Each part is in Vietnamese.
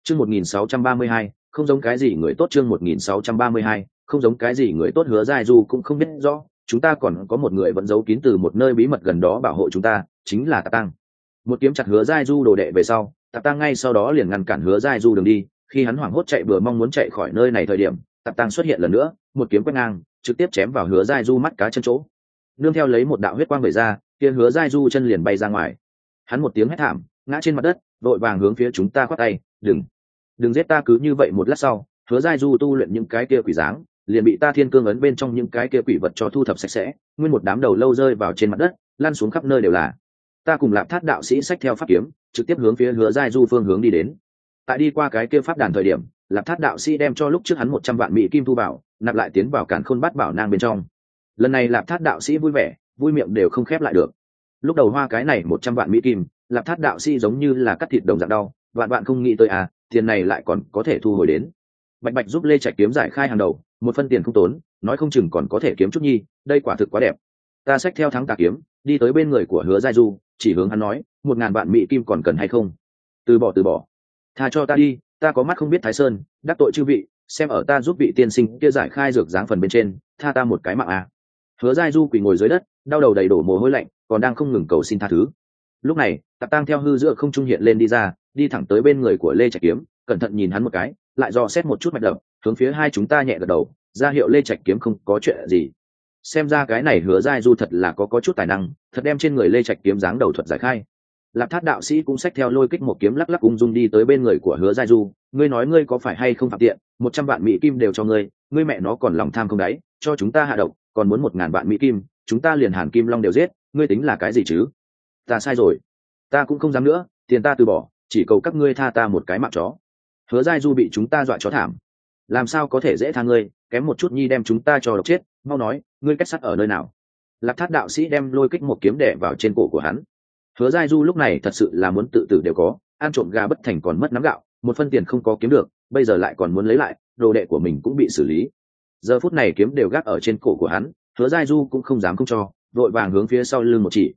Chương 1632, không giống cái gì người tốt. Chương 1632, không giống cái gì người tốt. Hứa Giai Du cũng không biết rõ, chúng ta còn có một người vẫn giấu kín từ một nơi bí mật gần đó bảo hộ chúng ta, chính là Tạp Tăng. Một kiếm chặt Hứa Giai Du đồ đệ về sau, Tạp Tăng ngay sau đó liền ngăn cản Hứa Giai Du đường đi. Khi hắn hoảng hốt chạy bừa mong muốn chạy khỏi nơi này thời điểm, Tạp Tăng xuất hiện lần nữa, một kiếm quét ngang, trực tiếp chém vào Hứa Giai Du mắt cá chân chỗ. Nương theo lấy một đạo huyết quang vẩy ra, kia Hứa Giai Du chân liền bay ra ngoài. Hắn một tiếng hét thảm, ngã trên mặt đất, vội vàng hướng phía chúng ta khoát tay, đừng giết ta. Cứ như vậy một lát sau, Hứa Giai Du tu luyện những cái kia quỷ dáng liền bị ta thiên cương ấn bên trong những cái kia quỷ vật cho thu thập sạch sẽ, nguyên một đám đầu lâu rơi vào trên mặt đất, lăn xuống khắp nơi đều là. Ta cùng Lạp Thát đạo sĩ xách theo pháp kiếm, trực tiếp hướng phía Hứa Giai Du phương hướng đi đến. Tại đi qua cái kia pháp đàn thời điểm, Lạp Thát đạo sĩ đem cho lúc trước hắn 100 vạn mỹ kim thu bảo nạp lại tiến vào Càn Khôn Bát Bảo nang bên trong. Lần này Lạp Thát đạo sĩ vui vẻ, vui miệng đều không khép lại được. Lúc đầu hoa cái này 100 vạn mỹ kim, Lạp Thát đạo sĩ giống như là cắt thịt đồng dạng đau, vạn vạn không nghĩ tới tiền này lại còn có thể thu hồi đến. Bạch bạch giúp Lê Trạch kiếm giải khai hàng đầu, một phân tiền không tốn, nói không chừng còn có thể kiếm chút nhi, đây quả thực quá đẹp. Ta xách theo thắng tà kiếm, đi tới bên người của Hứa Giai Du, chỉ hướng hắn nói, 1000 vạn mỹ kim còn cần hay không? Từ bỏ, tha cho ta đi, ta có mắt không biết Thái Sơn, đắc tội chư vị, xem ở ta giúp vị tiên sinh kia giải khai dược dáng phần bên trên, tha ta một cái mạng. Hứa Giai Du quỳ ngồi dưới đất, đau đầu đầy đổ mồ hôi lạnh, còn đang không ngừng cầu xin tha thứ. Lúc này, Tạp Tăng theo hư giữa không trung hiện lên đi ra, đi thẳng tới bên người của Lê Trạch kiếm, cẩn thận nhìn hắn một cái, lại dò xét một chút mạch đập, hướng phía hai chúng ta nhẹ gật đầu, ra hiệu Lê Trạch kiếm không có chuyện gì. Xem ra cái này Hứa Giai Du thật là có chút tài năng, thật đem trên người Lê Trạch kiếm dáng đầu thuật giải khai. Lạp Thát đạo sĩ cũng xách theo lôi kích một kiếm lắc lắc ung dung đi tới bên người của Hứa Giai Du, ngươi nói ngươi có phải hay không phạm tiện, 100 vạn mỹ kim đều cho ngươi, ngươi mẹ nó còn lòng tham không đáy, cho chúng ta hạ độc, còn muốn 1000 vạn mỹ kim, chúng ta liền Hàn Kim Long đều giết, ngươi tính là cái gì chứ? Ta sai rồi, ta cũng không dám nữa, tiền ta từ bỏ, chỉ cầu các ngươi tha ta một cái mạng chó. Hứa Giai Du bị chúng ta dọa chó thảm, làm sao có thể dễ tha ngươi, kém một chút nhi đem chúng ta cho độc chết, mau nói, ngươi kết sắt ở nơi nào? Lạp Thát đạo sĩ đem lôi kích một kiếm đè vào trên cổ của hắn. Hứa Giai Du lúc này thật sự là muốn tự tử đều có, ăn trộm gà bất thành còn mất nắm gạo, một phân tiền không có kiếm được, bây giờ lại còn muốn lấy lại, đồ đệ của mình cũng bị xử lý. Giờ phút này kiếm đều gác ở trên cổ của hắn, Hứa Giai Du cũng không dám không cho, vội vàng hướng phía sau lưng một chỉ,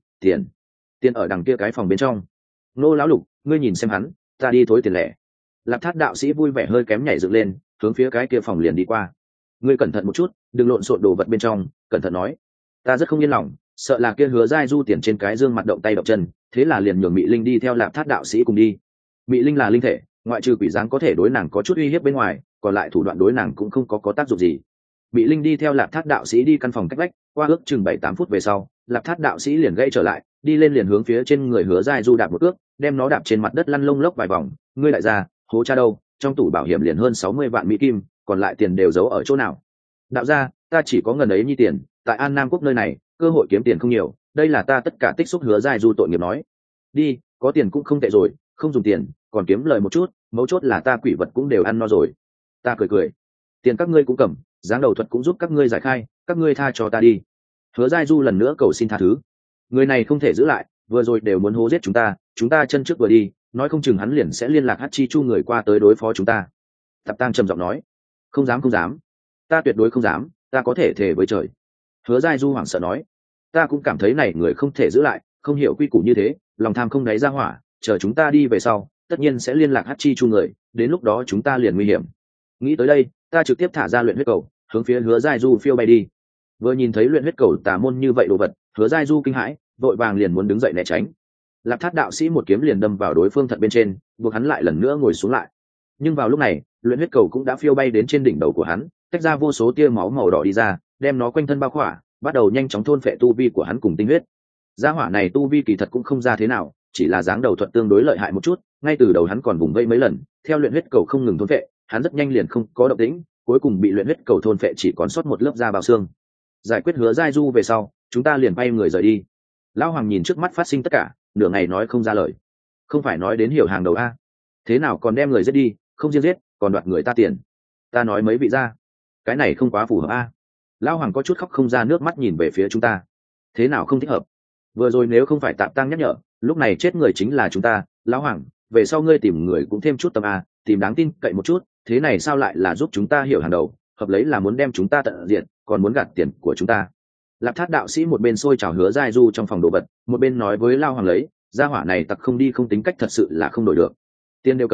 tiền ở đằng kia cái phòng bên trong. Nô lão lục, ngươi nhìn xem hắn, ta đi thối tiền lẻ. Lạp Thát đạo sĩ vui vẻ hơi kém nhảy dựng lên, hướng phía cái kia phòng liền đi qua. Ngươi cẩn thận một chút, đừng lộn xộn đồ vật bên trong, cẩn thận nói. Ta rất không yên lòng, sợ là kia Hứa Giai Du tiền trên cái dương mặt động tay động chân, thế là liền nhường Mị Linh đi theo Lạp Thát đạo sĩ cùng đi. Mị Linh là linh thể, ngoại trừ quỷ dáng có thể đối nàng có chút uy hiếp bên ngoài, còn lại thủ đoạn đối nàng cũng không có tác dụng gì. Mị Linh đi theo Lạp Thát đạo sĩ đi căn phòng cách vách, qua ước chừng 7-8 phút về sau, Lạp Thát đạo sĩ liền gây trở lại, đi lên liền hướng phía trên người Hứa Giai Du đạp một cước, đem nó đạp trên mặt đất lăn lông lốc vài vòng. Ngươi lại ra, hố cha đâu, trong tủ bảo hiểm liền hơn 60 vạn mỹ kim, còn lại tiền đều giấu ở chỗ nào? Đạo gia, ta chỉ có ngần ấy nhi tiền, tại An Nam quốc nơi này, cơ hội kiếm tiền không nhiều, đây là ta tất cả tích xúc. Hứa Giai Du tội nghiệp nói. Đi, có tiền cũng không tệ rồi, không dùng tiền, còn kiếm lời một chút, mấu chốt là ta quỷ vật cũng đều ăn no rồi. Ta cười, tiền các ngươi cũng cầm, giáng đầu thuật cũng giúp các ngươi giải khai, các ngươi tha cho ta đi. Hứa Giai Du lần nữa cầu xin tha thứ. Người này không thể giữ lại, vừa rồi đều muốn hố giết chúng ta chân trước vừa đi, nói không chừng hắn liền sẽ liên lạc Hắc Chi Chu người qua tới đối phó chúng ta. Tạp Tăng trầm giọng nói. Không dám, ta tuyệt đối không dám, ta có thể thề với trời. Hứa Giai Du hoảng sợ nói. Ta cũng cảm thấy này người không thể giữ lại, không hiểu quy củ như thế, lòng tham không đáy ra hỏa, chờ chúng ta đi về sau, tất nhiên sẽ liên lạc Hắc Chi Chu người, đến lúc đó chúng ta liền nguy hiểm. Nghĩ tới đây, ta trực tiếp thả ra luyện huyết cầu, hướng phía Hứa Giai Du phiêu bay đi. Vừa nhìn thấy luyện huyết cầu tà môn như vậy đồ vật, Hứa Giai Du kinh hãi, vội vàng liền muốn đứng dậy né tránh. Lạp Thát đạo sĩ một kiếm liền đâm vào đối phương thận bên trên, buộc hắn lại lần nữa ngồi xuống lại. Nhưng vào lúc này, luyện huyết cầu cũng đã phiêu bay đến trên đỉnh đầu của hắn, tách ra vô số tia máu màu đỏ đi ra, đem nó quanh thân bao khỏa, bắt đầu nhanh chóng thôn phệ tu vi của hắn cùng tinh huyết. Gia hỏa này tu vi kỳ thật cũng không ra thế nào, chỉ là dáng đầu thuật tương đối lợi hại một chút, ngay từ đầu hắn còn vùng vẫy mấy lần, theo luyện huyết cầu không ngừng thôn phệ, hắn rất nhanh liền không có động tĩnh, cuối cùng bị luyện huyết cầu thôn phệ chỉ còn sót một lớp da bào xương. Giải quyết Hứa Giai Du về sau, chúng ta liền bay người rời đi. Lão Hoàng nhìn trước mắt phát sinh tất cả, nửa ngày nói không ra lời. Không phải nói đến hiểu hàng đầu a, thế nào còn đem người giết đi, không riêng giết, còn đoạt người ta tiền. Ta nói mấy vị ra, cái này không quá phù hợp a. Lão Hoàng có chút khóc không ra nước mắt nhìn về phía chúng ta. Thế nào không thích hợp? Vừa rồi nếu không phải Tạp Tăng nhắc nhở, lúc này chết người chính là chúng ta. Lão Hoàng, về sau ngươi tìm người cũng thêm chút tâm a, tìm đáng tin cậy một chút, thế này sao lại là giúp chúng ta hiểu hàng đầu, hợp lấy là muốn đem chúng ta tận diệt, còn muốn gạt tiền của chúng ta. Lạp Thát đạo sĩ một bên xôi chào Hứa Giai Du trong phòng đồ vật, một bên nói với Lao Hoàng lấy, gia hỏa này tặc không đi không tính cách thật sự là không đổi được. Tiền đều cầm,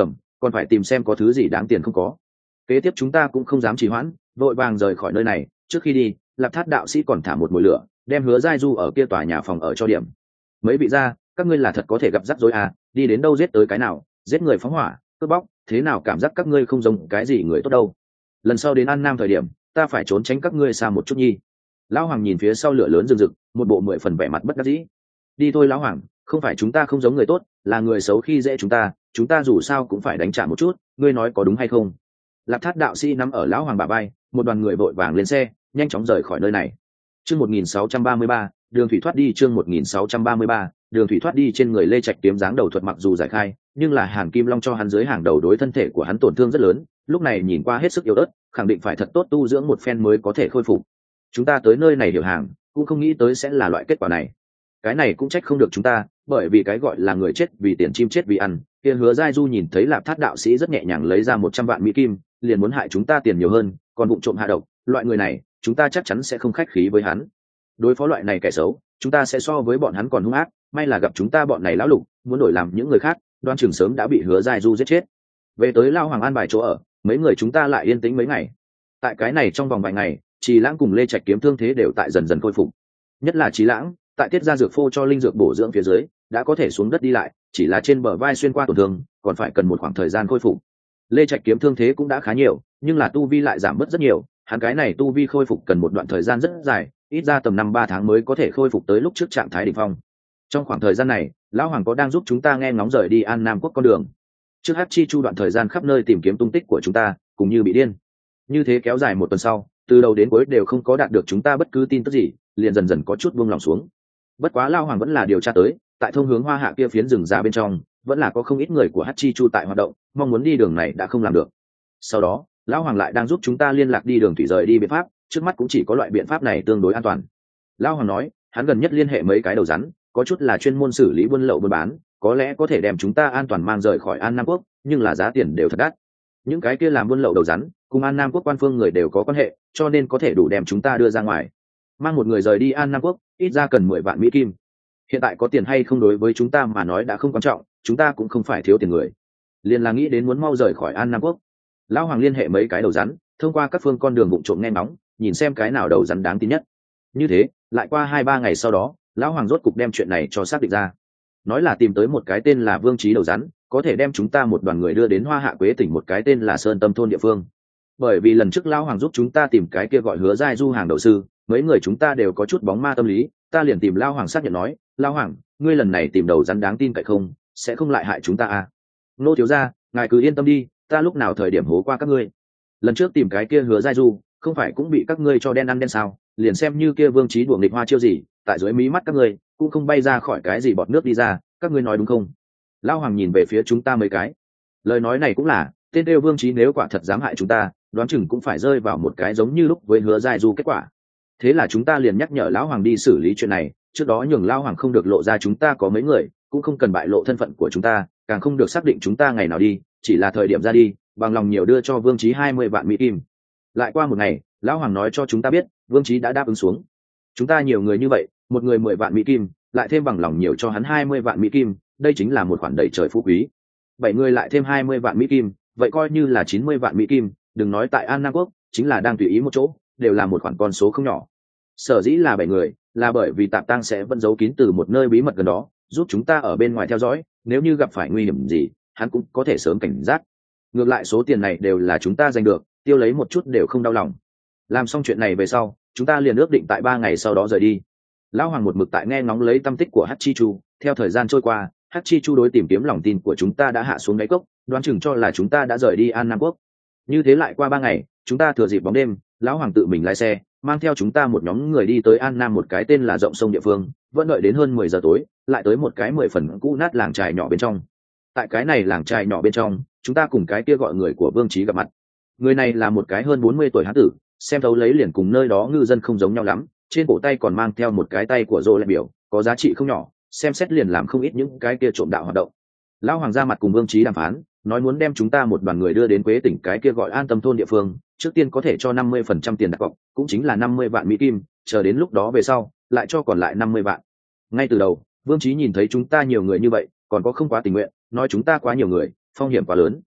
còn phải tìm xem có thứ gì đáng tiền không có. Kế tiếp chúng ta cũng không dám trì hoãn, vội vàng rời khỏi nơi này. Trước khi đi, Lạp Thát đạo sĩ còn thả một mồi lửa, đem Hứa Giai Du ở kia tòa nhà phòng ở cho điểm. Mấy vị gia, các ngươi là thật có thể gặp rắc rối à, đi đến đâu giết tới cái nào, giết người phóng hỏa cướp bóc, thế nào cảm giác các ngươi không giống cái gì người tốt đâu. Lần sau đến An Nam thời điểm, ta phải trốn tránh các ngươi xa một chút nhi. Lão Hoàng nhìn phía sau lửa lớn rừng rực, một bộ 10 phần vẻ mặt bất đắc dĩ. Đi thôi Lão Hoàng, không phải chúng ta không giống người tốt, là người xấu khi dễ chúng ta dù sao cũng phải đánh trả một chút, ngươi nói có đúng hay không? Lạp Thát đạo sĩ nắm ở Lão Hoàng bả vai, một đoàn người vội vàng lên xe, nhanh chóng rời khỏi nơi này. Chương 1633, đường thủy thoát đi. Chương 1633, đường thủy thoát đi. Trên người Lê Trạch kiếm dáng đầu thuật mặc dù giải khai, nhưng là Hàn Kim Long cho hắn dưới hàng đầu đối thân thể của hắn tổn thương rất lớn, lúc này nhìn qua hết sức yếu ớt, khẳng định phải thật tốt tu dưỡng một phen mới có thể khôi phục. Chúng ta tới nơi này hiểu hàng, cũng không nghĩ tới sẽ là loại kết quả này. Cái này cũng trách không được chúng ta, bởi vì cái gọi là người chết vì tiền chim chết vì ăn. Kia Hứa Giai Du nhìn thấy Lạp Thát đạo sĩ rất nhẹ nhàng lấy ra 100 vạn mỹ kim, liền muốn hại chúng ta tiền nhiều hơn, còn vụng trộm hạ độc, loại người này, chúng ta chắc chắn sẽ không khách khí với hắn. Đối phó loại này kẻ xấu, chúng ta sẽ so với bọn hắn còn hung ác, may là gặp chúng ta bọn này lão lục, muốn đổi làm những người khác, đoan chừng sớm đã bị Hứa Giai Du giết chết. Về tới Lao Hoàng an bài chỗ ở, mấy người chúng ta lại yên tĩnh mấy ngày. Tại cái này trong vòng vài ngày, Trì Lãng cùng Lê Trạch kiếm thương thế đều tại dần dần khôi phục. Nhất là Trì Lãng, tại tiết ra dược phô cho linh dược bổ dưỡng phía dưới, đã có thể xuống đất đi lại, chỉ là trên bờ vai xuyên qua tổn thương, còn phải cần một khoảng thời gian khôi phục. Lê Trạch kiếm thương thế cũng đã khá nhiều, nhưng là tu vi lại giảm bớt rất nhiều, hắn cái này tu vi khôi phục cần một đoạn thời gian rất dài, ít ra tầm 5-3 tháng mới có thể khôi phục tới lúc trước trạng thái đỉnh phong. Trong khoảng thời gian này, Lão Hoàng có đang giúp chúng ta nghe ngóng rời đi An Nam quốc con đường. Trước Hắc Chi Chu đoạn thời gian khắp nơi tìm kiếm tung tích của chúng ta, cũng như bị điên. Như thế kéo dài một tuần sau, từ đầu đến cuối đều không có đạt được chúng ta bất cứ tin tức gì, liền dần dần có chút buông lòng xuống. Bất quá Lão Hoàng vẫn là điều tra tới, tại thông hướng Hoa Hạ kia phiến rừng già bên trong, vẫn là có không ít người của Hắc Chi Chu tại hoạt động, mong muốn đi đường này đã không làm được. Sau đó, Lão Hoàng lại đang giúp chúng ta liên lạc đi đường thủy rời đi biện pháp, trước mắt cũng chỉ có loại biện pháp này tương đối an toàn. Lão Hoàng nói, hắn gần nhất liên hệ mấy cái đầu rắn, có chút là chuyên môn xử lý buôn lậu buôn bán, có lẽ có thể đem chúng ta an toàn mang rời khỏi An Nam quốc, nhưng là giá tiền đều thật đắt. Những cái kia làm buôn lậu đầu rắn, cùng An Nam quốc quan phương người đều có quan hệ, cho nên có thể đủ đem chúng ta đưa ra ngoài. Mang một người rời đi An Nam quốc, ít ra cần 10 vạn mỹ kim. Hiện tại có tiền hay không đối với chúng ta mà nói đã không quan trọng, chúng ta cũng không phải thiếu tiền người. Liền là nghĩ đến muốn mau rời khỏi An Nam quốc. Lão Hoàng liên hệ mấy cái đầu rắn, thông qua các phương con đường vụng trộm nghe ngóng, nhìn xem cái nào đầu rắn đáng tin nhất. Như thế, lại qua 2-3 ngày sau đó, Lão Hoàng rốt cục đem chuyện này cho xác định ra. Nói là tìm tới một cái tên là Vương Trí đầu rắn, có thể đem chúng ta một đoàn người đưa đến Hoa Hạ Quế tỉnh một cái tên là Sơn Tâm thôn địa phương. Bởi vì lần trước Lão Hoàng giúp chúng ta tìm cái kia gọi Hứa Giai Du hàng đầu sư, mấy người chúng ta đều có chút bóng ma tâm lý, ta liền tìm Lão Hoàng xác nhận nói, Lão Hoàng, ngươi lần này tìm đầu rắn đáng tin cậy không, sẽ không lại hại chúng ta à? Nô thiếu gia, ngài cứ yên tâm đi, ta lúc nào thời điểm hố qua các ngươi. Lần trước tìm cái kia Hứa Giai Du, không phải cũng bị các ngươi cho đen ăn đen sao? Liền xem như kia Vương Trí đuổi nghịch hoa chiêu gì, tại dưới mí mắt các ngươi cũng không bay ra khỏi cái gì bọt nước đi ra, các ngươi nói đúng không? Lão Hoàng nhìn về phía chúng ta mấy cái, lời nói này cũng là, tên đều Vương Trí nếu quả thật dám hại chúng ta, đoán chừng cũng phải rơi vào một cái giống như lúc với Hứa Giai Du kết quả. Thế là chúng ta liền nhắc nhở Lão Hoàng đi xử lý chuyện này, trước đó nhường Lão Hoàng không được lộ ra chúng ta có mấy người, cũng không cần bại lộ thân phận của chúng ta, càng không được xác định chúng ta ngày nào đi, chỉ là thời điểm ra đi, bằng lòng nhiều đưa cho Vương Trí 20 vạn mỹ kim. Lại qua một ngày, Lão Hoàng nói cho chúng ta biết, Vương Trí đã đáp ứng xuống. Chúng ta nhiều người như vậy, một người 10 vạn mỹ kim, lại thêm bằng lòng nhiều cho hắn 20 vạn mỹ kim, đây chính là một khoản đầy trời phú quý. 7 người lại thêm 20 vạn mỹ kim, vậy coi như là 90 vạn mỹ kim, đừng nói tại An Nam quốc, chính là đang tùy ý một chỗ, đều là một khoản con số không nhỏ. Sở dĩ là 7 người, là bởi vì Tạp Tăng sẽ vẫn giấu kín từ một nơi bí mật gần đó, giúp chúng ta ở bên ngoài theo dõi, nếu như gặp phải nguy hiểm gì, hắn cũng có thể sớm cảnh giác. Ngược lại số tiền này đều là chúng ta giành được, tiêu lấy một chút đều không đau lòng. Làm xong chuyện này về sau, chúng ta liền ước định tại 3 ngày sau đó rời đi. Lão Hoàng một mực tại nghe ngóng lấy tâm tích của Hắc Chi Chu, theo thời gian trôi qua, Hắc Chi Chu đối tìm kiếm lòng tin của chúng ta đã hạ xuống đáy cốc, đoán chừng cho là chúng ta đã rời đi An Nam quốc. Như thế lại qua 3 ngày, chúng ta thừa dịp bóng đêm, Lão Hoàng tự mình lái xe, mang theo chúng ta một nhóm người đi tới An Nam một cái tên là Rộng Sông địa phương, vẫn đợi đến hơn 10 giờ tối, lại tới một cái 10 phần cũ nát làng chài nhỏ bên trong. Tại cái này làng chài nhỏ bên trong, chúng ta cùng cái kia gọi người của Vương Trí gặp mặt. Người này là một cái hơn 40 tuổi hán tử, xem thấu lấy liền cùng nơi đó ngư dân không giống nhau lắm, trên cổ tay còn mang theo một cái tay của Dô lệ biểu, có giá trị không nhỏ, xem xét liền làm không ít những cái kia trộm đạo hoạt động. Lão Hoàng ra mặt cùng Vương Trí đàm phán, nói muốn đem chúng ta một đoàn người đưa đến Quế tỉnh cái kia gọi An Tâm thôn địa phương, trước tiên có thể cho 50% tiền đặt cọc, cũng chính là 50 vạn mỹ kim, chờ đến lúc đó về sau, lại cho còn lại 50 vạn. Ngay từ đầu, Vương Trí nhìn thấy chúng ta nhiều người như vậy, còn có không quá tình nguyện, nói chúng ta quá nhiều người, phong hiểm quá lớn.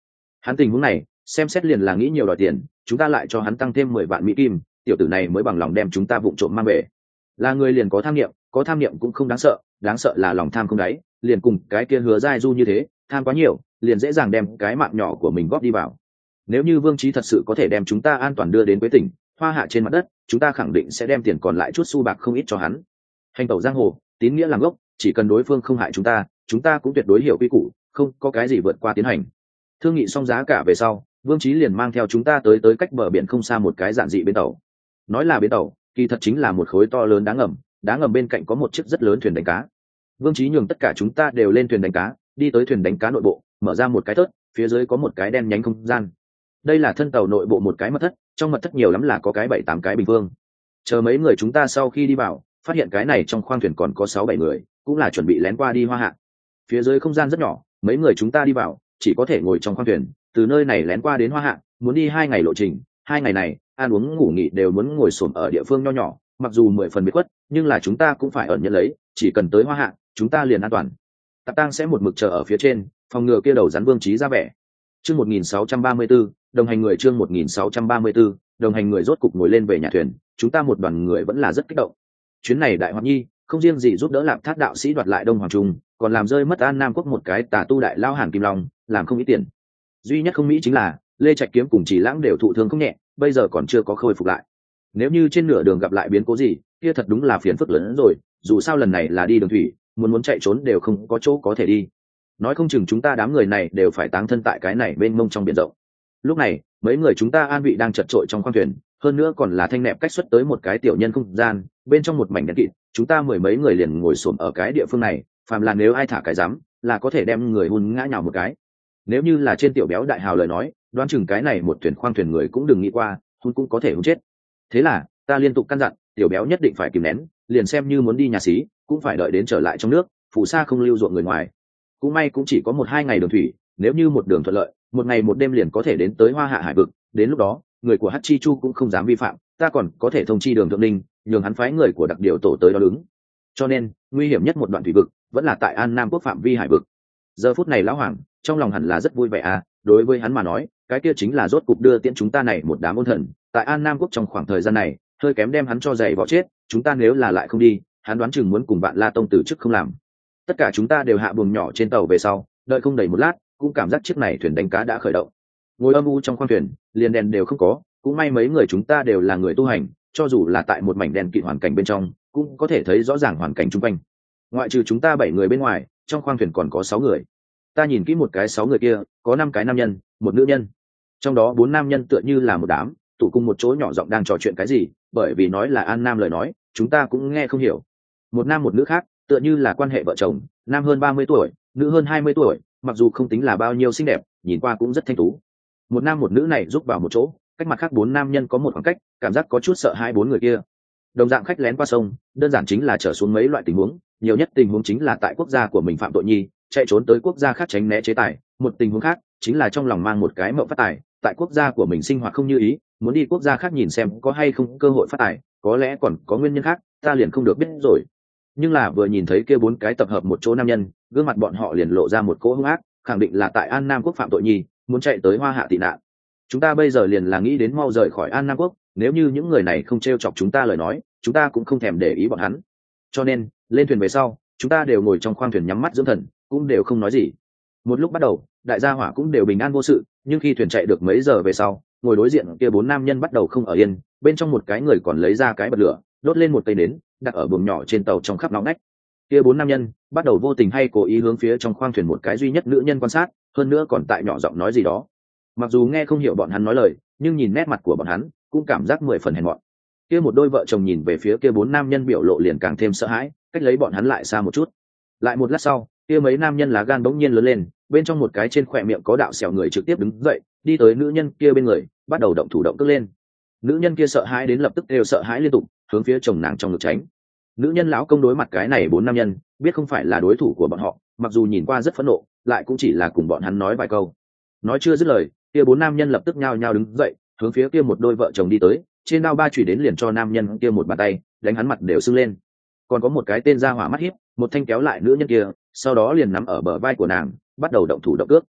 Hắn tình huống này xem xét liền là nghĩ nhiều đòi tiền, chúng ta lại cho hắn tăng thêm 10 vạn mỹ kim, tiểu tử này mới bằng lòng đem chúng ta vụng trộm mang về. Là người liền có tham niệm cũng không đáng sợ là lòng tham không đáy, liền cùng cái kia Hứa Giai Du như thế, tham quá nhiều liền dễ dàng đem cái mạng nhỏ của mình góp đi vào. Nếu như Vương Chí thật sự có thể đem chúng ta an toàn đưa đến Quế tỉnh Hoa Hạ trên mặt đất, chúng ta khẳng định sẽ đem tiền còn lại chút xu bạc không ít cho hắn. Hành tẩu giang hồ, tín nghĩa làm gốc, chỉ cần đối phương không hại chúng ta cũng tuyệt đối hiểu quy củ, không có cái gì vượt qua tiến hành. Thương nghị xong giá cả về sau, Vương Chí liền mang theo chúng ta tới cách bờ biển không xa một cái giản dị bến tàu. Nói là bến tàu, kỳ thật chính là một khối to lớn đá ngầm bên cạnh có một chiếc rất lớn thuyền đánh cá. Vương Chí nhường tất cả chúng ta đều lên thuyền đánh cá, đi tới thuyền đánh cá nội bộ, mở ra một cái thớt, phía dưới có một cái đen nhánh không gian. Đây là thân tàu nội bộ một cái mật thất, trong mật thất nhiều lắm là có cái 7-8 cái bình phương. Chờ mấy người chúng ta sau khi đi vào, phát hiện cái này trong khoang thuyền còn có 6-7 người, cũng là chuẩn bị lén qua đi Hoa Hạ. Phía dưới không gian rất nhỏ, mấy người chúng ta đi vào, chỉ có thể ngồi trong khoang thuyền, từ nơi này lén qua đến Hoa Hạ, muốn đi 2 ngày lộ trình, 2 ngày này, ăn uống ngủ nghỉ đều muốn ngồi xổm ở địa phương nho nhỏ, mặc dù 10 phần biệt khuất, nhưng là chúng ta cũng phải ẩn nhận lấy, chỉ cần tới Hoa Hạ, chúng ta liền an toàn. Tạp Tang sẽ một mực chờ ở phía trên, phòng ngừa kia đầu rắn Vương Chí ra vẻ. Chương 1634, đồng hành người chương 1634, đồng hành người rốt cục ngồi lên về nhà thuyền, chúng ta một đoàn người vẫn là rất kích động. Chuyến này đại hoạt nhi, không riêng gì giúp đỡ Lạp Thác đạo sĩ đoạt lại Đông Hoàng Trung, còn làm rơi mất An Nam quốc một cái tà tu đại lao Hàn Kim Long, làm không ít tiền. Duy nhất không mỹ chính là Lê Trạch Kiếm cùng Chỉ Lãng đều thụ thương không nhẹ, bây giờ còn chưa có khôi phục lại. Nếu như trên nửa đường gặp lại biến cố gì, kia thật đúng là phiền phức lớn hơn rồi, dù sao lần này là đi đường thủy, muốn chạy trốn đều không có chỗ có thể đi. Nói không chừng chúng ta đám người này đều phải táng thân tại cái này bên mông trong biển rộng. Lúc này, mấy người chúng ta an vị đang chật trội trong khoang thuyền, hơn nữa còn là thanh nẹp cách xuất tới một cái tiểu nhân không gian, bên trong một mảnh đen kịt, chúng ta 10 mấy người liền ngồi xổm ở cái địa phương này, phàm là nếu ai thả cái rắm, là có thể đem người hun ngã nhào một cái. Nếu như là trên tiểu béo đại hào lời nói, đoán chừng cái này một thuyền khoang thuyền người cũng đừng nghĩ qua, hun cũng có thể hun chết. Thế là, ta liên tục căn dặn, tiểu béo nhất định phải kìm nén, liền xem như muốn đi nhà xí, cũng phải đợi đến trở lại trong nước, phù sa không lưu ruộng người ngoài. Cũng may cũng chỉ có 1-2 ngày đường thủy, nếu như một đường thuận lợi, một ngày một đêm liền có thể đến tới Hoa Hạ hải vực, đến lúc đó, người của Hắc Chi Chu cũng không dám vi phạm, ta còn có thể thông chi Đường Thượng Ninh, nhường hắn phái người của đặc điều tổ tới đó đứng. Cho nên, nguy hiểm nhất một đoạn thủy vực vẫn là tại An Nam quốc phạm vi hải vực. Giờ phút này lão hoàng, trong lòng hẳn là rất vui vẻ à, đối với hắn mà nói, cái kia chính là rốt cục đưa tiễn chúng ta này một đám ôn thần, tại An Nam quốc trong khoảng thời gian này, hơi kém đem hắn cho giày vò chết, chúng ta nếu là lại không đi, hắn đoán chừng muốn cùng Vạn La tông từ chức không làm. Tất cả chúng ta đều hạ buồng nhỏ trên tàu về sau, đợi không đầy một lát, cũng cảm giác chiếc này thuyền đánh cá đã khởi động. Ngồi âm u trong khoang thuyền, liền đèn đều không có, cũng may mấy người chúng ta đều là người tu hành, cho dù là tại một mảnh đèn kịt hoàn cảnh bên trong, cũng có thể thấy rõ ràng hoàn cảnh xung quanh. Ngoại trừ chúng ta 7 người bên ngoài, trong khoang thuyền còn có 6 người. Ta nhìn kỹ một cái 6 người kia, có 5 cái nam nhân, một nữ nhân. Trong đó 4 nam nhân tựa như là một đám, tụ cùng một chỗ nhỏ giọng đang trò chuyện cái gì, bởi vì nói là An Nam lời nói, chúng ta cũng nghe không hiểu. Một nam một nữ khác, tựa như là quan hệ vợ chồng, nam hơn 30 tuổi, nữ hơn 20 tuổi, mặc dù không tính là bao nhiêu xinh đẹp, nhìn qua cũng rất thanh tú. Một nam một nữ này giúp vào một chỗ, cách mặt khác 4 nam nhân có một khoảng cách, cảm giác có chút sợ hai 4 người kia. Đồng dạng khách lén qua sông, đơn giản chính là trở xuống mấy loại tình huống, nhiều nhất tình huống chính là tại quốc gia của mình phạm tội nhi, chạy trốn tới quốc gia khác tránh né chế tài, một tình huống khác chính là trong lòng mang một cái mộng phát tài, tại quốc gia của mình sinh hoạt không như ý, muốn đi quốc gia khác nhìn xem có hay không cơ hội phát tài, có lẽ còn có nguyên nhân khác, ta liền không được biết rồi. Nhưng là vừa nhìn thấy kia 4 cái tập hợp một chỗ nam nhân, gương mặt bọn họ liền lộ ra một cỗ hung ác, khẳng định là tại An Nam quốc phạm tội nhi, muốn chạy tới Hoa Hạ tị nạn. Chúng ta bây giờ liền là nghĩ đến mau rời khỏi An Nam quốc, nếu như những người này không trêu chọc chúng ta lời nói, chúng ta cũng không thèm để ý bọn hắn. Cho nên, lên thuyền về sau, chúng ta đều ngồi trong khoang thuyền nhắm mắt dưỡng thần, cũng đều không nói gì. Một lúc bắt đầu, đại gia hỏa cũng đều bình an vô sự, nhưng khi thuyền chạy được mấy giờ về sau, ngồi đối diện kia 4 nam nhân bắt đầu không ở yên, bên trong một cái người còn lấy ra cái bật lửa, đốt lên một cây nến, đặt ở buồng nhỏ trên tàu trong khắp nóng nách. Kia 4 nam nhân bắt đầu vô tình hay cố ý hướng phía trong khoang thuyền một cái duy nhất nữ nhân quan sát, hơn nữa còn tại nhỏ giọng nói gì đó. Mặc dù nghe không hiểu bọn hắn nói lời, nhưng nhìn nét mặt của bọn hắn, cũng cảm giác 10 phần hèn mọn. Kia một đôi vợ chồng nhìn về phía kia 4 nam nhân biểu lộ liền càng thêm sợ hãi, cách lấy bọn hắn lại xa một chút. Lại một lát sau, kia mấy nam nhân lá gan bỗng nhiên lớn lên, bên trong một cái trên khóe miệng có đạo sẹo người trực tiếp đứng dậy, đi tới nữ nhân kia bên người, bắt đầu động thủ động cước lên. Nữ nhân kia sợ hãi đến lập tức đều sợ hãi liên tục, hướng phía chồng nàng trong ngực tránh. Nữ nhân lão công đối mặt cái này 4 nam nhân, biết không phải là đối thủ của bọn họ, mặc dù nhìn qua rất phẫn nộ, lại cũng chỉ là cùng bọn hắn nói vài câu. Nói chưa dứt lời, kia 4 nam nhân lập tức nhao nhao đứng dậy, hướng phía kia một đôi vợ chồng đi tới, trên đao ba chùy đến liền cho nam nhân kia một bàn tay, đánh hắn mặt đều sưng lên. Còn có một cái tên ra hỏa mắt hiếp, một thanh kéo lại nữ nhân kia, sau đó liền nắm ở bờ vai của nàng, bắt đầu động thủ động cước.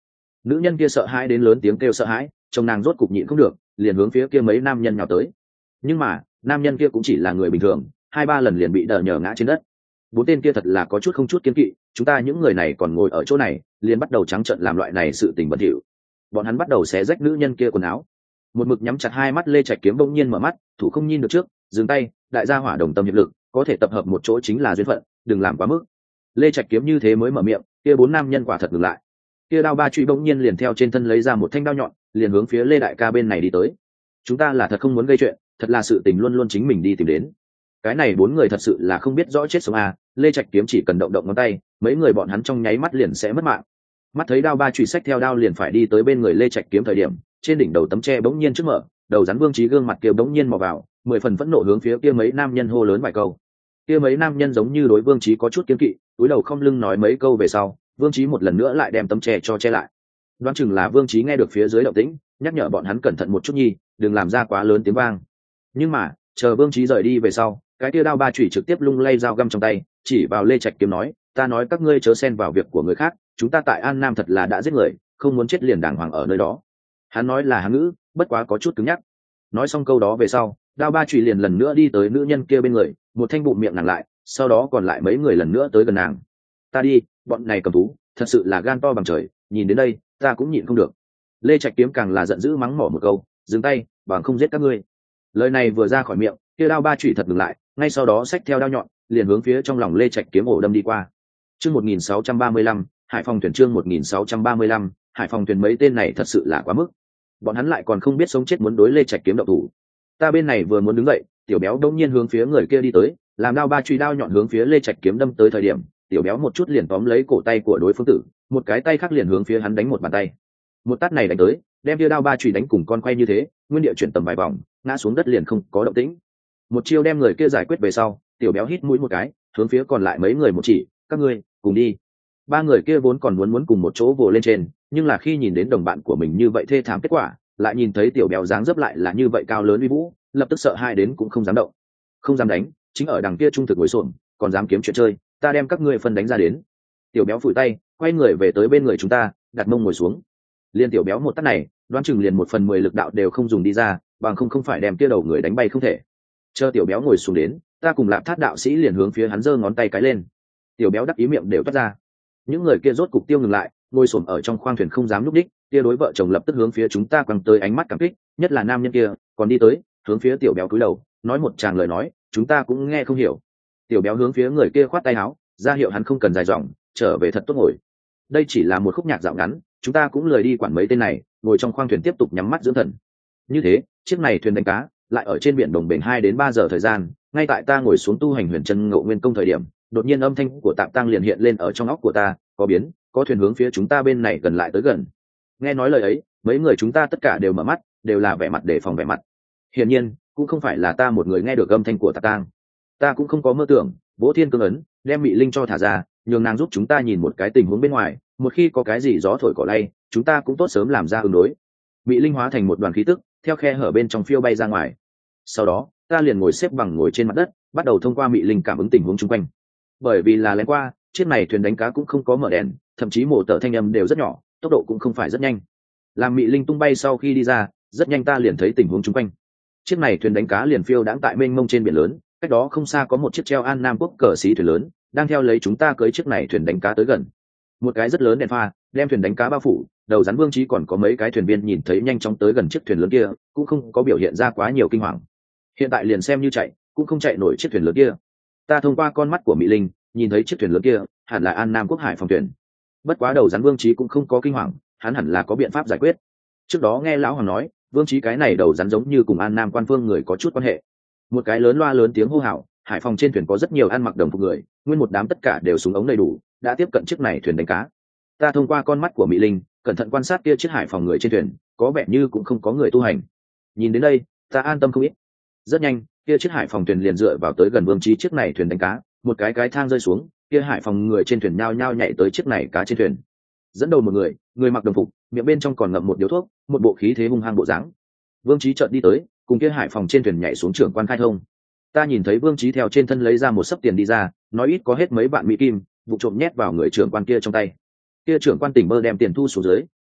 nữ nhân kia sợ hãi đến lớn tiếng kêu sợ hãi, chồng nàng rốt cục nhịn không được, liền hướng phía kia mấy nam nhân nhào tới. Nhưng mà nam nhân kia cũng chỉ là người bình thường, 2-3 lần liền bị đờ nhờ ngã trên đất. Bốn tên kia thật là có chút không chút kiên kỵ, chúng ta những người này còn ngồi ở chỗ này liền bắt đầu trắng trợn làm loại này sự tình bẩn thỉu. Bọn hắn bắt đầu xé rách nữ nhân kia quần áo. Một mực nhắm chặt hai mắt Lê Trạch Kiếm bỗng nhiên mở mắt, thủ không nhìn được trước, dừng tay, đại gia hỏa đồng tâm hiệp lực, có thể tập hợp một chỗ chính là duyên phận, đừng làm quá mức. Lê Trạch Kiếm như thế mới mở miệng, kia bốn nam nhân quả thật ngừng lại. Kia đao ba truy bỗng nhiên liền theo trên thân lấy ra một thanh đao nhọn, liền hướng phía Lê đại ca bên này đi tới. Chúng ta là thật không muốn gây chuyện, thật là sự tình luôn luôn chính mình đi tìm đến. Cái này bốn người thật sự là không biết rõ chết sống à, Lê Trạch Kiếm chỉ cần động động ngón tay, mấy người bọn hắn trong nháy mắt liền sẽ mất mạng. Mắt thấy đao ba truy xách theo đao liền phải đi tới bên người Lê Trạch Kiếm thời điểm, trên đỉnh đầu tấm tre bỗng nhiên trước mở, đầu rắn Vương Chí gương mặt kia bỗng nhiên mò vào, 10 phần phẫn nộ hướng phía kia mấy nam nhân hô lớn vài câu. Kia mấy nam nhân giống như đối Vương Chí có chút kiêng kỵ, cúi đầu không lưng nói mấy câu về sau, Vương Chí một lần nữa lại đem tấm tre cho che lại. Đoán chừng là Vương Chí nghe được phía dưới động tĩnh, nhắc nhở bọn hắn cẩn thận một chút nhi, đừng làm ra quá lớn tiếng vang. Nhưng mà chờ Vương Chí rời đi về sau, cái kia đao ba chủy trực tiếp lung lay dao găm trong tay, chỉ vào Lê Trạch Kiếm nói, ta nói các ngươi chớ xen vào việc của người khác, chúng ta tại An Nam thật là đã giết người, không muốn chết liền đàng hoàng ở nơi đó. Hắn nói là Hán ngữ, bất quá có chút cứng nhắc. Nói xong câu đó về sau, đao ba chủy liền lần nữa đi tới nữ nhân kia bên người, một thanh bụng miệng nàng lại, sau đó còn lại mấy người lần nữa tới gần nàng. Ta đi, bọn này cầm thú, thật sự là gan to bằng trời, nhìn đến đây, ta cũng nhịn không được. Lê Trạch Kiếm càng là giận dữ mắng mỏ một câu, dừng tay, bằng không giết các ngươi. Lời này vừa ra khỏi miệng, kia đao ba chủy thật ngừng lại, ngay sau đó xách theo đao nhọn, liền hướng phía trong lòng Lê Trạch Kiếm ổ đâm đi qua. Chương 1635, Hải Phòng thuyền chương 1635, Hải Phòng thuyền mấy tên này thật sự là quá mức. Bọn hắn lại còn không biết sống chết muốn đối Lê Trạch Kiếm động thủ. Ta bên này vừa muốn đứng dậy, tiểu béo đông nhiên hướng phía người kia đi tới, làm đao ba truy đao nhọn hướng phía Lê Trạch Kiếm đâm tới thời điểm, tiểu béo một chút liền tóm lấy cổ tay của đối phương tử, một cái tay khác liền hướng phía hắn đánh một bàn tay. Một tát này đánh tới, đem kia đao ba truy đánh cùng con quay như thế, nguyên địa chuyển tầm vài vòng, ngã xuống đất liền không có động tĩnh. Một chiêu đem người kia giải quyết về sau, tiểu béo hít mũi một cái, hướng phía còn lại mấy người một chỉ, các ngươi cùng đi. Ba người kia vốn còn muốn cùng một chỗ vồ lên trên, nhưng là khi nhìn đến đồng bạn của mình như vậy thê thảm kết quả, lại nhìn thấy tiểu béo dáng dấp lại là như vậy cao lớn uy vũ, lập tức sợ hai đến cũng không dám động, không dám đánh, chính ở đằng kia trung thực ngồi xổm, còn dám kiếm chuyện chơi, ta đem các ngươi phân đánh ra đến. Tiểu béo phủi tay, quay người về tới bên người chúng ta, đặt mông ngồi xuống. Liên tiểu béo một tát này, đoán chừng liền 1/10 lực đạo đều không dùng đi ra, bằng không phải đem kia đầu người đánh bay không thể. Chờ tiểu béo ngồi xuống đến, ta cùng Lạp Thát đạo sĩ liền hướng phía hắn giơ ngón tay cái lên. Tiểu béo đắc ý miệng đều toát ra. Những người kia rốt cục tiêu ngừng lại, ngồi xổm ở trong khoang thuyền không dám núp đích, kia đối vợ chồng lập tức hướng phía chúng ta quăng tới ánh mắt cảm kích, nhất là nam nhân kia, còn đi tới, hướng phía tiểu béo cúi đầu, nói một tràng lời nói, chúng ta cũng nghe không hiểu. Tiểu béo hướng phía người kia khoát tay áo, ra hiệu hắn không cần dài dòng, trở về thật tốt ngồi. Đây chỉ là một khúc nhạc dạo ngắn, chúng ta cũng lười đi quản mấy tên này, ngồi trong khoang thuyền tiếp tục nhắm mắt dưỡng thần. Như thế, chiếc này thuyền đánh cá lại ở trên biển đồng bền 2 đến 3 giờ thời gian, ngay tại ta ngồi xuống tu hành huyền chân ngộ nguyên công thời điểm, đột nhiên âm thanh của Tạm Tăng liền hiện lên ở trong óc của ta, có biến, có thuyền hướng phía chúng ta bên này gần lại tới gần. Nghe nói lời ấy, mấy người chúng ta tất cả đều mở mắt, đều là vẻ mặt đề phòng vẻ mặt. Hiển nhiên, cũng không phải là ta một người nghe được âm thanh của Tạm Tăng. Ta cũng không có mơ tưởng, Vỗ Thiên cương ấn, đem Mị Linh cho thả ra, nhường nàng giúp chúng ta nhìn một cái tình huống bên ngoài, một khi có cái gì gió thổi cỏ lay, chúng ta cũng tốt sớm làm ra ứng đối. Mị Linh hóa thành một đoàn khí tức, theo khe hở bên trong phiêu bay ra ngoài. Sau đó, ta liền ngồi xếp bằng ngồi trên mặt đất, bắt đầu thông qua Mị Linh cảm ứng tình huống xung quanh. Bởi vì là lén qua, chiếc này thuyền đánh cá cũng không có mở đèn, thậm chí mổ tờ thanh âm đều rất nhỏ, tốc độ cũng không phải rất nhanh. Làm Mị Linh tung bay sau khi đi ra, rất nhanh ta liền thấy tình huống xung quanh. Chiếc này thuyền đánh cá liền phiêu đãng tại mênh mông trên biển lớn, cách đó không xa có một chiếc treo An Nam quốc cờ xí thuyền lớn, đang theo lấy chúng ta cưỡi chiếc này thuyền đánh cá tới gần. Một cái rất lớn đèn pha, đem thuyền đánh cá bao phủ, đầu rắn Vương Chí còn có mấy cái thuyền viên nhìn thấy nhanh chóng tới gần chiếc thuyền lớn kia, cũng không có biểu hiện ra quá nhiều kinh hoàng. Hiện tại liền xem như chạy, cũng không chạy nổi chiếc thuyền lớn kia. Ta thông qua con mắt của Mị Linh, nhìn thấy chiếc thuyền lớn kia, hẳn là An Nam quốc Hải Phòng thuyền. Bất quá đầu rắn Vương Chí cũng không có kinh hoàng, hắn hẳn là có biện pháp giải quyết. Trước đó nghe lão hoàng nói, Vương Chí cái này đầu rắn giống như cùng An Nam quan phương người có chút quan hệ. Một cái lớn loa lớn tiếng hô hào, Hải Phòng trên thuyền có rất nhiều ăn mặc đồng phục người, nguyên một đám tất cả đều súng ống đầy đủ, đã tiếp cận chiếc này thuyền đánh cá. Ta thông qua con mắt của Mị Linh, cẩn thận quan sát kia chiếc Hải Phòng người trên thuyền, có vẻ như cũng không có người tu hành. Nhìn đến đây, ta an tâm không ít. Rất nhanh, kia chiếc Hải Phòng thuyền liền dựa vào tới gần Vương Chí chiếc này thuyền đánh cá, một cái thang rơi xuống, kia Hải Phòng người trên thuyền nhao nhao nhảy tới chiếc này cá trên thuyền. Dẫn đầu một người mặc đồng phục, miệng bên trong còn ngậm một điếu thuốc, một bộ khí thế hung hăng bộ dáng. Vương Chí chợt đi tới, cùng kia Hải Phòng trên thuyền nhảy xuống trưởng quan khai thông. Ta nhìn thấy Vương Chí theo trên thân lấy ra một xấp tiền đi ra, nói ít có hết mấy vạn mỹ kim, vụ trộm nhét vào người trưởng quan kia trong tay. Kia trưởng quan tỉnh bơ đem tiền thu xuống dưới,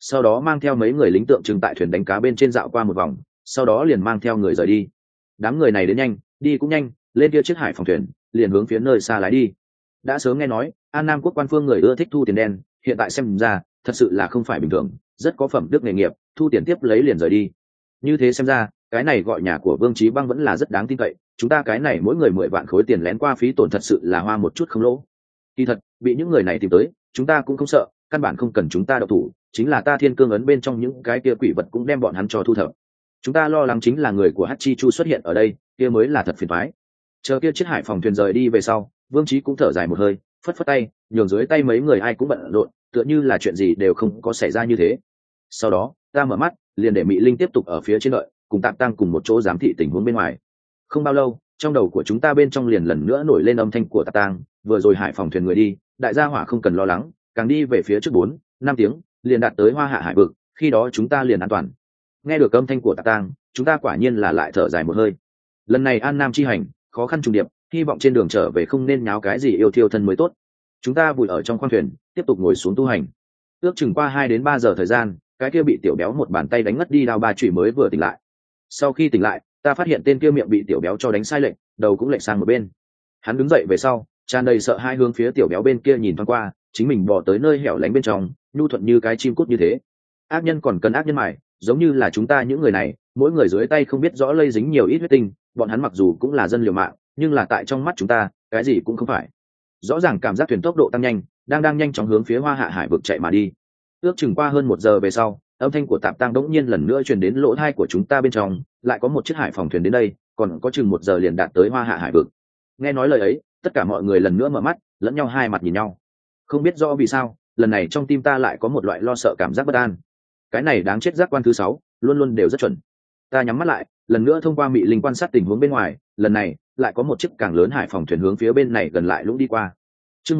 sau đó mang theo mấy người lính tượng trưng tại thuyền đánh cá bên trên dạo qua một vòng, sau đó liền mang theo người rời đi. Đám người này đến nhanh đi cũng nhanh, lên kia chiếc hải phòng thuyền liền hướng phía nơi xa lái đi. Đã sớm nghe nói An Nam quốc quan phương người ưa thích thu tiền đen, hiện tại xem ra thật sự là không phải bình thường, rất có phẩm đức nghề nghiệp, thu tiền tiếp lấy liền rời đi. Như thế xem ra cái này gọi nhà của Vương Chí Băng vẫn là rất đáng tin cậy, chúng ta cái này mỗi người 10 vạn khối tiền lén qua phí tổn thật sự là hoa một chút không lỗ. Kỳ thật bị những người này tìm tới chúng ta cũng không sợ, căn bản không cần chúng ta động thủ, chính là ta thiên cương ấn bên trong những cái kia quỷ vật cũng đem bọn hắn cho thu thập. Chúng ta lo lắng chính là người của Hachi Chu xuất hiện ở đây, kia mới là thật phiền toái. Chờ kia chiếc hải phòng thuyền rời đi về sau, Vương Chí cũng thở dài một hơi, phất phất tay nhường dưới tay mấy người ai cũng bận rộn, tựa như là chuyện gì đều không có xảy ra như thế. Sau đó ta mở mắt liền để Mị Linh tiếp tục ở phía trên đợi, cùng Tạm Tăng cùng một chỗ giám thị tình huống bên ngoài. Không bao lâu trong đầu của chúng ta bên trong liền lần nữa nổi lên âm thanh của Tạm Tăng, vừa rồi hải phòng thuyền người đi, đại gia hỏa không cần lo lắng, càng đi về phía trước 4-5 tiếng liền đạt tới Hoa Hạ hải vực, khi đó chúng ta liền an toàn. Nghe được âm thanh của Tạm Tăng, chúng ta quả nhiên là lại thở dài một hơi. Lần này An Nam chi hành khó khăn trùng điệp, hy vọng trên đường trở về không nên nháo cái gì yêu thiêu thân mới tốt. Chúng ta vùi ở trong khoang thuyền tiếp tục ngồi xuống tu hành. Ước chừng qua 2 đến 3 giờ thời gian, cái kia bị tiểu béo một bàn tay đánh ngất đi Đao Ba Chủy mới vừa tỉnh lại. Sau khi tỉnh lại ta phát hiện tên kia miệng bị tiểu béo cho đánh sai lệch, đầu cũng lệch sang một bên. Hắn đứng dậy về sau tràn đầy sợ hai hướng phía tiểu béo bên kia nhìn thoáng qua, chính mình bỏ tới nơi hẻo lánh bên trong, nhu thuận như cái chim cút như thế. Ác nhân còn cần ác nhân mài, giống như là chúng ta những người này, mỗi người dưới tay không biết rõ lây dính nhiều ít huyết tinh, bọn hắn mặc dù cũng là dân liều mạng, nhưng là tại trong mắt chúng ta cái gì cũng không phải. Rõ ràng cảm giác thuyền tốc độ tăng nhanh, đang nhanh chóng hướng phía Hoa Hạ hải vực chạy mà đi. Ước chừng qua hơn 1 giờ về sau, âm thanh của Tạm Tăng đống nhiên lần nữa truyền đến lỗ tai của chúng ta bên trong, lại có một chiếc hải phòng thuyền đến đây, còn có chừng 1 giờ liền đạt tới Hoa Hạ hải vực. Nghe nói lời ấy, tất cả mọi người lần nữa mở mắt, lẫn nhau hai mặt nhìn nhau. Không biết rõ vì sao, lần này trong tim ta lại có một loại lo sợ cảm giác bất an. Cái này đáng chết, giác quan thứ 6 luôn luôn đều rất chuẩn. Ta nhắm mắt lại lần nữa thông qua Mị Linh quan sát tình huống bên ngoài, lần này lại có một chiếc càng lớn hải phòng thuyền hướng phía bên này gần lại lũng đi qua. Chương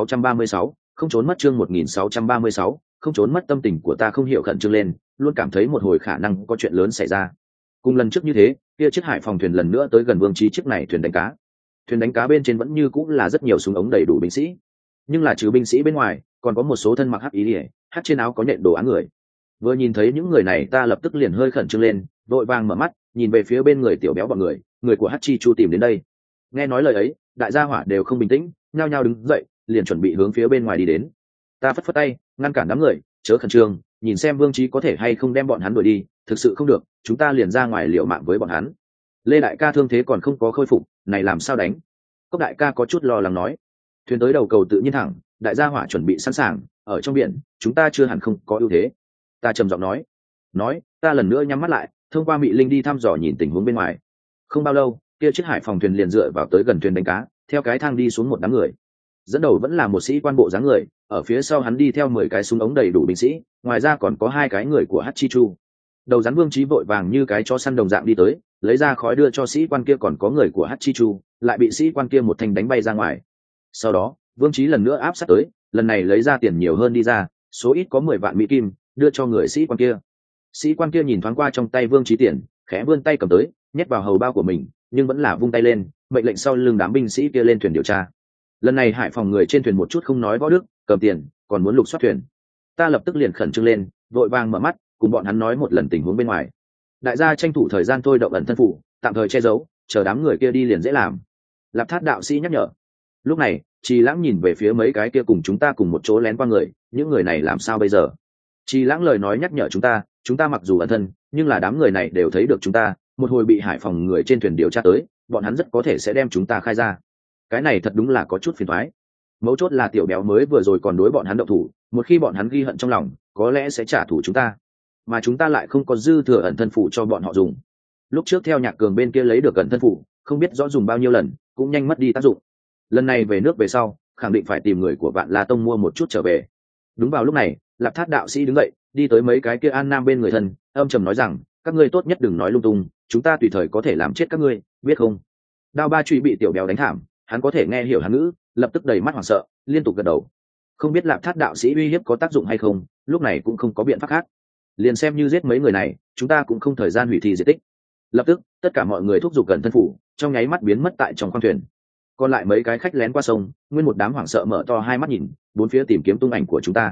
1636, không trốn mất. Chương 1636, không trốn mất. Tâm tình của ta không hiểu khẩn trương lên, luôn cảm thấy một hồi khả năng có chuyện lớn xảy ra. Cùng lần trước như thế, kia chiếc hải phòng thuyền lần nữa tới gần Vương Chí chiếc này thuyền đánh cá. Thuyền đánh cá bên trên vẫn như cũng là rất nhiều súng ống đầy đủ binh sĩ, nhưng là trừ binh sĩ bên ngoài còn có một số thân mặc hắc ý ỉa, hắt trên áo có nhện đồ án người. Vừa nhìn thấy những người này ta lập tức liền hơi khẩn trương lên, vội vàng mở mắt nhìn về phía bên người tiểu béo bọn người của Hachi Chu tìm đến đây. Nghe nói lời ấy, đại gia hỏa đều không bình tĩnh, nhao nhao đứng dậy liền chuẩn bị hướng phía bên ngoài đi đến. Ta phất phất tay ngăn cản đám người, chớ khẩn trương, nhìn xem Vương Chí có thể hay không đem bọn hắn đuổi đi, thực sự không được chúng ta liền ra ngoài liều mạng với bọn hắn. Lê đại ca thương thế còn không có khôi phục, này làm sao đánh? Cốc đại ca có chút lo lắng nói. Thuyền tới đầu cầu tự nhiên thẳng, đại gia hỏa chuẩn bị sẵn sàng, ở trong biển chúng ta chưa hẳn không có ưu thế. Ta trầm giọng nói ta lần nữa nhắm mắt lại thông qua Mị Linh đi thăm dò nhìn tình huống bên ngoài. Không bao lâu kia chiếc hải phòng thuyền liền dựa vào tới gần thuyền đánh cá, theo cái thang đi xuống một đám người. Dẫn đầu vẫn là một sĩ quan bộ dáng người, ở phía sau hắn đi theo 10 cái súng ống đầy đủ binh sĩ, ngoài ra còn có 2 cái người của Hachi Chu. Đầu rắn Vương Chí vội vàng như cái chó săn đồng dạng đi tới, lấy ra khói đưa cho sĩ quan kia, còn có người của Hachi Chu lại bị sĩ quan kia một thanh đánh bay ra ngoài. Sau đó Vương Chí lần nữa áp sát tới, lần này lấy ra tiền nhiều hơn đi ra, số ít có 10 vạn mỹ kim, đưa cho người sĩ quan kia. Sĩ quan kia nhìn thoáng qua trong tay Vương Chí tiền, khẽ vươn tay cầm tới, nhét vào hầu bao của mình, nhưng vẫn là vung tay lên, mệnh lệnh sau lưng đám binh sĩ kia lên thuyền điều tra. Lần này hải phòng người trên thuyền một chút không nói võ đức, cầm tiền còn muốn lục soát thuyền. Ta lập tức liền khẩn trương lên, vội vàng mở mắt cùng bọn hắn nói một lần tình huống bên ngoài. Đại gia tranh thủ thời gian thôi động ẩn thân phủ, tạm thời che giấu, chờ đám người kia đi liền dễ làm. Lạp Thát đạo sĩ nhắc nhở. Lúc này Trì Lãng nhìn về phía mấy cái kia cùng chúng ta cùng một chỗ lén qua người, những người này làm sao bây giờ? Trì Lãng lời nói nhắc nhở chúng ta mặc dù ẩn thân, nhưng là đám người này đều thấy được chúng ta, một hồi bị hải phòng người trên thuyền điều tra tới, bọn hắn rất có thể sẽ đem chúng ta khai ra. Cái này thật đúng là có chút phiền toái. Mấu chốt là tiểu béo mới vừa rồi còn đối bọn hắn động thủ, một khi bọn hắn ghi hận trong lòng, có lẽ sẽ trả thù chúng ta, mà chúng ta lại không có dư thừa ẩn thân phủ cho bọn họ dùng. Lúc trước theo Nhạc Cường bên kia lấy được ẩn thân phủ, không biết rõ dùng bao nhiêu lần, cũng nhanh mất đi tác dụng. Lần này về nước về sau, khẳng định phải tìm người của Vạn La Tông mua một chút trở về. Đúng vào lúc này, Lạp Thát đạo sĩ đứng dậy, đi tới mấy cái kia An Nam bên người thân, âm trầm nói rằng, các ngươi tốt nhất đừng nói lung tung, chúng ta tùy thời có thể làm chết các ngươi, biết không? Đao Ba Chủy bị tiểu béo đánh thảm, hắn có thể nghe hiểu hán ngữ, lập tức đầy mắt hoảng sợ, liên tục gật đầu. Không biết Lạp Thát đạo sĩ uy hiếp có tác dụng hay không, lúc này cũng không có biện pháp khác, liền xem như giết mấy người này, chúng ta cũng không thời gian hủy thi diệt tích. Lập tức tất cả mọi người thúc giục gần thân phủ, trong nháy mắt biến mất tại trong khoang thuyền. Còn lại mấy cái khách lén qua sông, nguyên một đám hoảng sợ mở to hai mắt nhìn bốn phía tìm kiếm tung ảnh của chúng ta.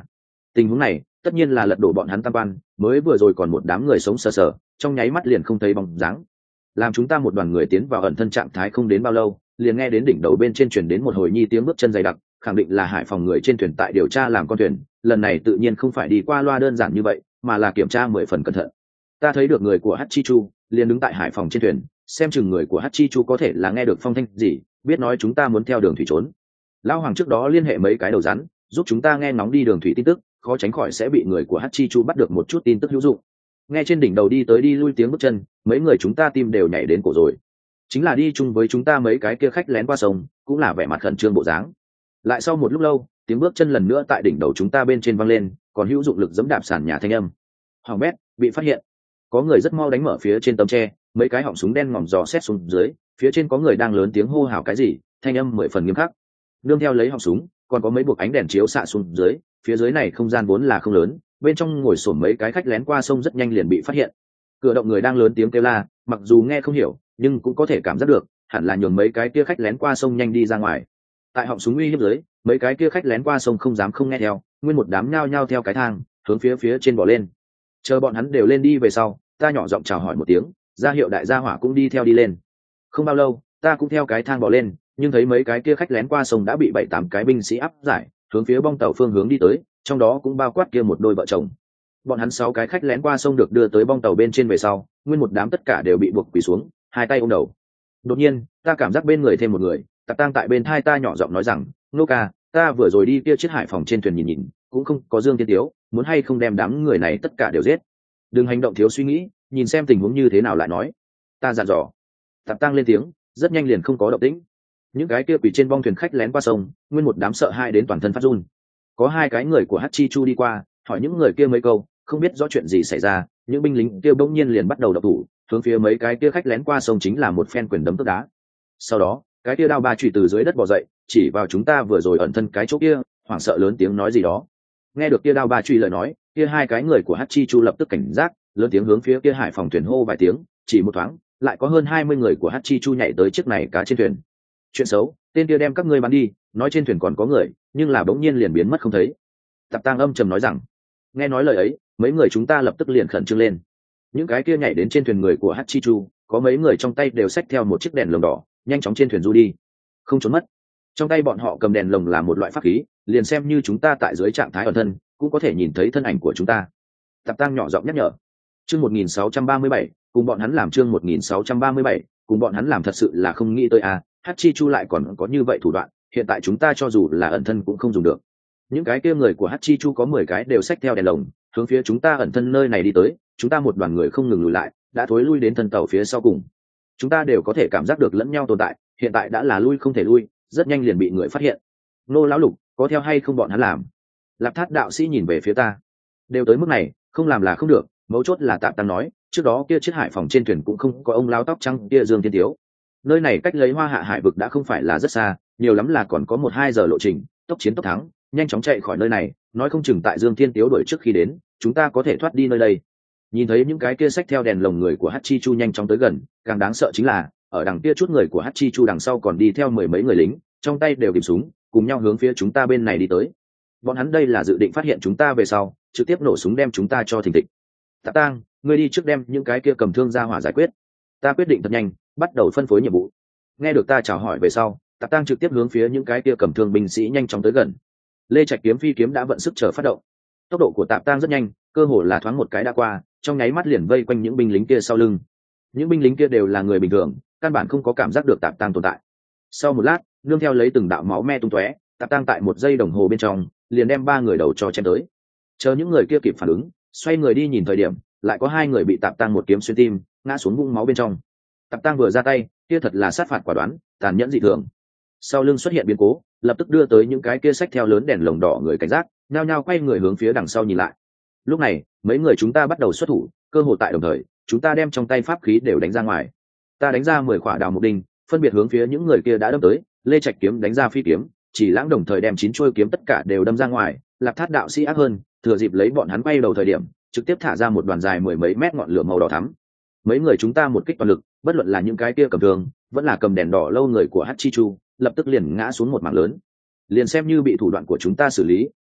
Tình huống này tất nhiên là lật đổ bọn hắn tam quan, mới vừa rồi còn một đám người sống sờ sờ, trong nháy mắt liền không thấy bóng dáng. Làm chúng ta một đoàn người tiến vào ẩn thân trạng thái không đến bao lâu, liền nghe đến đỉnh đầu bên trên truyền đến một hồi nhi tiếng bước chân dày đặc, khẳng định là Hải Phòng người trên thuyền tại điều tra làm con thuyền, lần này tự nhiên không phải đi qua loa đơn giản như vậy, mà là kiểm tra 10 phần cẩn thận. Ta thấy được người của Hachi Chu liền đứng tại Hải Phòng trên thuyền, xem chừng người của Hachi Chu có thể là nghe được phong thanh gì, biết nói chúng ta muốn theo đường thủy trốn. Lão Hoàng trước đó liên hệ mấy cái đầu rắn, giúp chúng ta nghe ngóng đi đường thủy tin tức, khó tránh khỏi sẽ bị người của Hachi Chu bắt được một chút tin tức hữu dụng. Nghe trên đỉnh đầu đi tới đi lui tiếng bước chân, mấy người chúng ta tim đều nhảy đến cổ rồi. Chính là đi chung với chúng ta mấy cái kia khách lén qua sông, cũng là vẻ mặt khẩn trương bộ dáng. Lại sau một lúc lâu, tiếng bước chân lần nữa tại đỉnh đầu chúng ta bên trên vang lên, còn hữu dụng lực giẫm đạp sàn nhà thanh âm. Hoàng bét, bị phát hiện. Có người rất mau đánh mở phía trên tấm tre, mấy cái họng súng đen ngòm dò xét xuống dưới, phía trên có người đang lớn tiếng hô hào cái gì, thanh âm 10 phần nghiêm khắc. Nương theo lấy họng súng, còn có mấy buộc ánh đèn chiếu xạ xuống dưới, phía dưới này không gian vốn là không lớn, bên trong ngồi xổm mấy cái khách lén qua sông rất nhanh liền bị phát hiện. Cửa động người đang lớn tiếng kêu la, mặc dù nghe không hiểu, nhưng cũng có thể cảm giác được, hẳn là nhường mấy cái kia khách lén qua sông nhanh đi ra ngoài. Tại họng súng uy hiếp dưới, mấy cái kia khách lén qua sông không dám không nghe theo, nguyên một đám nhao nhao theo cái thang hướng phía trên bỏ lên. Chờ bọn hắn đều lên đi về sau, ta nhỏ giọng chào hỏi một tiếng, ra hiệu đại gia hỏa cũng đi theo đi lên. Không bao lâu, ta cũng theo cái thang bỏ lên, nhưng thấy mấy cái kia khách lén qua sông đã bị 7-8 cái binh sĩ áp giải, hướng phía bong tàu phương hướng đi tới, trong đó cũng bao quát kia một đôi vợ chồng. Bọn hắn 6 cái khách lén qua sông được đưa tới bong tàu bên trên về sau, nguyên một đám tất cả đều bị buộc quỳ xuống, hai tay ôm đầu. Đột nhiên, ta cảm giác bên người thêm một người, Tạp Tang tại bên thai ta nhỏ giọng nói rằng, "Nô ca, ta vừa rồi đi kia chiếc Hải Phòng trên thuyền nhìn nhìn, cũng không có Dương Thiên Tiếu, muốn hay không đem đám người này tất cả đều giết. Đừng hành động thiếu suy nghĩ, nhìn xem tình huống như thế nào lại nói." Ta dặn dò. Tạp Tang lên tiếng, rất nhanh liền không có động tĩnh. Những cái kia quỳ trên bong thuyền khách lén qua sông, nguyên một đám sợ hãi đến toàn thân phát run. Có 2 cái người của Hachi Chu đi qua, hỏi những người kia mấy câu, không biết rõ chuyện gì xảy ra, những binh lính kia bỗng nhiên liền bắt đầu đập thủ, hướng phía mấy cái kia khách lén qua sông chính là một phen quyền đấm tức đá. Sau đó, cái kia đao ba chùy từ dưới đất bò dậy, chỉ vào chúng ta vừa rồi ẩn thân cái chỗ kia, hoảng sợ lớn tiếng nói gì đó. Nghe được kia đao ba chùy lời nói, kia 2 cái người của Hachi Chu lập tức cảnh giác, lớn tiếng hướng phía kia Hải Phòng thuyền hô vài tiếng, chỉ một thoáng, lại có hơn 20 người của Hachi Chu nhảy tới chiếc này cá trên thuyền. Chuyện xấu, tên kia đem các ngươi bắn đi, nói trên thuyền còn có người, nhưng là bỗng nhiên liền biến mất không thấy. Tạp Tang âm trầm nói rằng. Nghe nói lời ấy, mấy người chúng ta lập tức liền khẩn trương lên. Những cái kia nhảy đến trên thuyền người của Hachi Chu, có mấy người trong tay đều xách theo một chiếc đèn lồng đỏ, nhanh chóng trên thuyền du đi, không trốn mất. Trong tay bọn họ cầm đèn lồng là một loại pháp khí, liền xem như chúng ta tại dưới trạng thái ẩn thân, cũng có thể nhìn thấy thân ảnh của chúng ta. Tạp Tang nhỏ giọng nhắc nhở. Chương 1637, cùng bọn hắn làm chương 1637, cùng bọn hắn làm thật sự là không nghĩ tới à, Hachi Chu lại còn có như vậy thủ đoạn, hiện tại chúng ta cho dù là ẩn thân cũng không dùng được. Những cái kia người của Hachi Chu có 10 cái đều xách theo đèn lồng, hướng phía chúng ta ẩn thân nơi này đi tới, chúng ta một đoàn người không ngừng lùi lại, đã thối lui đến thân tàu phía sau cùng. Chúng ta đều có thể cảm giác được lẫn nhau tồn tại, hiện tại đã là lui không thể lui, rất nhanh liền bị người phát hiện. Nô lão lục, có theo hay không bọn hắn làm? Lạp Thát đạo sĩ nhìn về phía ta. Đều tới mức này, không làm là không được, mấu chốt là Tạm Tăng nói, trước đó kia chiếc Hải Phòng trên thuyền cũng không có ông lão tóc trắng kia Dương Thiên Tiếu. Nơi này cách lấy Hoa Hạ Hải vực đã không phải là rất xa, nhiều lắm là còn có 1-2 giờ lộ trình, tốc chiến tốc thắng, nhanh chóng chạy khỏi nơi này, nói không chừng tại Dương Thiên Tiếu đuổi trước khi đến, chúng ta có thể thoát đi nơi đây. Nhìn thấy những cái kia xách theo đèn lồng người của Hachi Chu nhanh chóng tới gần, càng đáng sợ chính là ở đằng kia chút người của Hachi Chu đằng sau còn đi theo 10 mấy người lính, trong tay đều kìm súng, cùng nhau hướng phía chúng ta bên này đi tới. Bọn hắn đây là dự định phát hiện chúng ta về sau, trực tiếp nổ súng đem chúng ta cho thình thịch. Tạp Tang, ngươi đi trước đem những cái kia cầm thương ra hỏa giải quyết. Ta quyết định thật nhanh, bắt đầu phân phối nhiệm vụ. Nghe được ta chào hỏi về sau, Tạp Tang trực tiếp hướng phía những cái kia cầm thương binh sĩ nhanh chóng tới gần. Lê Trạch kiếm phi kiếm đã vận sức chờ phát động. Tốc độ của Tạp Tang rất nhanh, cơ hồ là thoáng một cái đã qua, trong nháy mắt liền vây quanh những binh lính kia sau lưng. Những binh lính kia đều là người bình thường, căn bản không có cảm giác được Tạp Tang tồn tại. Sau một lát, nương theo lấy từng đạo máu me tung tóe, Tạp Tang tại 1 giây đồng hồ bên trong liền đem 3 người đầu cho chém tới. Chờ những người kia kịp phản ứng, xoay người đi nhìn thời điểm, lại có 2 người bị Tạp Tang một kiếm xuyên tim, ngã xuống vũng máu bên trong. Tạp Tang vừa ra tay, kia thật là sát phạt quả đoán, tàn nhẫn dị thường. Sau lưng xuất hiện biến cố, lập tức đưa tới những cái kia xách theo lớn đèn lồng đỏ người cảnh giác, nhao nhao quay người hướng phía đằng sau nhìn lại. Lúc này, mấy người chúng ta bắt đầu xuất thủ, cơ hội tại đồng thời, chúng ta đem trong tay pháp khí đều đánh ra ngoài. Ta đánh ra 10 quả đào mục đinh, phân biệt hướng phía những người kia đã đâm tới, Lê Trạch kiếm đánh ra phi kiếm, Chỉ Lãng đồng thời đem 9 chuôi kiếm tất cả đều đâm ra ngoài, Lạp Thát đạo sĩ ác hơn, thừa dịp lấy bọn hắn bay đầu thời điểm, trực tiếp thả ra một đoàn dài 10 mấy mét ngọn lửa màu đỏ thắm. Mấy người chúng ta một kích toàn lực, bất luận là những cái kia cầm thương, vẫn là cầm đèn đỏ lâu người của Hachi Chu, lập tức liền ngã xuống một mảng lớn. Liền xem như bị thủ đoạn của chúng ta xử lý,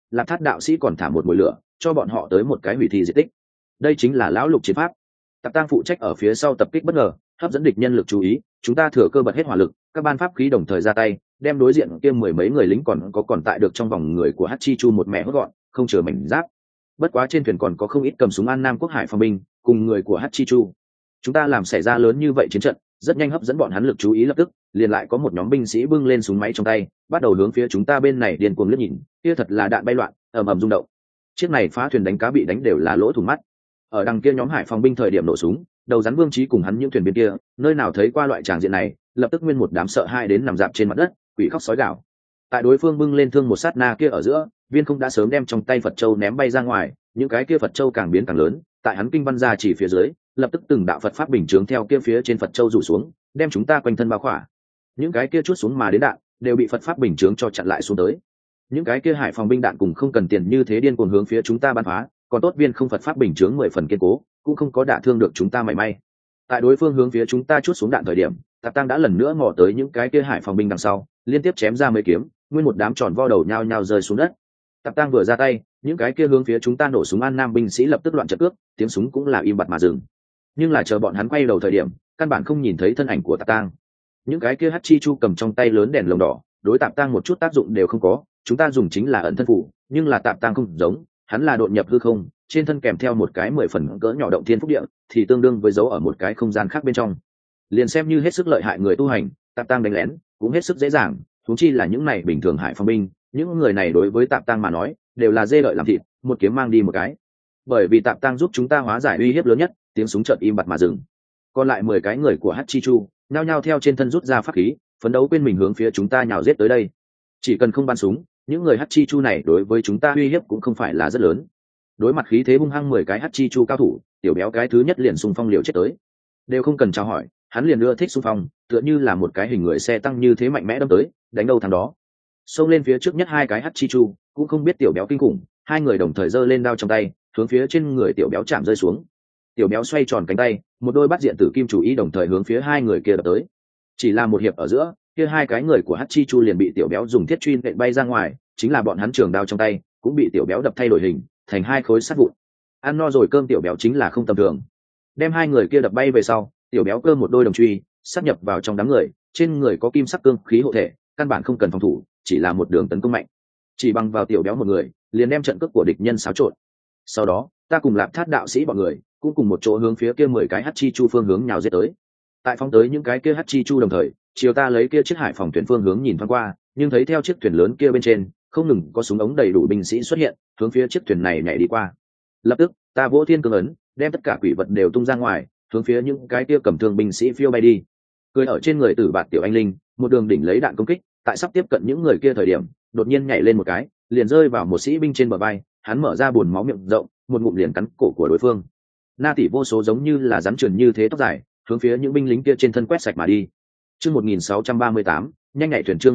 Lạp Thát đạo sĩ còn thả một mồi lửa cho bọn họ tới một cái hủy thi diệt tích. Đây chính là lão lục chiến pháp. Tạp Tăng phụ trách ở phía sau tập kích bất ngờ, hấp dẫn địch nhân lực chú ý, chúng ta thừa cơ bật hết hỏa lực, các ban pháp khí đồng thời ra tay, đem đối diện kia mười mấy người lính còn tại được trong vòng người của Hachichu một mẹ hốt gọn, không chừa mảnh giáp. Bất quá trên thuyền còn có không ít cầm súng An Nam Quốc Hải phòng binh, cùng người của Hachichu. Chúng ta làm xảy ra lớn như vậy chiến trận, rất nhanh hấp dẫn bọn hắn lực chú ý, lập tức liền lại có một nhóm binh sĩ bưng lên súng máy trong tay, bắt đầu hướng phía chúng ta bên này điên cuồng liếc nhìn, kia thật là đạn bay loạn, ầm ầm rung động. Chiếc này phá thuyền đánh cá bị đánh đều là lỗ thủng mắt. Ở đằng kia nhóm hải phòng binh thời điểm nổ súng, đầu rắn Vương Chí cùng hắn những thuyền viên kia, nơi nào thấy qua loại tràng diện này, lập tức nguyên một đám sợ hai đến nằm dạp trên mặt đất, quỷ khóc sói gào. Tại đối phương bưng lên thương một sát na kia ở giữa, Viên Không đã sớm đem trong tay Phật châu ném bay ra ngoài, những cái kia Phật châu càng biến càng lớn, tại hắn kinh văn ra chỉ phía dưới, lập tức từng đạo Phật pháp bình chướng theo kia phía trên Phật châu rủ xuống, đem chúng ta quanh thân bao khỏa. Những cái kia chuốt xuống mà đến đạn, đều bị Phật pháp bình chướng cho chặn lại xuống tới. Những cái kia hải phòng binh đạn cùng không cần tiền như thế điên cuồng hướng phía chúng ta bắn phá, còn tốt Viên Không Phật pháp bình chướng 10 phần kiên cố, cũng không có đả thương được chúng ta mảy may. Tại đối phương hướng phía chúng ta chuốt xuống đạn thời điểm, Tạp Tăng đã lần nữa mò tới những cái kia hải phòng binh đằng sau, liên tiếp chém ra mấy kiếm, nguyên một đám tròn vo đầu nhao nhao rơi xuống đất. Tạp Tăng vừa ra tay, những cái kia hướng phía chúng ta nổ súng An Nam binh sĩ lập tức loạn trận cướp, tiếng súng cũng là im bặt mà dừng. Nhưng là chờ bọn hắn quay đầu thời điểm, căn bản không nhìn thấy thân ảnh của Tạp Tăng. Những cái kia Hachichu cầm trong tay lớn đèn lồng đỏ, đối Tạp Tăng một chút tác dụng đều không có, chúng ta dùng chính là ẩn thân phủ, nhưng là Tạp Tăng không giống, hắn là đột nhập hư không, trên thân kèm theo một cái 10 phần cỡ nhỏ động thiên phúc địa, thì tương đương với dấu ở một cái không gian khác bên trong. Liền xem như hết sức lợi hại người tu hành, Tạp Tăng đánh lén cũng hết sức dễ dàng, huống chi là những này bình thường hải phong binh, những người này đối với Tạp Tăng mà nói, đều là dê đợi làm thịt, một kiếm mang đi một cái. Bởi vì Tạp Tăng giúp chúng ta hóa giải uy hiếp lớn nhất, tiếng súng chợt im bặt mà dừng. Còn lại 10 cái người của Hachichu, nhao nhao theo trên thân rút ra pháp khí, phấn đấu quên mình hướng phía chúng ta nhào giết tới đây. Chỉ cần không bắn súng, những người Hachichu này đối với chúng ta uy hiếp cũng không phải là rất lớn. Đối mặt khí thế hung hăng 10 cái Hachichu cao thủ, tiểu béo cái thứ nhất liền xung phong liều chết tới. Đều không cần chào hỏi, hắn liền ưa thích xung phong, tựa như là một cái hình người xe tăng như thế mạnh mẽ đâm tới, đánh đâu thằng đó. Xông lên phía trước nhất hai cái Hachichu, cũng không biết tiểu béo kinh khủng, hai người đồng thời giơ lên đao trong tay, hướng phía trên người tiểu béo chạm rơi xuống. Tiểu béo xoay tròn cánh tay, một đôi bát diện tử kim chủ ý đồng thời hướng phía hai người kia đập tới. Chỉ là một hiệp ở giữa, kia hai cái người của Hachichu liền bị tiểu béo dùng thiết truy nện bay ra ngoài, chính là bọn hắn trường đao trong tay, cũng bị tiểu béo đập thay đổi hình, thành hai khối sắt vụn. Ăn no rồi cơm tiểu béo chính là không tầm thường. Đem hai người kia đập bay về sau, tiểu béo cơ một đôi đồng truy, sát nhập vào trong đám người, trên người có kim sắc cương khí hộ thể, căn bản không cần phòng thủ, chỉ là một đường tấn công mạnh. Chỉ bằng vào tiểu béo một người, liền đem trận cước của địch nhân xáo trộn. Sau đó, ta cùng Lạp Thát đạo sĩ bọn người, cũng cùng một chỗ hướng phía kia 10 cái Hachichu phương hướng nhào giết tới. Tại phóng tới những cái kia Hachichu đồng thời, chiều ta lấy kia chiếc hải phòng thuyền phương hướng nhìn thoáng qua, nhưng thấy theo chiếc thuyền lớn kia bên trên, không ngừng có súng ống đầy đủ binh sĩ xuất hiện, hướng phía chiếc thuyền này nhảy đi qua. Lập tức, ta vỗ thiên cương ấn, đem tất cả quỷ vật đều tung ra ngoài, hướng phía những cái kia cầm thương binh sĩ phiêu bay đi. Cười ở trên người Tử Bạt tiểu anh linh, một đường đỉnh lấy đạn công kích, tại sắp tiếp cận những người kia thời điểm, đột nhiên nhảy lên một cái, liền rơi vào một sĩ binh trên bờ vai, hắn mở ra buồn máu miệng rộng, một ngụm liền cắn cổ của đối phương. Na tỷ vô số giống như là rắn trườn như thế tóc dài, hướng phía những binh lính kia trên thân quét sạch mà đi. Chương 1638, nhanh nhạy thuyền chương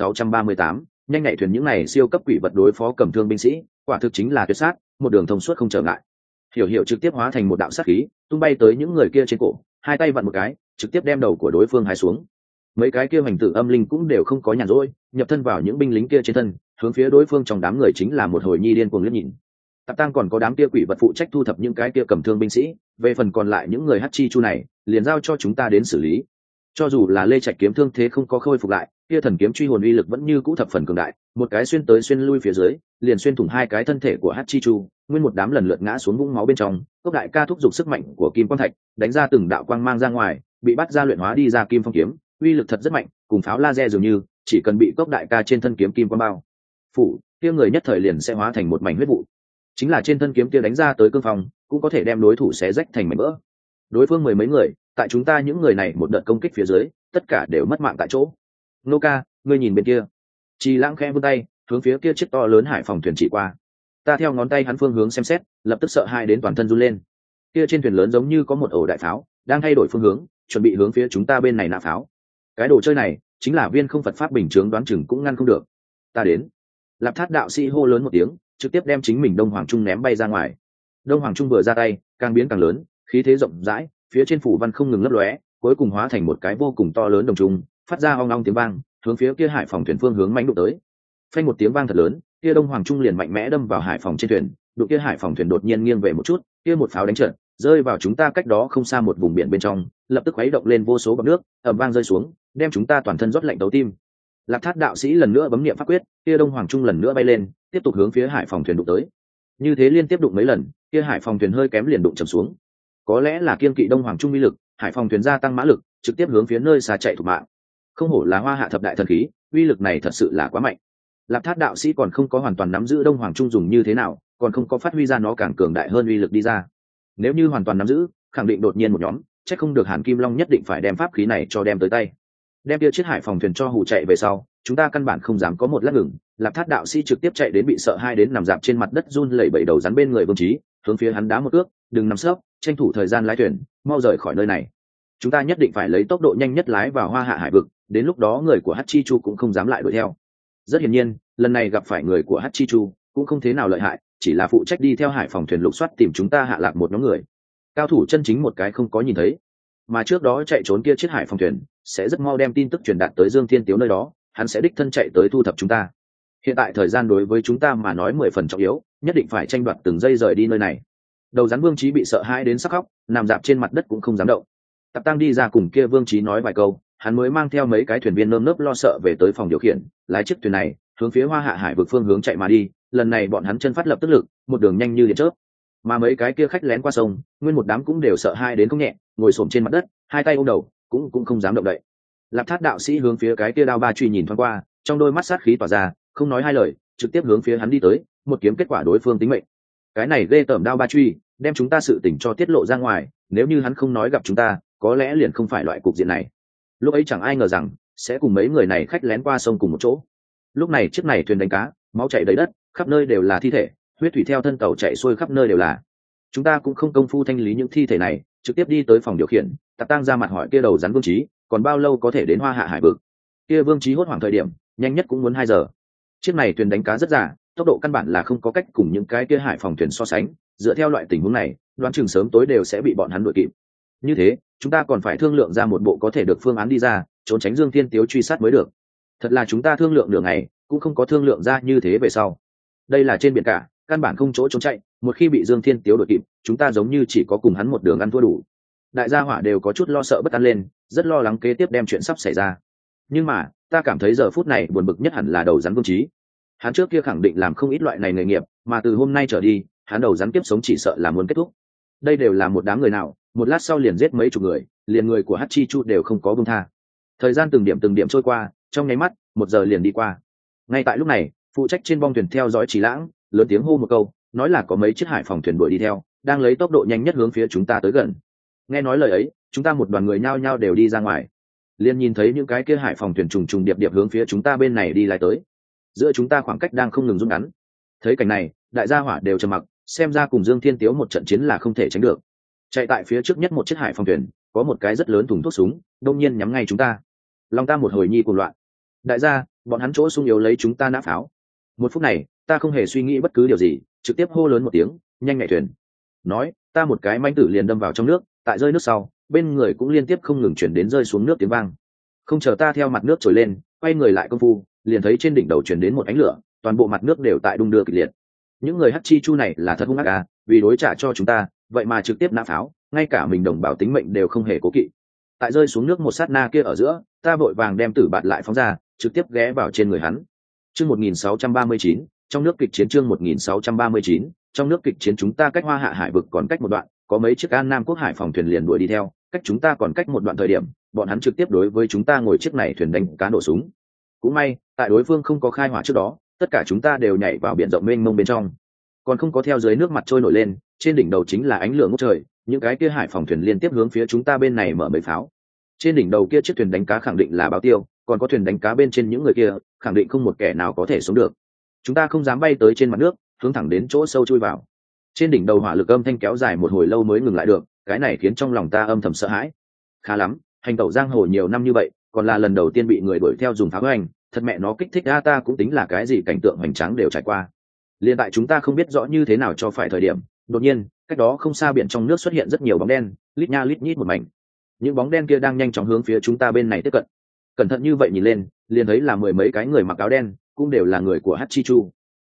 1638, nhanh nhạy thuyền những này siêu cấp quỷ vật đối phó cầm thương binh sĩ, quả thực chính là tuyệt sát, một đường thông suốt không trở ngại. Hiểu trực tiếp hóa thành một đạo sát khí, tung bay tới những người kia trên cổ, hai tay vặn một cái, trực tiếp đem đầu của đối phương hai xuống. Mấy cái kia hành tử âm linh cũng đều không có nhàn rỗi, nhập thân vào những binh lính kia trên thân, hướng phía đối phương trong đám người chính là một hồi nhi điên cuồng liếc nhìn. Tạp Tăng còn có đám kia quỷ vật phụ trách thu thập những cái kia cầm thương binh sĩ, về phần còn lại những người Hachichu này, liền giao cho chúng ta đến xử lý. Cho dù là Lê Trạch kiếm thương thế không có khôi phục lại, kia thần kiếm truy hồn uy lực vẫn như cũ thập phần cường đại, một cái xuyên tới xuyên lui phía dưới, liền xuyên thủng hai cái thân thể của Hachichu, nguyên một đám lần lượt ngã xuống vũng máu bên trong. Cốc đại ca thúc giục sức mạnh của kim quang thạch, đánh ra từng đạo quang mang ra ngoài, bị bắt ra luyện hóa đi ra kim phong kiếm, uy lực thật rất mạnh, cùng pháo laser dường như, chỉ cần bị Cốc đại ca trên thân kiếm kim quang bao phủ, kia người nhất thời liền sẽ hóa thành một mảnh huyết vụ. Chính là trên thân kiếm kia đánh ra tới cương phong, cũng có thể đem đối thủ xé rách thành mảnh vỡ. Đối phương mười mấy người, tại chúng ta những người này một đợt công kích phía dưới, tất cả đều mất mạng tại chỗ. Nô ca, ngươi nhìn bên kia. Chi Lãng khẽ vươn tay, hướng phía kia chiếc to lớn hải phòng thuyền chỉ qua. Ta theo ngón tay hắn phương hướng xem xét, lập tức sợ hãi đến toàn thân run lên. Kia trên thuyền lớn giống như có một ổ đại pháo, đang thay đổi phương hướng, chuẩn bị hướng phía chúng ta bên này nã pháo. Cái đồ chơi này, chính là Viên Không Phật pháp bình chướng đoán chừng cũng ngăn không được. Ta đến. Lạp Thát đạo sĩ hô lớn một tiếng, trực tiếp đem chính mình Đông Hoàng Trung ném bay ra ngoài. Đông Hoàng Trung vừa ra tay, càng biến càng lớn, khí thế rộng rãi, phía trên phủ văn không ngừng lấp lóe, cuối cùng hóa thành một cái vô cùng to lớn đồng trung, phát ra ong ong tiếng vang, hướng phía kia hải phòng thuyền phương hướng mãnh đụng tới. Phanh một tiếng vang thật lớn, kia Đông Hoàng Trung liền mạnh mẽ đâm vào hải phòng trên thuyền, đụng kia hải phòng thuyền đột nhiên nghiêng về một chút, kia một pháo đánh trượt, rơi vào chúng ta cách đó không xa một vùng biển bên trong, lập tức khuấy động lên vô số bọt nước, ầm vang rơi xuống, đem chúng ta toàn thân rót lạnh tấu tim. Lạc Thát đạo sĩ lần nữa bấm niệm pháp quyết, kia Đông Hoàng Trung lần nữa bay lên, tiếp tục hướng phía hải phòng thuyền đụng tới. Như thế liên tiếp đụng mấy lần, kia hải phòng thuyền hơi kém liền đụng trầm xuống. Có lẽ là kiên kỵ Đông Hoàng Trung uy lực, hải phòng thuyền gia tăng mã lực, trực tiếp hướng phía nơi xa chạy thục mạng. Không hổ là Hoa Hạ thập đại thần khí, uy lực này thật sự là quá mạnh. Lạc Thát đạo sĩ còn không có hoàn toàn nắm giữ Đông Hoàng Trung dùng như thế nào, còn không có phát huy ra nó càng cường đại hơn uy lực đi ra. Nếu như hoàn toàn nắm giữ, khẳng định đột nhiên một nhóm, chắc không được Hàn Kim Long nhất định phải đem pháp khí này cho đem tới tay. Đem kia chiếc hải phòng thuyền cho hù chạy về sau, chúng ta căn bản không dám có một lát ngừng. Lạc Thát đạo sĩ trực tiếp chạy đến bị sợ hai đến nằm dạp trên mặt đất run lẩy bẩy đầu rắn bên người Vương Chí, hướng phía hắn đá một ước, đừng nằm sấp, tranh thủ thời gian lái thuyền, mau rời khỏi nơi này. Chúng ta nhất định phải lấy tốc độ nhanh nhất lái vào Hoa Hạ hải vực, đến lúc đó người của Hachi Chu cũng không dám lại đuổi theo. Rất hiển nhiên, lần này gặp phải người của Hachi Chu cũng không thế nào lợi hại, chỉ là phụ trách đi theo hải phòng thuyền lục soát tìm chúng ta hạ lạc một nhóm người. Cao thủ chân chính một cái không có nhìn thấy, mà trước đó chạy trốn kia chiếc hải phòng thuyền sẽ rất mau đem tin tức truyền đạt tới Dương Thiên Tiếu nơi đó, hắn sẽ đích thân chạy tới thu thập chúng ta. Hiện tại thời gian đối với chúng ta mà nói 10 phần trọng yếu, nhất định phải tranh đoạt từng giây rời đi nơi này. Đầu rắn Vương Chí bị sợ hãi đến sắc khóc, nằm dạp trên mặt đất cũng không dám động. Tạp Tăng đi ra cùng kia Vương Chí nói vài câu, hắn mới mang theo mấy cái thuyền viên nơm nớp lo sợ về tới phòng điều khiển, lái chiếc thuyền này hướng phía Hoa Hạ hải vực phương hướng chạy mà đi. Lần này bọn hắn chân phát lập tức lực, một đường nhanh như điện chớp. Mà mấy cái kia khách lén qua sông, nguyên một đám cũng đều sợ hãi đến không nhẹ, ngồi xổm trên mặt đất, hai tay ôm đầu, cũng không dám động đậy. Lạc Thát đạo sĩ hướng phía cái kia đao ba truy nhìn thoáng qua, trong đôi mắt sát khí tỏa ra, không nói hai lời, trực tiếp hướng phía hắn đi tới, một kiếm kết quả đối phương tính mệnh. Cái này ghê tởm đao ba truy, đem chúng ta sự tình cho tiết lộ ra ngoài, nếu như hắn không nói gặp chúng ta, có lẽ liền không phải loại cục diện này. Lúc ấy chẳng ai ngờ rằng sẽ cùng mấy người này khách lén qua sông cùng một chỗ. Lúc này chiếc này thuyền đánh cá, máu chảy đầy đất, khắp nơi đều là thi thể, huyết thủy theo thân tàu chảy xuôi khắp nơi đều là. Chúng ta cũng không công phu thanh lý những thi thể này, trực tiếp đi tới phòng điều khiển. Tạp Tăng ra mặt hỏi kia đầu rắn Vương Chí, còn bao lâu có thể đến Hoa Hạ hải vực? Kia Vương Chí hốt hoảng thời điểm, nhanh nhất cũng muốn 2 giờ. Chiếc này thuyền đánh cá rất giả, tốc độ căn bản là không có cách cùng những cái kia hải phòng thuyền so sánh, dựa theo loại tình huống này, đoán chừng sớm tối đều sẽ bị bọn hắn đuổi kịp. Như thế, chúng ta còn phải thương lượng ra một bộ có thể được phương án đi ra, trốn tránh Dương Thiên Tiếu truy sát mới được. Thật là chúng ta thương lượng nửa ngày, cũng không có thương lượng ra như thế về sau. Đây là trên biển cả, căn bản không chỗ trốn chạy, một khi bị Dương Thiên Tiếu đuổi kịp, chúng ta giống như chỉ có cùng hắn một đường ăn thua đủ. Đại gia hỏa đều có chút lo sợ bất an lên, rất lo lắng kế tiếp đem chuyện sắp xảy ra. Nhưng mà, ta cảm thấy giờ phút này buồn bực nhất hẳn là đầu rắn Vương Chí. Hắn trước kia khẳng định làm không ít loại này nghề nghiệp, mà từ hôm nay trở đi, hắn đầu rắn kiếp sống chỉ sợ là muốn kết thúc. Đây đều là một đám người nào, một lát sau liền giết mấy chục người, liền người của Hachi Chu đều không có buông tha. Thời gian từng điểm trôi qua, trong nháy mắt, 1 giờ liền đi qua. Ngay tại lúc này, phụ trách trên bong thuyền theo dõi Chỉ Lãng, lớn tiếng hô một câu, nói là có mấy chiếc hải phòng thuyền đuổi đi theo, đang lấy tốc độ nhanh nhất hướng phía chúng ta tới gần. Nghe nói lời ấy, chúng ta một đoàn người nhao nhao đều đi ra ngoài, liền nhìn thấy những cái kia hải phòng thuyền trùng trùng điệp điệp hướng phía chúng ta bên này đi lại tới. Giữa chúng ta khoảng cách đang không ngừng rút ngắn. Thấy cảnh này, đại gia hỏa đều trầm mặc, xem ra cùng Dương Thiên Tiếu một trận chiến là không thể tránh được. Chạy tại phía trước nhất một chiếc hải phòng thuyền, có một cái rất lớn thùng thuốc súng, đông nhiên nhắm ngay chúng ta. Lòng ta một hồi nhi cuồng loạn. Đại gia, bọn hắn chỗ sung yếu lấy chúng ta nã pháo. Một phút này, ta không hề suy nghĩ bất cứ điều gì, trực tiếp hô lớn một tiếng, nhanh nhạy thuyền. Nói, ta một cái manh tử liền đâm vào trong nước, tại rơi nước sau, bên người cũng liên tiếp không ngừng chuyển đến rơi xuống nước tiếng vang. Không chờ ta theo mặt nước trồi lên, quay người lại công phu, liền thấy trên đỉnh đầu chuyển đến một ánh lửa, toàn bộ mặt nước đều tại đung đưa kịch liệt. Những người Hachi Chu này là thật hung ác à, vì đối trả cho chúng ta, vậy mà trực tiếp nã pháo, ngay cả mình đồng bào tính mệnh đều không hề cố kỵ. Tại rơi xuống nước một sát na kia ở giữa, ta vội vàng đem tử bạt lại phóng ra, trực tiếp ghé vào trên người hắn. Chương 1639, trong nước kịch chiến. Chương 1639, trong nước kịch chiến. Chúng ta cách Hoa Hạ hải vực còn cách một đoạn, có mấy chiếc An Nam Quốc hải phòng thuyền liền đuổi đi theo, cách chúng ta còn cách một đoạn thời điểm, bọn hắn trực tiếp đối với chúng ta ngồi chiếc này thuyền đánh cá nổ súng. Cũng may, tại đối phương không có khai hỏa trước đó, tất cả chúng ta đều nhảy vào biển rộng mênh mông bên trong, còn không có theo dưới nước mặt trôi nổi lên, trên đỉnh đầu chính là ánh lửa ngút trời, những cái kia hải phòng thuyền liên tiếp hướng phía chúng ta bên này mở mấy pháo. Trên đỉnh đầu kia chiếc thuyền đánh cá khẳng định là báo tiêu, còn có thuyền đánh cá bên trên những người kia, khẳng định không một kẻ nào có thể sống được. Chúng ta không dám bay tới trên mặt nước, hướng thẳng đến chỗ sâu chui vào. Trên đỉnh đầu hỏa lực âm thanh kéo dài một hồi lâu mới ngừng lại được, cái này khiến trong lòng ta âm thầm sợ hãi. Khá lắm, hành tẩu giang hồ nhiều năm như vậy, còn là lần đầu tiên bị người đuổi theo dùng pháo hoành, thật mẹ nó kích thích a, ta cũng tính là cái gì cảnh tượng hoành tráng đều trải qua. Liên tại chúng ta không biết rõ như thế nào cho phải thời điểm, đột nhiên, cách đó không xa biển trong nước xuất hiện rất nhiều bóng đen, lít nha lít nhít một mảnh. Những bóng đen kia đang nhanh chóng hướng phía chúng ta bên này tiếp cận. Cẩn thận như vậy nhìn lên, liền thấy là 10 mấy cái người mặc áo đen, cũng đều là người của Hachi Chu.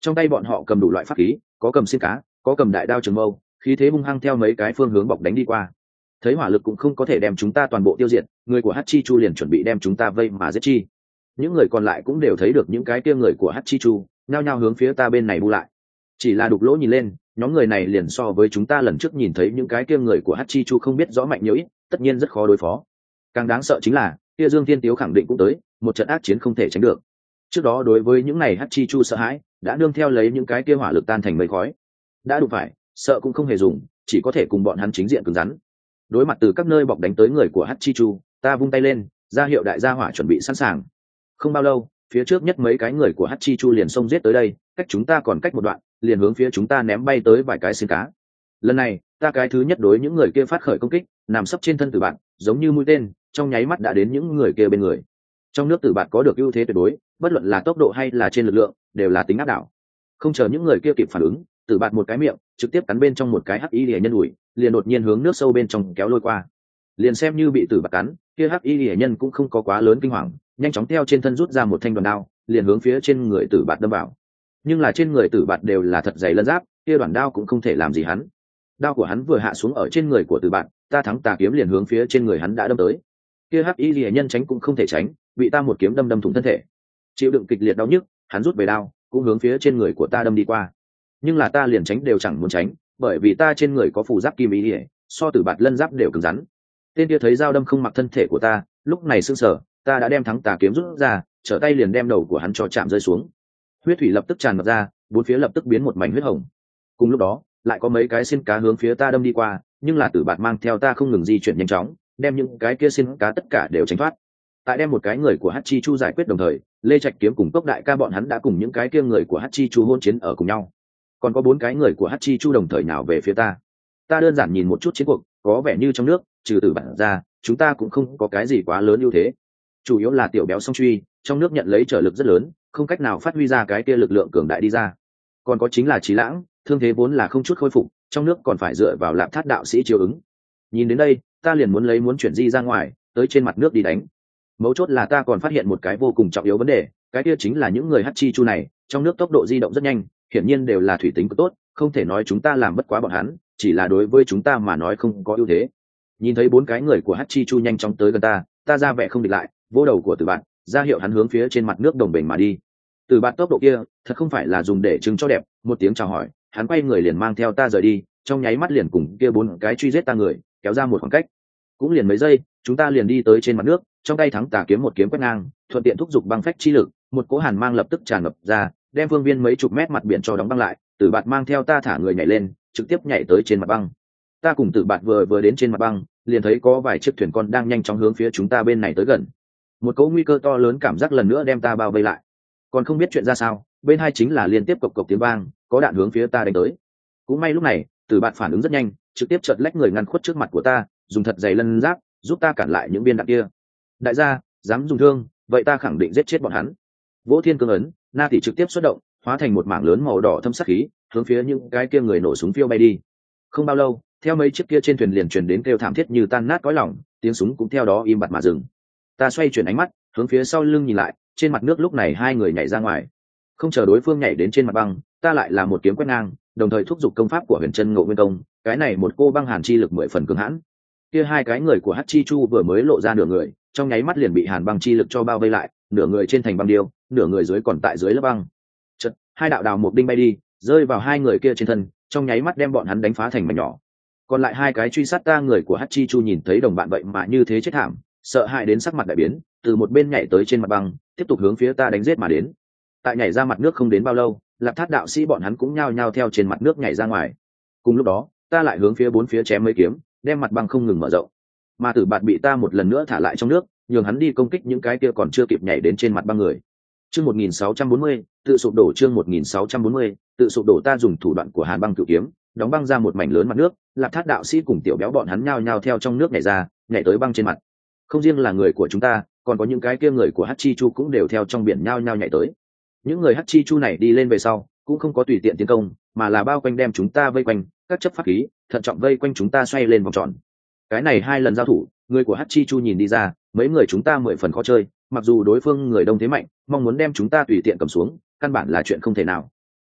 Trong tay bọn họ cầm đủ loại pháp khí, có cầm xiên cá, có cầm đại đao trường mâu, khí thế hung hăng theo mấy cái phương hướng bọc đánh đi qua. Thấy hỏa lực cũng không có thể đem chúng ta toàn bộ tiêu diệt, người của Hachi Chu liền chuẩn bị đem chúng ta vây mà giết chi. Những người còn lại cũng đều thấy được những cái kia người của Hachi Chu nhao nhao hướng phía ta bên này bu lại. Chỉ là đục lỗ nhìn lên, nhóm người này liền so với chúng ta lần trước nhìn thấy những cái kia người của Hachi Chu không biết rõ mạnh nhiều ít, tất nhiên rất khó đối phó. Càng đáng sợ chính là kia Dương Thiên Tiếu khẳng định cũng tới, một trận ác chiến không thể tránh được. Trước đó đối với những này Hachi Chu sợ hãi, đã nương theo lấy những cái kia hỏa lực tan thành mây khói. Đã đụng phải, sợ cũng không hề dùng, chỉ có thể cùng bọn hắn chính diện cứng rắn. Đối mặt từ các nơi bọc đánh tới người của Hachi Chu, ta vung tay lên, ra hiệu đại gia hỏa chuẩn bị sẵn sàng. Không bao lâu, phía trước nhất mấy cái người của Hachi Chu liền xông giết tới đây, cách chúng ta còn cách một đoạn, liền hướng phía chúng ta ném bay tới vài cái xiên cá. Lần này, ta cái thứ nhất đối những người kia phát khởi công kích, nằm sấp trên thân Tử Bạt, giống như mũi tên, trong nháy mắt đã đến những người kia bên người. Trong nước Tử Bạt có được ưu thế tuyệt đối, bất luận là tốc độ hay là trên lực lượng, đều là tính áp đảo. Không chờ những người kia kịp phản ứng, Tử Bạt một cái miệng, trực tiếp cắn bên trong một cái hắc y liễu nhân ủi, liền đột nhiên hướng nước sâu bên trong kéo lôi qua. Liền xem như bị Tử Bạt cắn, kia hắc y liễu nhân cũng không có quá lớn kinh hoàng, nhanh chóng theo trên thân rút ra một thanh đoàn đao, liền hướng phía trên người Tử Bạt đâm vào. Nhưng là trên người Tử Bạt đều là thật dày lân giáp, kia đoàn đao cũng không thể làm gì hắn. Đao của hắn vừa hạ xuống ở trên người của Tử Bạt, ta thắng tà kiếm liền hướng phía trên người hắn đã đâm tới. Kia hắc y liễu nhân tránh cũng không thể tránh, bị ta một kiếm đâm thủng thân thể. Chịu đựng kịch liệt đau nhức, hắn rút về đao, cũng hướng phía trên người của ta đâm đi qua. Nhưng là ta liền tránh đều chẳng muốn tránh, bởi vì ta trên người có phù giáp kim ý ỉa, so Tử Bạt lân giáp đều cứng rắn. Tên kia thấy dao đâm không mặc thân thể của ta, lúc này sững sờ, ta đã đem thắng tà kiếm rút ra, trở tay liền đem đầu của hắn cho chạm rơi xuống. Huyết thủy lập tức tràn ngập ra, bốn phía lập tức biến một mảnh huyết hồng. Cùng lúc đó, lại có mấy cái xiên cá hướng phía ta đâm đi qua, nhưng là Tử Bạt mang theo ta không ngừng di chuyển nhanh chóng, đem những cái kia xiên cá tất cả đều tránh thoát. Tại đem một cái người của Hachi Chu giải quyết đồng thời, Lê Trạch Kiếm cùng Cốc Đại Ca bọn hắn đã cùng những cái kia người của Hachi Chu hôn chiến ở cùng nhau. Còn có 4 cái người của Hachi Chu đồng thời nào về phía ta. Ta đơn giản nhìn một chút chiến cuộc, có vẻ như trong nước, trừ Tử Bạt ra, chúng ta cũng không có cái gì quá lớn ưu thế. Chủ yếu là tiểu béo song truy, trong nước nhận lấy trở lực rất lớn, không cách nào phát huy ra cái kia lực lượng cường đại đi ra. Còn có chính là Chí Lãng, thương thế vốn là không chút khôi phục, trong nước còn phải dựa vào Lạp Thát đạo sĩ chiếu ứng. Nhìn đến đây, ta liền muốn chuyển di ra ngoài, tới trên mặt nước đi đánh. Mấu chốt là ta còn phát hiện một cái vô cùng trọng yếu vấn đề, cái kia chính là những người Hachi Chu này, trong nước tốc độ di động rất nhanh, hiển nhiên đều là thủy tính cực tốt, không thể nói chúng ta làm bất quá bọn hắn, chỉ là đối với chúng ta mà nói không có ưu thế. Nhìn thấy 4 cái người của Hachi Chu nhanh chóng tới gần ta ra vẻ không địch lại, vỗ đầu của Tử Bạt, ra hiệu hắn hướng phía trên mặt nước đồng bền mà đi. Tử Bạt tốc độ kia, thật không phải là dùng để trưng cho đẹp, một tiếng chào hỏi, hắn quay người liền mang theo ta rời đi, trong nháy mắt liền cùng kia 4 cái truy giết ta người, kéo ra một khoảng cách. Cũng liền mấy giây, chúng ta liền đi tới trên mặt nước, trong tay thắng tà kiếm một kiếm quét ngang, thuận tiện thúc giục băng phách chi lực, một cỗ hàn mang lập tức tràn ngập ra, đem phương viên mấy chục mét mặt biển cho đóng băng lại. Tử Bạt mang theo ta thả người nhảy lên, trực tiếp nhảy tới trên mặt băng. Ta cùng Tử Bạt vừa đến trên mặt băng, liền thấy có vài chiếc thuyền con đang nhanh chóng hướng phía chúng ta bên này tới gần. Một cỗ nguy cơ to lớn cảm giác lần nữa đem ta bao vây lại. Còn không biết chuyện ra sao, bên hai chính là liên tiếp cộc cộc tiếng vang, có đạn hướng phía ta đánh tới. Cũng may lúc này, Tử Bạt phản ứng rất nhanh, trực tiếp chợt lách người ngăn khuất trước mặt của ta, dùng thật dày lân giáp giúp ta cản lại những viên đạn kia. Đại gia, dám dùng thương, vậy ta khẳng định giết chết bọn hắn. Vỗ Thiên Cương ấn, Na Tỷ trực tiếp xuất động, hóa thành một mảng lớn màu đỏ thâm sắc khí, hướng phía những cái kia người nổ súng phiêu bay đi. Không bao lâu, theo mấy chiếc kia trên thuyền liền truyền đến kêu thảm thiết như tan nát cõi lòng, tiếng súng cũng theo đó im bặt mà dừng. Ta xoay chuyển ánh mắt, hướng phía sau lưng nhìn lại, trên mặt nước lúc này 2 người nhảy ra ngoài. Không chờ đối phương nhảy đến trên mặt băng, ta lại là một kiếm quét ngang, đồng thời thúc giục công pháp của Huyền Chân Ngộ Nguyên Công, cái này một cô băng hàn chi lực 10 phần cường hãn. Kia 2 cái người của Hachi Chu vừa mới lộ ra nửa người, trong nháy mắt liền bị hàn băng chi lực cho bao vây lại, nửa người trên thành băng điêu, nửa người dưới còn tại dưới lớp băng. Chợt, 2 đạo đào một đinh bay đi, rơi vào 2 người kia trên thân, trong nháy mắt đem bọn hắn đánh phá thành mảnh nhỏ. Còn lại 2 cái truy sát ta người của Hachi Chu nhìn thấy đồng bạn vậy mà như thế chết thảm, sợ hãi đến sắc mặt đại biến, từ một bên nhảy tới trên mặt băng, tiếp tục hướng phía ta đánh giết mà đến. Tại nhảy ra mặt nước không đến bao lâu, Lạp Thát đạo sĩ bọn hắn cũng nhao nhao theo trên mặt nước nhảy ra ngoài. Cùng lúc đó, ta lại hướng phía 4 phía chém mấy kiếm, đem mặt băng không ngừng mở rộng. Mà Tử Bạt bị ta một lần nữa thả lại trong nước, nhường hắn đi công kích những cái kia còn chưa kịp nhảy đến trên mặt băng người. Chương 1640, tự sụp đổ. Chương 1640, tự sụp đổ. Ta dùng thủ đoạn của Hàn Băng Cửu Kiếm, đóng băng ra một mảnh lớn mặt nước. Lạp Thát đạo sĩ cùng Tiểu Béo bọn hắn nhao nhao theo trong nước nhảy ra, nhảy tới băng trên mặt. Không riêng là người của chúng ta, còn có những cái kia người của Hachi Chu cũng đều theo trong biển nhao nhao nhảy tới. Những người Hachi Chu này đi lên về sau, cũng không có tùy tiện tiến công, mà là bao quanh đem chúng ta vây quanh, các chấp pháp khí, thận trọng vây quanh chúng ta xoay lên vòng tròn. Cái này 2 lần giao thủ, người của Hachi Chu nhìn đi ra, mấy người chúng ta 10 phần khó chơi, mặc dù đối phương người đông thế mạnh, mong muốn đem chúng ta tùy tiện cầm xuống, căn bản là chuyện không thể nào.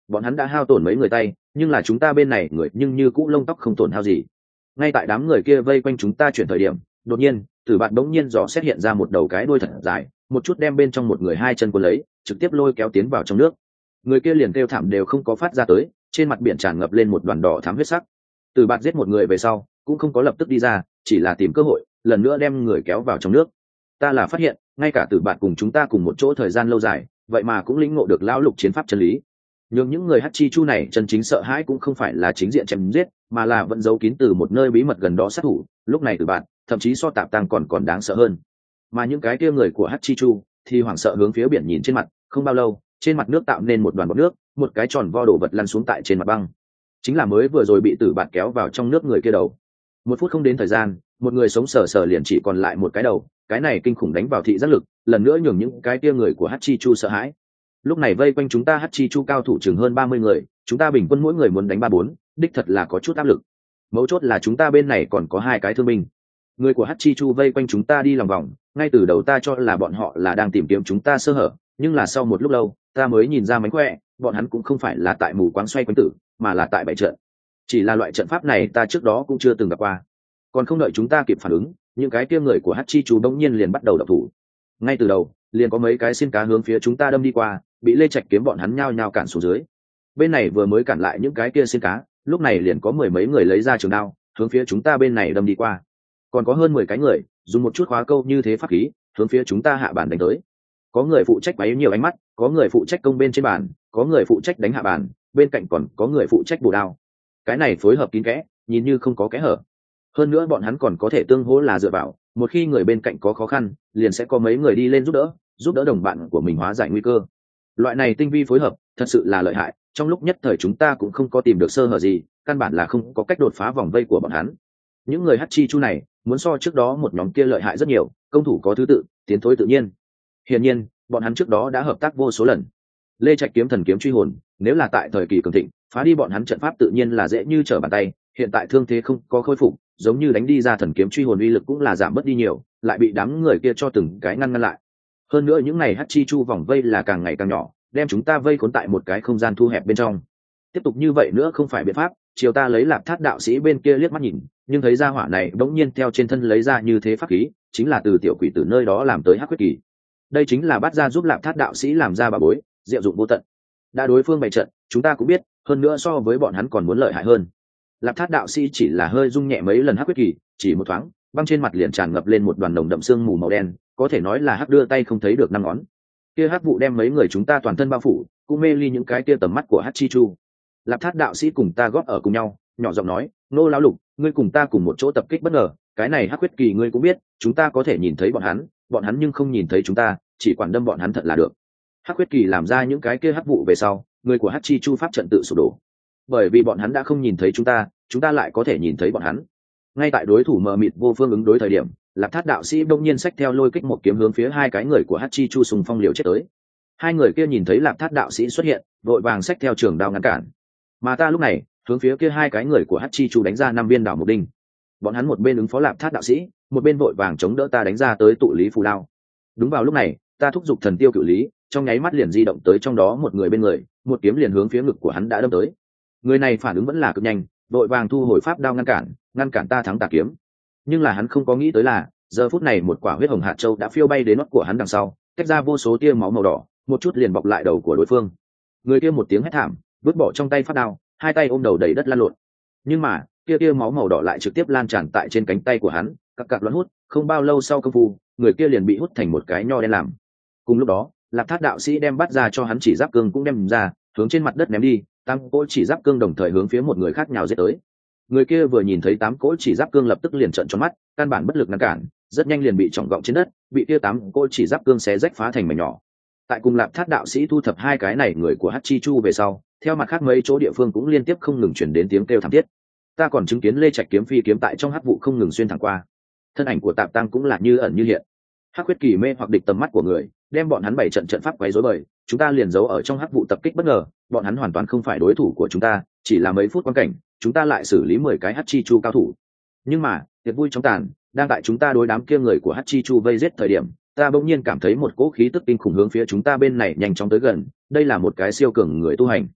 bọn hắn đã hao tổn mấy người tay, nhưng là chúng ta bên này người nhưng như cũ lông tóc không tổn hao gì. Ngay tại đám người kia vây quanh chúng ta chuyển thời điểm, đột nhiên Tử Bạt bỗng nhiên dò xét hiện ra một đầu cái đuôi thật dài, một chút đem bên trong một người hai chân cuốn lấy, trực tiếp lôi kéo tiến vào trong nước. Người kia liền kêu thảm đều không có phát ra tới, trên mặt biển tràn ngập lên một đoàn đỏ thắm huyết sắc. Tử Bạt giết một người về sau cũng không có lập tức đi ra, chỉ là tìm cơ hội lần nữa đem người kéo vào trong nước. Ta là phát hiện ngay cả Tử Bạt cùng chúng ta cùng một chỗ thời gian lâu dài, vậy mà cũng lĩnh ngộ được lão lục chiến pháp chân lý. Nhưng những người hắc chi chu này chân chính sợ hãi cũng không phải là chính diện chém giết, mà là vẫn giấu kín từ một nơi bí mật gần đó sát thủ. Lúc này Tử Bạt thậm chí so Tạp Tăng còn đáng sợ hơn. Mà những cái kia người của hắc chi chu thì hoảng sợ hướng phía biển nhìn trên mặt. Không bao lâu, trên mặt nước tạo nên một đoàn bọt nước, một cái tròn vo đồ vật lăn xuống tại trên mặt băng. Chính là mới vừa rồi bị Tử Bạt kéo vào trong nước người kia đầu. Một phút không đến thời gian, một người sống sờ sờ liền chỉ còn lại một cái đầu. Cái này kinh khủng đánh vào thị giác lực, lần nữa nhường những cái kia người của hắc chi chu sợ hãi. Lúc này vây quanh chúng ta hắc chi chu cao thủ chừng hơn 30 người, chúng ta bình quân mỗi người muốn đánh 3-4, đích thật là có chút áp lực. Mấu chốt là chúng ta bên này còn có 2 cái thương binh. Người của hắc chi chu vây quanh chúng ta đi lòng vòng, ngay từ đầu ta cho là bọn họ là đang tìm kiếm chúng ta sơ hở, nhưng là sau một lúc lâu ta mới nhìn ra mánh khỏe, bọn hắn cũng không phải là tại mù quáng xoay quanh tử, mà là tại bày trận. Chỉ là loại trận pháp này ta trước đó cũng chưa từng gặp qua. Còn không đợi chúng ta kịp phản ứng, những cái kia người của hắc chi chu đống nhiên liền bắt đầu động thủ. Ngay từ đầu liền có mấy cái xin cá hướng phía chúng ta đâm đi qua, bị Lê Trạch kiếm bọn hắn nhao nhao cản xuống dưới. Bên này vừa mới cản lại những cái kia xin cá, lúc này liền có 10 mấy người lấy ra trường đao hướng phía chúng ta bên này đâm đi qua. Còn có hơn 10 cái người dùng một chút khóa câu như thế pháp khí hướng phía chúng ta hạ bàn đánh tới. Có người phụ trách quấy nhiều ánh mắt, có người phụ trách công bên trên bàn, có người phụ trách đánh hạ bàn, bên cạnh còn có người phụ trách bổ đao. Cái này phối hợp kín kẽ, nhìn như không có kẽ hở. Hơn nữa bọn hắn còn có thể tương hỗ là dựa vào, một khi người bên cạnh có khó khăn liền sẽ có mấy người đi lên giúp đỡ đồng bạn của mình hóa giải nguy cơ. Loại này tinh vi phối hợp thật sự là lợi hại, trong lúc nhất thời chúng ta cũng không có tìm được sơ hở gì, căn bản là không có cách đột phá vòng vây của bọn hắn. Những người hắc chi chu này muốn so trước đó một nhóm kia lợi hại rất nhiều, công thủ có thứ tự, tiến thối tự nhiên. Hiển nhiên bọn hắn trước đó đã hợp tác vô số lần. Lê Trạch kiếm thần kiếm truy hồn, nếu là tại thời kỳ cường thịnh phá đi bọn hắn trận pháp tự nhiên là dễ như trở bàn tay, hiện tại thương thế không có khôi phục, giống như đánh đi ra thần kiếm truy hồn uy lực cũng là giảm bớt đi nhiều, lại bị đám người kia cho từng cái ngăn lại. Hơn nữa những này hắc chi chu vòng vây là càng ngày càng nhỏ, đem chúng ta vây khốn tại một cái không gian thu hẹp bên trong. Tiếp tục như vậy nữa không phải biện pháp. Chiều ta lấy Lạp Thát đạo sĩ bên kia liếc mắt nhìn, nhưng thấy ra hỏa này bỗng nhiên theo trên thân lấy ra như thế pháp khí, chính là từ tiểu quỷ từ nơi đó làm tới hắc huyết kỳ. Đây chính là bắt ra giúp Lạp Thát đạo sĩ làm ra bà bối, diệu dụng vô tận. Đã đối phương bày trận, chúng ta cũng biết, hơn nữa so với bọn hắn còn muốn lợi hại hơn. Lạp Thát đạo sĩ chỉ là hơi rung nhẹ mấy lần hắc huyết kỳ, chỉ một thoáng, băng trên mặt liền tràn ngập lên một đoàn nồng đậm sương mù màu đen, có thể nói là hắc đưa tay không thấy được năm ngón. Kia hắc vụ đem mấy người chúng ta toàn thân bao phủ, cũng mê ly những cái kia tầm mắt của hắc chi chu. Lạp Thát đạo sĩ cùng ta góp ở cùng nhau, nhỏ giọng nói, nô lão lục, ngươi cùng ta cùng một chỗ tập kích bất ngờ, cái này hắc huyết kỳ ngươi cũng biết, chúng ta có thể nhìn thấy bọn hắn nhưng không nhìn thấy chúng ta, chỉ quản đâm bọn hắn thật là được. Hắc huyết kỳ làm ra những cái kia hắc vụ về sau, người của hắc chi chu pháp trận tự sụp đổ, bởi vì bọn hắn đã không nhìn thấy chúng ta lại có thể nhìn thấy bọn hắn. Ngay tại đối thủ mờ mịt vô phương ứng đối thời điểm, Lạp Thát đạo sĩ bỗng nhiên xách theo lôi kích một kiếm hướng phía 2 cái người của hắc chi chu xung phong liều chết tới. 2 người kia nhìn thấy Lạp Thát đạo sĩ xuất hiện, vội vàng xách theo trường đao ngăn cản. Mà ta lúc này hướng phía kia 2 cái người của hắc chi chu đánh ra 5 viên đảo một đinh. Bọn hắn một bên ứng phó Lạp Thát đạo sĩ, một bên vội vàng chống đỡ ta đánh ra tới tụ lý phù đao. Đúng vào lúc này, ta thúc giục thần tiêu cửu lý, trong nháy mắt liền di động tới trong đó một người bên người, một kiếm liền hướng phía ngực của hắn đã đâm tới. Người này phản ứng vẫn là cực nhanh, vội vàng thu hồi pháp đao ngăn cản ta thắng tà kiếm. Nhưng là hắn không có nghĩ tới là giờ phút này một quả huyết hồng hạt châu đã phiêu bay đến nót của hắn đằng sau, tách ra vô số tia máu màu đỏ, một chút liền bọc lại đầu của đối phương. Người kia một tiếng hét thảm, vứt bỏ trong tay pháp đao, 2 tay ôm đầu đầy đất lăn lộn. Nhưng mà tia máu màu đỏ lại trực tiếp lan tràn tại trên cánh tay của hắn, cặc loạn hút, không bao lâu sau công phu, người kia liền bị hút thành một cái nho đen làm. Cùng lúc đó, Lạp Thát đạo sĩ đem bắt ra cho hắn chỉ giáp cương cũng đem ra, hướng trên mặt đất ném đi, 8 cỗ chỉ giáp cương đồng thời hướng phía một người khác nhào giết tới. Người kia vừa nhìn thấy 8 cỗ chỉ giáp cương lập tức liền trợn tròn mắt, căn bản bất lực ngăn cản, rất nhanh liền bị trọng gọng trên đất, bị kia 8 cỗ chỉ giáp cương xé rách phá thành mảnh nhỏ. Tại cùng Lạp Thát đạo sĩ thu thập 2 cái này người của hắc chi chu về sau, theo mặt khác mấy chỗ địa phương cũng liên tiếp không ngừng truyền đến tiếng kêu thảm thiết. Ta còn chứng kiến Lê Trạch kiếm phi kiếm tại trong hắc vụ không ngừng xuyên thẳng qua. Thân ảnh của Tạp Tăng cũng là như ẩn như hiện. Hắc huyết kỳ mê hoặc địch tầm mắt của người, đem bọn hắn bày trận pháp quấy rối bời, chúng ta liền giấu ở trong hắc vụ tập kích bất ngờ, bọn hắn hoàn toàn không phải đối thủ của chúng ta, chỉ là mấy phút quan cảnh, chúng ta lại xử lý 10 cái hắc chi chu cao thủ. Nhưng mà tiệc vui trong tàn, đang tại chúng ta đối đám kia người của hắc chi chu vây giết thời điểm, ta bỗng nhiên cảm thấy một cỗ khí tức kinh khủng hướng phía chúng ta bên này nhanh chóng tới gần, đây là một cái siêu cường người tu hành.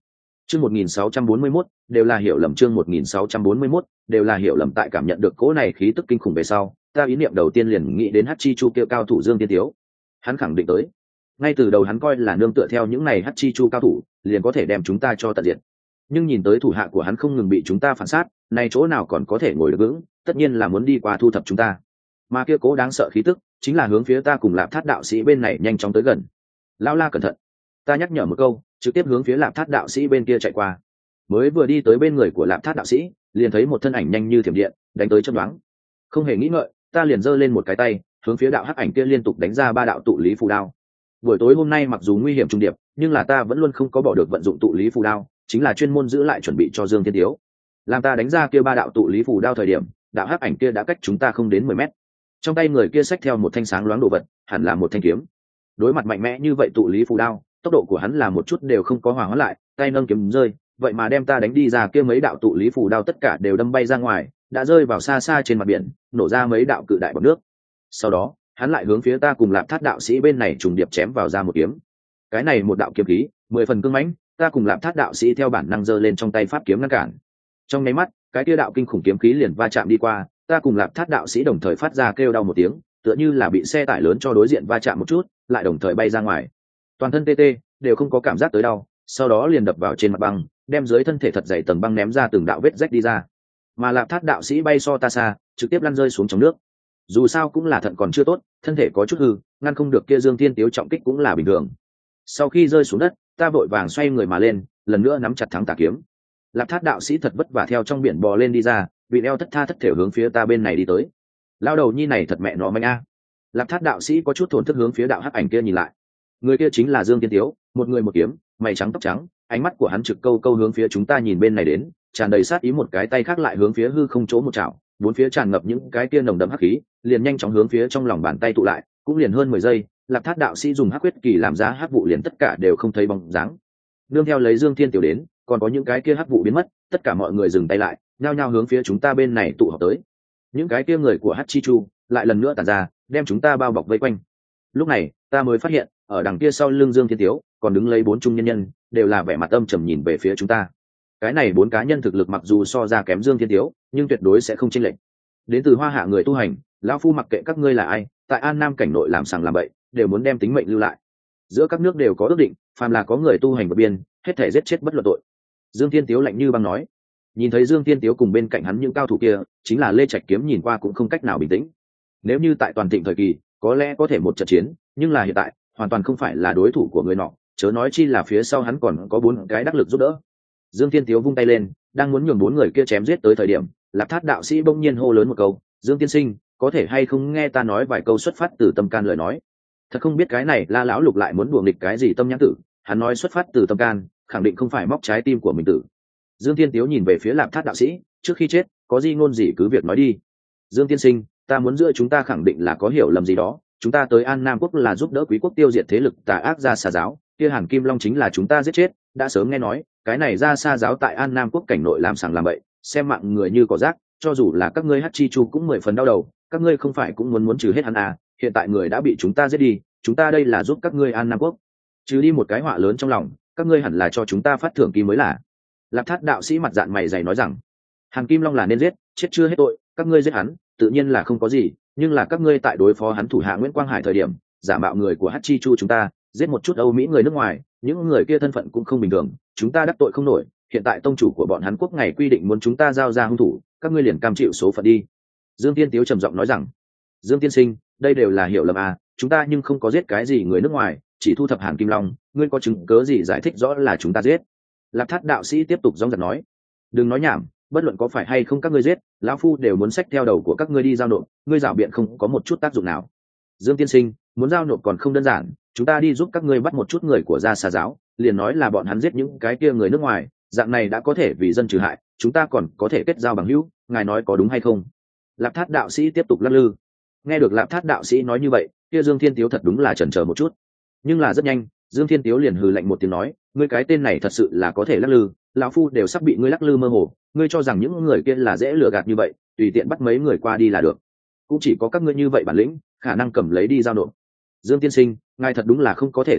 Chương 1641, đều là hiểu lầm. Chương 1641, đều là hiểu lầm. Tại cảm nhận được cỗ này khí tức kinh khủng về sau, ta ý niệm đầu tiên liền nghĩ đến Hắc Chi Chu kia cao thủ Dương Tiên Tiếu. Hắn khẳng định tới. Ngay từ đầu hắn coi là nương tựa theo những này Hắc Chi Chu cao thủ, liền có thể đem chúng ta cho tận diệt. Nhưng nhìn tới thủ hạ của hắn không ngừng bị chúng ta phản sát, này chỗ nào còn có thể ngồi được vững, tất nhiên là muốn đi qua thu thập chúng ta. Mà kia cố đáng sợ khí tức, chính là hướng phía ta cùng Lạp Thát đạo sĩ bên này nhanh chóng tới gần. Lão La cẩn thận. Ta nhắc nhở một câu, trực tiếp hướng phía Lạp Thát đạo sĩ bên kia chạy qua. Mới vừa đi tới bên người của Lạp Thát đạo sĩ, liền thấy một thân ảnh nhanh như thiểm điện đánh tới chớp nhoáng. Không hề nghĩ ngợi, ta liền giơ lên một cái tay, hướng phía đạo hắc ảnh kia liên tục đánh ra 3 đạo tụ lý phù đao. Buổi tối hôm nay mặc dù nguy hiểm trùng điệp, nhưng là ta vẫn luôn không có bỏ được vận dụng tụ lý phù đao, chính là chuyên môn giữ lại chuẩn bị cho Dương Thiên Tiếu. Làm ta đánh ra kia 3 đạo tụ lý phù đao thời điểm, đạo hắc ảnh kia đã cách chúng ta không đến 10 mét. Trong tay người kia xách theo một thanh sáng loáng đồ vật, hẳn là một thanh kiếm. Đối mặt mạnh mẽ như vậy tụ lý phù đao, tốc độ của hắn là một chút đều không có hòa hóa lại, tay nâng kiếm rơi, vậy mà đem ta đánh đi ra kia mấy đạo tụ lý phù đao tất cả đều đâm bay ra ngoài, đã rơi vào xa xa trên mặt biển, nổ ra mấy đạo cự đại bọt nước. Sau đó, hắn lại hướng phía ta cùng Lạp Thát đạo sĩ bên này trùng điệp chém vào ra một kiếm. Cái này một đạo kiếm khí, 10 phần cứng mãnh, ta cùng Lạp Thát đạo sĩ theo bản năng giơ lên trong tay pháp kiếm ngăn cản. Trong nháy mắt, cái kia đạo kinh khủng kiếm khí liền va chạm đi qua, ta cùng Lạp Thát đạo sĩ đồng thời phát ra kêu đau một tiếng, tựa như là bị xe tải lớn cho đối diện va chạm một chút, lại đồng thời bay ra ngoài. Toàn thân tê tê, đều không có cảm giác tới đau, sau đó liền đập vào trên mặt băng, đem dưới thân thể thật dày tầng băng ném ra từng đạo vết rách đi ra. Mà Lạp Thát đạo sĩ bay so ta xa, trực tiếp lăn rơi xuống trong nước. Dù sao cũng là thận còn chưa tốt, thân thể có chút hư, ngăn không được kia Dương Thiên Tiếu trọng kích cũng là bình thường. Sau khi rơi xuống đất, ta vội vàng xoay người mà lên, lần nữa nắm chặt thắng tà kiếm. Lạp Thát đạo sĩ thật vất vả theo trong biển bò lên đi ra, bị eo thất tha thất thểu hướng phía ta bên này đi tới. Lao đầu nhi này thật mẹ nó manh a. Lạp Thát đạo sĩ có chút thổn thức hướng phía đạo hắc ảnh kia nhìn lại. Người kia chính là Dương Thiên Tiếu, một người một kiếm, mày trắng tóc trắng, ánh mắt của hắn trực câu câu hướng phía chúng ta nhìn bên này đến, tràn đầy sát ý, một cái tay khác lại hướng phía hư không chỗ một chảo, bốn phía tràn ngập những cái kia nồng đậm hắc khí, liền nhanh chóng hướng phía trong lòng bàn tay tụ lại, cũng liền hơn 10 giây, Lạp Thát đạo sĩ dùng hắc huyết kỳ làm ra hắc vụ liền tất cả đều không thấy bóng dáng. Nương theo lấy Dương Thiên Tiểu đến, còn có những cái kia hắc vụ biến mất, tất cả mọi người dừng tay lại, nhao nhao hướng phía chúng ta bên này tụ họp tới. Những cái kia người của Hắc Chi Chu lại lần nữa tản ra, đem chúng ta bao bọc vây quanh. Lúc này, ta mới phát hiện, ở đằng kia sau lưng Dương Thiên Tiếu, còn đứng lấy 4 trung nhân nhân, đều là vẻ mặt âm trầm nhìn về phía chúng ta. Cái này 4 cá nhân thực lực mặc dù so ra kém Dương Thiên Tiếu, nhưng tuyệt đối sẽ không chênh lệch. Đến từ Hoa Hạ người tu hành, lão phu mặc kệ các ngươi là ai, tại An Nam cảnh nội làm sằng làm bậy, đều muốn đem tính mệnh lưu lại. Giữa các nước đều có ước định, phàm là có người tu hành vượt biên, hết thể giết chết bất luận tội. Dương Thiên Tiếu lạnh như băng nói. Nhìn thấy Dương Thiên Tiếu cùng bên cạnh hắn những cao thủ kia, chính là Lê Trạch Kiếm, nhìn qua cũng không cách nào bình tĩnh. Nếu như tại toàn thịnh thời kỳ, có lẽ có thể một trận chiến, nhưng là hiện tại, hoàn toàn không phải là đối thủ của người nọ, chớ nói chi là phía sau hắn còn có 4 cái đắc lực giúp đỡ. Dương Thiên Tiếu vung tay lên, đang muốn nhường 4 người kia chém giết tới thời điểm, Lạp Thát đạo sĩ bỗng nhiên hô lớn một câu, "Dương tiên sinh, có thể hay không nghe ta nói vài câu xuất phát từ tâm can lời nói?" Thật không biết cái này La lão lục lại muốn đùa nghịch cái gì tâm nhãn tử, hắn nói xuất phát từ tâm can, khẳng định không phải móc trái tim của mình tử. Dương Thiên Tiếu nhìn về phía Lạp Thát đạo sĩ, trước khi chết, có gì ngôn gì cứ việc nói đi. Dương tiên sinh, ta muốn giữa chúng ta khẳng định là có hiểu lầm gì đó, chúng ta tới An Nam quốc là giúp đỡ Quý quốc tiêu diệt thế lực tà ác Gia Sa giáo, kia Hàn Kim Long chính là chúng ta giết chết, đã sớm nghe nói, cái này Gia Sa giáo tại An Nam quốc cảnh nội làm sằng làm bậy, xem mạng người như cỏ rác, cho dù là các ngươi Hắc Chi Chu cũng 10 phần đau đầu, các ngươi không phải cũng muốn trừ hết hắn à, hiện tại người đã bị chúng ta giết đi, chúng ta đây là giúp các ngươi An Nam quốc trừ đi một cái họa lớn trong lòng, các ngươi hẳn là cho chúng ta phát thưởng kim mới là. Lạp Thát đạo sĩ mặt dạn mày dày nói rằng, Hàn Kim Long là nên giết, chết chưa hết tội, các ngươi giết hắn, tự nhiên là không có gì, nhưng là các ngươi tại đối phó hắn thủ hạ Nguyễn Quang Hải thời điểm, giả mạo người của Hắc Chi Chu chúng ta, giết một chút Âu Mỹ người nước ngoài, những người kia thân phận cũng không bình thường, chúng ta đắc tội không nổi, hiện tại tông chủ của bọn hắn quốc ngày quy định muốn chúng ta giao ra hung thủ, các ngươi liền cam chịu số phận đi. Dương Tiên Tiếu trầm giọng nói rằng, Dương tiên sinh, đây đều là hiểu lầm à, chúng ta nhưng không có giết cái gì người nước ngoài, chỉ thu thập Hàn Kim Long, ngươi có chứng cớ gì giải thích rõ là chúng ta giết? Lạp Thát đạo sĩ tiếp tục dõng dạc nói, đừng nói nhảm, bất luận có phải hay không các ngươi giết, lão phu đều muốn xách theo đầu của các ngươi đi giao nộp, ngươi rảo biện không có một chút tác dụng nào. Dương tiên sinh, muốn giao nộp còn không đơn giản, chúng ta đi giúp các ngươi bắt một chút người của Gia Sa giáo, liền nói là bọn hắn giết những cái kia người nước ngoài, dạng này đã có thể vì dân trừ hại, chúng ta còn có thể kết giao bằng hữu, ngài nói có đúng hay không? Lạp Thát đạo sĩ tiếp tục lắc lư. Nghe được Lạp Thát đạo sĩ nói như vậy, kia Dương Thiên Tiếu thật đúng là chần chờ một chút, nhưng là rất nhanh, Dương Thiên Tiếu liền hừ lạnh một tiếng nói, ngươi cái tên này thật sự là có thể lắc lư, lão phu đều sắp bị ngươi lắc lư mơ hồ, ngươi cho rằng những người kia là dễ lừa gạt như vậy, tùy tiện bắt mấy người qua đi là được, cũng chỉ có các ngươi như vậy bản lĩnh, khả năng cầm lấy đi giao nộp. Dương tiên sinh, ngài thật đúng là không có thể giết ta,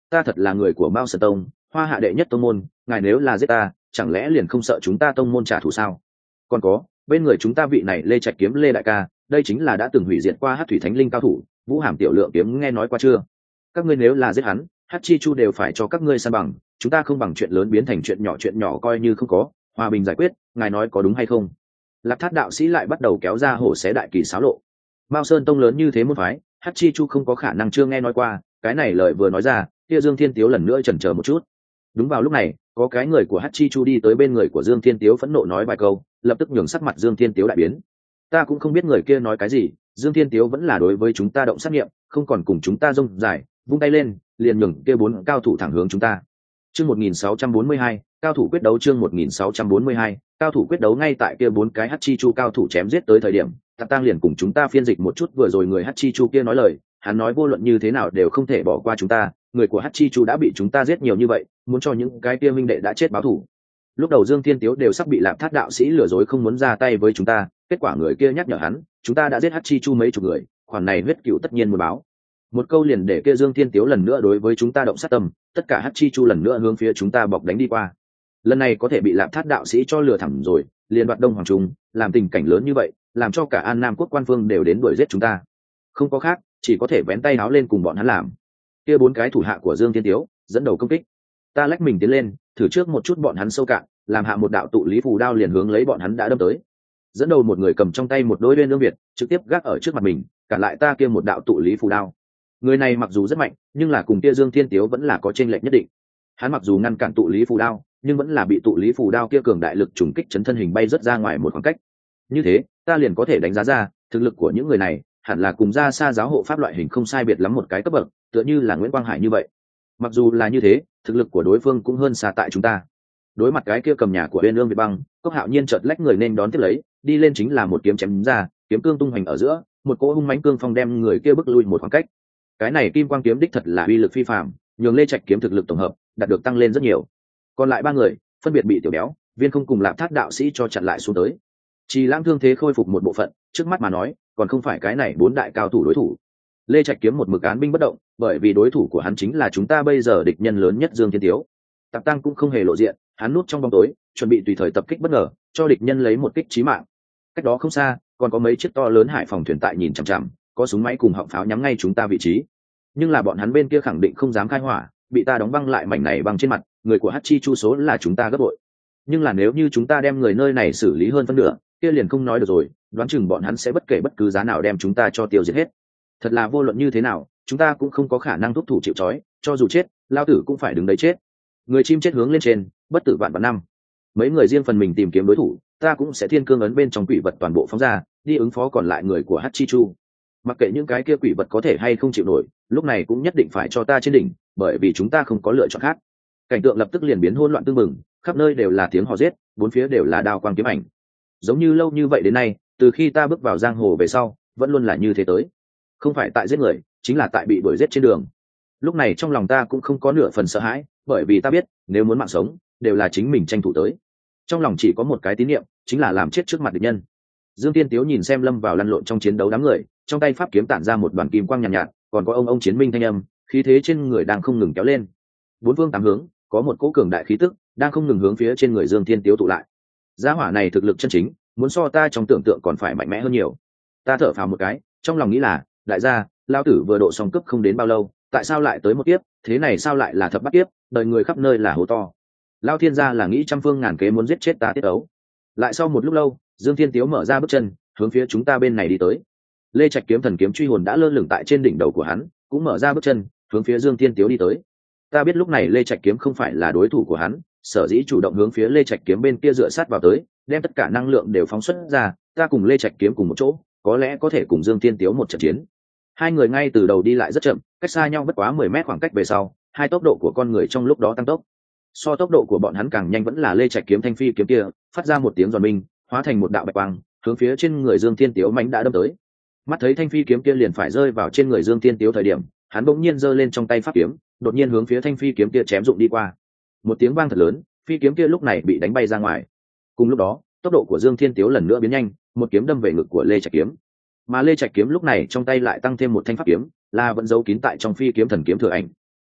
ta thật là người của Mao Sơn Tông, Hoa Hạ đệ nhất tông môn, ngài nếu là giết ta, chẳng lẽ liền không sợ chúng ta tông môn trả thù sao? Còn có, bên người chúng ta vị này Lê Trạch Kiếm Lê đại ca, đây chính là đã từng hủy diệt qua Hắc Thủy Thánh Linh cao thủ, Vũ Hàm tiểu lượng kiếm nghe nói qua chưa? Các ngươi nếu là giết hắn, Hắc Chi Chu đều phải cho các ngươi san bằng, chúng ta không bằng chuyện lớn biến thành chuyện nhỏ coi như không có, hòa bình giải quyết, ngài nói có đúng hay không? Lạp Thát đạo sĩ lại bắt đầu kéo ra hổ xé đại kỳ xáo lộ. Mao Sơn Tông lớn như thế môn phái, Hắc Chi Chu không có khả năng chưa nghe nói qua, cái này lời vừa nói ra, kia Dương Thiên Tiếu lần nữa chần chờ một chút. Đúng vào lúc này, có cái người của Hắc Chi Chu đi tới bên người của Dương Thiên Tiếu phẫn nộ nói vài câu, lập tức nhường sắc mặt Dương Thiên Tiếu đại biến. Ta cũng không biết người kia nói cái gì, Dương Thiên Tiếu vẫn là đối với chúng ta động sát nghiệm, không còn cùng chúng ta rông dài, vung tay lên, liền nhường kia 4 cao thủ thẳng hướng chúng ta. Chương 1642, cao thủ quyết đấu. Chương 1642, cao thủ quyết đấu. Ngay tại kia 4 cái Hắc Chi Chu cao thủ chém giết tới thời điểm, Tạp Tăng liền cùng chúng ta phiên dịch một chút vừa rồi người Hắc Chi Chu kia nói lời, hắn nói vô luận như thế nào đều không thể bỏ qua chúng ta, người của Hắc Chi Chu đã bị chúng ta giết nhiều như vậy, muốn cho những cái kia minh đệ đã chết báo thù. Lúc đầu Dương Thiên Tiếu đều sắp bị Lạp Thát đạo sĩ lừa dối không muốn ra tay với chúng ta, kết quả người kia nhắc nhở hắn, chúng ta đã giết Hắc Chi Chu mấy chục người, khoản này huyết cựu tất nhiên muốn báo. Một câu liền để kia Dương Thiên Tiếu lần nữa đối với chúng ta động sát tâm, tất cả Hắc Chi Chu lần nữa hướng phía chúng ta bọc đánh đi qua. Lần này có thể bị Lạp Thát đạo sĩ cho lừa thẳng rồi, liền đoạt Đông Hoàng Trung, làm tình cảnh lớn như vậy, làm cho cả An Nam quốc quan phương đều đến đuổi giết chúng ta. Không có khác, chỉ có thể vén tay áo lên cùng bọn hắn làm. Kia 4 cái thủ hạ của Dương Thiên Tiếu dẫn đầu công kích, ta lách mình tiến lên, thử trước một chút bọn hắn sâu cạn, làm hạ một đạo tụ lý phù đao liền hướng lấy bọn hắn đã đâm tới. Dẫn đầu một người cầm trong tay một đôi uyên ương việt, trực tiếp gác ở trước mặt mình, cản lại ta kia một đạo tụ lý phù đao. Người này mặc dù rất mạnh, nhưng là cùng kia Dương Thiên Tiếu vẫn là có chênh lệch nhất định. Hắn mặc dù ngăn cản tụ lý phù đao, nhưng vẫn là bị tụ lý phù đao kia cường đại lực trùng kích chấn thân hình bay rất ra ngoài một khoảng cách. Như thế, ta liền có thể đánh giá ra, thực lực của những người này hẳn là cùng ra xa giáo hộ pháp loại hình không sai biệt lắm một cái cấp bậc, tựa như là Nguyễn Quang Hải như vậy. Mặc dù là như thế, thực lực của đối phương cũng hơn xa tại chúng ta. Đối mặt cái kia cầm nhà của Uyên Ương Việt Băng, Cốc Hạo Nhiên chợt lách người nên đón tiếp lấy, đi lên chính là một kiếm chém ra, kiếm cương tung hoành ở giữa, một cỗ hung mãnh cương phong đem người kia bức lui một khoảng cách. Cái này kim quang kiếm đích thật là uy lực phi phàm, nhường Lê Trạch kiếm thực lực tổng hợp đạt được tăng lên rất nhiều. Còn lại 3 người, phân biệt bị Tiểu Béo, Viên Không cùng Lạp Thát đạo sĩ cho chặn lại xuống tới. Chỉ Lãng thương thế khôi phục một bộ phận, trước mắt mà nói, còn không phải cái này 4 đại cao thủ đối thủ. Lê Trạch kiếm một mực án binh bất động, bởi vì đối thủ của hắn chính là chúng ta bây giờ địch nhân lớn nhất Dương Thiên Tiếu. Tạp Tăng cũng không hề lộ diện, hắn núp trong bóng tối, chuẩn bị tùy thời tập kích bất ngờ, cho địch nhân lấy một kích chí mạng. Cách đó không xa, còn có mấy chiếc to lớn hải phòng thuyền tại nhìn chằm chằm, có súng máy cùng họng pháo nhắm ngay chúng ta vị trí. Nhưng là bọn hắn bên kia khẳng định không dám khai hỏa, bị ta đóng băng lại mảnh này băng trên mặt, người của Hắc Chi Chu số là chúng ta gấp bội. Nhưng là nếu như chúng ta đem người nơi này xử lý hơn phân nửa, kia liền không nói được rồi, đoán chừng bọn hắn sẽ bất kể bất cứ giá nào đem chúng ta cho tiêu diệt hết. Thật là vô luận như thế nào, chúng ta cũng không có khả năng thúc thủ chịu trói, cho dù chết, lao tử cũng phải đứng đấy chết. Người chim chết hướng lên trên, bất tử vạn vạn năm. Mấy người riêng phần mình tìm kiếm đối thủ, ta cũng sẽ thiên cương ấn bên trong quỷ vật toàn bộ phóng ra, đi ứng phó còn lại người của Hắc Chi Chu. Mặc kệ những cái kia quỷ vật có thể hay không chịu nổi, lúc này cũng nhất định phải cho ta trên đỉnh, bởi vì chúng ta không có lựa chọn khác. Cảnh tượng lập tức liền biến hỗn loạn tương mừng, khắp nơi đều là tiếng hò giết, bốn phía đều là đao quang kiếm ảnh. Giống như lâu như vậy đến nay, từ khi ta bước vào giang hồ về sau, vẫn luôn là như thế tới. Không phải tại giết người, chính là tại bị đuổi giết trên đường. Lúc này trong lòng ta cũng không có nửa phần sợ hãi, bởi vì ta biết, nếu muốn mạng sống, đều là chính mình tranh thủ tới. Trong lòng chỉ có một cái tín niệm, chính là làm chết trước mặt địch nhân. Dương Tiên Tiếu nhìn xem lâm vào lăn lộn trong chiến đấu đám người, trong tay pháp kiếm tản ra một đoàn kim quang nhàn nhạt, còn có ông chiến minh thanh âm, khí thế trên người đang không ngừng kéo lên. Bốn phương tám hướng, có một cỗ cường đại khí tức đang không ngừng hướng phía trên người Dương Tiên Tiếu tụ lại. Gia hỏa này thực lực chân chính, muốn so ta trong tưởng tượng còn phải mạnh mẽ hơn nhiều. Ta thở phào một cái, trong lòng nghĩ là, đại gia, lao tử vừa độ xong cấp không đến bao lâu, tại sao lại tới một kiếp, thế này sao lại là thập bắt kiếp, đời người khắp nơi là hố to. Lao thiên gia là nghĩ trăm phương ngàn kế muốn giết chết ta tiết ấu. Lại sau một lúc lâu, Dương Thiên Tiếu mở ra bước chân, hướng phía chúng ta bên này đi tới. Lê Trạch kiếm thần kiếm truy hồn đã lơ lửng tại trên đỉnh đầu của hắn, cũng mở ra bước chân, hướng phía Dương Thiên Tiếu đi tới. Ta biết lúc này Lê Trạch kiếm không phải là đối thủ của hắn, sở dĩ chủ động hướng phía Lê Trạch kiếm bên kia dựa sát vào tới, đem tất cả năng lượng đều phóng xuất ra, ta cùng Lê Trạch kiếm cùng một chỗ, có lẽ có thể cùng Dương Thiên Tiếu một trận chiến. Hai người ngay từ đầu đi lại rất chậm, cách xa nhau bất quá 10 mét khoảng cách về sau, hai tốc độ của con người trong lúc đó tăng tốc. So tốc độ của bọn hắn càng nhanh vẫn là Lê Trạch kiếm thanh phi kiếm kia, phát ra một tiếng giòn minh, hóa thành một đạo bạch quang, hướng phía trên người Dương Thiên Tiếu mãnh đã đâm tới. Mắt thấy thanh phi kiếm kia liền phải rơi vào trên người Dương Thiên Tiếu thời điểm, hắn bỗng nhiên giơ lên trong tay pháp kiếm, đột nhiên hướng phía thanh phi kiếm kia chém dụng đi qua. Một tiếng vang thật lớn, phi kiếm kia lúc này bị đánh bay ra ngoài. Cùng lúc đó, tốc độ của Dương Thiên Tiếu lần nữa biến nhanh, một kiếm đâm về ngực của Lê Trạch kiếm. Mà Lê Trạch kiếm lúc này trong tay lại tăng thêm một thanh pháp kiếm, là vẫn giấu kín tại trong phi kiếm thần kiếm thừa ảnh.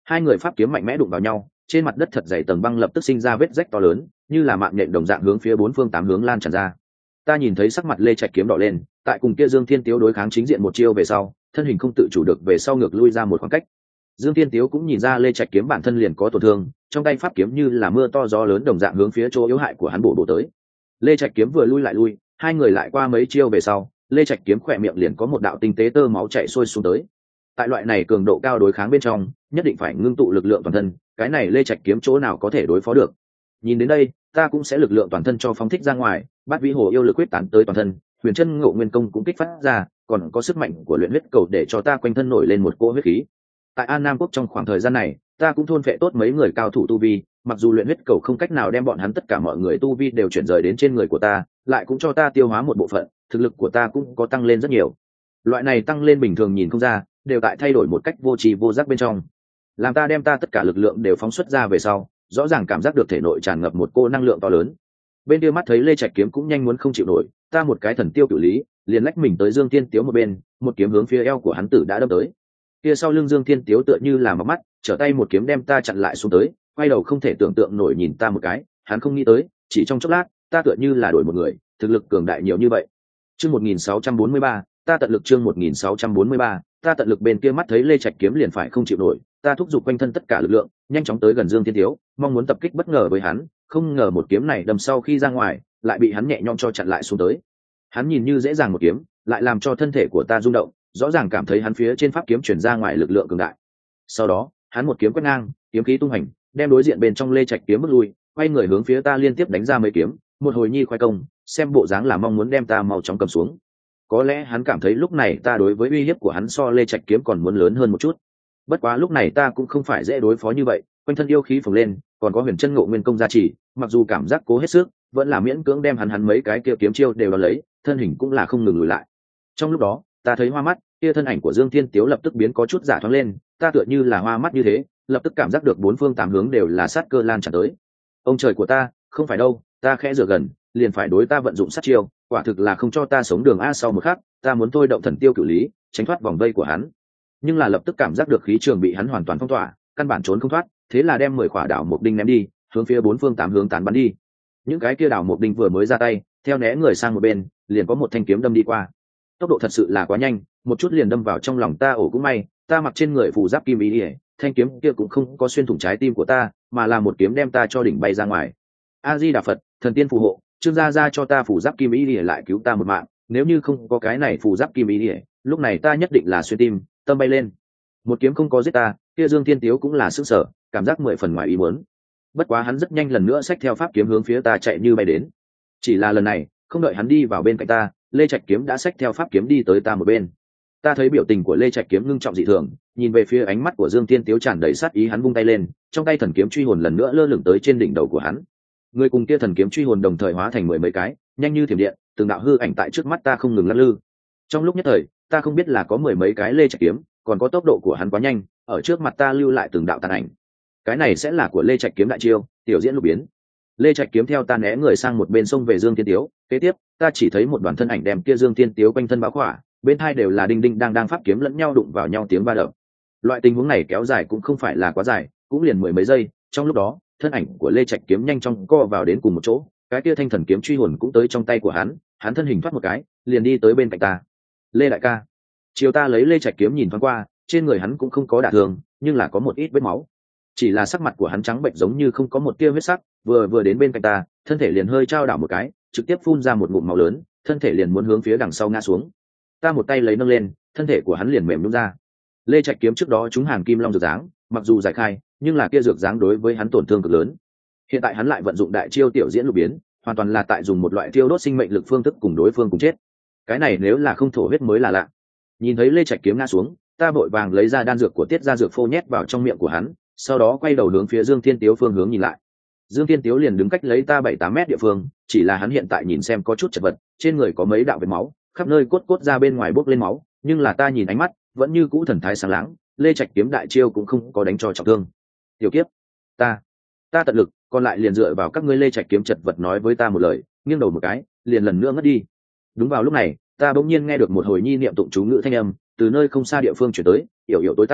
Hai người pháp kiếm mạnh mẽ đụng vào nhau, trên mặt đất thật dày tầng băng lập tức sinh ra vết rách to lớn, như là mạng nhện đồng dạng hướng phía bốn phương tám hướng lan tràn ra. Ta nhìn thấy sắc mặt Lê Trạch kiếm đỏ lên, tại cùng kia Dương Thiên Tiếu đối kháng chính diện một chiêu về sau, thân hình không tự chủ được về sau ngược lui ra một khoảng cách. Dương Thiên Tiếu cũng nhìn ra Lê Trạch kiếm bản thân liền có tổn thương, trong tay pháp kiếm như là mưa to gió lớn đồng dạng hướng phía chỗ yếu hại của hắn bổ tới. Lê Trạch kiếm vừa lui lại lui, hai người lại qua mấy chiêu về sau, Lê Trạch kiếm khỏe miệng liền có một đạo tinh tế tơ máu chảy xuôi xuống tới. Tại loại này cường độ cao đối kháng bên trong, nhất định phải ngưng tụ lực lượng toàn thân, cái này Lê Trạch kiếm chỗ nào có thể đối phó được. Nhìn đến đây, ta cũng sẽ lực lượng toàn thân cho phóng thích ra ngoài, Bát Vĩ Hồ yêu lực quyết tán tới toàn thân, Huyền Chân Ngộ Nguyên công cũng kích phát ra, còn có sức mạnh của luyện huyết cầu để cho ta quanh thân nổi lên một cỗ huyết khí. Tại An Nam quốc trong khoảng thời gian này, ta cũng thôn phệ tốt mấy người cao thủ tu vi, mặc dù luyện huyết cầu không cách nào đem bọn hắn tất cả mọi người tu vi đều chuyển rời đến trên người của ta, lại cũng cho ta tiêu hóa một bộ phận, thực lực của ta cũng có tăng lên rất nhiều. Loại này tăng lên bình thường nhìn không ra, đều tại thay đổi một cách vô tri vô giác bên trong. Làm ta đem ta tất cả lực lượng đều phóng xuất ra về sau, rõ ràng cảm giác được thể nội tràn ngập một cô năng lượng to lớn. Bên kia mắt thấy Lê Trạch kiếm cũng nhanh muốn không chịu nổi, ta một cái thần tiêu cửu lý, liền lách mình tới Dương Thiên Tiếu một bên, một kiếm hướng phía eo của hắn tử đã đâm tới. Kia sau lưng Dương Thiên Tiếu tựa như là mọc mắt, trở tay một kiếm đem ta chặn lại xuống tới, quay đầu không thể tưởng tượng nổi nhìn ta một cái, hắn không nghĩ tới, chỉ trong chốc lát, ta tựa như là đổi một người, thực lực cường đại nhiều như vậy. Chương 1643, ta tận lực chương 1643, ta tận lực bên kia mắt thấy Lê Trạch kiếm liền phải không chịu nổi, ta thúc giục quanh thân tất cả lực lượng, nhanh chóng tới gần Dương Thiên Tiếu, mong muốn tập kích bất ngờ với hắn, không ngờ một kiếm này đâm sau khi ra ngoài, lại bị hắn nhẹ nhõm cho chặn lại xuống tới. Hắn nhìn như dễ dàng một kiếm, lại làm cho thân thể của ta rung động, rõ ràng cảm thấy hắn phía trên pháp kiếm truyền ra ngoài lực lượng cường đại. Sau đó, hắn một kiếm quét ngang, kiếm khí tung hành, đem đối diện bên trong Lê Trạch kiếm bước lui, quay người hướng phía ta liên tiếp đánh ra mấy kiếm, một hồi nhi khoái công, xem bộ dáng là mong muốn đem ta mau chóng cầm xuống. Có lẽ hắn cảm thấy lúc này ta đối với uy hiếp của hắn so Lê Trạch kiếm còn muốn lớn hơn một chút. Bất quá lúc này ta cũng không phải dễ đối phó như vậy, quanh thân yêu khí phồng lên, còn có Huyền Chân Ngộ Nguyên công gia trì, mặc dù cảm giác cố hết sức, vẫn là miễn cưỡng đem hắn mấy cái kia kiếm chiêu đều đón lấy, thân hình cũng là không ngừng lùi lại. Trong lúc đó, ta thấy hoa mắt, kia thân ảnh của Dương Thiên Tiếu lập tức biến có chút giả thoáng lên, ta tựa như là hoa mắt như thế, lập tức cảm giác được bốn phương tám hướng đều là sát cơ lan tràn tới. Ông trời của ta, không phải đâu, ta khẽ rửa gần, liền phải đối ta vận dụng sát chiêu, quả thực là không cho ta sống đường a. Sau một khắc, ta muốn thôi động thần tiêu cửu lý, tránh thoát vòng vây của hắn, nhưng là lập tức cảm giác được khí trường bị hắn hoàn toàn phong tỏa, căn bản trốn không thoát, thế là đem 10 quả đảo mộc đinh ném đi, hướng phía bốn phương tám hướng tán bắn đi. Những cái kia đảo mộc đinh vừa mới ra tay, theo né người sang một bên, liền có một thanh kiếm đâm đi qua. Tốc độ thật sự là quá nhanh, một chút liền đâm vào trong lòng ta. Ổ cũng may, ta mặc trên người phù giáp kim ý, thanh kiếm kia cũng không có xuyên thủng trái tim của ta, mà là một kiếm đem ta cho đỉnh bay ra ngoài. A Di Đà Phật, thần tiên phù hộ, Trương gia gia cho ta phù giáp kim ý lại cứu ta một mạng, nếu như không có cái này phù giáp kim ý, lúc này ta nhất định là xuyên tim, tâm bay lên. Một kiếm không có giết ta, kia Dương Thiên Tiếu cũng là sức sở, cảm giác 10 phần ngoài ý muốn. Bất quá hắn rất nhanh lần nữa xách theo pháp kiếm hướng phía ta chạy như bay đến. Chỉ là lần này, không đợi hắn đi vào bên cạnh ta, Lê Trạch kiếm đã xách theo pháp kiếm đi tới ta một bên. Ta thấy biểu tình của Lê Trạch kiếm ngưng trọng dị thường, nhìn về phía ánh mắt của Dương Thiên Tiếu tràn đầy sát ý, hắn vung tay lên, trong tay thần kiếm truy hồn lần nữa lơ lửng tới trên đỉnh đầu của hắn. Người cùng kia thần kiếm truy hồn đồng thời hóa thành 10 mấy cái, nhanh như thiểm điện, từng đạo hư ảnh tại trước mắt ta không ngừng lắc lư. Trong lúc nhất thời, ta không biết là có 10 mấy cái Lê Trạch kiếm, còn có tốc độ của hắn quá nhanh, ở trước mặt ta lưu lại từng đạo tàn ảnh. Cái này sẽ là của Lê Trạch kiếm đại chiêu, tiểu diễn lục biến. Lê Trạch kiếm theo ta né người sang một bên sông về Dương Thiên Tiếu, kế tiếp, ta chỉ thấy một đoàn thân ảnh đem kia Dương Thiên Tiếu quanh thân bao khỏa, bên hai đều là đinh đinh đang pháp kiếm lẫn nhau đụng vào nhau tiếng va đập. Loại tình huống này kéo dài cũng không phải là quá dài, cũng liền 10 mấy giây, trong lúc đó, thân ảnh của Lê Trạch kiếm nhanh chóng co vào đến cùng một chỗ, cái kia thanh thần kiếm truy hồn cũng tới trong tay của hắn, hắn thân hình thoát một cái, liền đi tới bên cạnh ta. Lê đại ca. Chiều ta lấy Lê Trạch kiếm nhìn thoáng qua, trên người hắn cũng không có đả thương, nhưng là có một ít vết máu. Chỉ là sắc mặt của hắn trắng bệnh giống như không có một tia huyết sắc, vừa đến bên cạnh ta, thân thể liền hơi trao đảo một cái, trực tiếp phun ra một ngụm máu lớn, thân thể liền muốn hướng phía đằng sau ngã xuống. Ta một tay lấy nâng lên, thân thể của hắn liền mềm nhũn ra. Lê Trạch kiếm trước đó chúng hàng kim long dược dáng, mặc dù giải khai, nhưng là kia dược dáng đối với hắn tổn thương cực lớn. Hiện tại hắn lại vận dụng đại chiêu tiểu diễn lục biến, hoàn toàn là tại dùng một loại tiêu đốt sinh mệnh lực phương thức cùng đối phương cùng chết. Cái này nếu là không thổ huyết mới là lạ. Nhìn thấy Lê Trạch kiếm ngã xuống, ta vội vàng lấy ra đan dược của Tiết gia dược phô nhét vào trong miệng của hắn, sau đó quay đầu hướng phía Dương Thiên Tiếu phương hướng nhìn lại. Dương Thiên Tiếu liền đứng cách lấy ta 7-8 mét địa phương, chỉ là hắn hiện tại nhìn xem có chút chật vật, trên người có mấy đạo vết máu, khắp nơi cốt ra bên ngoài bốc lên máu, nhưng là ta nhìn ánh mắt vẫn như cũ thần thái sáng láng, Lê Trạch kiếm đại chiêu cũng không có đánh cho trọng thương. Tiểu kiếp, ta tận lực, còn lại liền dựa vào các ngươi. Lê Trạch kiếm chật vật nói với ta một lời, nghiêng đầu một cái, liền lần nữa ngất đi. Đúng vào lúc này, ta bỗng nhiên nghe được một hồi nhi niệm tụng chú ngữ thanh âm từ nơi không xa địa phương chuyển tới, yểu yểu tối tăm,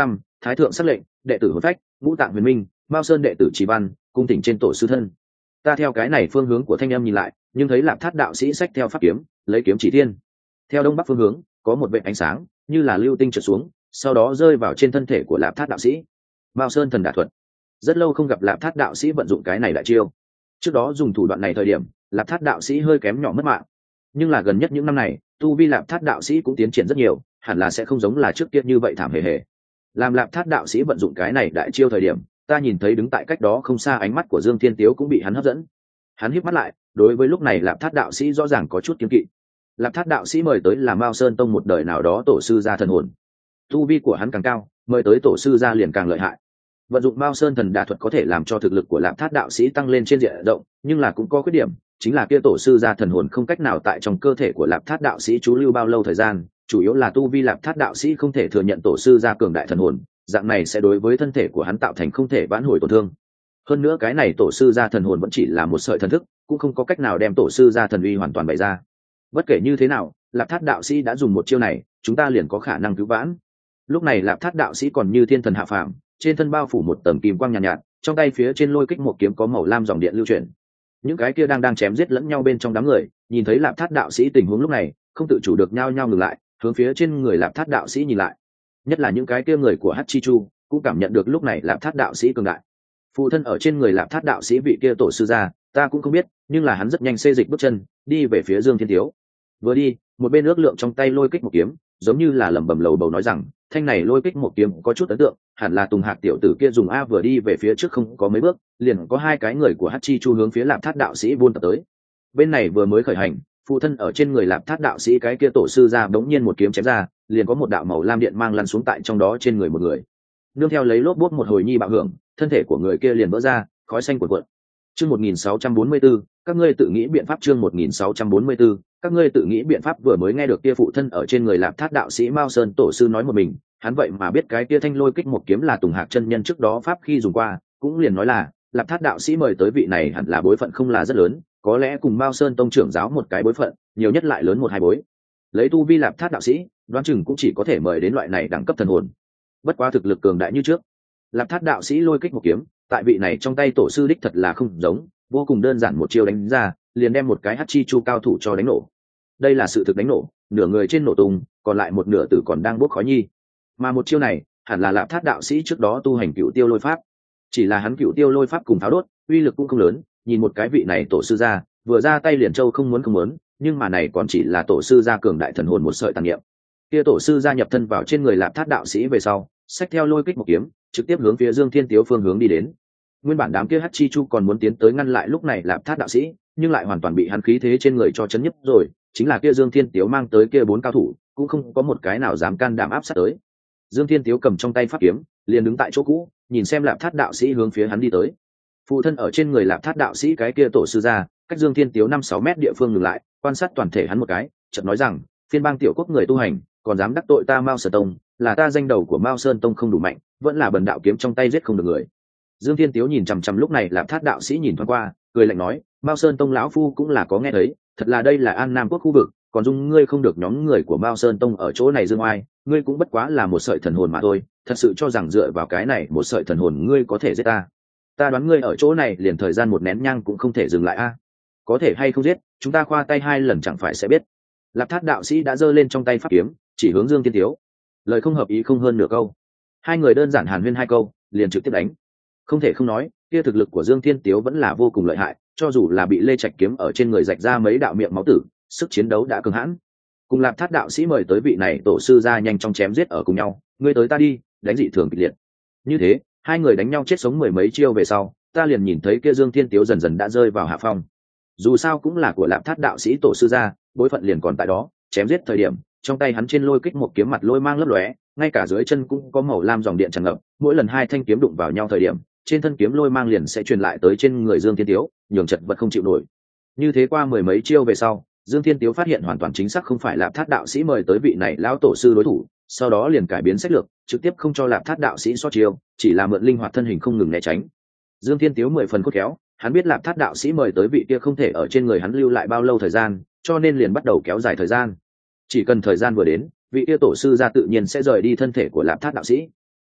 thái thượng sắc lệnh, đệ tử hồn phách, ngũ tạng huyền minh, mao sơn đệ tử chỉ văn, cung thỉnh trên tổ sư thân. Ta theo cái này phương hướng của thanh âm nhìn lại, nhưng thấy Lạp Thát đạo sĩ xách theo pháp kiếm, lấy kiếm chỉ thiên. Theo đông bắc phương hướng có một vệt ánh sáng như là lưu tinh trượt xuống, sau đó rơi vào trên thân thể của Lạp Thát đạo sĩ. Mao sơn thần đả thuật. Rất lâu không gặp Lạp Thát đạo sĩ vận dụng cái này đại chiêu. Trước đó dùng thủ đoạn này thời điểm, Lạp Thát đạo sĩ hơi kém nhỏ mất mạng, nhưng là gần nhất những năm này tu vi Lạp Thát đạo sĩ cũng tiến triển rất nhiều, hẳn là sẽ không giống là trước kia như vậy thảm hề hề. Làm Lạp Thát đạo sĩ vận dụng cái này đại chiêu thời điểm, ta nhìn thấy đứng tại cách đó không xa ánh mắt của Dương Thiên Tiếu cũng bị hắn hấp dẫn. Hắn híp mắt lại, đối với lúc này Lạp Thát đạo sĩ rõ ràng có chút kiêng kỵ. Lạp Thát đạo sĩ mời tới là Mao Sơn tông một đời nào đó tổ sư gia thần hồn, tu vi của hắn càng cao, mời tới tổ sư gia liền càng lợi hại. Vận dụng Mao Sơn thần đả thuật có thể làm cho thực lực của Lạp Thát đạo sĩ tăng lên trên diện rộng, nhưng là cũng có khuyết điểm, chính là kia tổ sư gia thần hồn không cách nào tại trong cơ thể của Lạp Thát đạo sĩ trú lưu bao lâu thời gian, chủ yếu là tu vi Lạp Thát đạo sĩ không thể thừa nhận tổ sư gia cường đại thần hồn, dạng này sẽ đối với thân thể của hắn tạo thành không thể vãn hồi tổn thương. Hơn nữa cái này tổ sư gia thần hồn vẫn chỉ là một sợi thần thức, cũng không có cách nào đem tổ sư gia thần uy hoàn toàn bày ra. Bất kể như thế nào, Lạp Thát đạo sĩ đã dùng một chiêu này, chúng ta liền có khả năng cứu vãn. Lúc này Lạp Thát đạo sĩ còn như thiên thần hạ phàm, trên thân bao phủ một tầng kim quang nhàn nhạt, trong tay phía trên lôi kích một kiếm có màu lam dòng điện lưu chuyển. Những cái kia đang chém giết lẫn nhau bên trong đám người, nhìn thấy Lạp Thát đạo sĩ tình huống lúc này, không tự chủ được nhao nhao ngừng lại, hướng phía trên người Lạp Thát đạo sĩ nhìn lại. Nhất là những cái kia người của Hắc Chi Chu, cũng cảm nhận được lúc này Lạp Thát đạo sĩ cường đại. Phụ thân ở trên người Lạp Thát đạo sĩ vị kia tổ sư gia, ta cũng không biết, nhưng là hắn rất nhanh xê dịch bước chân, đi về phía Dương Thiên Tiếu. Vừa đi, một bên ước lượng trong tay lôi kích một kiếm, giống như là lẩm bẩm lầu bầu nói rằng, thanh này lôi kích một kiếm có chút ấn tượng, hẳn là Tùng Hạc tiểu tử kia dùng a. Vừa đi về phía trước không có mấy bước, liền có hai cái người của Hắc Chi Chu hướng phía Lạp Thát đạo sĩ vươn tập tới. Bên này vừa mới khởi hành, phụ thân ở trên người Lạp Thát đạo sĩ cái kia tổ sư gia bỗng nhiên một kiếm chém ra, liền có một đạo màu lam điện mang lăn xuống tại trong đó trên người một người. Nương theo lấy lốp bốt một hồi nhi bạo hưởng, thân thể của người kia liền vỡ ra, khói xanh cuồn cuộn. Chương 1644, các ngươi tự nghĩ biện pháp. Chương 1644, các ngươi tự nghĩ biện pháp. Vừa mới nghe được kia phụ thân ở trên người Lạp Thát đạo sĩ Mao Sơn tổ sư nói một mình, hắn vậy mà biết cái kia thanh lôi kích một kiếm là Tùng Hạc chân nhân trước đó pháp khi dùng qua, cũng liền nói là Lạp Thát đạo sĩ mời tới vị này hẳn là bối phận không là rất lớn, có lẽ cùng Mao Sơn tông trưởng giáo một cái bối phận, nhiều nhất lại lớn một hai bối. Lấy tu vi Lạp Thát đạo sĩ, đoán chừng cũng chỉ có thể mời đến loại này đẳng cấp thần hồn. Bất quá thực lực cường đại như trước, Lạp Thát đạo sĩ lôi kích một kiếm, tại vị này trong tay tổ sư đích thật là không giống, vô cùng đơn giản một chiêu đánh ra, liền đem một cái Hắc Chi Chu cao thủ cho đánh nổ. Đây là sự thực đánh nổ, nửa người trên nổ tung, còn lại một nửa tử còn đang bốc khói nhi. Mà một chiêu này, hẳn là Lạp Thát đạo sĩ trước đó tu hành Cựu Tiêu Lôi Pháp. Chỉ là hắn Cựu Tiêu Lôi Pháp cùng pháo đốt, uy lực cũng không lớn, nhìn một cái vị này tổ sư ra, vừa ra tay liền châu không muốn, nhưng mà này còn chỉ là tổ sư gia cường đại thần hồn một sợi tàn niệm. Kia tổ sư gia nhập thân vào trên người Lạp Thát đạo sĩ về sau, xách theo lôi kích một kiếm, trực tiếp hướng phía Dương Thiên Tiếu phương hướng đi đến. Nguyên bản đám kia Hắc Chi Chu còn muốn tiến tới ngăn lại lúc này Lạp Thát đạo sĩ, nhưng lại hoàn toàn bị hắn khí thế trên người cho chấn nhấp rồi, chính là kia Dương Thiên Tiếu mang tới kia bốn cao thủ, cũng không có một cái nào dám can đảm áp sát tới. Dương Thiên Tiếu cầm trong tay pháp kiếm, liền đứng tại chỗ cũ, nhìn xem Lạp Thát đạo sĩ hướng phía hắn đi tới. Phụ thân ở trên người Lạp Thát đạo sĩ cái kia tổ sư gia, cách Dương Thiên Tiếu 5-6 mét địa phương ngừng lại, quan sát toàn thể hắn một cái, chợt nói rằng, phiên bang tiểu quốc người tu hành, còn dám đắc tội ta Mao Sơn tông, là ta danh đầu của Mao Sơn tông không đủ mạnh, vẫn là bần đạo kiếm trong tay giết không được người. Dương Thiên Tiếu nhìn chằm chằm lúc này Lạp Thát đạo sĩ nhìn thoáng qua, cười lạnh nói, Mao Sơn tông lão phu cũng là có nghe thấy, thật là đây là An Nam quốc khu vực, còn dung ngươi không được nhóm người của Mao Sơn tông ở chỗ này dương oai, ngươi cũng bất quá là một sợi thần hồn mà thôi, thật sự cho rằng dựa vào cái này một sợi thần hồn ngươi có thể giết ta? Ta đoán ngươi ở chỗ này liền thời gian một nén nhang cũng không thể dừng lại a. Có thể hay không giết, chúng ta khoa tay 2 lần chẳng phải sẽ biết. Lạp Thát đạo sĩ đã giơ lên trong tay pháp kiếm, chỉ hướng Dương Thiên Tiếu. Lời không hợp ý không hơn nửa câu, hai người đơn giản hàn huyên 2 câu, liền trực tiếp đánh. Không thể không nói, kia thực lực của Dương Thiên Tiếu vẫn là vô cùng lợi hại, cho dù là bị Lê Trạch kiếm ở trên người rạch ra mấy đạo miệng máu tử, sức chiến đấu đã cường hãn. Cùng Lạp Thát đạo sĩ mời tới vị này tổ sư ra nhanh trong chém giết ở cùng nhau, ngươi tới ta đi, đánh dị thường kịch liệt. Như thế, hai người đánh nhau chết sống 10 mấy chiêu về sau, ta liền nhìn thấy kia Dương Thiên Tiếu dần dần đã rơi vào hạ phong. Dù sao cũng là của Lạp Thát đạo sĩ tổ sư gia, bối phận liền còn tại đó, chém giết thời điểm, trong tay hắn trên lôi kích một kiếm mặt lôi mang lấp lóe, ngay cả dưới chân cũng có màu lam dòng điện tràn ngập, mỗi lần hai thanh kiếm đụng vào nhau thời điểm, trên thân kiếm lôi mang liền sẽ truyền lại tới trên người Dương Thiên Tiếu, nhường chật vật không chịu nổi. Như thế qua 10 mấy chiêu về sau, Dương Thiên Tiếu phát hiện hoàn toàn chính xác không phải Lạp Thát đạo sĩ mời tới vị này lão tổ sư đối thủ, sau đó liền cải biến sách lược, trực tiếp không cho Lạp Thát đạo sĩ so chiêu, chỉ là mượn linh hoạt thân hình không ngừng né tránh. Dương Thiên Tiếu 10 phần khôn khéo, hắn biết Lạp Thát đạo sĩ mời tới vị kia không thể ở trên người hắn lưu lại bao lâu thời gian, cho nên liền bắt đầu kéo dài thời gian. Chỉ cần thời gian vừa đến, vị kia tổ sư ra tự nhiên sẽ rời đi thân thể của Lạp Thát đạo sĩ.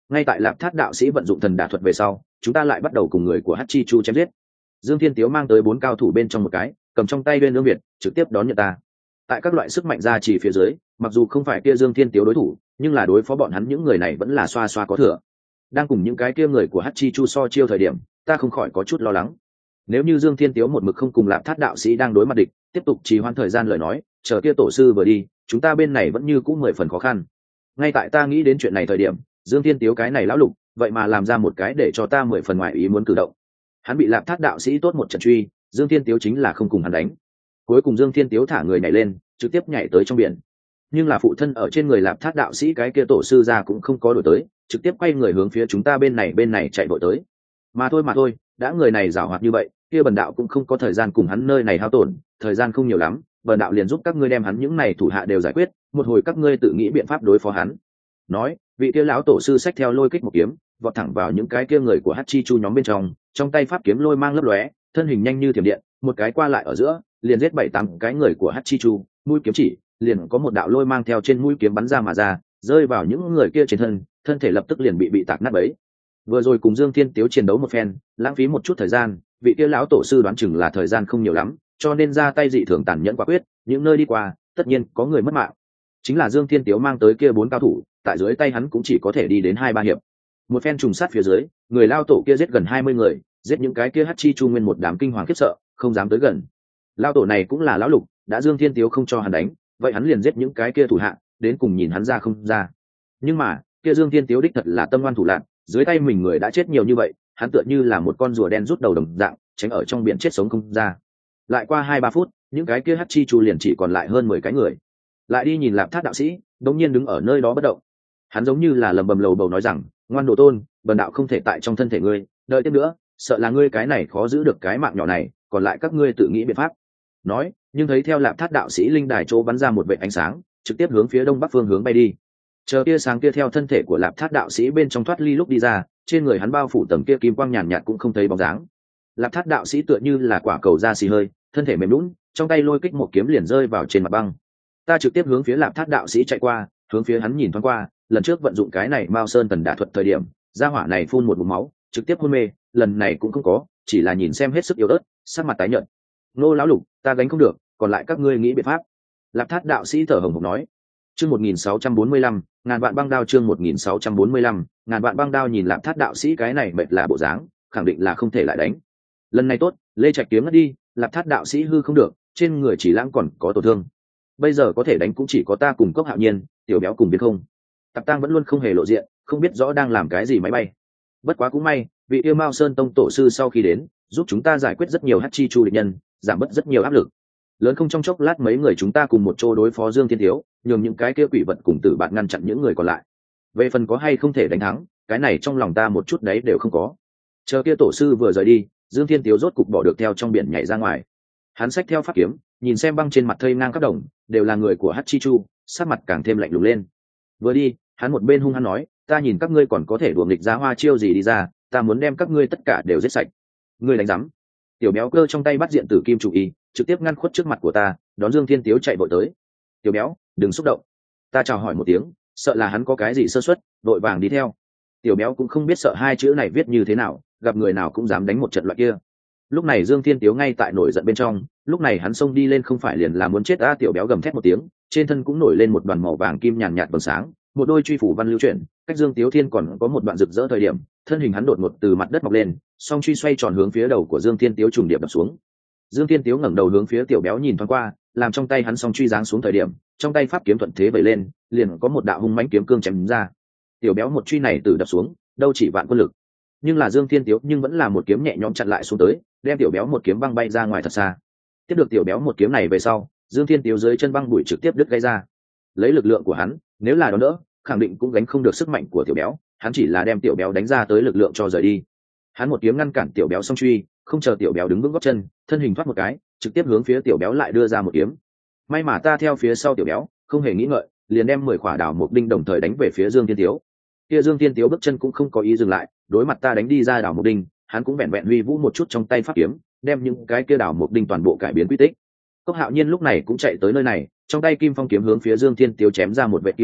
ngay tại Lạp Thát đạo sĩ vận dụng thần đả thuật về sau, chúng ta lại bắt đầu cùng người của Hachi Chu chém giết. Dương Thiên Tiếu mang tới 4 cao thủ bên trong một cái, cầm trong tay Uyên Ương Việt, trực tiếp đón nhận ta. Tại các loại sức mạnh ra chỉ phía dưới, mặc dù không phải kia Dương Thiên Tiếu đối thủ, nhưng là đối phó bọn hắn những người này vẫn là xoa xoa có thừa. Đang cùng những cái kia người của Hachi Chu so chiêu thời điểm, ta không khỏi có chút lo lắng. Nếu như Dương Thiên Tiếu một mực không cùng Lạp Thát đạo sĩ đang đối mặt địch, tiếp tục trì hoãn thời gian lời nói, chờ kia tổ sư vừa đi, chúng ta bên này vẫn như cũ 10 phần khó khăn. Ngay tại ta nghĩ đến chuyện này thời điểm, Dương Thiên Tiếu cái này lão lục, vậy mà làm ra một cái để cho ta 10 phần ngoài ý muốn cử động. Hắn bị Lạp Thát đạo sĩ tốt một trận truy, Dương Thiên Tiếu chính là không cùng hắn đánh. Cuối cùng Dương Thiên Tiếu thả người nhảy lên, trực tiếp nhảy tới trong biển. Nhưng là phụ thân ở trên người Lạp Thát đạo sĩ cái kia tổ sư ra cũng không có đổi tới, trực tiếp quay người hướng phía chúng ta bên này chạy vội tới. Mà thôi, đã người này giàu hoạt như vậy, kia bần đạo cũng không có thời gian cùng hắn nơi này hao tổn, thời gian không nhiều lắm, bần đạo liền giúp các ngươi đem hắn những này thủ hạ đều giải quyết, một hồi các ngươi tự nghĩ biện pháp đối phó hắn. Nói, vị kia lão tổ sư xách theo lôi kích một kiếm, vọt thẳng vào những cái kia người của Hachi Chu nhóm bên trong tay pháp kiếm lôi mang lấp lóe, thân hình nhanh như thiểm điện, một cái qua lại ở giữa, liền giết 7-8 cái người của Hachi Chu, mũi kiếm chỉ, liền có một đạo lôi mang theo trên mũi kiếm bắn ra mà ra, rơi vào những người kia trên thân thể lập tức liền bị tạc nát bấy. Vừa rồi cùng Dương Thiên Tiếu chiến đấu một phen, lãng phí một chút thời gian, vị kia lão tổ sư đoán chừng là thời gian không nhiều lắm, cho nên ra tay dị thường tàn nhẫn quả quyết, những nơi đi qua, tất nhiên có người mất mạng. Chính là Dương Thiên Tiếu mang tới kia 4 cao thủ, tại dưới tay hắn cũng chỉ có thể đi đến 2-3 hiệp. Một phen trùng sát phía dưới, người lao tổ kia giết gần 20 người, giết những cái kia Hachi Chu nguyên một đám kinh hoàng khiếp sợ, không dám tới gần. Lao tổ này cũng là lão lục, đã Dương Thiên Tiếu không cho hắn đánh, vậy hắn liền giết những cái kia thủ hạ, đến cùng nhìn hắn ra không ra. Nhưng mà, kia Dương Thiên Tiếu đích thật là tâm ngoan thủ lạn, dưới tay mình người đã chết nhiều như vậy, hắn tựa như là một con rùa đen rút đầu đồng dạng, tránh ở trong biển chết sống không ra. Lại qua 2-3 phút, những cái kia Hachi Chu liền chỉ còn lại hơn 10 cái người. Lại đi nhìn Lạp Thát đạo sĩ, đống nhiên đứng ở nơi đó bất động. Hắn giống như là lầm bầm lầu bầu nói rằng, ngoan đồ tôn, bần đạo không thể tại trong thân thể ngươi, đợi tiếp nữa, sợ là ngươi cái này khó giữ được cái mạng nhỏ này, còn lại các ngươi tự nghĩ biện pháp. Nói, nhưng thấy theo Lạp Thát đạo sĩ linh đài chỗ bắn ra một vệt ánh sáng, trực tiếp hướng phía đông bắc phương hướng bay đi. Chờ tia sáng kia theo thân thể của Lạp Thát đạo sĩ bên trong thoát ly lúc đi ra, trên người hắn bao phủ tầng kia kim quang nhàn nhạt cũng không thấy bóng dáng. Lạp Thát đạo sĩ tựa như là quả cầu da xì hơi, thân thể mềm nhũn, trong tay lôi kích một kiếm liền rơi vào trên mặt băng. Ta trực tiếp hướng phía Lạp Thát đạo sĩ chạy qua, hướng phía hắn nhìn thoáng qua, lần trước vận dụng cái này Mao Sơn Tần Đả thuật thời điểm, gia hỏa này phun một ngụm máu, trực tiếp hôn mê, lần này cũng không có, chỉ là nhìn xem hết sức yếu ớt, sắc mặt tái nhợt. Nô lão lục, ta gánh không được, còn lại các ngươi nghĩ biện pháp. Lạp Thát đạo sĩ thở hổn hển nói. Chương 1645, ngàn vạn băng đao chương 1645, ngàn vạn băng đao nhìn Lạp Thát đạo sĩ cái này mệt là bộ dáng, khẳng định là không thể lại đánh. Lần này tốt, Lê Trạch kiếm ngất đi, Lạp Thát đạo sĩ hư không được, trên người chỉ lãng còn có tổn thương. Bây giờ có thể đánh cũng chỉ có ta cùng Cốc Hạo Nhiên, Tiểu Béo cùng Biến Không. Tạp Tăng vẫn luôn không hề lộ diện, không biết rõ đang làm cái gì máy bay. Bất quá cũng may, vị yêu Mao Sơn Tông tổ sư sau khi đến, giúp chúng ta giải quyết rất nhiều Hachi Chu địch nhân, giảm bớt rất nhiều áp lực. Lớn không trong chốc lát mấy người chúng ta cùng một chỗ đối phó Dương Thiên Thiếu, nhường những cái kia quỷ vật cùng tử bạn ngăn chặn những người còn lại. Về phần có hay không thể đánh thắng, cái này trong lòng ta một chút đấy đều không có. Chờ kia tổ sư vừa rời đi, Dương Thiên Thiếu rốt cục bỏ được theo trong biển nhảy ra ngoài. Hắn xách theo pháp kiếm, nhìn xem băng trên mặt thây ngang các đồng, đều là người của Hachi Chu, sát mặt càng thêm lạnh lùng lên. Vừa đi, hắn một bên hung hăng nói, ta nhìn các ngươi còn có thể đùa nghịch ra hoa chiêu gì đi ra, ta muốn đem các ngươi tất cả đều giết sạch. Ngươi đánh rắm. Tiểu Béo cơ trong tay bắt diện tử kim chủ y, trực tiếp ngăn khuất trước mặt của ta, đón Dương Thiên Tiếu chạy vội tới. Tiểu Béo, đừng xúc động. Ta chào hỏi một tiếng, sợ là hắn có cái gì sơ suất, vội vàng đi theo. Tiểu Béo cũng không biết sợ hai chữ này viết như thế nào, gặp người nào cũng dám đánh một trận loại kia. Lúc này Dương Thiên Tiếu ngay tại nổi giận bên trong, lúc này hắn xông đi lên không phải liền là muốn chết a. Tiểu Béo gầm thét một tiếng, trên thân cũng nổi lên một đoàn màu vàng kim nhàn nhạt vầng sáng, một đôi truy phủ văn lưu chuyển, cách Dương Tiếu Thiên còn có một đoạn rực rỡ thời điểm, thân hình hắn đột ngột từ mặt đất mọc lên, song truy xoay tròn hướng phía đầu của Dương Thiên Tiếu trùng điệp đập xuống. Dương Thiên Tiếu ngẩng đầu hướng phía Tiểu Béo nhìn thoáng qua, làm trong tay hắn song truy giáng xuống thời điểm, trong tay pháp kiếm thuận thế vẩy lên, liền có một đạo hung mãnh kiếm cương chém ra. Tiểu Béo một truy này từ đập xuống, đâu chỉ vạn quân lực, nhưng là Dương Thiên Tiếu nhưng vẫn là một kiếm nhẹ nhõm chặn lại xuống tới, đem Tiểu Béo một kiếm băng bay ra ngoài thật xa. Tiếp được Tiểu Béo một kiếm này về sau, Dương Thiên Tiếu dưới chân băng bụi trực tiếp đứt gãy ra. Lấy lực lượng của hắn, nếu là đón đỡ, khẳng định cũng gánh không được sức mạnh của Tiểu Béo, hắn chỉ là đem Tiểu Béo đánh ra tới lực lượng cho rời đi. Hắn một kiếm ngăn cản Tiểu Béo song truy, không chờ Tiểu Béo đứng vững gót chân, thân hình thoát một cái, trực tiếp hướng phía Tiểu Béo lại đưa ra một kiếm. May mà ta theo phía sau Tiểu Béo, không hề nghĩ ngợi, liền đem 10 quả đảo mục đinh đồng thời đánh về phía Dương Thiên Tiếu. Kia Dương Thiên Tiếu bước chân cũng không có ý dừng lại, đối mặt ta đánh đi ra đảo mục đinh, hắn cũng vẹn vẹn huy vũ một chút trong tay pháp kiếm, đem những cái kia đảo mục đinh toàn bộ cải biến quy tích. Cốc Hạo Nhiên lúc này cũng chạy tới nơi này, trong tay kim phong kiếm hướng phía Dương Thiên Tiếu chém ra một vệt kim quang,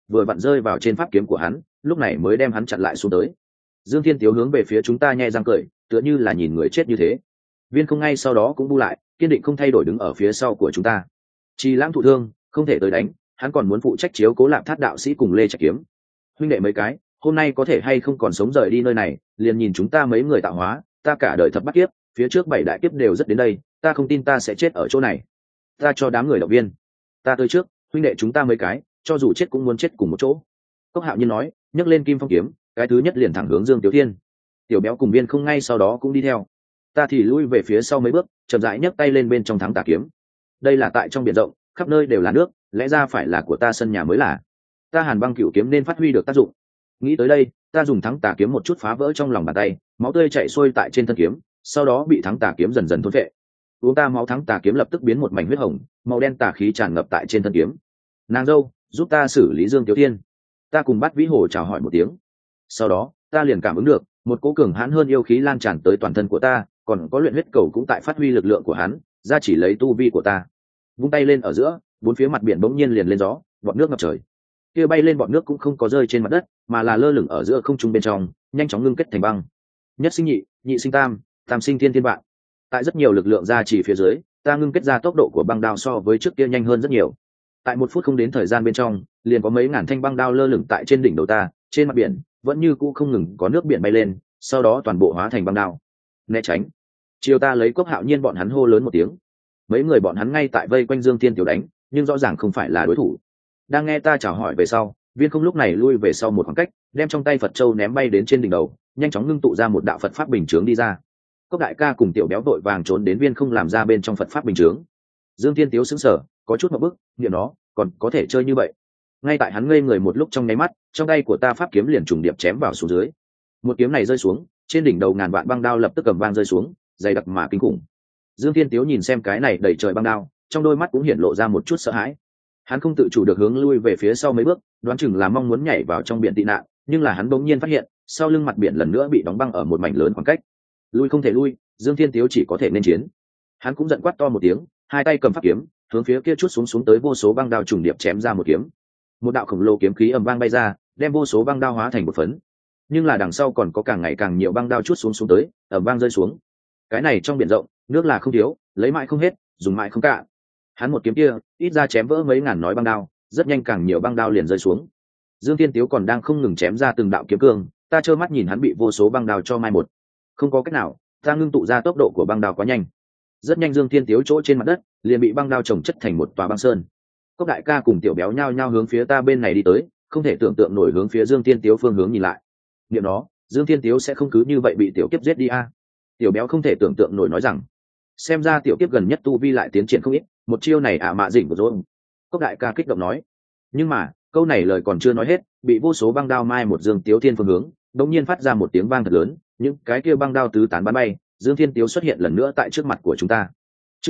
vừa vặn rơi vào trên pháp kiếm của hắn, lúc này mới đem hắn chặn lại xuống tới. Dương Thiên Tiếu hướng về phía chúng ta nhe răng cười, tựa như là nhìn người chết như thế. Viên Không ngay sau đó cũng bu lại, kiên định không thay đổi đứng ở phía sau của chúng ta. Chi Lãng thụ thương, không thể tới đánh, hắn còn muốn phụ trách chiếu cố Lạp Thát đạo sĩ cùng Lê Trạch Kiếm. Huynh đệ mấy cái, hôm nay có thể hay không còn sống rời đi nơi này, liền nhìn chúng ta mấy người tạo hóa, ta cả đời thập bắt kiếp, phía trước 7 đại kiếp đều rất đến đây, ta không tin ta sẽ chết ở chỗ này. Ta cho đám người động viên. Ta tới trước, huynh đệ chúng ta mấy cái, cho dù chết cũng muốn chết cùng một chỗ. Cốc Hạo Nhiên nói, nhấc lên Kim Phong kiếm, cái thứ nhất liền thẳng hướng Dương Tiểu Thiên. Tiểu Béo cùng Viên Không ngay sau đó cũng đi theo. Ta thì lui về phía sau mấy bước, chậm rãi nhấc tay lên bên trong thắng tà kiếm. Đây là tại trong biển rộng, khắp nơi đều là nước, lẽ ra phải là của ta sân nhà mới là. Ta Hàn Băng Cửu kiếm nên phát huy được tác dụng. Nghĩ tới đây, ta dùng thắng tà kiếm một chút phá vỡ trong lòng bàn tay, máu tươi chảy xuôi tại trên thân kiếm, sau đó bị thắng tà kiếm dần dần thôn phệ. Uống ta máu thắng tà kiếm lập tức biến một mảnh huyết hồng, màu đen tà khí tràn ngập tại trên thân kiếm. Nàng dâu, giúp ta xử lý Dương Tiểu Thiên. Ta cùng Bát Vĩ Hồ chào hỏi một tiếng. Sau đó, ta liền cảm ứng được một cỗ cường hãn hơn yêu khí lan tràn tới toàn thân của ta, còn có luyện huyết cầu cũng tại phát huy lực lượng của hắn, ra chỉ lấy tu vi của ta. Vung tay lên ở giữa, bốn phía mặt biển bỗng nhiên liền lên gió, bọt nước ngập trời. Kia bay lên bọt nước cũng không có rơi trên mặt đất, mà là lơ lửng ở giữa không trung bên trong, nhanh chóng ngưng kết thành băng. Nhất sinh nhị, nhị sinh tam, tam sinh thiên thiên vạn. Tại rất nhiều lực lượng ra chỉ phía dưới, ta ngưng kết ra tốc độ của băng đao so với trước kia nhanh hơn rất nhiều. Tại 1 phút không đến thời gian bên trong, liền có mấy ngàn thanh băng đao lơ lửng tại trên đỉnh đầu ta, trên mặt biển vẫn như cũ không ngừng có nước biển bay lên, sau đó toàn bộ hóa thành băng đao. Né tránh. Chiều ta lấy Cốc Hạo Nhiên bọn hắn hô lớn một tiếng. Mấy người bọn hắn ngay tại vây quanh Dương Thiên Tiểu đánh, nhưng rõ ràng không phải là đối thủ. Đang nghe ta chào hỏi về sau, Viên Không lúc này lui về sau một khoảng cách, đem trong tay Phật châu ném bay đến trên đỉnh đầu, nhanh chóng ngưng tụ ra một đạo Phật pháp bình chướng đi ra. Cốc Đại Ca cùng Tiểu Béo vội vàng trốn đến Viên Không làm ra bên trong Phật pháp bình chướng. Dương Thiên Tiếu sững sờ, có chút một bức, niệm nó còn có thể chơi như vậy. Ngay tại hắn ngây người một lúc trong nháy mắt, trong tay của ta pháp kiếm liền trùng điệp chém vào xuống dưới. Một kiếm này rơi xuống, trên đỉnh đầu ngàn vạn băng đao lập tức cầm vang rơi xuống, dày đặc mà kinh khủng. Dương Thiên Tiếu nhìn xem cái này đầy trời băng đao, trong đôi mắt cũng hiện lộ ra một chút sợ hãi. Hắn không tự chủ được hướng lui về phía sau mấy bước, đoán chừng là mong muốn nhảy vào trong biển tị nạn, nhưng là hắn bỗng nhiên phát hiện, sau lưng mặt biển lần nữa bị đóng băng ở một mảnh lớn khoảng cách. Lui không thể lui, Dương Thiên Tiếu chỉ có thể nên chiến. Hắn cũng giận quát to một tiếng, hai tay cầm pháp kiếm, hướng phía kia chút xuống tới vô số băng đao trùng điệp chém ra một kiếm. Một đạo khổng lồ kiếm khí ầm vang bay ra, đem vô số băng đao hóa thành một phấn. Nhưng là đằng sau còn có càng ngày càng nhiều băng đao chút xuống tới, ầm vang rơi xuống. Cái này trong biển rộng, nước là không thiếu, lấy mãi không hết, dùng mãi không cạn. Hắn một kiếm kia, ít ra chém vỡ mấy ngàn nói băng đao, rất nhanh càng nhiều băng đao liền rơi xuống. Dương Thiên Tiếu còn đang không ngừng chém ra từng đạo kiếm cương, ta trơ mắt nhìn hắn bị vô số băng đao cho mai một. Không có cách nào, ta ngưng tụ ra tốc độ của băng đao quá nhanh. Rất nhanh Dương Thiên Tiếu chỗ trên mặt đất liền bị băng đao chồng chất thành một tòa băng sơn. Cốc Đại Ca cùng Tiểu Béo nhao nhao hướng phía ta bên này đi tới, không thể tưởng tượng nổi hướng phía Dương Thiên Tiếu phương hướng nhìn lại. Niệm nó, Dương Thiên Tiếu sẽ không cứ như vậy bị tiểu kiếp giết đi a? Tiểu Béo không thể tưởng tượng nổi nói rằng, xem ra tiểu kiếp gần nhất tu vi lại tiến triển không ít, một chiêu này mạ dỉnh của rồi. Cốc Đại Ca kích động nói. Nhưng mà câu này lời còn chưa nói hết, bị vô số băng đao mai một Dương Tiếu Thiên phương hướng, đột nhiên phát ra một tiếng vang thật lớn, những cái kia băng đao tứ tán bắn bay. Dương Thiên Tiếu xuất hiện lần nữa tại trước mặt của chúng ta. Chương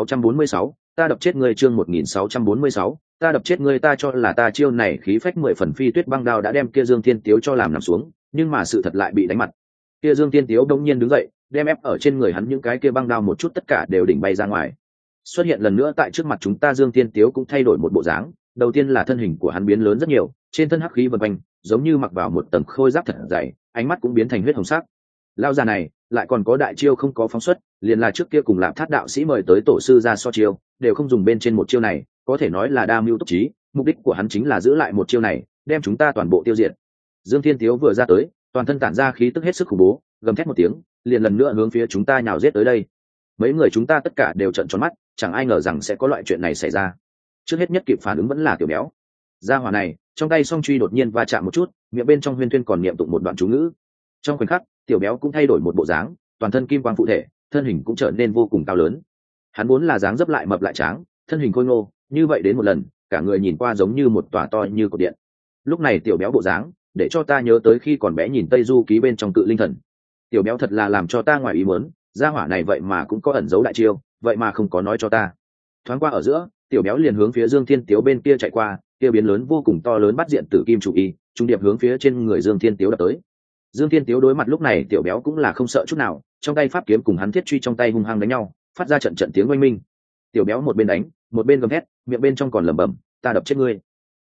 1646, ta đập chết ngươi. Chương 1646, ta đập chết ngươi. Ta cho là ta chiêu này khí phách 10 phần, phi tuyết băng đao đã đem kia Dương Thiên Tiếu cho làm nằm xuống, nhưng mà sự thật lại bị đánh mặt. Kia Dương Thiên Tiếu đột nhiên đứng dậy, đem ép ở trên người hắn những cái kia băng đao một chút tất cả đều đỉnh bay ra ngoài. Xuất hiện lần nữa tại trước mặt chúng ta, Dương Thiên Tiếu cũng thay đổi một bộ dáng, đầu tiên là thân hình của hắn biến lớn rất nhiều, trên thân hắc khí vần quanh, giống như mặc vào một tầng khôi giáp thật dày, ánh mắt cũng biến thành huyết hồng sắc. Lão già này lại còn có đại chiêu không có phóng xuất, liền là trước kia cùng Lạp Thát đạo sĩ mời tới tổ sư ra so chiêu, đều không dùng bên trên một chiêu này, có thể nói là đa mưu túc trí, mục đích của hắn chính là giữ lại một chiêu này, đem chúng ta toàn bộ tiêu diệt. Dương Thiên Tiếu vừa ra tới, toàn thân tản ra khí tức hết sức khủng bố, gầm thét một tiếng, liền lần nữa hướng phía chúng ta nhào giết tới đây. Mấy người chúng ta tất cả đều trợn tròn mắt, chẳng ai ngờ rằng sẽ có loại chuyện này xảy ra. Trước hết nhất kịp phản ứng vẫn là Tiểu Béo. Gia hỏa này, trong tay song truy đột nhiên va chạm một chút, miệng bên trong huyên thuyên còn niệm tụng một đoạn chú ngữ. Trong khoảnh khắc, Tiểu Béo cũng thay đổi một bộ dáng, toàn thân kim quang phụ thể, thân hình cũng trở nên vô cùng cao lớn. Hắn vốn là dáng dấp lại mập lại tráng, thân hình khôi ngô, như vậy đến một lần, cả người nhìn qua giống như một tòa to như cột điện. Lúc này Tiểu Béo bộ dáng, để cho ta nhớ tới khi còn bé nhìn Tây Du ký bên trong Cự Linh Thần. Tiểu Béo thật là làm cho ta ngoài ý muốn, gia hỏa này vậy mà cũng có ẩn giấu đại chiêu, vậy mà không có nói cho ta. Thoáng qua ở giữa, Tiểu Béo liền hướng phía Dương Thiên Tiếu bên kia chạy qua, kia biến lớn vô cùng to lớn bắt diện tử kim chủ y, trung điệp hướng phía trên người Dương Thiên Tiếu đập tới. Dương Thiên Tiếu đối mặt lúc này Tiểu Béo cũng là không sợ chút nào, trong tay pháp kiếm cùng hắn thiết truy trong tay hung hăng đánh nhau, phát ra trận trận tiếng oanh minh. Tiểu Béo một bên đánh, một bên gầm hét, miệng bên trong còn lẩm bẩm, ta đập chết ngươi.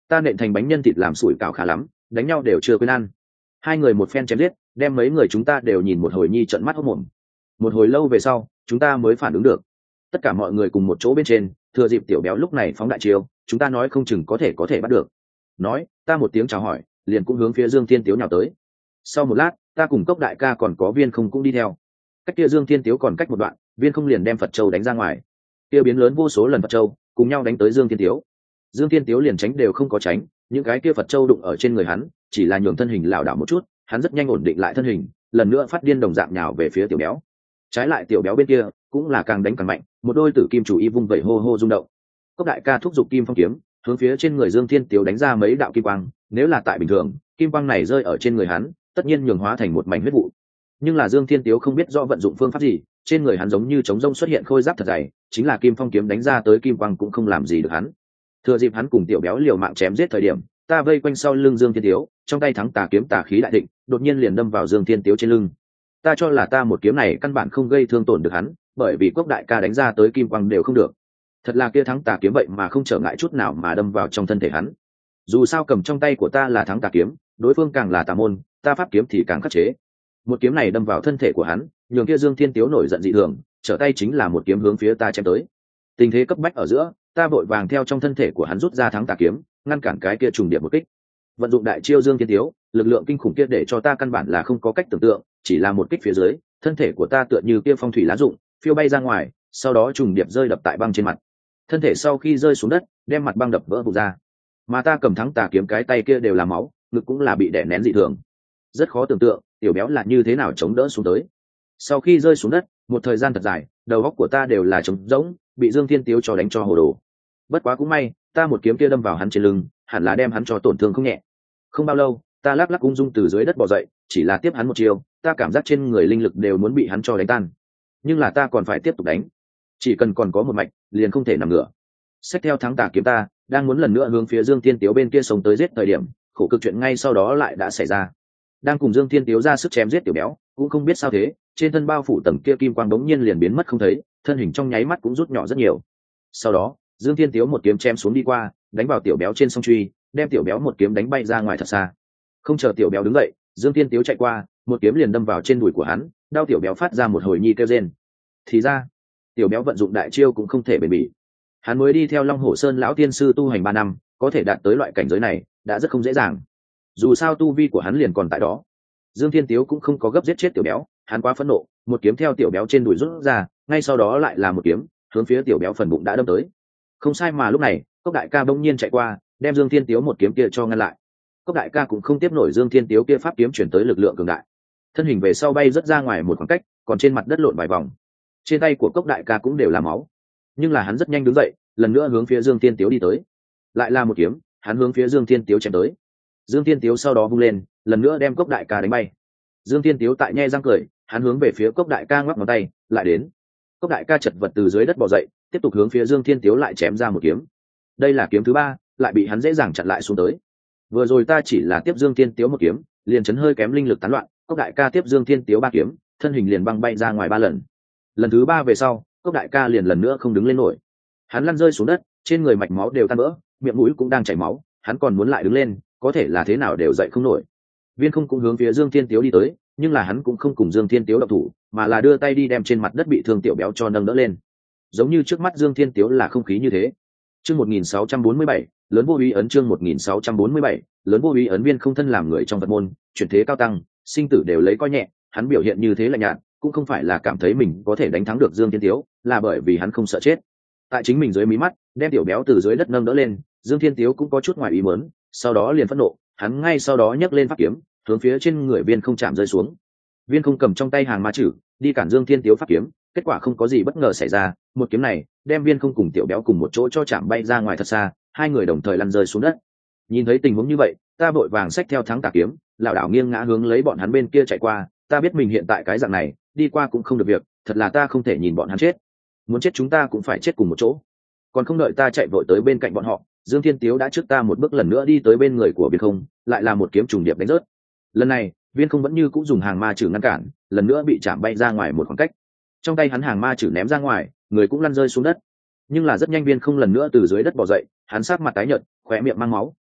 ta nện thành bánh nhân thịt làm sủi cảo khá lắm, đánh nhau đều chưa quên ăn. Hai người một phen chém giết, đem mấy người chúng ta đều nhìn một hồi nhi trợn mắt hốt mồm. Một hồi lâu về sau chúng ta mới phản ứng được, tất cả mọi người cùng một chỗ bên trên, thừa dịp tiểu béo lúc này phóng đại chiêu, chúng ta nói không chừng có thể bắt được. Nói ta một tiếng chào hỏi, liền cũng hướng phía Dương Thiên Tiếu nhào tới. Sau một lát ta cùng Cốc đại ca còn có Viên Không cũng đi theo. Cách kia Dương Thiên Tiếu còn cách một đoạn, Viên Không liền đem Phật Châu đánh ra ngoài. Kia biến lớn vô số lần Phật Châu cùng nhau đánh tới Dương Thiên Tiếu. Dương Thiên Tiếu liền tránh đều không có tránh, những cái kia Phật Châu đụng ở trên người hắn, chỉ là nhường thân hình lảo đảo một chút, hắn rất nhanh ổn định lại thân hình, lần nữa phát điên đồng dạng nhào về phía tiểu béo. Trái lại tiểu béo bên kia cũng là càng đánh càng mạnh, một đôi tử kim chủ y vung vẩy hô hô rung động. Cốc đại ca thúc giục kim phong kiếm, hướng phía trên người Dương Thiên Tiếu đánh ra mấy đạo kim quang, nếu là tại bình thường, kim quang này rơi ở trên người hắn, tất nhiên nhường hóa thành một mảnh huyết vụ. Nhưng là Dương Thiên Tiếu không biết rõ vận dụng phương pháp gì, trên người hắn giống như trống rông xuất hiện khôi giáp thật dày, chính là kim phong kiếm đánh ra tới kim quang cũng không làm gì được hắn. Thừa dịp hắn cùng tiểu béo liều mạng chém giết thời điểm, ta vây quanh sau lưng Dương Thiên Tiếu, trong tay thắng tà kiếm tà khí đại thịnh, đột nhiên liền đâm vào Dương Thiên Tiếu trên lưng. Ta cho là ta một kiếm này căn bản không gây thương tổn được hắn, bởi vì Cốc đại ca đánh ra tới kim quang đều không được. Thật là kia thắng tà kiếm vậy mà không trở ngại chút nào mà đâm vào trong thân thể hắn. Dù sao cầm trong tay của ta là thắng tà kiếm, đối phương càng là tà môn, ta pháp kiếm thì càng khắc chế. Một kiếm này đâm vào thân thể của hắn, nhường kia Dương Thiên Tiếu nổi giận dị thường, trở tay chính là một kiếm hướng phía ta chém tới. Tình thế cấp bách ở giữa, ta vội vàng theo trong thân thể của hắn rút ra thắng tà kiếm, ngăn cản cái kia trùng điệp một kích. Vận dụng đại chiêu Dương Thiên Tiếu, lực lượng kinh khủng kia để cho ta căn bản là không có cách tưởng tượng, chỉ là một kích phía dưới, thân thể của ta tựa như kia phong thủy lá rụng, phiêu bay ra ngoài, sau đó trùng điệp rơi đập tại băng trên mặt. Thân thể sau khi rơi xuống đất, đem mặt băng đập vỡ vụn ra. Mà ta cầm thắng tà kiếm cái tay kia đều là máu, ngực cũng là bị đè nén dị thường. Rất khó tưởng tượng, tiểu béo là như thế nào chống đỡ xuống tới. Sau khi rơi xuống đất, một thời gian thật dài, đầu óc của ta đều là trống rỗng, bị Dương Thiên Tiếu cho đánh cho hồ đồ. Bất quá cũng may, ta một kiếm kia đâm vào hắn trên lưng, hẳn là đem hắn cho tổn thương không nhẹ. Không bao lâu, ta lắc lắc ung dung từ dưới đất bò dậy, chỉ là tiếp hắn một chiều, ta cảm giác trên người linh lực đều muốn bị hắn cho đánh tan. Nhưng là ta còn phải tiếp tục đánh, chỉ cần còn có một mạch, liền không thể nằm ngửa. Xách theo thắng tà kiếm ta, đang muốn lần nữa hướng phía Dương Thiên Tiếu bên kia sống tới giết thời điểm, khổ cực chuyện ngay sau đó lại đã xảy ra. Đang cùng Dương Thiên Tiếu ra sức chém giết tiểu béo, cũng không biết sao thế, trên thân bao phủ tầng kia kim quang đống nhiên liền biến mất không thấy, thân hình trong nháy mắt cũng rút nhỏ rất nhiều. Sau đó, Dương Thiên Tiếu một kiếm chém xuống đi qua, đánh vào tiểu béo trên sông truy, đem tiểu béo một kiếm đánh bay ra ngoài thật xa. Không chờ tiểu béo đứng dậy, Dương Thiên Tiếu chạy qua, một kiếm liền đâm vào trên đùi của hắn, đau tiểu béo phát ra một hồi nhi kêu rên. Thì ra, tiểu béo vận dụng đại chiêu cũng không thể bền bỉ. Hắn mới đi theo Long Hổ Sơn lão tiên sư tu hành 3 năm, có thể đạt tới loại cảnh giới này, đã rất không dễ dàng. Dù sao tu vi của hắn liền còn tại đó. Dương Thiên Tiếu cũng không có gấp giết chết tiểu béo, hắn quá phẫn nộ, một kiếm theo tiểu béo trên đùi rút ra, ngay sau đó lại là một kiếm, hướng phía tiểu béo phần bụng đã đâm tới. Không sai mà lúc này, Cốc đại ca bỗng nhiên chạy qua, đem Dương Thiên Tiếu một kiếm kia cho ngăn lại. Cốc đại ca cũng không tiếp nổi Dương Thiên Tiếu kia pháp kiếm chuyển tới lực lượng cường đại, thân hình về sau bay rất ra ngoài một khoảng cách, còn trên mặt đất lộn vài vòng. Trên tay của Cốc đại ca cũng đều là máu, nhưng là hắn rất nhanh đứng dậy, lần nữa hướng phía Dương Thiên Tiếu đi tới. Lại là một kiếm, hắn hướng phía Dương Thiên Tiếu chém tới. Dương Thiên Tiếu sau đó vung lên, lần nữa đem Cốc đại ca đánh bay. Dương Thiên Tiếu tại nhe răng cười, hắn hướng về phía Cốc đại ca ngoắc ngón tay, lại đến. Cốc đại ca chật vật từ dưới đất bò dậy, tiếp tục hướng phía Dương Thiên Tiếu lại chém ra một kiếm. Đây là kiếm thứ 3, lại bị hắn dễ dàng chặn lại xuống tới. Vừa rồi ta chỉ là tiếp Dương Thiên Tiếu một kiếm, liền chấn hơi kém linh lực tán loạn, Cốc đại ca tiếp Dương Thiên Tiếu 3 kiếm, thân hình liền băng bay ra ngoài 3 lần. Lần thứ 3 về sau, Cốc đại ca liền lần nữa không đứng lên nổi. Hắn lăn rơi xuống đất, trên người mạch máu đều tan vỡ, miệng mũi cũng đang chảy máu, hắn còn muốn lại đứng lên, có thể là thế nào đều dậy không nổi. Viên Không cũng hướng phía Dương Thiên Tiếu đi tới, nhưng là hắn cũng không cùng Dương Thiên Tiếu động thủ, mà là đưa tay đi đem trên mặt đất bị thương tiểu béo cho nâng đỡ lên. Giống như trước mắt Dương Thiên Tiếu là không khí như thế. Chương 1647, lớn vô úy ấn. Chương 1647, lớn vô úy ấn. Viên Không thân làm người trong Phật môn, chuyển thế cao tăng, sinh tử đều lấy coi nhẹ, hắn biểu hiện như thế lạnh nhạt, cũng không phải là cảm thấy mình có thể đánh thắng được Dương Thiên Tiếu, là bởi vì hắn không sợ chết. Tại chính mình dưới mí mắt, đem tiểu béo từ dưới đất nâng đỡ lên, Dương Thiên Tiếu cũng có chút ngoài ý muốn, sau đó liền phẫn nộ, hắn ngay sau đó nhấc lên pháp kiếm, hướng phía trên người Viên Không chạm rơi xuống. Viên Không cầm trong tay hàng ma chử, đi cản Dương Thiên Tiếu pháp kiếm, kết quả không có gì bất ngờ xảy ra, một kiếm này đem Viên Không cùng tiểu béo cùng một chỗ cho chạm bay ra ngoài thật xa, hai người đồng thời lăn rơi xuống đất. Nhìn thấy tình huống như vậy, ta vội vàng xách theo thắng tà kiếm, lảo đảo nghiêng ngã hướng lấy bọn hắn bên kia chạy qua, ta biết mình hiện tại cái dạng này, đi qua cũng không được việc, thật là ta không thể nhìn bọn hắn chết. Muốn chết chúng ta cũng phải chết cùng một chỗ. Còn không đợi ta chạy vội tới bên cạnh bọn họ, Dương Thiên Tiếu đã trước ta một bước lần nữa đi tới bên người của Viên Không, lại là một kiếm trùng điệp đánh rớt. Lần này, Viên Không vẫn như cũng dùng hàng ma chử ngăn cản, lần nữa bị chạm bay ra ngoài một khoảng cách. Trong tay hắn hàng ma chử ném ra ngoài, người cũng lăn rơi xuống đất. Nhưng là rất nhanh Viên Không lần nữa từ dưới đất bò dậy, hắn sát mặt tái nhợt, khóe miệng mang máu.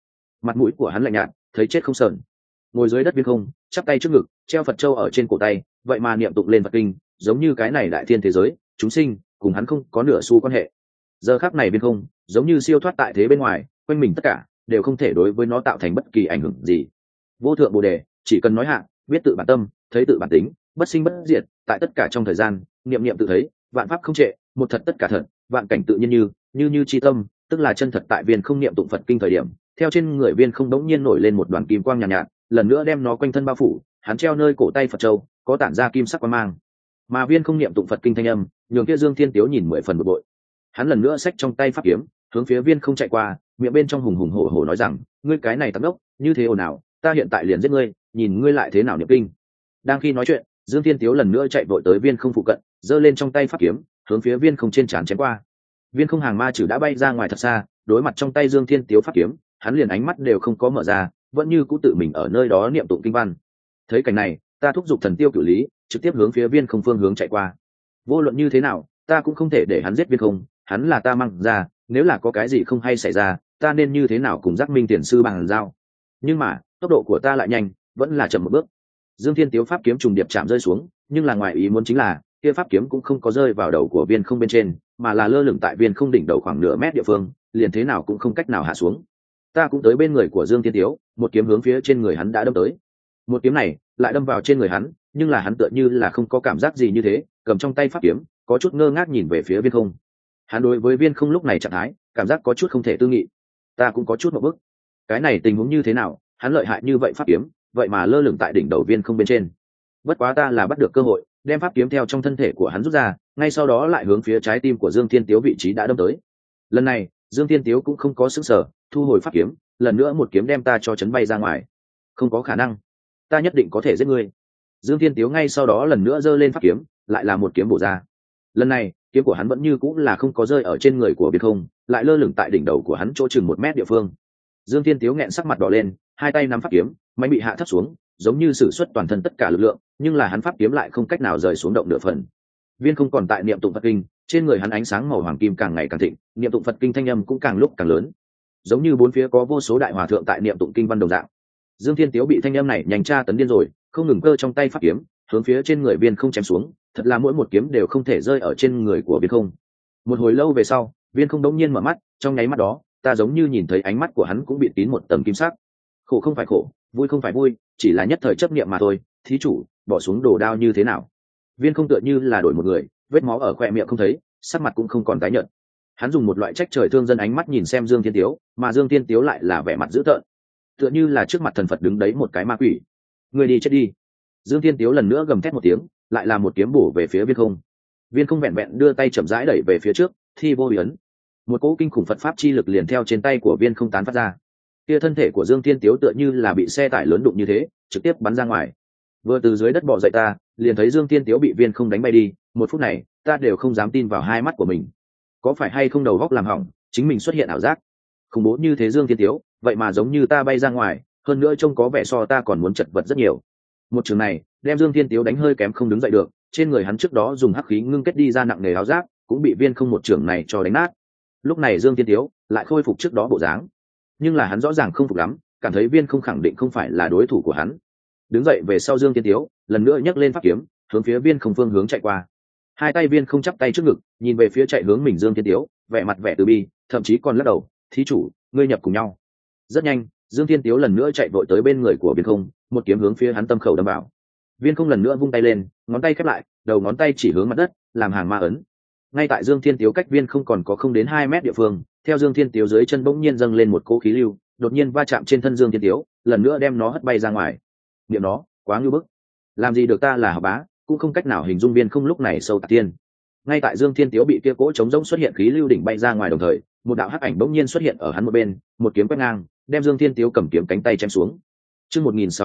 mặt mũi của hắn lạnh nhạt, thấy chết không sờn. Ngồi dưới đất viên không, chắp tay trước ngực, treo Phật châu ở trên cổ tay, vậy mà niệm tụng lên Phật kinh, giống như cái này đại thiên thế giới chúng sinh cùng hắn không có nửa xu quan hệ. Giờ khắc này viên không giống như siêu thoát tại thế bên ngoài, quanh mình tất cả đều không thể đối với nó tạo thành bất kỳ ảnh hưởng gì. Vô thượng bồ đề chỉ cần nói hạ, biết tự bản tâm, thấy tự bản tính, bất sinh bất diệt, tại tất cả trong thời gian niệm niệm tự thấy, vạn pháp không trệ, một thật tất cả thật, vạn cảnh tự nhiên như chi tâm, tức là chân thật. Tại viên không niệm tụng Phật kinh thời điểm, theo trên người viên không đống nhiên nổi lên một đoàn kim quang nhàn nhạt, lần nữa đem nó quanh thân bao phủ. Hắn treo nơi cổ tay Phật châu có tản ra kim sắc quang mang, mà viên không niệm tụng Phật kinh thanh âm nhường kia Dương Thiên Tiếu nhìn 10 phần bực bội. Hắn lần nữa xách trong tay pháp kiếm hướng phía viên không chạy qua, miệng bên trong hùng hùng hổ hổ nói rằng, ngươi cái này tặc đốc, như thế ồn ào, ta hiện tại liền giết ngươi, nhìn ngươi lại thế nào niệm kinh. Đang khi nói chuyện, Dương Thiên Tiếu lần nữa chạy vội tới viên không phụ cận, giơ lên trong tay pháp kiếm hướng phía viên không trên trán chém qua. Viên không hàng ma chử đã bay ra ngoài thật xa, đối mặt trong tay Dương Thiên Tiếu pháp kiếm, hắn liền ánh mắt đều không có mở ra, vẫn như cũ tự mình ở nơi đó niệm tụng kinh văn. Thấy cảnh này, ta thúc giục thần tiêu cửu lý, trực tiếp hướng phía viên không phương hướng chạy qua. Vô luận như thế nào, ta cũng không thể để hắn giết viên không, hắn là ta mang ra, nếu là có cái gì không hay xảy ra, ta nên như thế nào cùng Giác Minh tiền sư bằng giao. Nhưng mà tốc độ của ta lại nhanh, vẫn là chậm một bước. Dương Thiên Tiếu pháp kiếm trùng điệp chạm rơi xuống, nhưng là ngoài ý muốn chính là kia pháp kiếm cũng không có rơi vào đầu của viên không bên trên, mà là lơ lửng tại viên không đỉnh đầu khoảng nửa mét địa phương, liền thế nào cũng không cách nào hạ xuống. Ta cũng tới bên người của Dương Thiên Tiếu, một kiếm hướng phía trên người hắn đã đâm tới. Một kiếm này lại đâm vào trên người hắn, nhưng là hắn tựa như là không có cảm giác gì như thế, cầm trong tay pháp kiếm có chút ngơ ngác nhìn về phía viên không. Hắn đối với viên không lúc này trạng thái cảm giác có chút không thể tư nghị. Ta cũng có chút một bức, cái này tình huống như thế nào, hắn lợi hại như vậy pháp kiếm vậy mà lơ lửng tại đỉnh đầu viên không bên trên. Bất quá ta là bắt được cơ hội, đem pháp kiếm theo trong thân thể của hắn rút ra, ngay sau đó lại hướng phía trái tim của Dương Thiên Tiếu vị trí đã đâm tới. Lần này Dương Thiên Tiếu cũng không có sức sở, thu hồi pháp kiếm, lần nữa một kiếm đem ta cho chấn bay ra ngoài. Không có khả năng, ta nhất định có thể giết ngươi. Dương Thiên Tiếu ngay sau đó lần nữa giơ lên pháp kiếm, lại là một kiếm bổ ra. Lần này kiếm của hắn vẫn như cũng là không có rơi ở trên người của viên không, lại lơ lửng tại đỉnh đầu của hắn chỗ chừng 1 mét địa phương. Dương Thiên Tiếu nghẹn sắc mặt đỏ lên, hai tay nắm pháp kiếm, mạnh bị hạ thấp xuống, giống như sử xuất toàn thân tất cả lực lượng, nhưng là hắn pháp kiếm lại không cách nào rời xuống động nửa phần. Viên không còn tại niệm tụng Phật kinh, trên người hắn ánh sáng màu hoàng kim càng ngày càng thịnh, niệm tụng Phật kinh thanh âm cũng càng lúc càng lớn, giống như bốn phía có vô số đại hòa thượng tại niệm tụng kinh văn đồng dạng. Dương Thiên Tiếu bị thanh âm này nhanh tra tấn điên rồi, không ngừng cơ trong tay pháp kiếm hướng phía trên người viên không chém xuống, thật là mỗi một kiếm đều không thể rơi ở trên người của viên không. Một hồi lâu về sau, viên không đống nhiên mở mắt, trong nháy mắt đó ta giống như nhìn thấy ánh mắt của hắn cũng bị tín một tầng kim sắc. Khổ không phải khổ, vui không phải vui, chỉ là nhất thời chấp niệm mà thôi. Thí chủ, bỏ xuống đồ đao như thế nào? Viên không tựa như là đổi một người, vết máu ở khoe miệng không thấy, sắc mặt cũng không còn tái nhợt. Hắn dùng một loại trách trời thương dân ánh mắt nhìn xem Dương Thiên Tiếu, mà Dương Thiên Tiếu lại là vẻ mặt dữ tợn, tựa như là trước mặt thần Phật đứng đấy một cái ma quỷ. Người đi chết đi! Dương Thiên Tiếu lần nữa gầm thét một tiếng, lại là một kiếm bổ về phía viên không. Viên không vẹn vẹn đưa tay chậm rãi đẩy về phía trước, thi vô hủy ấn, một cỗ kinh khủng Phật pháp chi lực liền theo trên tay của viên không tán phát ra. Kia thân thể của Dương Thiên Tiếu tựa như là bị xe tải lớn đụng như thế, trực tiếp bắn ra ngoài. Vừa từ dưới đất bò dậy ta, liền thấy Dương Thiên Tiếu bị viên không đánh bay đi. Một phút này, ta đều không dám tin vào hai mắt của mình. Có phải hay không đầu góc làm hỏng, chính mình xuất hiện ảo giác? Khủng bố như thế Dương Thiên Tiếu, vậy mà giống như ta bay ra ngoài, hơn nữa trông có vẻ so ta còn muốn chật vật rất nhiều. Một trường này, đem Dương Thiên Tiếu đánh hơi kém không đứng dậy được, trên người hắn trước đó dùng hắc khí ngưng kết đi ra nặng nề áo giáp, cũng bị viên không một trường này cho đánh nát. Lúc này Dương Thiên Tiếu lại khôi phục trước đó bộ dáng, nhưng là hắn rõ ràng không phục lắm, cảm thấy viên không khẳng định không phải là đối thủ của hắn. Đứng dậy về sau Dương Thiên Tiếu lần nữa nhấc lên pháp kiếm, hướng phía viên không phương hướng chạy qua. Hai tay viên không chắp tay trước ngực, nhìn về phía chạy hướng mình Dương Thiên Tiếu, vẻ mặt vẻ từ bi, thậm chí còn lắc đầu, thí chủ, ngươi nhập cùng nhau. Rất nhanh, Dương Thiên Tiếu lần nữa chạy vội tới bên người của viên không, một kiếm hướng phía hắn tâm khẩu đâm vào. Viên không lần nữa vung tay lên, ngón tay khép lại, đầu ngón tay chỉ hướng mặt đất, làm hàng ma ấn. Ngay tại Dương Thiên Tiếu cách viên không còn có không đến 2 mét địa phương, theo Dương Thiên Tiếu dưới chân bỗng nhiên dâng lên một cỗ khí lưu, đột nhiên va chạm trên thân Dương Thiên Tiếu, lần nữa đem nó hất bay ra ngoài. Niệm nó, quá ngưu bức. Làm gì được, ta là học bá, cũng không cách nào hình dung viên không lúc này sâu tạc tiên. Ngay tại Dương Thiên Tiếu bị kia cỗ trống rỗng xuất hiện khí lưu đỉnh bay ra ngoài đồng thời, một đạo hắc ảnh bỗng nhiên xuất hiện ở hắn một bên, một kiếm quét ngang, đem Dương Thiên Tiếu cầm kiếm cánh tay chém xuống. Chương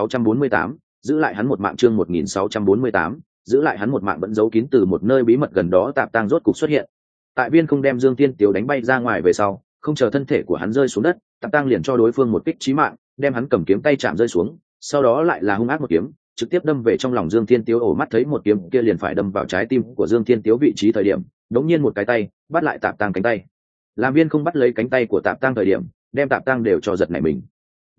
1648, giữ lại hắn một mạng. Chương 1648, giữ lại hắn một mạng vẫn giấu kín từ một nơi bí mật gần đó tạp tang rốt cục xuất hiện. Tại viên không đem Dương Thiên Tiếu đánh bay ra ngoài về sau, không chờ thân thể của hắn rơi xuống đất, tạp tang liền cho đối phương một kích chí mạng, đem hắn cầm kiếm tay chạm rơi xuống, sau đó lại là hung ác một kiếm, trực tiếp đâm về trong lòng Dương Thiên Tiếu. Ổ mắt thấy một kiếm kia liền phải đâm vào trái tim của Dương Thiên Tiếu vị trí thời điểm, đống nhiên một cái tay bắt lại tạp tang cánh tay. Làm viên không bắt lấy cánh tay của tạp tang thời điểm, đem tạp tang đều cho giật nảy mình.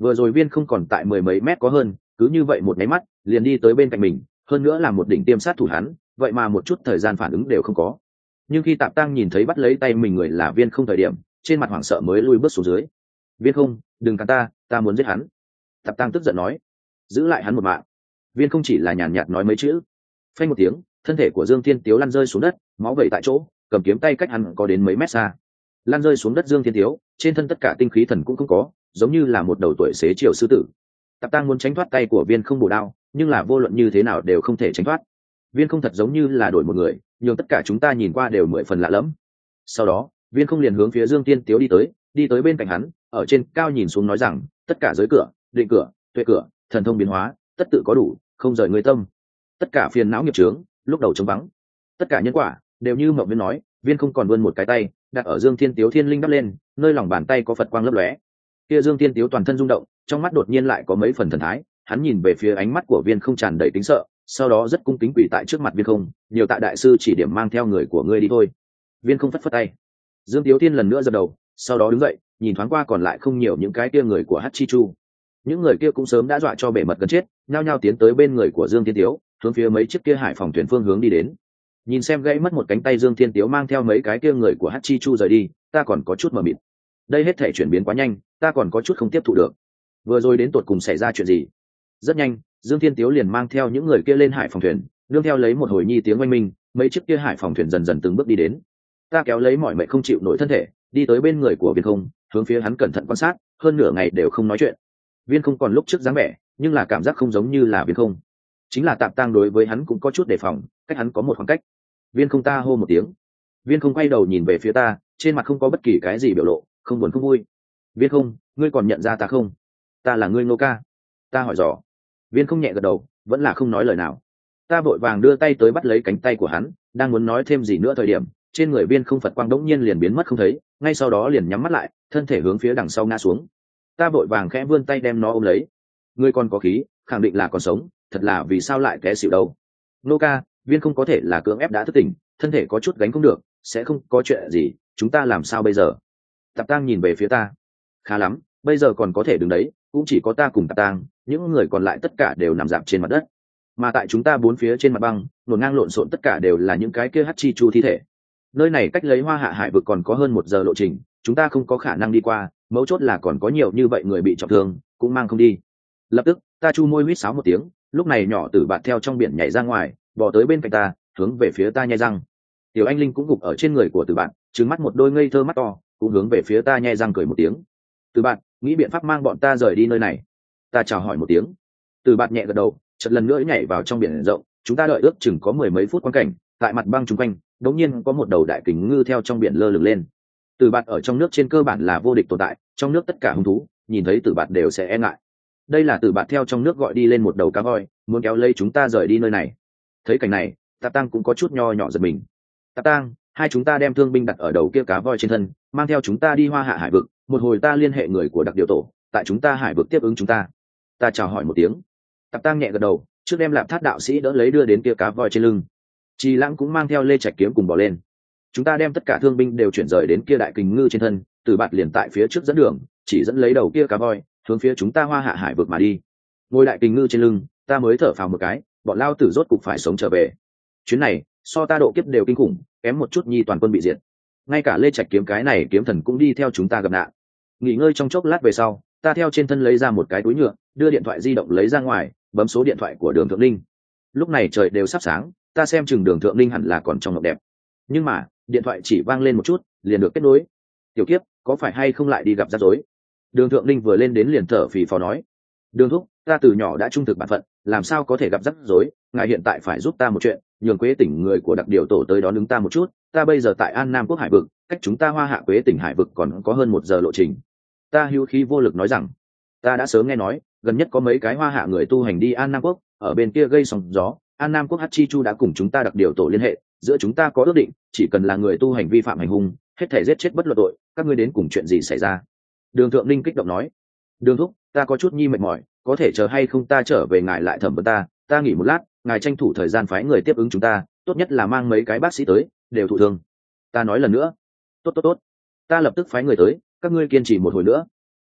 vừa rồi viên không còn tại mười mấy mét có hơn, cứ như vậy một máy mắt liền đi tới bên cạnh mình, hơn nữa là một đỉnh tiêm sát thủ hắn, vậy mà một chút thời gian phản ứng đều không có. Nhưng khi Tạp Tăng nhìn thấy bắt lấy tay mình người là viên không thời điểm, trên mặt hoảng sợ mới lui bước xuống dưới. Viên không, đừng cắn ta muốn giết hắn. Tạp Tăng tức giận nói, giữ lại hắn một mạng. Viên không chỉ là nhàn nhạt nói mấy chữ. Phanh một tiếng, thân thể của Dương Thiên Tiếu lăn rơi xuống đất, máu vẩy tại chỗ, cầm kiếm tay cách hắn có đến mấy mét xa. Lăn rơi xuống đất Dương Thiên Tiếu, trên thân tất cả tinh khí thần cũng không có, giống như là một đầu tuổi xế chiều sư tử. Tạp Tăng muốn tránh thoát tay của viên không bổ đao, nhưng là vô luận như thế nào đều không thể tránh thoát. Viên không thật giống như là đổi một người, nhưng tất cả chúng ta nhìn qua đều mười phần lạ lẫm. Sau đó viên không liền hướng phía Dương Tiên Tiếu đi tới bên cạnh hắn, ở trên cao nhìn xuống nói rằng, tất cả giới cửa, định cửa, tuệ cửa, thần thông biến hóa, tất tự có đủ, không rời người tâm. Tất cả phiền não nghiệp chướng, lúc đầu trống vắng. Tất cả nhân quả đều như Mộng Viên nói, viên không còn vươn một cái tay, đặt ở Dương Thiên Tiếu thiên linh đắp lên, nơi lòng bàn tay có Phật quang lấp lóe. Kia Dương Thiên Tiếu toàn thân rung động, trong mắt đột nhiên lại có mấy phần thần thái, hắn nhìn về phía ánh mắt của viên không tràn đầy tính sợ, sau đó rất cung kính quỳ tại trước mặt viên không, nhiều tạ đại sư chỉ điểm mang theo người của ngươi đi thôi. Viên không phất phất tay. Dương Tiếu Thiên lần nữa dập đầu, sau đó đứng dậy, nhìn thoáng qua còn lại không nhiều những cái kia người của Hát Chi Chu. Những người kia cũng sớm đã dọa cho bể mật gần chết, nhao nhao tiến tới bên người của Dương Thiên Tiếu, hướng phía mấy chiếc kia hải phòng thuyền phương hướng đi đến. Nhìn xem gãy mất một cánh tay Dương Thiên Tiếu mang theo mấy cái kia người của Hát Chi Chu rời đi, ta còn có chút mờ mịt. Đây hết thể chuyển biến quá nhanh, ta còn có chút không tiếp thụ được. Vừa rồi đến tột cùng xảy ra chuyện gì? Rất nhanh, Dương Thiên Tiếu liền mang theo những người kia lên hải phòng thuyền, nương theo lấy một hồi nhi tiếng oanh minh, mấy chiếc kia hải phòng thuyền dần dần từng bước đi đến. Ta kéo lấy mọi mệnh không chịu nổi thân thể, đi tới bên người của viên không, hướng phía hắn cẩn thận quan sát, hơn nửa ngày đều không nói chuyện. Viên không còn lúc trước dáng vẻ, nhưng là cảm giác không giống như là viên không. Chính là Tạp Tăng đối với hắn cũng có chút đề phòng, cách hắn có một khoảng cách. Viên không, ta hô một tiếng. Viên không quay đầu nhìn về phía ta, trên mặt không có bất kỳ cái gì biểu lộ, không buồn không vui. Viên không, ngươi còn nhận ra ta không? Ta là ngươi Ngô ca. Ta hỏi dò. Viên không nhẹ gật đầu, vẫn là không nói lời nào. Ta vội vàng đưa tay tới bắt lấy cánh tay của hắn, đang muốn nói thêm gì nữa thời điểm, trên người viên không Phật quang đống nhiên liền biến mất không thấy, ngay sau đó liền nhắm mắt lại, thân thể hướng phía đằng sau ngã xuống. Ta vội vàng khẽ vươn tay đem nó ôm lấy. Ngươi còn có khí, khẳng định là còn sống, thật là vì sao lại té xỉu đâu? Nô ca, viên không có thể là cưỡng ép đã thức tỉnh, thân thể có chút gánh không được, sẽ không có chuyện gì, chúng ta làm sao bây giờ? Tạp Tăng nhìn về phía ta. Khá lắm, bây giờ còn có thể đứng đấy, cũng chỉ có ta cùng Tạp Tăng, những người còn lại tất cả đều nằm rạp trên mặt đất. Mà tại chúng ta bốn phía trên mặt băng, nổn ngang lộn xộn tất cả đều là những cái kia Hát Chi Chu thi thể. Nơi này cách lấy Hoa Hạ hải vực còn có hơn 1 giờ lộ trình, chúng ta không có khả năng đi qua, mấu chốt là còn có nhiều như vậy người bị trọng thương, cũng mang không đi. Lập tức, ta chu môi huýt sáo một tiếng, lúc này nhỏ Tử Bạt theo trong biển nhảy ra ngoài, bò tới bên cạnh ta, hướng về phía ta nhai răng. Tiểu Anh Linh cũng gục ở trên người của Tử Bạt, trừng mắt một đôi ngây thơ mắt to, cũng hướng về phía ta nhai răng cười một tiếng. Tử Bạt, nghĩ biện pháp mang bọn ta rời đi nơi này. Ta chào hỏi một tiếng. Tử Bạt nhẹ gật đầu, chợt lần nữa nhảy vào trong biển rộng. Chúng ta đợi ước chừng có 10 mấy phút quan cảnh, tại mặt băng chung quanh, đột nhiên có một đầu đại kình ngư theo trong biển lơ lửng lên. Tử Bạt ở trong nước trên cơ bản là vô địch tồn tại, trong nước tất cả hung thú nhìn thấy Tử Bạt đều sẽ e ngại. Đây là Tử Bạt theo trong nước gọi đi lên một đầu cá voi, muốn kéo lấy chúng ta rời đi nơi này. Thấy cảnh này, Tạp Tăng cũng có chút nho nhỏ giật mình. Tạp Tăng, hai chúng ta đem thương binh đặt ở đầu kia cá voi trên thân, mang theo chúng ta đi Hoa Hạ hải vực, một hồi ta liên hệ người của đặc điều tổ, tại chúng ta hải vực tiếp ứng chúng ta. Ta chào hỏi một tiếng. Tạp Tăng nhẹ gật đầu, trước đem Lạp Thát đạo sĩ đỡ lấy đưa đến kia cá voi trên lưng. Trì Lãng cũng mang theo Lê Trạch kiếm cùng bỏ lên. Chúng ta đem tất cả thương binh đều chuyển rời đến kia đại kình ngư trên thân, Tử Bạt liền tại phía trước dẫn đường, chỉ dẫn lấy đầu kia cá voi, hướng phía chúng ta Hoa Hạ hải vực mà đi. Ngồi đại kình ngư trên lưng, ta mới thở phào một cái, bọn lao tử rốt cục phải sống trở về. Chuyến này, so ta độ kiếp đều kinh khủng, kém một chút nhi toàn quân bị diệt. Ngay cả Lê Trạch kiếm cái này kiếm thần cũng đi theo chúng ta gặp nạn. Nghỉ ngơi trong chốc lát về sau, ta theo trên thân lấy ra một cái túi nhựa, đưa điện thoại di động lấy ra ngoài, bấm số điện thoại của Đường Thượng Linh. Lúc này trời đều sắp sáng, ta xem chừng Đường Thượng Linh hẳn là còn trong mộng đẹp. Nhưng mà, điện thoại chỉ vang lên một chút, liền được kết nối. Tiểu Kiếp, có phải hay không lại đi gặp rắc rối? Đường Thượng Linh vừa lên đến liền thở phì phò nói. Đường thúc, ta từ nhỏ đã trung thực bản phận, làm sao có thể gặp rắc rối? Ngài hiện tại phải giúp ta một chuyện, nhường Quế tỉnh người của đặc điều tổ tới đón ứng ta một chút. Ta bây giờ tại An Nam Quốc hải vực, cách chúng ta Hoa Hạ Quế tỉnh hải vực còn có hơn 1 giờ lộ trình. Ta hữu khí vô lực nói rằng, ta đã sớm nghe nói, gần nhất có mấy cái Hoa Hạ người tu hành đi An Nam Quốc, ở bên kia gây sóng gió. An Nam Quốc Hát Chi Chu đã cùng chúng ta đặc điều tổ liên hệ, giữa chúng ta có ước định, chỉ cần là người tu hành vi phạm hành hung, hết thể giết chết bất luận tội. Các ngươi đến cùng chuyện gì xảy ra? Đường Thượng Linh kích động nói. Đường thúc, ta có chút nhi mệt mỏi, có thể chờ hay không ta trở về ngài lại thẩm vấn ta. Ta nghỉ một lát, ngài tranh thủ thời gian phái người tiếp ứng chúng ta, tốt nhất là mang mấy cái bác sĩ tới, đều thụ thương. Ta nói lần nữa. Tốt. Ta lập tức phái người tới, các ngươi kiên trì một hồi nữa.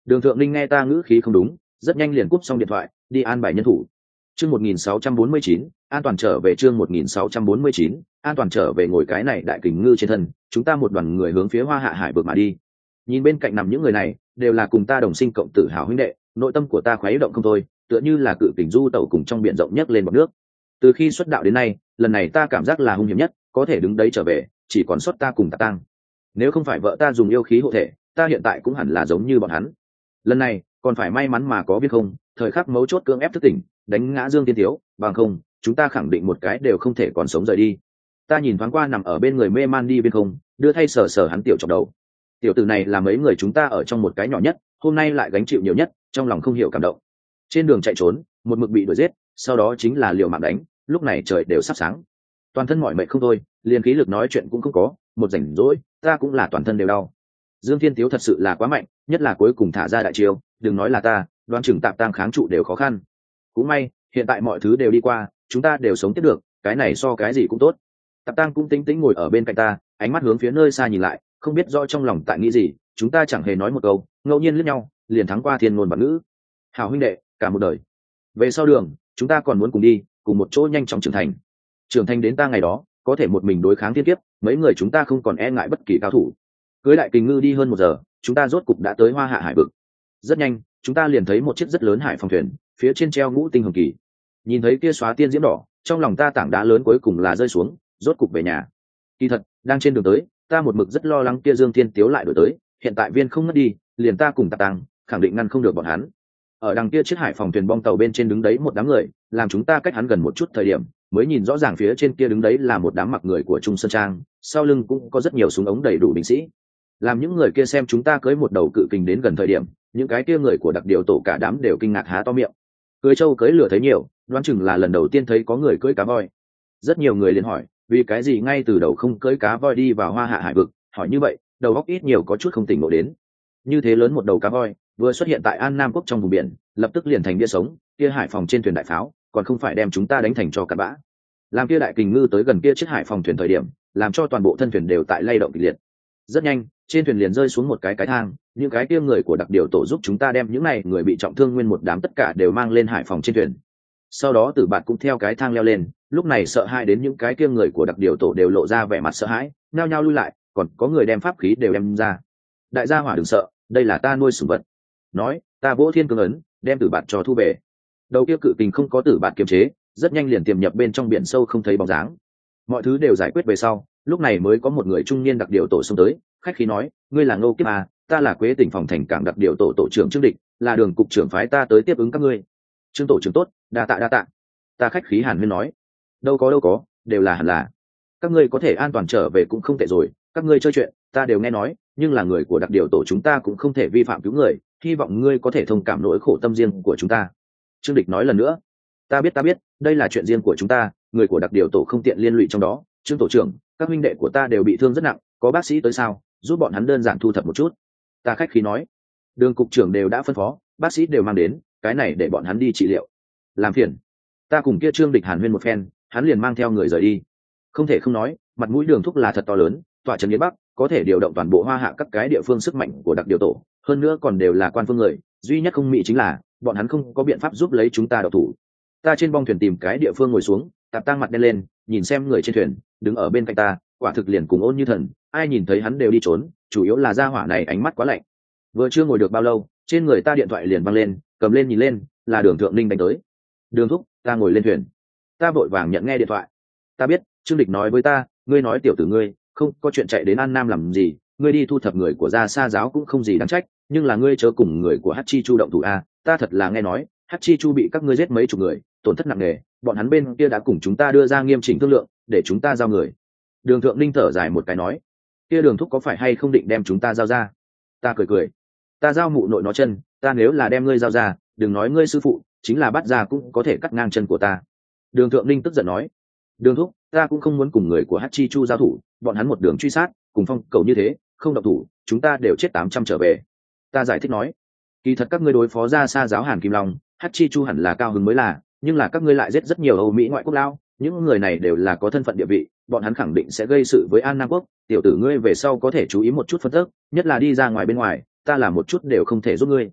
Đường Thượng Linh nghe ta ngữ khí không đúng, rất nhanh liền cúp xong điện thoại, đi an bài nhân thủ. Chương 1649, an toàn trở về. Chương 1649, an toàn trở về. Ngồi cái này đại kình ngư trên thân, chúng ta một đoàn người hướng phía Hoa Hạ Hải vực mà đi. Nhìn bên cạnh nằm những người này, đều là cùng ta đồng sinh cộng tử hảo huynh đệ, nội tâm của ta khuấy động không thôi, tựa như là cự kình du tẩu cùng trong biển rộng nhấc lên bọt nước. Từ khi xuất đạo đến nay, lần này ta cảm giác là hung hiểm nhất, có thể đứng đấy trở về, chỉ còn sót ta cùng Tạp Tăng. Nếu không phải vợ ta dùng yêu khí hộ thể, ta hiện tại cũng hẳn là giống như bọn hắn. Lần này còn phải may mắn mà có biết không, thời khắc mấu chốt cưỡng ép thức tỉnh, đánh ngã Dương Tiên Thiếu, bằng không chúng ta khẳng định một cái đều không thể còn sống rời đi. Ta nhìn thoáng qua nằm ở bên người mê man đi bên không, đưa thay sờ sờ hắn tiểu chọc đầu. Tiểu tử này là mấy người chúng ta ở trong một cái nhỏ nhất, hôm nay lại gánh chịu nhiều nhất, trong lòng không hiểu cảm động. Trên đường chạy trốn, một mực bị đuổi giết, sau đó chính là liều mạng đánh, lúc này trời đều sắp sáng, toàn thân mỏi mệt không thôi, liền khí lực nói chuyện cũng không có, một rảnh rỗi ta cũng là toàn thân đều đau. Dương Thiên Tiếu thật sự là quá mạnh, nhất là cuối cùng thả ra đại chiêu, đừng nói là ta, đoán chừng Tạp Tăng kháng trụ đều khó khăn. Cũng may hiện tại mọi thứ đều đi qua, chúng ta đều sống tiếp được, cái này so cái gì cũng tốt. Tạp Tăng cũng tính tính ngồi ở bên cạnh ta, ánh mắt hướng phía nơi xa nhìn lại, không biết rõ trong lòng tại nghĩ gì. Chúng ta chẳng hề nói một câu, ngẫu nhiên liếc nhau, liền thắng qua thiên ngôn và ngữ. Hảo huynh đệ, cả một đời. Về sau đường, chúng ta còn muốn cùng đi, cùng một chỗ nhanh chóng trưởng thành. Trưởng thành đến ta ngày đó, có thể một mình đối kháng thiên kiếp, mấy người chúng ta không còn e ngại bất kỳ cao thủ. Cưới đại kình ngư đi hơn 1 giờ, chúng ta rốt cục đã tới Hoa Hạ Hải vực. Rất nhanh, chúng ta liền thấy một chiếc rất lớn hải phòng thuyền, phía trên treo ngũ tinh hồng kỳ. Nhìn thấy kia xóa tiên diễm đỏ, trong lòng ta tảng đá lớn cuối cùng là rơi xuống, rốt cục về nhà. Kỳ thật, đang trên đường tới, ta một mực rất lo lắng kia Dương Thiên Tiếu lại đổi tới, hiện tại viên không mất đi, liền ta cùng Tạp Tăng, khẳng định ngăn không được bọn hắn. Ở đằng kia chiếc hải phòng thuyền bong tàu bên trên đứng đấy một đám người, làm chúng ta cách hắn gần một chút thời điểm, mới nhìn rõ ràng phía trên kia đứng đấy là một đám mặc người của Trung Sơn Trang, sau lưng cũng có rất nhiều súng ống đầy đủ binh sĩ. Làm những người kia xem chúng ta cưới một đầu cự kình đến gần thời điểm, những cái kia người của đặc điều tổ cả đám đều kinh ngạc há to miệng. Cưới trâu cưới lửa thấy nhiều, đoán chừng là lần đầu tiên thấy có người cưới cá voi. Rất nhiều người liền hỏi, vì cái gì ngay từ đầu không cưới cá voi đi vào Hoa Hạ Hải vực? Hỏi như vậy, đầu óc ít nhiều có chút không tỉnh ngộ đến. Như thế lớn một đầu cá voi, vừa xuất hiện tại An Nam Quốc trong vùng biển, lập tức liền thành bia sống, kia hải phòng trên thuyền đại pháo, còn không phải đem chúng ta đánh thành cho cặn bã. Làm kia đại kình ngư tới gần kia chiếc hải phòng thuyền thời điểm, làm cho toàn bộ thân thuyền đều tại lay động kịch liệt. Rất nhanh, trên thuyền liền rơi xuống một cái thang, những cái kia người của đặc điều tổ giúp chúng ta đem những này người bị trọng thương nguyên một đám tất cả đều mang lên hải phòng trên thuyền. Sau đó Tử Bạt cũng theo cái thang leo lên, lúc này sợ hãi đến những cái kia người của đặc điều tổ đều lộ ra vẻ mặt sợ hãi, nhao nhao lui lại, còn có người đem pháp khí đều đem ra. Đại gia hỏa đừng sợ, đây là ta nuôi sủng vật. Nói, ta vỗ thiên cương ấn, đem Tử Bạt cho thu về. Đầu kia cự kình không có Tử Bạt kiềm chế, rất nhanh liền tiềm nhập bên trong biển sâu không thấy bóng dáng. Mọi thứ đều giải quyết về sau, lúc này mới có một người trung niên đặc điều tổ xông tới, khách khí nói, ngươi là Ngô Kiếp à, ta là Quế Tỉnh phòng thành cảng đặc điều tổ tổ trưởng Trương Địch, là Đường cục trưởng phái ta tới tiếp ứng các ngươi. Trương tổ trưởng tốt, đa tạ đa tạ. Ta khách khí hàn huyên nói, đâu có, đều là hẳn là. Các ngươi có thể an toàn trở về cũng không tệ rồi, các ngươi chơi chuyện, ta đều nghe nói, nhưng là người của đặc điều tổ chúng ta cũng không thể vi phạm cứu người, hy vọng ngươi có thể thông cảm nỗi khổ tâm riêng của chúng ta. Trương Địch nói lần nữa, ta biết, đây là chuyện riêng của chúng ta, người của đặc điều tổ không tiện liên lụy trong đó. Trương tổ trưởng, các huynh đệ của ta đều bị thương rất nặng, có bác sĩ tới sao, giúp bọn hắn đơn giản thu thập một chút. Ta khách khí nói, Đường cục trưởng đều đã phân phó, bác sĩ đều mang đến, cái này để bọn hắn đi trị liệu. Làm phiền. Ta cùng kia Trương Địch hàn huyên một phen, hắn liền mang theo người rời đi. Không thể không nói, mặt mũi Đường thúc là thật to lớn, tọa trấn Yến Bắc, có thể điều động toàn bộ Hoa Hạ các cái địa phương sức mạnh của đặc điều tổ, hơn nữa còn đều là quan phương người, duy nhất không mỹ chính là bọn hắn không có biện pháp giúp lấy chúng ta độc thủ. Ta trên bong thuyền tìm cái địa phương ngồi xuống, Tạp Tăng mặt đen lên, nhìn xem người trên thuyền đứng ở bên cạnh ta, quả thực liền cùng ôn như thần, ai nhìn thấy hắn đều đi trốn, chủ yếu là gia hỏa này ánh mắt quá lạnh. Vừa chưa ngồi được bao lâu, trên người ta điện thoại liền văng lên, cầm lên nhìn lên, là Đường Thượng Ninh đánh tới. Đường thúc, ta ngồi lên thuyền. Ta vội vàng nhận nghe điện thoại. Ta biết, Trương Địch nói với ta, ngươi nói tiểu tử ngươi không có chuyện chạy đến An Nam làm gì, ngươi đi thu thập người của Gia Sa giáo cũng không gì đáng trách, nhưng là ngươi chớ cùng người của Hắc Chi Chu động thủ a, ta thật là nghe nói, Hắc Chi Chu bị các ngươi giết mấy chục người, tổn thất nặng nề, bọn hắn bên kia đã cùng chúng ta đưa ra nghiêm chỉnh thương lượng, để chúng ta giao người. Đường Thượng Ninh thở dài một cái nói, kia Đường thúc có phải hay không định đem chúng ta giao ra? Ta cười, ta giao mụ nội nó chân, ta nếu là đem ngươi giao ra, đừng nói ngươi sư phụ, chính là bắt ra cũng có thể cắt ngang chân của ta. Đường Thượng Ninh tức giận nói, Đường thúc, ta cũng không muốn cùng người của Hắc Chi Chu giao thủ, bọn hắn một đường truy sát, cùng phong cầu như thế, không động thủ, chúng ta đều chết 800 trở về. Ta giải thích nói, kỳ thật các ngươi đối phó Gia Sa giáo Hàn Kim Long, Hắc Chi Chu hẳn là cao hứng mới là, nhưng là các ngươi lại giết rất nhiều Âu Mỹ ngoại quốc lao, những người này đều là có thân phận địa vị, bọn hắn khẳng định sẽ gây sự với An Nam Quốc, tiểu tử ngươi về sau có thể chú ý một chút phân tích, nhất là đi ra ngoài bên ngoài, ta làm một chút đều không thể giúp ngươi.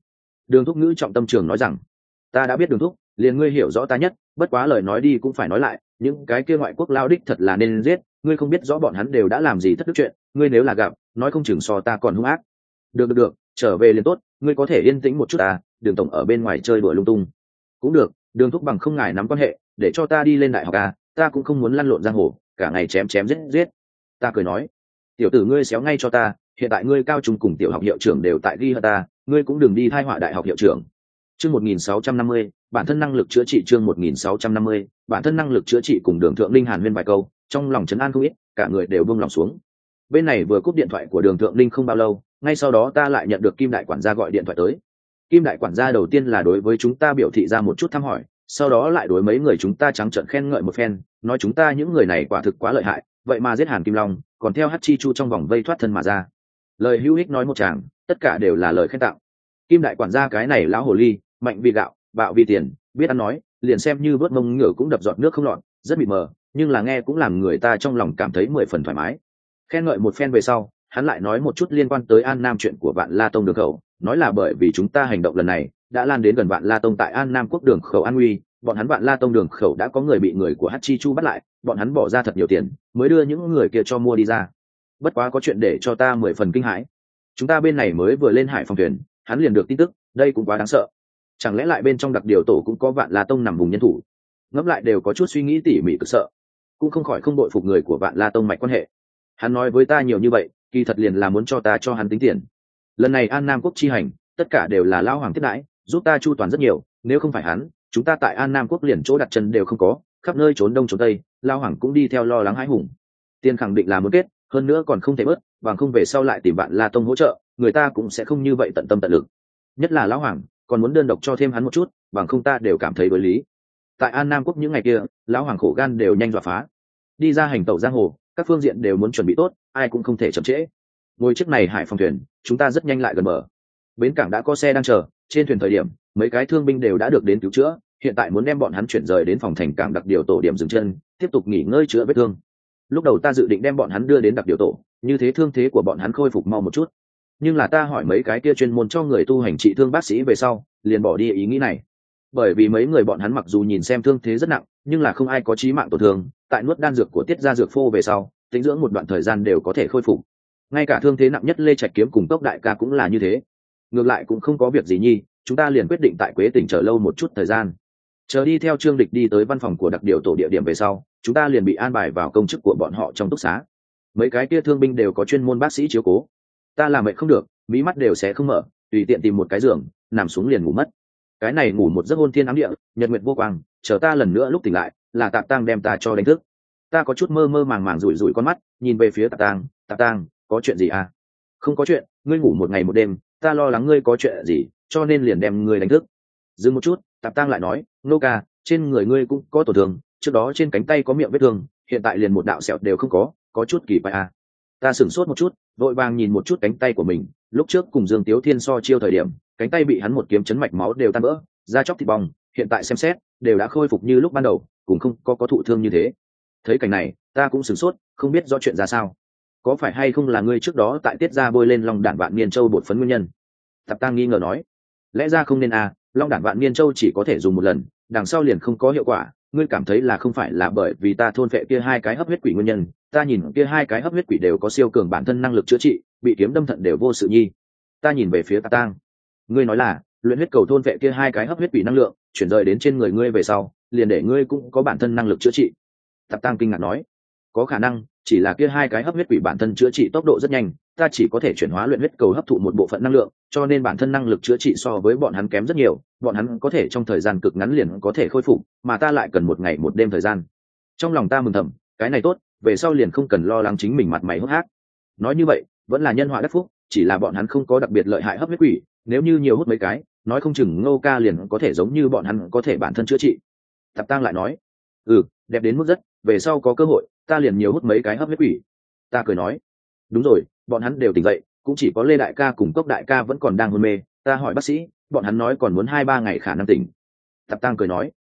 Đường Thúc ngữ trọng tâm trường nói rằng, ta đã biết Đường Thúc, liền ngươi hiểu rõ ta nhất, bất quá lời nói đi cũng phải nói lại, những cái kia ngoại quốc lao đích thật là nên giết, ngươi không biết rõ bọn hắn đều đã làm gì thất đức chuyện, ngươi nếu là gặp, nói không chừng so ta còn hung ác. Được, trở về liền tốt, ngươi có thể yên tĩnh một chút à, Đường tổng ở bên ngoài chơi đùa lung tung. Cũng được, Đường Thúc bằng không ngại nắm quan hệ, để cho ta đi lên đại học à, ta cũng không muốn lăn lộn giang hồ, cả ngày chém chém giết. Ta cười nói, tiểu tử ngươi xéo ngay cho ta, hiện tại ngươi cao trung cùng tiểu học hiệu trưởng đều tại ghi hận ta, ngươi cũng đừng đi thai họa đại học hiệu trưởng. Chương 1650, bản thân năng lực chữa trị. Chương 1650, bản thân năng lực chữa trị. Cùng Đường Thượng Linh hàn huyên vài câu, trong lòng trấn an không ít, cả người đều buông lòng xuống. Bên này vừa cúp điện thoại của Đường Thượng Linh không bao lâu, ngay sau đó ta lại nhận được Kim đại quản gia gọi điện thoại tới. Kim đại quản gia đầu tiên là đối với chúng ta biểu thị ra một chút thăm hỏi, sau đó lại đối mấy người chúng ta trắng trợn khen ngợi một phen, nói chúng ta những người này quả thực quá lợi hại, vậy mà giết Hàn Kim Long, còn theo Hắc Chi Chu trong vòng vây thoát thân mà ra. Lời hữu ích nói một tràng, tất cả đều là lời khen tặng. Kim đại quản gia cái này lão hồ ly, mạnh vì gạo, bạo vì tiền, biết ăn nói, liền xem như vớt mông ngựa cũng đập giọt nước không lọt, rất mịt mờ, nhưng là nghe cũng làm người ta trong lòng cảm thấy 10 phần thoải mái. Khen ngợi một phen về sau, hắn lại nói một chút liên quan tới An Nam chuyện của Vạn La Tông đường khẩu, nói là bởi vì chúng ta hành động lần này đã lan đến gần Vạn La Tông tại An Nam quốc đường khẩu an nguy, bọn hắn Vạn La Tông đường khẩu đã có người bị người của Hắc Chi Chu bắt lại, bọn hắn bỏ ra thật nhiều tiền mới đưa những người kia cho mua đi ra. Bất quá có chuyện để cho ta 10 phần kinh hãi. Chúng ta bên này mới vừa lên hải phòng thuyền, hắn liền được tin tức, đây cũng quá đáng sợ. Chẳng lẽ lại bên trong đặc điều tổ cũng có Vạn La Tông nằm vùng nhân thủ? Ngẫm lại đều có chút suy nghĩ tỉ mỉ cực sợ, cũng không khỏi không bội phục người của Vạn La Tông mạch quan hệ. Hắn nói với ta nhiều như vậy, kỳ thật liền là muốn cho ta cho hắn tính tiền. Lần này An Nam quốc chi hành, tất cả đều là lão hoàng tiếp đãi, giúp ta chu toàn rất nhiều, nếu không phải hắn, chúng ta tại An Nam quốc liền chỗ đặt chân đều không có, khắp nơi trốn đông trốn tây, lão hoàng cũng đi theo lo lắng hãi hùng. Tiền khẳng định là muốn kết, hơn nữa còn không thể bớt, bằng không về sau lại tìm Vạn La Tông hỗ trợ, người ta cũng sẽ không như vậy tận tâm tận lực. Nhất là lão hoàng, còn muốn đơn độc cho thêm hắn một chút, bằng không ta đều cảm thấy đối lý. Tại An Nam quốc những ngày kia, lão hoàng khổ gan đều nhanh dọa phá. Đi ra hành tẩu giang hồ, các phương diện đều muốn chuẩn bị tốt, ai cũng không thể chậm trễ. Ngồi chiếc này hải phòng thuyền, chúng ta rất nhanh lại gần bờ. Bến cảng đã có xe đang chờ, trên thuyền thời điểm, mấy cái thương binh đều đã được đến cứu chữa, hiện tại muốn đem bọn hắn chuyển rời đến phòng thành cảng đặc điều tổ điểm dừng chân, tiếp tục nghỉ ngơi chữa vết thương. Lúc đầu ta dự định đem bọn hắn đưa đến đặc điều tổ, như thế thương thế của bọn hắn khôi phục mau một chút. Nhưng là ta hỏi mấy cái kia chuyên môn cho người tu hành trị thương bác sĩ về sau, liền bỏ đi ý nghĩ này. Bởi vì mấy người bọn hắn mặc dù nhìn xem thương thế rất nặng, nhưng là không ai có chí mạng tổn thương, tại nuốt đan dược của Tiết Gia dược phô về sau, tĩnh dưỡng một đoạn thời gian đều có thể khôi phục. Ngay cả thương thế nặng nhất Lê Trạch Kiếm cùng Tốc Đại Ca cũng là như thế. Ngược lại cũng không có việc gì nhi, chúng ta liền quyết định tại Quế Tỉnh chờ lâu một chút thời gian. Chờ đi theo Trương Địch đi tới văn phòng của đặc điều tổ địa điểm về sau, chúng ta liền bị an bài vào công chức của bọn họ trong túc xá. Mấy cái kia thương binh đều có chuyên môn bác sĩ chiếu cố. Ta làm mệt không được, mí mắt đều sẽ không mở, tùy tiện tìm một cái giường, nằm xuống liền ngủ mất. Cái này ngủ một giấc hôn thiên ám địa, nhật nguyệt vô quang, chờ ta lần nữa lúc tỉnh lại, là Tạp Tang đem ta cho đánh thức. Ta có chút mơ mơ màng màng rủi rủi con mắt, nhìn về phía Tạp Tang, có chuyện gì à? Không có chuyện, ngươi ngủ một ngày một đêm, ta lo lắng ngươi có chuyện gì, cho nên liền đem ngươi đánh thức. Dừng một chút, Tạp Tang lại nói, Nô ca, trên người ngươi cũng có tổn thương, trước đó trên cánh tay có miệng vết thương, hiện tại liền một đạo sẹo đều không có chút kỳ quái à? Ta sửng sốt một chút, vội vàng nhìn một chút cánh tay của mình, lúc trước cùng Dương Tiếu Thiên so chiêu thời điểm, cánh tay bị hắn một kiếm chấn mạch máu đều tan vỡ, da chóc thịt bong, hiện tại xem xét, đều đã khôi phục như lúc ban đầu, cũng không có thụ thương như thế. Thấy cảnh này, ta cũng sửng sốt, không biết rõ chuyện ra sao. Có phải hay không là ngươi trước đó tại Tiết Gia bôi lên Long Đản Vạn Niên Châu bột phấn nguyên nhân? Tạp Tang nghi ngờ nói, lẽ ra không nên à, Long Đản Vạn Niên Châu chỉ có thể dùng một lần, đằng sau liền không có hiệu quả. Ngươi cảm thấy là không phải là bởi vì ta thôn phệ kia hai cái hấp huyết quỷ nguyên nhân? Ta nhìn kia hai cái hấp huyết quỷ đều có siêu cường bản thân năng lực chữa trị, bị kiếm đâm thận đều vô sự nhi. Ta nhìn về phía Tạp Tang, ngươi nói là luyện huyết cầu thôn vệ kia hai cái hấp huyết quỷ năng lượng chuyển rời đến trên người ngươi về sau, liền để ngươi cũng có bản thân năng lực chữa trị. Tạp Tang kinh ngạc nói, có khả năng, chỉ là kia hai cái hấp huyết quỷ bản thân chữa trị tốc độ rất nhanh, ta chỉ có thể chuyển hóa luyện huyết cầu hấp thụ một bộ phận năng lượng, cho nên bản thân năng lực chữa trị so với bọn hắn kém rất nhiều, bọn hắn có thể trong thời gian cực ngắn liền có thể khôi phục, mà ta lại cần một ngày một đêm thời gian. Trong lòng ta mừng thầm, cái này tốt, về sau liền không cần lo lắng chính mình mặt mày hốc hác. Nói như vậy, vẫn là nhân họa đắc phúc, chỉ là bọn hắn không có đặc biệt lợi hại hấp huyết quỷ, nếu như nhiều hút mấy cái, nói không chừng Ngô ca liền có thể giống như bọn hắn có thể bản thân chữa trị. Tạp Tang lại nói, đẹp đến mức rất, về sau có cơ hội, ta liền nhiều hút mấy cái hấp huyết quỷ. Ta cười nói, đúng rồi, bọn hắn đều tỉnh dậy, cũng chỉ có Lê Đại Ca cùng Cốc Đại Ca vẫn còn đang hôn mê. Ta hỏi bác sĩ, bọn hắn nói còn muốn 2-3 ngày khả năng tỉnh. Tạp Tang cười nói,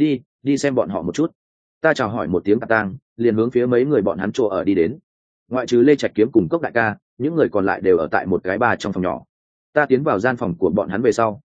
đi xem bọn họ một chút. Ta chào hỏi một tiếng Tạp Tang, liền hướng phía mấy người bọn hắn chỗ ở đi đến. Ngoại trừ Lê Trạch Kiếm cùng Cốc Đại Ca, những người còn lại đều ở tại một cái bar trong phòng nhỏ. Ta tiến vào gian phòng của bọn hắn về sau,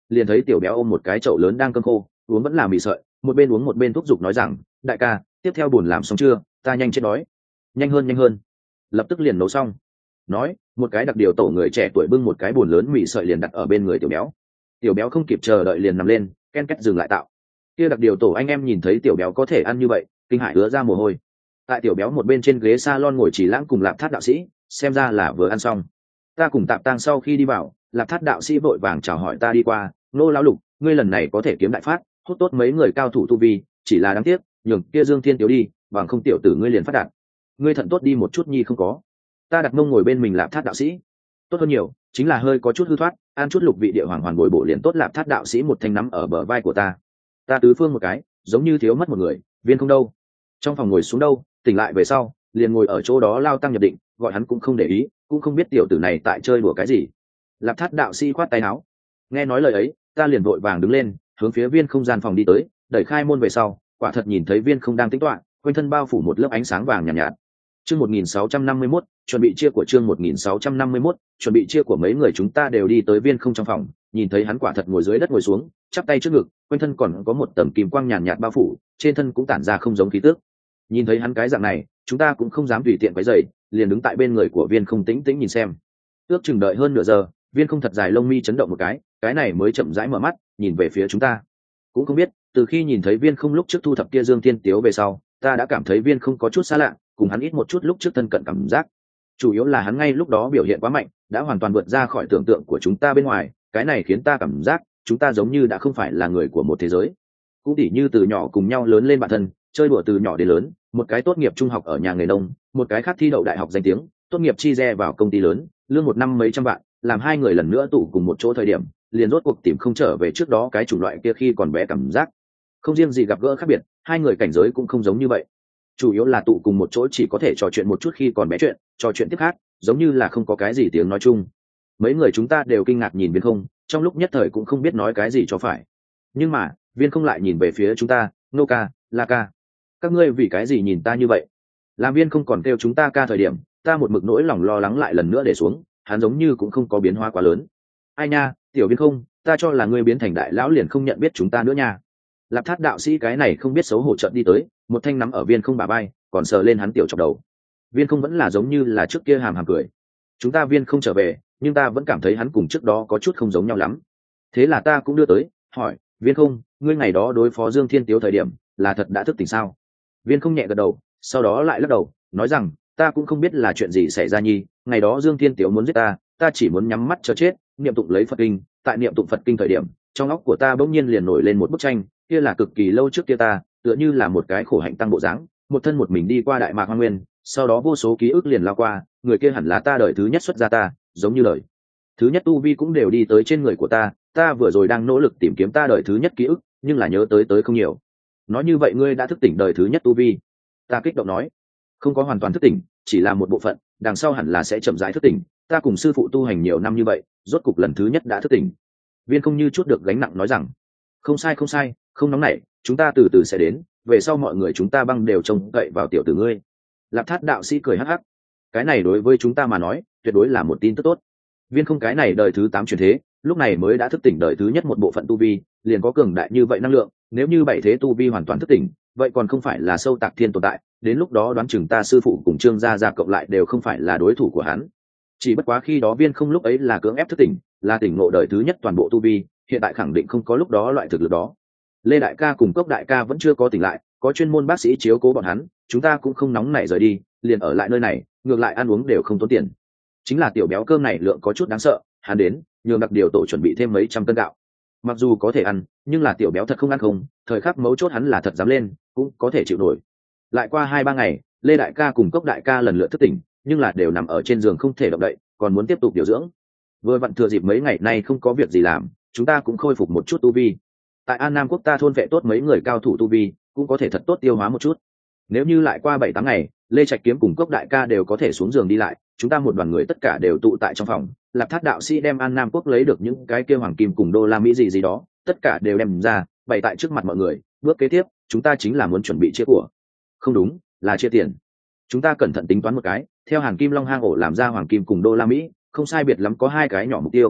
liền thấy tiểu béo ôm một cái chậu lớn đang cơm khô uống vẫn là mì sợi, một bên uống một bên thúc giục nói rằng đại ca tiếp theo buồn làm xong chưa, ta nhanh chết đói. Nhanh hơn, lập tức liền nấu xong. Nói một cái đặc điều tổ người trẻ tuổi bưng một cái bồn lớn mì sợi liền đặt ở bên người tiểu béo. Tiểu béo không kịp chờ đợi liền nằm lên ken két dừng lại tạo. Kia đặc điều tổ anh em nhìn thấy tiểu béo có thể ăn như vậy kinh hãi ứa ra mồ hôi. Tại tiểu béo một bên trên ghế salon ngồi Chỉ Lãng cùng Lạp Thát đạo sĩ, xem ra là vừa ăn xong. Ta cùng Tạp Tang sau khi đi vào, Lạp Thát đạo sĩ vội vàng chào hỏi ta đi qua, nô lão lục, ngươi lần này có thể kiếm đại phát, hút tốt mấy người cao thủ tu vi, chỉ là đáng tiếc, nhường kia Dương Thiên Tiếu đi, bằng không tiểu tử ngươi liền phát đạt. Ngươi thận tốt đi một chút nhi không có. Ta đặt mông ngồi bên mình Lạp Thát đạo sĩ, tốt hơn nhiều, chính là hơi có chút hư thoát, ăn chút lục vị địa hoàng hoàn bồi bổ liền tốt. Lạp Thát đạo sĩ một thanh nắm ở bờ vai của ta. Ta tứ phương một cái, giống như thiếu mất một người, Viên không đâu. Trong phòng ngồi xuống đâu, tỉnh lại về sau, liền ngồi ở chỗ đó lao tăng nhập định, gọi hắn cũng không để ý, cũng không biết tiểu tử này tại chơi đùa cái gì. Lạp Thát đạo sĩ khoát tay áo. Nghe nói lời ấy, ta liền vội vàng đứng lên, hướng phía Viên không gian phòng đi tới, đẩy khai môn về sau, quả thật nhìn thấy Viên không đang tĩnh tọa, quanh thân bao phủ một lớp ánh sáng vàng nhàn nhạt. Chương 1651, chuẩn bị chia của chương 1651, chuẩn bị chia của mấy người chúng ta đều đi tới Viên không trong phòng, nhìn thấy hắn quả thật ngồi dưới đất ngồi xuống, chắp tay trước ngực, quanh thân còn có một tầng kim quang nhàn nhạt bao phủ, trên thân cũng tản ra không giống khí tức. Nhìn thấy hắn cái dạng này, chúng ta cũng không dám tùy tiện quấy rầy, liền đứng tại bên người của Viên không tĩnh tĩnh nhìn xem. Ước chừng đợi hơn nửa giờ, Viên không thật dài lông mi chấn động một cái này mới chậm rãi mở mắt, nhìn về phía chúng ta. Cũng không biết, từ khi nhìn thấy Viên không lúc trước thu thập kia Dương Thiên Tiếu về sau, ta đã cảm thấy Viên không có chút xa lạ, cùng hắn ít một chút lúc trước thân cận cảm giác. Chủ yếu là hắn ngay lúc đó biểu hiện quá mạnh, đã hoàn toàn vượt ra khỏi tưởng tượng của chúng ta bên ngoài, cái này khiến ta cảm giác chúng ta giống như đã không phải là người của một thế giới. Cũng tỉ như từ nhỏ cùng nhau lớn lên bạn thân, chơi đùa từ nhỏ đến lớn, một cái tốt nghiệp trung học ở nhà nghề nông, một cái khác thi đậu đại học danh tiếng, tốt nghiệp chi re vào công ty lớn, lương một năm mấy trăm vạn, làm hai người lần nữa tụ cùng một chỗ thời điểm, liền rốt cuộc tìm không trở về trước đó cái chủng loại kia khi còn bé cảm giác. Không riêng gì gặp gỡ khác biệt, hai người cảnh giới cũng không giống như vậy. Chủ yếu là tụ cùng một chỗ chỉ có thể trò chuyện một chút khi còn bé chuyện, trò chuyện tiếp khác, giống như là không có cái gì tiếng nói chung. Mấy người chúng ta đều kinh ngạc nhìn Viên không, trong lúc nhất thời cũng không biết nói cái gì cho phải. Nhưng mà, Viên không lại nhìn về phía chúng ta, nô ca, la ca. Các ngươi vì cái gì nhìn ta như vậy? Làm Viên không còn kêu chúng ta ca thời điểm, ta một mực nỗi lòng lo lắng lại lần nữa để xuống, hắn giống như cũng không có biến hóa quá lớn. Ai nha, tiểu Viên không, ta cho là ngươi biến thành đại lão liền không nhận biết chúng ta nữa nha. Lạp Thát đạo sĩ cái này không biết xấu hổ trợn đi tới, một thanh nắm ở Viên không bả vai, còn sờ lên hắn tiểu chọc đầu. Viên không vẫn là giống như là trước kia hàm hàm cười. Chúng ta Viên không trở về, nhưng ta vẫn cảm thấy hắn cùng trước đó có chút không giống nhau lắm. Thế là ta cũng đưa tới, hỏi, Viên không, ngươi ngày đó đối phó Dương Thiên Tiếu thời điểm, là thật đã thức tỉnh sao? Viên không nhẹ gật đầu, sau đó lại lắc đầu, nói rằng, ta cũng không biết là chuyện gì xảy ra nhi, ngày đó Dương Thiên Tiếu muốn giết ta, ta chỉ muốn nhắm mắt cho chết, niệm tụng lấy Phật kinh, tại niệm tụng Phật kinh thời điểm, trong óc của ta bỗng nhiên liền nổi lên một bức tranh, kia là cực kỳ lâu trước kia ta, tựa như là một cái khổ hạnh tăng bộ dáng, một thân một mình đi qua đại mạc hoang nguyên, sau đó vô số ký ức liền lao qua, người kia hẳn là ta đời thứ nhất xuất ra ta, giống như đời thứ nhất tu vi cũng đều đi tới trên người của ta, ta vừa rồi đang nỗ lực tìm kiếm ta đời thứ nhất ký ức, nhưng là nhớ tới không nhiều. Nói như vậy ngươi đã thức tỉnh đời thứ nhất tu vi? Ta kích động nói, không có hoàn toàn thức tỉnh, chỉ là một bộ phận, đằng sau hẳn là sẽ chậm rãi thức tỉnh, ta cùng sư phụ tu hành nhiều năm như vậy, rốt cục lần thứ nhất đã thức tỉnh. Viên không như chút được gánh nặng nói rằng, không sai, không nóng nảy, chúng ta từ từ sẽ đến, về sau mọi người chúng ta băng đều trông cậy vào tiểu tử ngươi. Lạp Thát đạo sĩ cười hắc hắc, cái này đối với chúng ta mà nói tuyệt đối là một tin tức tốt. Viên không cái này đời thứ 8 chuyển thế, lúc này mới đã thức tỉnh đời thứ nhất một bộ phận tu vi, liền có cường đại như vậy năng lượng, nếu như bảy thế tu vi hoàn toàn thức tỉnh, vậy còn không phải là sâu tạc thiên tồn tại, đến lúc đó đoán chừng ta sư phụ cùng Trương gia cộng lại đều không phải là đối thủ của hắn. Chỉ bất quá khi đó Viên không lúc ấy là cưỡng ép thức tỉnh, là tỉnh ngộ đời thứ nhất toàn bộ tu vi, hiện tại khẳng định không có lúc đó loại thực lực đó. Lê đại ca cùng Cốc đại ca vẫn chưa có tỉnh lại, có chuyên môn bác sĩ chiếu cố bọn hắn, chúng ta cũng không nóng nảy rời đi, liền ở lại nơi này, ngược lại ăn uống đều không tốn tiền. Chính là tiểu béo cơm này lượng có chút đáng sợ, hắn đến nhường đặc điều tổ chuẩn bị thêm mấy trăm cân gạo. Mặc dù có thể ăn, nhưng là tiểu béo thật không ăn không, thời khắc mấu chốt hắn là thật dám lên, cũng có thể chịu nổi. Lại qua 2-3 ngày, Lê đại ca cùng Cốc đại ca lần lượt thức tỉnh, nhưng là đều nằm ở trên giường không thể động đậy, còn muốn tiếp tục điều dưỡng. Vừa vặn thừa dịp mấy ngày nay không có việc gì làm, chúng ta cũng khôi phục một chút tu vi. Tại An Nam quốc ta thôn vệ tốt mấy người cao thủ tu vi, cũng có thể thật tốt tiêu hóa một chút. Nếu như lại qua 7-8 ngày, Lê Trạch Kiếm cùng Cốc đại ca đều có thể xuống giường đi lại, chúng ta một đoàn người tất cả đều tụ tại trong phòng. Lạp Thát đạo sĩ đem An Nam quốc lấy được những cái kia hoàng kim cùng đô la Mỹ gì đó, tất cả đều đem ra bày tại trước mặt mọi người. Bước kế tiếp, chúng ta chính là muốn chuẩn bị chia của. Không đúng, là chia tiền. Chúng ta cẩn thận tính toán một cái, theo Hàn Kim Long hang ổ làm ra hoàng kim cùng đô la Mỹ, không sai biệt lắm có 2 cái nhỏ mục tiêu.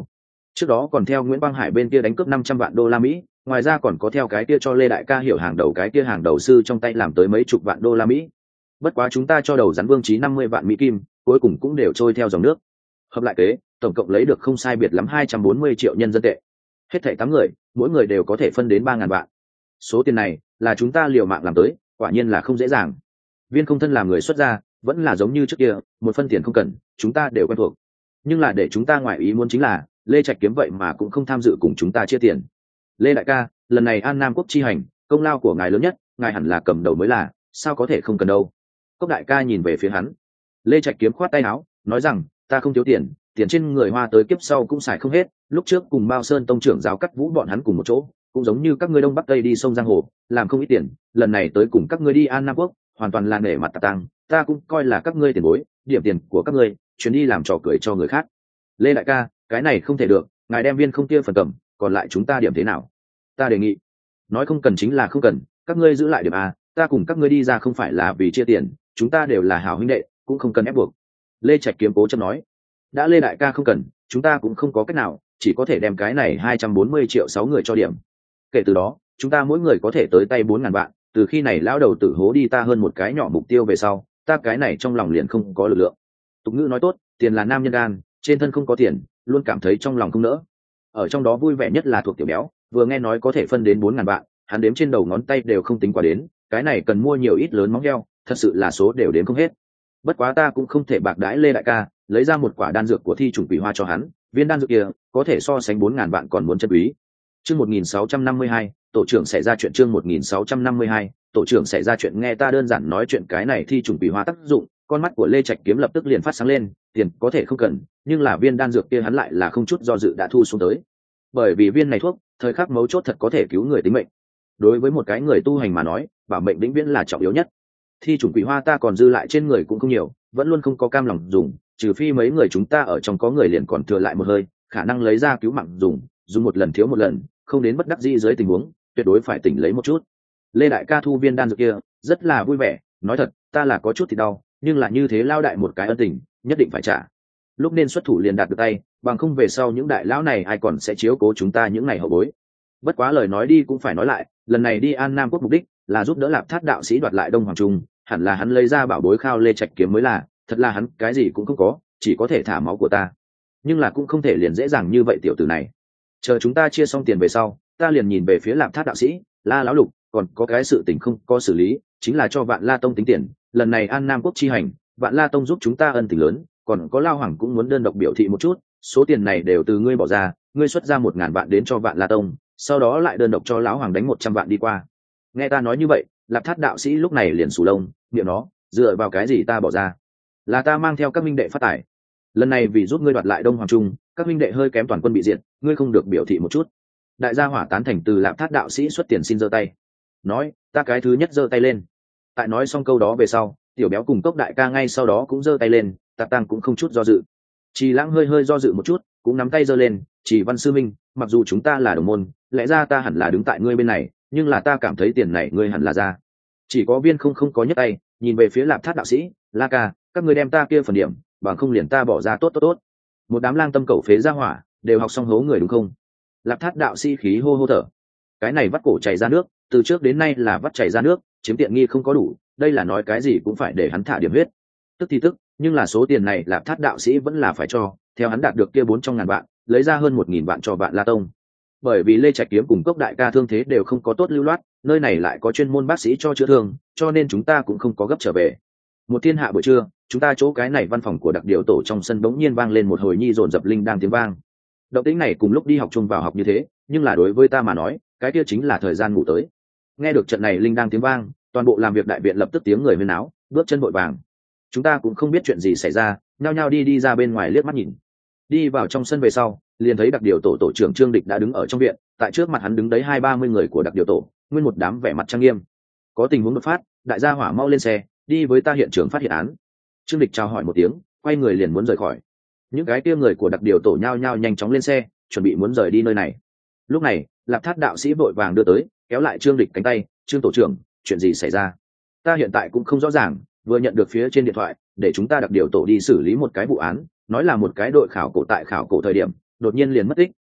trước đó còn theo Nguyễn Quang Hải bên kia đánh cướp 500 vạn đô la Mỹ, ngoài ra còn có theo cái kia cho Lê Đại ca hiểu hàng đầu cái kia hàng đầu sư trong tay làm tới mấy chục vạn đô la Mỹ. Bất quá chúng ta cho đầu rắn Vương Chí 50 vạn Mỹ kim, cuối cùng cũng đều trôi theo dòng nước. Hợp lại kế, tổng cộng lấy được không sai biệt lắm 240 triệu nhân dân tệ. Hết thảy 8 người, mỗi người đều có thể phân đến 3.000 vạn. Số tiền này là chúng ta liều mạng làm tới, quả nhiên là không dễ dàng. Viên Không Thân làm người xuất gia, vẫn là giống như trước kia, một phân tiền không cần, chúng ta đều quen thuộc. Nhưng là để chúng ta ngoài ý muốn chính là, Lê Trạch Kiếm vậy mà cũng không tham dự cùng chúng ta chia tiền. Lê đại ca, lần này An Nam quốc chi hành, công lao của ngài lớn nhất, ngài hẳn là cầm đầu mới là, sao có thể không cần đâu. Cốc đại ca nhìn về phía hắn. Lê Trạch Kiếm khoát tay áo, nói rằng, ta không thiếu tiền, tiền trên người Hoa tới kiếp sau cũng xài không hết, lúc trước cùng Mao Sơn tông trưởng giáo Cắt Vũ bọn hắn cùng một chỗ, cũng giống như các ngươi Đông Bắc Tây đi sông giang hồ, làm không ít tiền, lần này tới cùng các ngươi đi An Nam quốc, hoàn toàn là nể mặt Tạc Tăng, ta cũng coi là các ngươi tiền bối, điểm tiền của các ngươi, chuyến đi làm trò cười cho người khác. Lê đại ca, cái này không thể được, ngài đem Viên Không kia phần cầm, còn lại chúng ta điểm thế nào? Ta đề nghị, nói không cần chính là không cần, các ngươi giữ lại điểm a, ta cùng các ngươi đi ra không phải là vì chia tiền, chúng ta đều là hảo huynh đệ, cũng không cần ép buộc. Lê Trạch Kiếm cố chấp nói, đã Lê đại ca không cần, chúng ta cũng không có cách nào, chỉ có thể đem cái này 240 triệu 6 người cho điểm. Kể từ đó, chúng ta mỗi người có thể tới tay 4.000 vạn, từ khi này lão đầu tử hố đi ta hơn một cái nhỏ mục tiêu về sau, ta cái này trong lòng liền không có lực lượng. Tục ngữ nói tốt, tiền là nam nhân gan, trên thân không có tiền, luôn cảm thấy trong lòng không nỡ. Ở trong đó vui vẻ nhất là thuộc tiểu béo, vừa nghe nói có thể phân đến 4.000 vạn, hắn đếm trên đầu ngón tay đều không tính qua đến, cái này cần mua nhiều ít lớn móng heo, thật sự là số đều đến không hết. Bất quá ta cũng không thể bạc đãi Lê đại ca, lấy ra một quả đan dược của Thi Trùng Quỷ Hoa cho hắn, viên đan dược kia có thể so sánh 4.000 vạn còn muốn chân quý. Chương 1652, tổ trưởng xảy ra chuyện. Chương 1652, tổ trưởng xảy ra chuyện. Nghe ta đơn giản nói chuyện cái này Thi Trùng Quỷ Hoa tác dụng, con mắt của Lê Trạch Kiếm lập tức liền phát sáng lên, tiền có thể không cần, nhưng là viên đan dược kia hắn lại là không chút do dự đã thu xuống tới. Bởi vì viên này thuốc, thời khắc mấu chốt thật có thể cứu người tính mệnh. Đối với một cái người tu hành mà nói, bảo mệnh vĩnh viễn là trọng yếu nhất. Thi Trùng Quỷ Hoa ta còn dư lại trên người cũng không nhiều, vẫn luôn không có cam lòng dùng, trừ phi mấy người chúng ta ở trong có người liền còn thừa lại một hơi, khả năng lấy ra cứu mạng dùng một lần thiếu một lần, không đến bất đắc dĩ dưới tình huống, tuyệt đối phải tỉnh lấy một chút. Lê đại ca thu viên đan dược kia, rất là vui vẻ, nói thật, ta là có chút thì đau, nhưng là như thế lao đại một cái ân tình, nhất định phải trả. Lúc nên xuất thủ liền đạt được tay, bằng không về sau những đại lão này ai còn sẽ chiếu cố chúng ta những ngày hậu bối. Bất quá lời nói đi cũng phải nói lại, lần này đi An Nam quốc mục đích là giúp đỡ Lạp Thát đạo sĩ đoạt lại Đông Hoàng Trung, hẳn là hắn lấy ra bảo bối khao Lê Trạch Kiếm mới là, thật là hắn cái gì cũng không có, chỉ có thể thả máu của ta. Nhưng là cũng không thể liền dễ dàng như vậy tiểu tử này. Chờ chúng ta chia xong tiền về sau, ta liền nhìn về phía Lạp Thát đạo sĩ, La lão lục, còn có cái sự tình không có xử lý, chính là cho Vạn La Tông tính tiền, lần này An Nam quốc chi hành, Vạn La Tông giúp chúng ta ân tình lớn, còn có Lao Hoàng cũng muốn đơn độc biểu thị một chút, số tiền này đều từ ngươi bỏ ra, ngươi xuất ra 1.000 vạn đến cho Vạn La Tông, sau đó lại đơn độc cho lão Hoàng đánh 100 vạn đi qua. Nghe ta nói như vậy, Lạp Thát đạo sĩ lúc này liền sù lông, miệng nó, dựa vào cái gì ta bỏ ra? Là ta mang theo các minh đệ phát tài. Lần này vì giúp ngươi đoạt lại Đông Hoàng Trung, các minh đệ hơi kém toàn quân bị diệt, ngươi không được biểu thị một chút. Đại gia hỏa tán thành từ Lạp Thát đạo sĩ xuất tiền xin giơ tay. Nói, ta cái thứ nhất giơ tay lên. Tại nói xong câu đó về sau, tiểu béo cùng Cốc đại ca ngay sau đó cũng giơ tay lên, Tạc Tăng cũng không chút do dự. Trì Lãng hơi do dự một chút, cũng nắm tay giơ lên, Trì Văn sư minh, mặc dù chúng ta là đồng môn, lẽ ra ta hẳn là đứng tại ngươi bên này, nhưng là ta cảm thấy tiền này ngươi hẳn là ra. Chỉ có Viên không có nhấc tay, nhìn về phía Lạp Thát đạo sĩ, La ca, các ngươi đem ta kia phần điểm, bằng không liền ta bỏ ra tốt. Một đám lang tâm cẩu phế ra hỏa, đều học xong hố người đúng không? Lạp Thát đạo sĩ khí hô thở. Cái này vắt cổ chảy ra nước, từ trước đến nay là vắt chảy ra nước, chiếm tiện nghi không có đủ, đây là nói cái gì cũng phải để hắn thả điểm huyết. Tức thì tức, nhưng là số tiền này Lạp Thát đạo sĩ vẫn là phải cho, theo hắn đạt được kia 400.000 vạn, lấy ra hơn 1.000 vạn cho Vạn La Tông. Bởi vì Lê Trạch Kiếm cùng Cốc đại ca thương thế đều không có tốt lưu loát, nơi này lại có chuyên môn bác sĩ cho chữa thương, cho nên chúng ta cũng không có gấp trở về. Một thiên hạ buổi trưa, chúng ta chỗ cái này văn phòng của đặc điều tổ trong sân bỗng nhiên vang lên một hồi nhi dồn dập linh đang tiếng vang. Động tĩnh này cùng lúc đi học chung vào học như thế, nhưng là đối với ta mà nói, cái kia chính là thời gian ngủ tới. Nghe được trận này linh đang tiếng vang, toàn bộ làm việc đại viện lập tức tiếng người huyên náo, bước chân vội vàng. Chúng ta cũng không biết chuyện gì xảy ra, nhao nhao đi ra bên ngoài liếc mắt nhìn. Đi vào trong sân về sau, liền thấy đặc điều tổ trưởng Trương Địch đã đứng ở trong viện, tại trước mặt hắn đứng đấy 20-30 người của đặc điều tổ, nguyên một đám vẻ mặt trang nghiêm. Có tình huống đột phát, đại gia hỏa mau lên xe, đi với ta hiện trường phát hiện án. Trương Địch chào hỏi một tiếng, quay người liền muốn rời khỏi. Những cái kia người của đặc điều tổ nhao nhao nhanh chóng lên xe, chuẩn bị muốn rời đi nơi này. Lúc này, Lạp Thát đạo sĩ vội vàng đưa tới, kéo lại Trương Địch cánh tay, "Trương tổ trưởng, chuyện gì xảy ra? Ta hiện tại cũng không rõ ràng, vừa nhận được phía trên điện thoại, để chúng ta đặc điều tổ đi xử lý một cái vụ án, nói là một cái đội khảo cổ tại khảo cổ thời điểm, đột nhiên liền mất tích,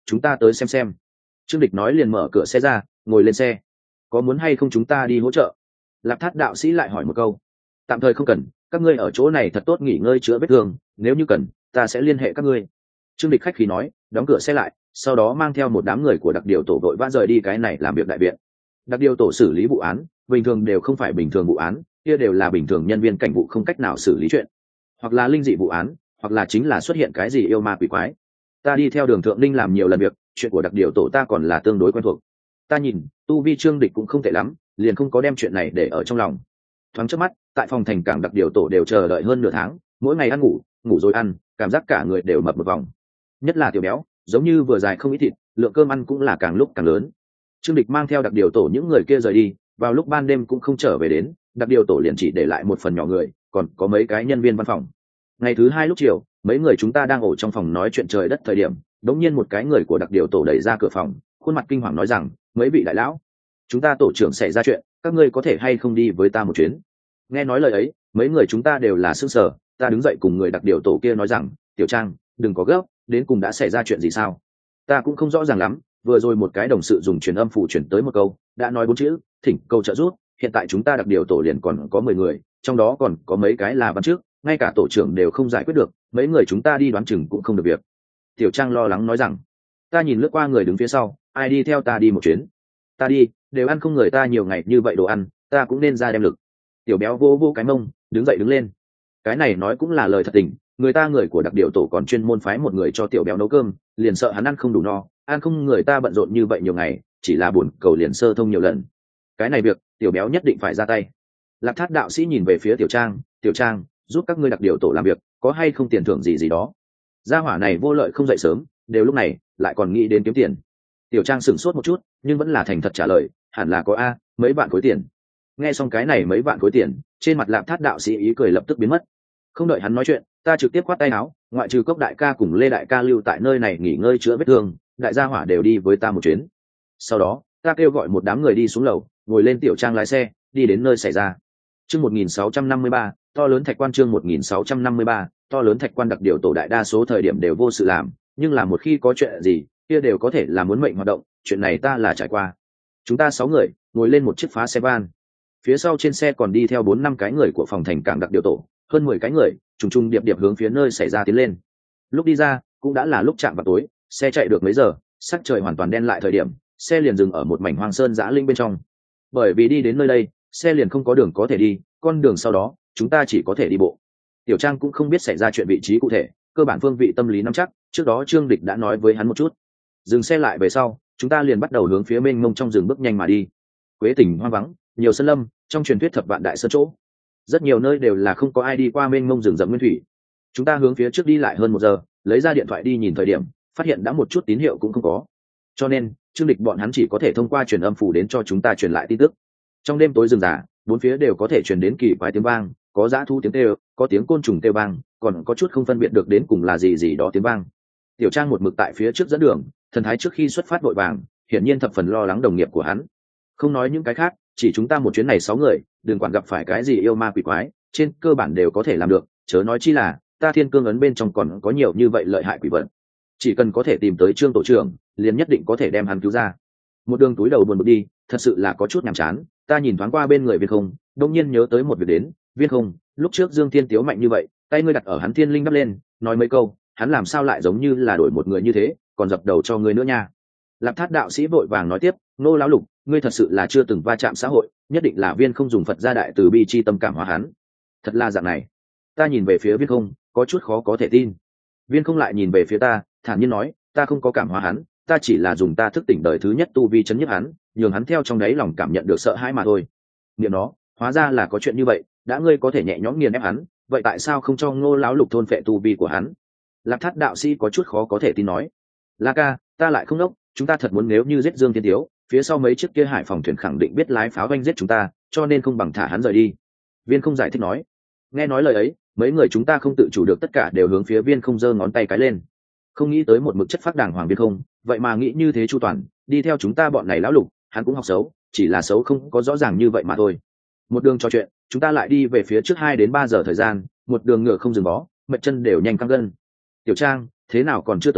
chúng ta tới xem. Trương Địch nói liền mở cửa xe ra, ngồi lên xe. Có muốn hay không chúng ta đi hỗ trợ? Lạp Thát đạo sĩ lại hỏi một câu. Tạm thời không cần, các ngươi ở chỗ này thật tốt nghỉ ngơi chữa vết thương, nếu như cần ta sẽ liên hệ các ngươi. Trương Địch khách khí nói, đóng cửa xe lại, sau đó mang theo một đám người của đặc điều tổ vội vã rời đi cái này làm việc đại viện. Đặc điều tổ xử lý vụ án bình thường đều không phải bình thường vụ án, kia đều là bình thường nhân viên cảnh vụ không cách nào xử lý chuyện, hoặc là linh dị vụ án, hoặc là chính là xuất hiện cái gì yêu ma quỷ quái. Ta đi theo Đường Thượng Linh làm nhiều lần việc, chuyện của đặc điều tổ ta còn là tương đối quen thuộc. Ta nhìn tu vi Trương Địch cũng không tệ lắm, liền không có đem chuyện này để ở trong lòng. Thoáng trước mắt, tại phòng thành cảng đặc điều tổ đều chờ đợi hơn nửa tháng, mỗi ngày ăn ngủ, ngủ rồi ăn, cảm giác cả người đều mập một vòng. Nhất là tiểu béo, giống như vừa dài không ít thịt, lượng cơm ăn cũng là càng lúc càng lớn. Trương Địch mang theo đặc điều tổ những người kia rời đi, vào lúc ban đêm cũng không trở về đến, đặc điều tổ liền chỉ để lại một phần nhỏ người, còn có mấy cái nhân viên văn phòng. Ngày thứ hai lúc chiều, mấy người chúng ta đang ổ trong phòng nói chuyện trời đất thời điểm, đột nhiên một cái người của đặc điều tổ đẩy ra cửa phòng, khuôn mặt kinh hoàng nói rằng, mấy vị đại lão, chúng ta tổ trưởng xảy ra chuyện, các ngươi có thể hay không đi với ta một chuyến? Nghe nói lời ấy, mấy người chúng ta đều là sững sờ. Ta đứng dậy cùng người đặc điều tổ kia nói rằng, Tiểu Trang, đừng có gấp, đến cùng đã xảy ra chuyện gì sao? Ta cũng không rõ ràng lắm, vừa rồi một cái đồng sự dùng truyền âm phụ chuyển tới một câu, đã nói 4 chữ, thỉnh cầu trợ giúp. Hiện tại chúng ta đặc điều tổ liền còn có 10 người, trong đó còn có mấy cái là văn trước, ngay cả tổ trưởng đều không giải quyết được, mấy người chúng ta đi đoán chừng cũng không được việc. Tiểu Trang lo lắng nói rằng. Ta nhìn lướt qua người đứng phía sau, ai đi theo ta đi một chuyến? Ta đi, đều ăn không người ta nhiều ngày như vậy đồ ăn, ta cũng nên ra đem lực. Tiểu béo vô vô cái mông, đứng dậy đứng lên. Cái này nói cũng là lời thật tình, người của đặc điều tổ còn chuyên môn phái một người cho tiểu béo nấu cơm, liền sợ hắn ăn không đủ no, ăn không người ta bận rộn như vậy nhiều ngày, chỉ là buồn cầu liền sơ thông nhiều lần. Cái này việc tiểu béo nhất định phải ra tay. Lạp Thát đạo sĩ nhìn về phía Tiểu Trang, giúp các ngươi đặc điều tổ làm việc, có hay không tiền thưởng gì gì đó? Gia hỏa này vô lợi không dậy sớm, đều lúc này lại còn nghĩ đến kiếm tiền. Tiểu Trang sửng sốt một chút, nhưng vẫn là thành thật trả lời, hẳn là có mấy vạn khối tiền. Nghe xong cái này mấy vạn khối tiền, trên mặt Lạp Thát đạo sĩ ý cười lập tức biến mất. Không đợi hắn nói chuyện, ta trực tiếp khoát tay áo, ngoại trừ Cốc đại ca cùng Lê đại ca lưu tại nơi này nghỉ ngơi chữa vết thương, đại gia hỏa đều đi với ta một chuyến. Sau đó ta kêu gọi một đám người đi xuống lầu, ngồi lên Tiểu Trang lái xe đi đến nơi xảy ra. Chương 1653, to lớn thạch quan. Chương 1653, to lớn thạch quan. Đặc điều tổ đại đa số thời điểm đều vô sự làm, nhưng là một khi có chuyện gì kia đều có thể là muốn mệnh hoạt động, chuyện này ta là trải qua. Chúng ta 6 người ngồi lên một chiếc phá xe van, phía sau trên xe còn đi theo 4-5 cái người của phòng thành cảng đặc điều tổ, hơn 10 cái người trùng trùng điệp điệp hướng phía nơi xảy ra tiến lên. Lúc đi ra cũng đã là lúc chạm vào tối, xe chạy được mấy giờ, sắc trời hoàn toàn đen lại thời điểm, xe liền dừng ở một mảnh hoang sơn dã linh bên trong. Bởi vì đi đến nơi đây, xe liền không có đường có thể đi, con đường sau đó chúng ta chỉ có thể đi bộ. Tiểu Trang cũng không biết xảy ra chuyện vị trí cụ thể, cơ bản phương vị tâm lý nắm chắc, trước đó Trương Địch đã nói với hắn một chút. Dừng xe lại về sau, chúng ta liền bắt đầu hướng phía mênh mông trong rừng bước nhanh mà đi. Quế tỉnh hoang vắng, nhiều sơn lâm, trong truyền thuyết thập vạn đại sơn chỗ, rất nhiều nơi đều là không có ai đi qua mênh mông rừng rậm nguyên thủy. Chúng ta hướng phía trước đi lại hơn 1 giờ, lấy ra điện thoại đi nhìn thời điểm, phát hiện đã một chút tín hiệu cũng không có, cho nên Trương Địch bọn hắn chỉ có thể thông qua truyền âm phủ đến cho chúng ta truyền lại tin tức. Trong đêm tối rừng rả, 4 phía đều có thể truyền đến kỳ quái tiếng vang, có dã thú tiếng kêu, có tiếng côn trùng kêu vang, còn có chút không phân biệt được đến cùng là gì gì đó tiếng vang. Tiểu Trang một mực tại phía trước dẫn đường, thần thái trước khi xuất phát vội vàng, hiển nhiên thập phần lo lắng đồng nghiệp của hắn. Không nói những cái khác, chỉ chúng ta một chuyến này 6 người, đừng quản gặp phải cái gì yêu ma quỷ quái, trên cơ bản đều có thể làm được, chớ nói chi là ta thiên cương ấn bên trong còn có nhiều như vậy lợi hại quỷ vật. Chỉ cần có thể tìm tới Trương tổ trưởng, liền nhất định có thể đem hắn cứu ra. Một đường túi đầu buồn bực đi, thật sự là có chút nhàm chán. Ta nhìn thoáng qua bên người Viên Không, đông nhiên nhớ tới một việc đến. Viên Không, lúc trước Dương Thiên Tiếu mạnh như vậy, tay ngươi đặt ở hắn thiên linh đắp lên, nói mấy câu, hắn làm sao lại giống như là đổi một người như thế, còn dập đầu cho ngươi nữa nha. Lạp Thát đạo sĩ vội vàng nói tiếp, Nô lão lục, ngươi thật sự là chưa từng va chạm xã hội, nhất định là Viên Không dùng Phật gia đại từ bi chi tâm cảm hóa hắn. Thật là dạng này. Ta nhìn về phía Viên Không, có chút khó có thể tin. Viên Không lại nhìn về phía ta, thản nhiên nói, ta không có cảm hóa hắn, ta chỉ là dùng ta thức tỉnh đời thứ nhất tu vi chấn nhức hắn, nhường hắn theo trong đáy lòng cảm nhận được sợ hãi mà thôi. Niệm nó, hóa ra là có chuyện như vậy, đã ngươi có thể nhẹ nhõm nghiền ép hắn, vậy tại sao không cho Ngô lão lục thôn phệ tu vi của hắn? Lạp Thát đạo sĩ có chút khó có thể tin nói, La ca, ta lại không đốc, chúng ta thật muốn nếu như giết Dương Thiên Tiếu, phía sau mấy chiếc kia hải phòng thuyền khẳng định biết lái pháo doanh giết chúng ta, cho nên không bằng thả hắn rời đi. Viên Không giải thích nói. Nghe nói lời ấy, mấy người chúng ta không tự chủ được tất cả đều hướng phía Viên Không giơ ngón tay cái lên. Không nghĩ tới một mực chất phác đàng hoàng Viên Không, vậy mà nghĩ như thế chu toàn, đi theo chúng ta bọn này lão lục, hắn cũng học xấu, chỉ là xấu không có rõ ràng như vậy mà thôi. Một đường trò chuyện, chúng ta lại đi về phía trước 2 đến 3 giờ thời gian, một đường ngựa không dừng bó, mệt chân đều nhanh căng gân. Tiểu Trang, thế nào còn chưa tới,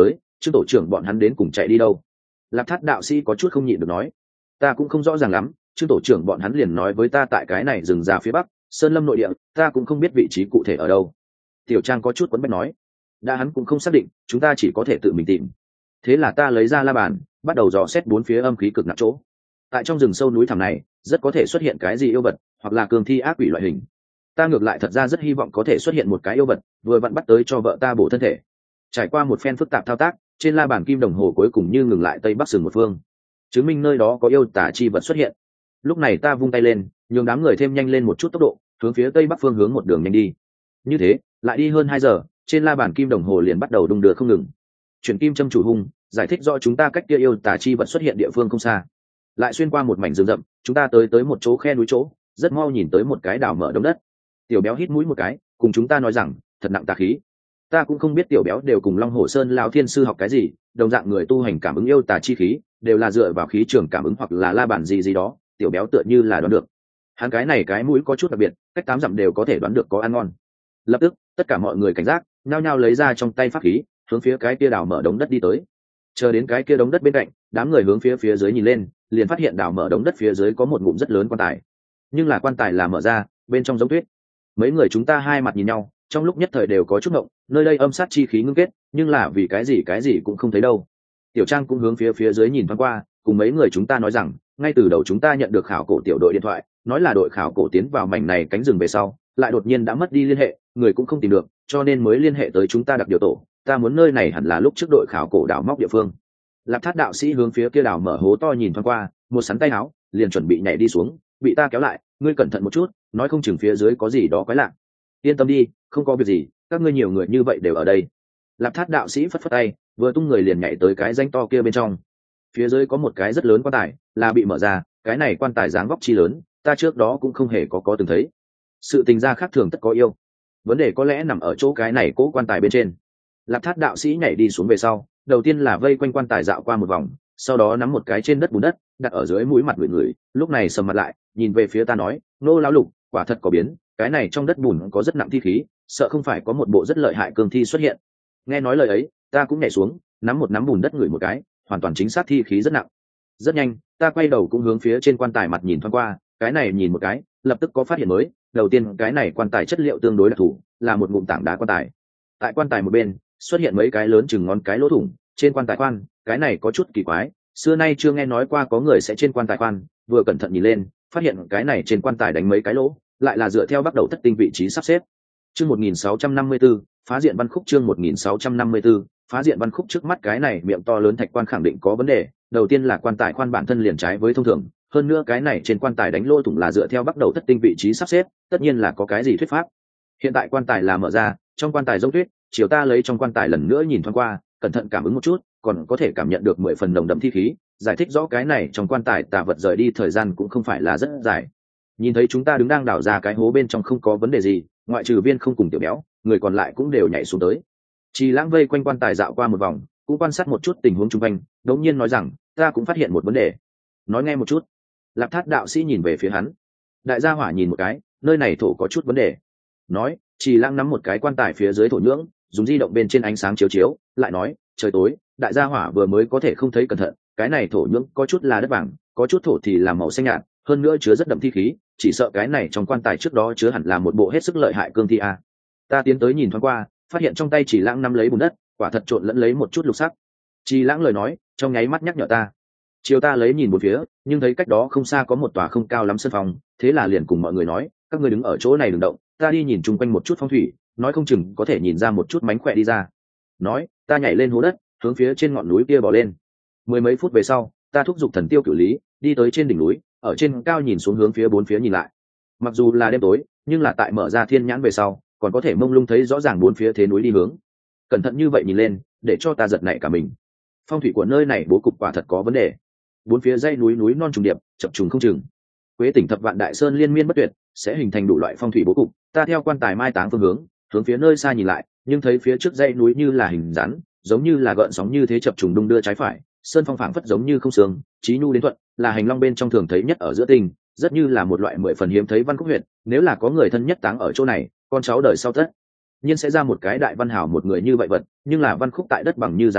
trương tổ trưởng bọn hắn đến cùng chạy đi đâu? Lạp Thát đạo sĩ có chút không nhịn được nói. Ta cũng không rõ ràng lắm, trương tổ trưởng bọn hắn liền nói với ta tại cái này rừng già phía bắc sơn lâm nội địa, ta cũng không biết vị trí cụ thể ở đâu. Tiểu Trang có chút quấn bách nói. Đã hắn cũng không xác định, chúng ta chỉ có thể tự mình tìm. Thế là ta lấy ra la bàn, bắt đầu dò xét bốn phía âm khí cực nặng chỗ. Tại trong rừng sâu núi thẳm này rất có thể xuất hiện cái gì yêu vật hoặc là cường thi ác quỷ loại hình. Ta ngược lại thật ra rất hy vọng có thể xuất hiện một cái yêu vật vừa vặn bắt tới cho vợ ta bổ thân thể. Trải qua một phen phức tạp thao tác, trên la bàn kim đồng hồ cuối cùng như ngừng lại tây bắc sừng một phương, chứng minh nơi đó có yêu tả chi vật xuất hiện. Lúc này ta vung tay lên, nhường đám người thêm nhanh lên một chút tốc độ, hướng phía tây bắc phương hướng một đường nhanh đi. Như thế lại đi hơn 2 giờ, trên la bàn kim đồng hồ liền bắt đầu đung đưa không ngừng. Chuyển kim châm chủ hung giải thích rõ chúng ta cách kia yêu tả chi vật xuất hiện địa phương không xa. Lại xuyên qua một mảnh rừng rậm, chúng ta tới một chỗ khe núi chỗ, rất mau nhìn tới một cái đảo mở đống đất. Tiểu béo hít mũi một cái, cùng chúng ta nói rằng thật nặng tà khí. Ta cũng không biết tiểu béo đều cùng Long Hổ Sơn lão thiên sư học cái gì, đồng dạng người tu hành cảm ứng yêu tà chi khí đều là dựa vào khí trường cảm ứng hoặc là la bản gì đó, tiểu béo tựa như là đoán được. Hắn cái này cái mũi có chút đặc biệt, cách 8 dặm đều có thể đoán được có ăn ngon. Lập tức tất cả mọi người cảnh giác, nhao nhao lấy ra trong tay pháp khí, hướng phía cái kia đảo mở đống đất đi tới. Chờ đến cái kia đống đất bên cạnh, đám người hướng phía dưới nhìn lên, liền phát hiện đảo mở đống đất phía dưới có một ngụm rất lớn quan tài. Nhưng là quan tài là mở ra, bên trong giống tuyết. Mấy người chúng ta hai mặt nhìn nhau, trong lúc nhất thời đều có chút ngộng, nơi đây âm sát chi khí ngưng kết, nhưng là vì cái gì cũng không thấy đâu. Tiểu Trang cũng hướng phía dưới nhìn thoáng qua, cùng mấy người chúng ta nói rằng, ngay từ đầu chúng ta nhận được khảo cổ tiểu đội điện thoại, nói là đội khảo cổ tiến vào mảnh này cánh rừng về sau, lại đột nhiên đã mất đi liên hệ, người cũng không tìm được, cho nên mới liên hệ tới chúng ta đặc điều tổ. Ta muốn nơi này hẳn là lúc trước đội khảo cổ đào móc địa phương. Lạp Thát đạo sĩ hướng phía kia đào mở hố to nhìn thoáng qua, một sắn tay áo, liền chuẩn bị nhảy đi xuống, bị ta kéo lại, ngươi cẩn thận một chút, nói không chừng phía dưới có gì đó quái lạ. Yên tâm đi, không có việc gì, các ngươi nhiều người như vậy đều ở đây. Lạp Thát đạo sĩ phất phất tay, vừa tung người liền nhảy tới cái rãnh to kia bên trong. Phía dưới có một cái rất lớn quan tài, là bị mở ra, cái này quan tài dáng vóc chi lớn, ta trước đó cũng không hề có từng thấy. Sự tình gia khác thường tất có yêu, vấn đề có lẽ nằm ở chỗ cái này cố quan tài bên trên. Lạp Thát đạo sĩ nhảy đi xuống về sau, đầu tiên là vây quanh quan tài dạo qua một vòng, sau đó nắm một cái trên đất bùn đất, đặt ở dưới mũi mặt người, lúc này sầm mặt lại, nhìn về phía ta nói, nô lão lục, quả thật có biến, cái này trong đất bùn có rất nặng thi khí, sợ không phải có một bộ rất lợi hại cương thi xuất hiện. Nghe nói lời ấy, ta cũng nhảy xuống, nắm một nắm bùn đất ngửi một cái, hoàn toàn chính xác thi khí rất nặng. Rất nhanh, ta quay đầu cũng hướng phía trên quan tài mặt nhìn thoáng qua, cái này nhìn một cái, lập tức có phát hiện mới. Đầu tiên, cái này quan tài chất liệu tương đối đặc thù, là một ngụm tảng đá quan tài. Tại quan tài một bên xuất hiện mấy cái lớn chừng ngón cái lỗ thủng trên quan tài khoan, cái này có chút kỳ quái, xưa nay chưa nghe nói qua có người sẽ trên quan tài khoan. Vừa cẩn thận nhìn lên, phát hiện cái này trên quan tài đánh mấy cái lỗ, lại là dựa theo bắt đầu thất tinh vị trí sắp xếp. Chương 1654, phá diện văn khúc. Chương 1654, phá diện văn khúc. Trước mắt cái này miệng to lớn thạch quan khẳng định có vấn đề. Đầu tiên là quan tài khoan bản thân liền trái với thông thường, hơn nữa cái này trên quan tài đánh lỗ thủng là dựa theo bắt đầu thất tinh vị trí sắp xếp, tất nhiên là có cái gì thuyết pháp. Hiện tại quan tài là mở ra, trong quan tài giống tuyết, chiều ta lấy trong quan tài lần nữa nhìn thoáng qua, cẩn thận cảm ứng một chút, còn có thể cảm nhận được 10 phần nồng đậm thi khí, giải thích rõ cái này trong quan tài tà vật rời đi thời gian cũng không phải là rất dài. Nhìn thấy chúng ta đứng đang đào ra cái hố bên trong không có vấn đề gì, ngoại trừ Viên không cùng Tiểu Béo, người còn lại cũng đều nhảy xuống tới. Chỉ Lãng vây quanh quan tài dạo qua một vòng, cũng quan sát một chút tình huống xung quanh, đột nhiên nói rằng, ta cũng phát hiện một vấn đề. Nói nghe một chút. Lạp Thát đạo sĩ nhìn về phía hắn. Đại gia hỏa nhìn một cái, nơi này thổ có chút vấn đề. Nói, Chỉ Lãng nắm một cái quan tài phía dưới thổ nhưỡng, dùng di động bên trên ánh sáng chiếu chiếu, lại nói, trời tối, đại gia hỏa vừa mới có thể không thấy cẩn thận, cái này thổ nhưỡng có chút là đất vàng, có chút thổ thì là màu xanh nhạt, hơn nữa chứa rất đậm thi khí, chỉ sợ cái này trong quan tài trước đó chứa hẳn là một bộ hết sức lợi hại cương thi a. Ta tiến tới nhìn thoáng qua, phát hiện trong tay Chỉ Lãng nắm lấy bùn đất, quả thật trộn lẫn lấy một chút lục sắc. Chỉ Lãng lời nói, trong nháy mắt nhắc nhở ta. Chiều ta lấy nhìn một phía, nhưng thấy cách đó không xa có một tòa không cao lắm sân phòng, thế là liền cùng mọi người nói, các ngươi đứng ở chỗ này đừng động, ta đi nhìn chung quanh một chút phong thủy, nói không chừng có thể nhìn ra một chút mánh khỏe đi ra. Nói, ta nhảy lên hố đất, hướng phía trên ngọn núi kia bò lên. 10 mấy phút về sau, ta thúc giục thần tiêu cửu lý, đi tới trên đỉnh núi, ở trên cao nhìn xuống hướng phía bốn phía nhìn lại. Mặc dù là đêm tối, nhưng là tại mở ra thiên nhãn về sau, còn có thể mông lung thấy rõ ràng bốn phía thế núi đi hướng. Cẩn thận như vậy nhìn lên, để cho ta giật nảy cả mình. Phong thủy của nơi này bố cục quả thật có vấn đề. Bốn phía dãy núi núi non trùng điệp, chập trùng không chừng. Quế tỉnh thập vạn đại sơn liên miên bất tuyệt, sẽ hình thành đủ loại phong thủy bố cục. Ta theo quan tài mai táng phương hướng phía nơi xa nhìn lại, nhưng thấy phía trước dãy núi như là hình rắn, giống như là gợn sóng như thế chập trùng đung đưa trái phải, sơn phong phảng phất giống như không sướng, chí nhu đến thuận, là hành long bên trong thường thấy nhất ở giữa tình, rất như là một loại 10 phần hiếm thấy văn khúc huyệt. Nếu là có người thân nhất táng ở chỗ này, con cháu đời sau tất nhiên sẽ ra một cái đại văn hảo một người như vậy vật, nhưng là văn khúc tại đất bằng như rắn hình,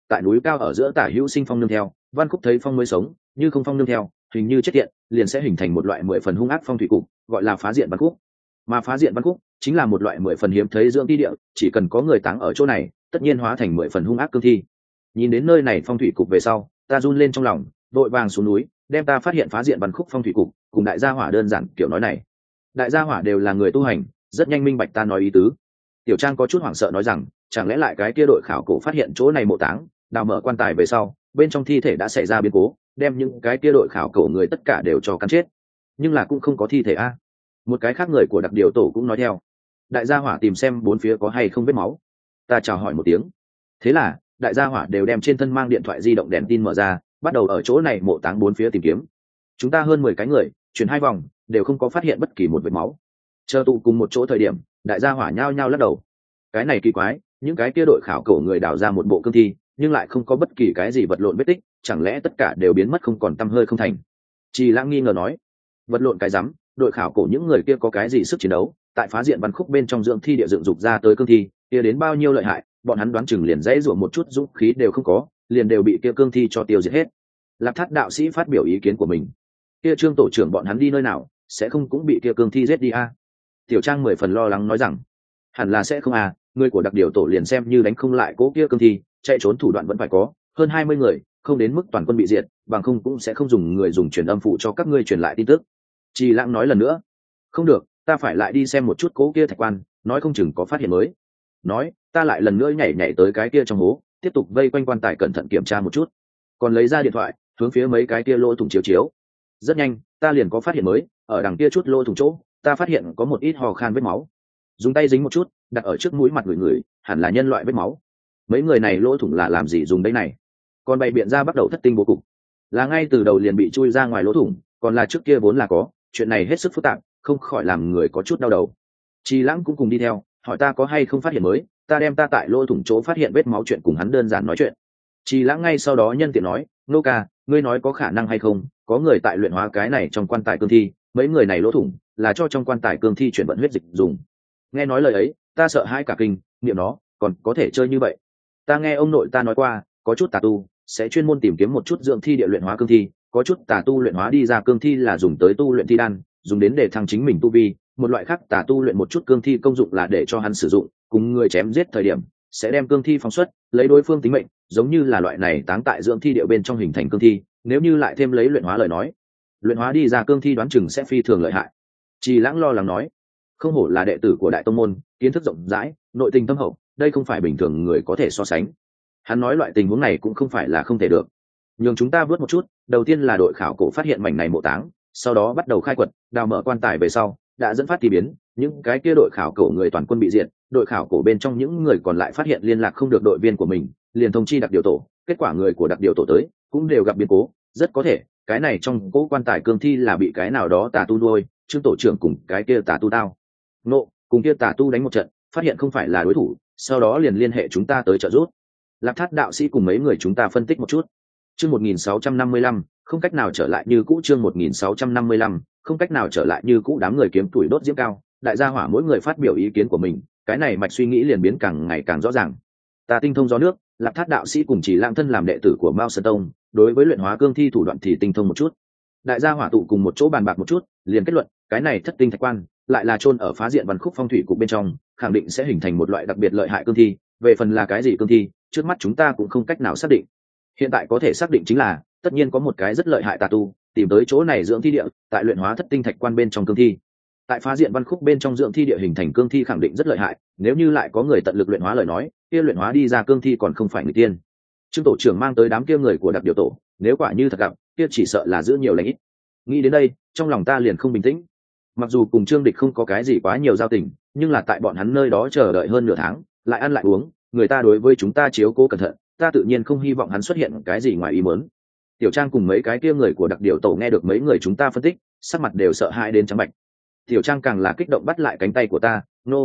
tại núi cao ở giữa tả hữu sinh phong nương theo, văn khúc thấy phong mới sống, như không phong nương theo hình như chết tiện, liền sẽ hình thành một loại 10 phần hung ác phong thủy cục, gọi là phá diện văn khúc. Mà phá diện văn khúc chính là một loại 10 phần hiếm thấy dưỡng thi địa, chỉ cần có người táng ở chỗ này tất nhiên hóa thành 10 phần hung ác cương thi. Nhìn đến nơi này phong thủy cục về sau, ta run lên trong lòng, vội vàng xuống núi đem ta phát hiện phá diện văn khúc phong thủy cục cùng đại gia hỏa đơn giản kiểu nói này. Đại gia hỏa đều là người tu hành, rất nhanh minh bạch ta nói ý tứ. Tiểu Trang có chút hoảng sợ nói rằng, chẳng lẽ lại cái kia đội khảo cổ phát hiện chỗ này mộ táng, đào mở quan tài về sau bên trong thi thể đã xảy ra biến cố, đem những cái kia đội khảo cổ người tất cả đều cho cắn chết, nhưng là cũng không có thi thể a. Một cái khác người của đặc điều tổ cũng nói theo, đại gia hỏa tìm xem bốn phía có hay không vết máu. Ta chào hỏi một tiếng, thế là đại gia hỏa đều đem trên thân mang điện thoại di động đèn tin mở ra, bắt đầu ở chỗ này mộ táng bốn phía tìm kiếm. Chúng ta hơn 10 cái người chuyển 2 vòng đều không có phát hiện bất kỳ một vết máu. Chờ tụ cùng một chỗ thời điểm, đại gia hỏa nhao nhao lắc đầu, cái này kỳ quái, những cái kia đội khảo cổ người đào ra một bộ cương thi nhưng lại không có bất kỳ cái gì vật lộn vết tích, chẳng lẽ tất cả đều biến mất không còn tăm hơi không thành? Trì Lãng nghi ngờ nói, vật lộn cái rắm, đội khảo cổ những người kia có cái gì sức chiến đấu, tại phá diện văn khúc bên trong dưỡng thi địa dựng dục ra tới cương thi kia đến bao nhiêu lợi hại, bọn hắn đoán chừng liền dãy rủa một chút dũng khí đều không có, liền đều bị kia cương thi cho tiêu diệt hết. Lạp Thát đạo sĩ phát biểu ý kiến của mình, kia Trương tổ trưởng bọn hắn đi nơi nào, sẽ không cũng bị kia cương thi giết đi a? Tiểu Trang 10 phần lo lắng nói rằng, hẳn là sẽ không à, người của đặc điều tổ liền xem như đánh không lại cố kia cương thi, chạy trốn thủ đoạn vẫn phải có, hơn 20 người không đến mức toàn quân bị diệt, bằng không cũng sẽ không dùng người dùng truyền âm phụ cho các ngươi truyền lại tin tức. Trì Lãng nói lần nữa, không được, ta phải lại đi xem một chút cố kia thạch quan, nói không chừng có phát hiện mới. Nói ta lại lần nữa nhảy tới cái kia trong hố, tiếp tục vây quanh quan tài cẩn thận kiểm tra một chút, còn lấy ra điện thoại hướng phía mấy cái kia lỗ thủng chiếu. Rất nhanh ta liền có phát hiện mới, ở đằng kia chút lỗ thủng chỗ ta phát hiện có một ít hò khan vết máu, dùng tay dính một chút đặt ở trước mũi mặt người, hẳn là nhân loại vết máu. Mấy người này lỗ thủng là làm gì dùng đấy này? Còn bày biện ra bắt đầu thất tinh bố cục, là ngay từ đầu liền bị chui ra ngoài lỗ thủng, còn là trước kia vốn là có, chuyện này hết sức phức tạp, không khỏi làm người có chút đau đầu. Trì Lãng cũng cùng đi theo, hỏi ta có hay không phát hiện mới, ta đem ta tại lỗ thủng chỗ phát hiện vết máu chuyện cùng hắn đơn giản nói chuyện. Trì Lãng ngay sau đó nhân tiện nói, nô ca, ngươi nói có khả năng hay không, có người tại luyện hóa cái này trong quan tài cương thi, mấy người này lỗ thủng là cho trong quan tài cương thi chuyển vận huyết dịch dùng. Nghe nói lời ấy, ta sợ hãi cả kinh, niệm nó còn có thể chơi như vậy. Ta nghe ông nội ta nói qua, có chút tà tu sẽ chuyên môn tìm kiếm một chút dưỡng thi địa luyện hóa cương thi, có chút tà tu luyện hóa đi ra cương thi là dùng tới tu luyện thi đan, dùng đến để thăng chính mình tu vi, một loại khác tà tu luyện một chút cương thi công dụng là để cho hắn sử dụng, cùng người chém giết thời điểm sẽ đem cương thi phóng xuất, lấy đối phương tính mệnh, giống như là loại này táng tại dưỡng thi địa bên trong hình thành cương thi, nếu như lại thêm lấy luyện hóa lời nói, luyện hóa đi ra cương thi đoán chừng sẽ phi thường lợi hại. Trì Lãng lo lắng nói, không hổ là đệ tử của đại tông môn, kiến thức rộng rãi, nội tình thâm hậu, đây không phải bình thường người có thể so sánh. Hắn nói loại tình huống này cũng không phải là không thể được. Nhưng chúng ta vớt một chút, đầu tiên là đội khảo cổ phát hiện mảnh này mộ táng, sau đó bắt đầu khai quật, đào mở quan tài về sau, đã dẫn phát thì biến, những cái kia đội khảo cổ người toàn quân bị diệt, đội khảo cổ bên trong những người còn lại phát hiện liên lạc không được đội viên của mình, liền thông chi đặc điều tổ, kết quả người của đặc điều tổ tới, cũng đều gặp biến cố, rất có thể, cái này trong cố quan tài cương thi là bị cái nào đó tà tu nuôi, Trương tổ trưởng cùng cái kia tà tu tao nộ, cùng kia tà tu đánh một trận, phát hiện không phải là đối thủ, sau đó liền liên hệ chúng ta tới trợ giúp. Lạp Thát đạo sĩ cùng mấy người chúng ta phân tích một chút. Chương 1655, không cách nào trở lại như cũ. Chương 1655, không cách nào trở lại như cũ. Đám người kiếm tuổi đốt diễm cao, đại gia hỏa mỗi người phát biểu ý kiến của mình, cái này mạch suy nghĩ liền biến càng ngày càng rõ ràng. Ta tinh thông gió nước, Lạp Thát đạo sĩ cùng Chỉ Lãng thân làm đệ tử của Mao Sơn Tông, đối với luyện hóa cương thi thủ đoạn thì tinh thông một chút. Đại gia hỏa tụ cùng một chỗ bàn bạc một chút, liền kết luận, cái này thất tinh thạch quan lại là chôn ở phá diện văn khúc phong thủy cục bên trong, khẳng định sẽ hình thành một loại đặc biệt lợi hại cương thi. Về phần là cái gì cương thi, trước mắt chúng ta cũng không cách nào xác định. Hiện tại có thể xác định chính là, tất nhiên có một cái rất lợi hại tà tu tìm tới chỗ này dưỡng thi địa, tại luyện hóa thất tinh thạch quan bên trong cương thi. Tại phá diện văn khúc bên trong dưỡng thi địa hình thành cương thi khẳng định rất lợi hại, nếu như lại có người tận lực luyện hóa lời nói, kia luyện hóa đi ra cương thi còn không phải người tiên. Trương tổ trưởng mang tới đám kia người của đặc điều tổ, nếu quả như thật gặp, kia chỉ sợ là giữ nhiều lành ít. Nghĩ đến đây, trong lòng ta liền không bình tĩnh. Mặc dù cùng Trương Địch không có cái gì quá nhiều giao tình, nhưng là tại bọn hắn nơi đó chờ đợi hơn nửa tháng, lại ăn lại uống, người ta đối với chúng ta chiếu cố cẩn thận, ta tự nhiên không hy vọng hắn xuất hiện cái gì ngoài ý muốn. Tiểu Trang cùng mấy cái kia người của đặc điều tổ nghe được mấy người chúng ta phân tích, sắc mặt đều sợ hãi đến trắng bạch. Tiểu Trang càng là kích động bắt lại cánh tay của ta,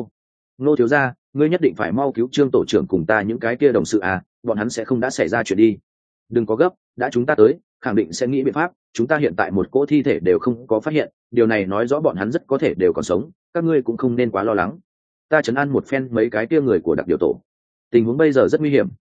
nô thiếu gia, ngươi nhất định phải mau cứu Trương tổ trưởng cùng ta những cái kia đồng sự à, bọn hắn sẽ không đã xảy ra chuyện đi. Đừng có gấp, đã chúng ta tới, khẳng định sẽ nghĩ biện pháp, chúng ta hiện tại một cỗ thi thể đều không có phát hiện, điều này nói rõ bọn hắn rất có thể đều còn sống, các ngươi cũng không nên quá lo lắng. Ta trấn an một phen mấy cái kia người của đặc điều tổ. Tình huống bây giờ rất nguy hiểm,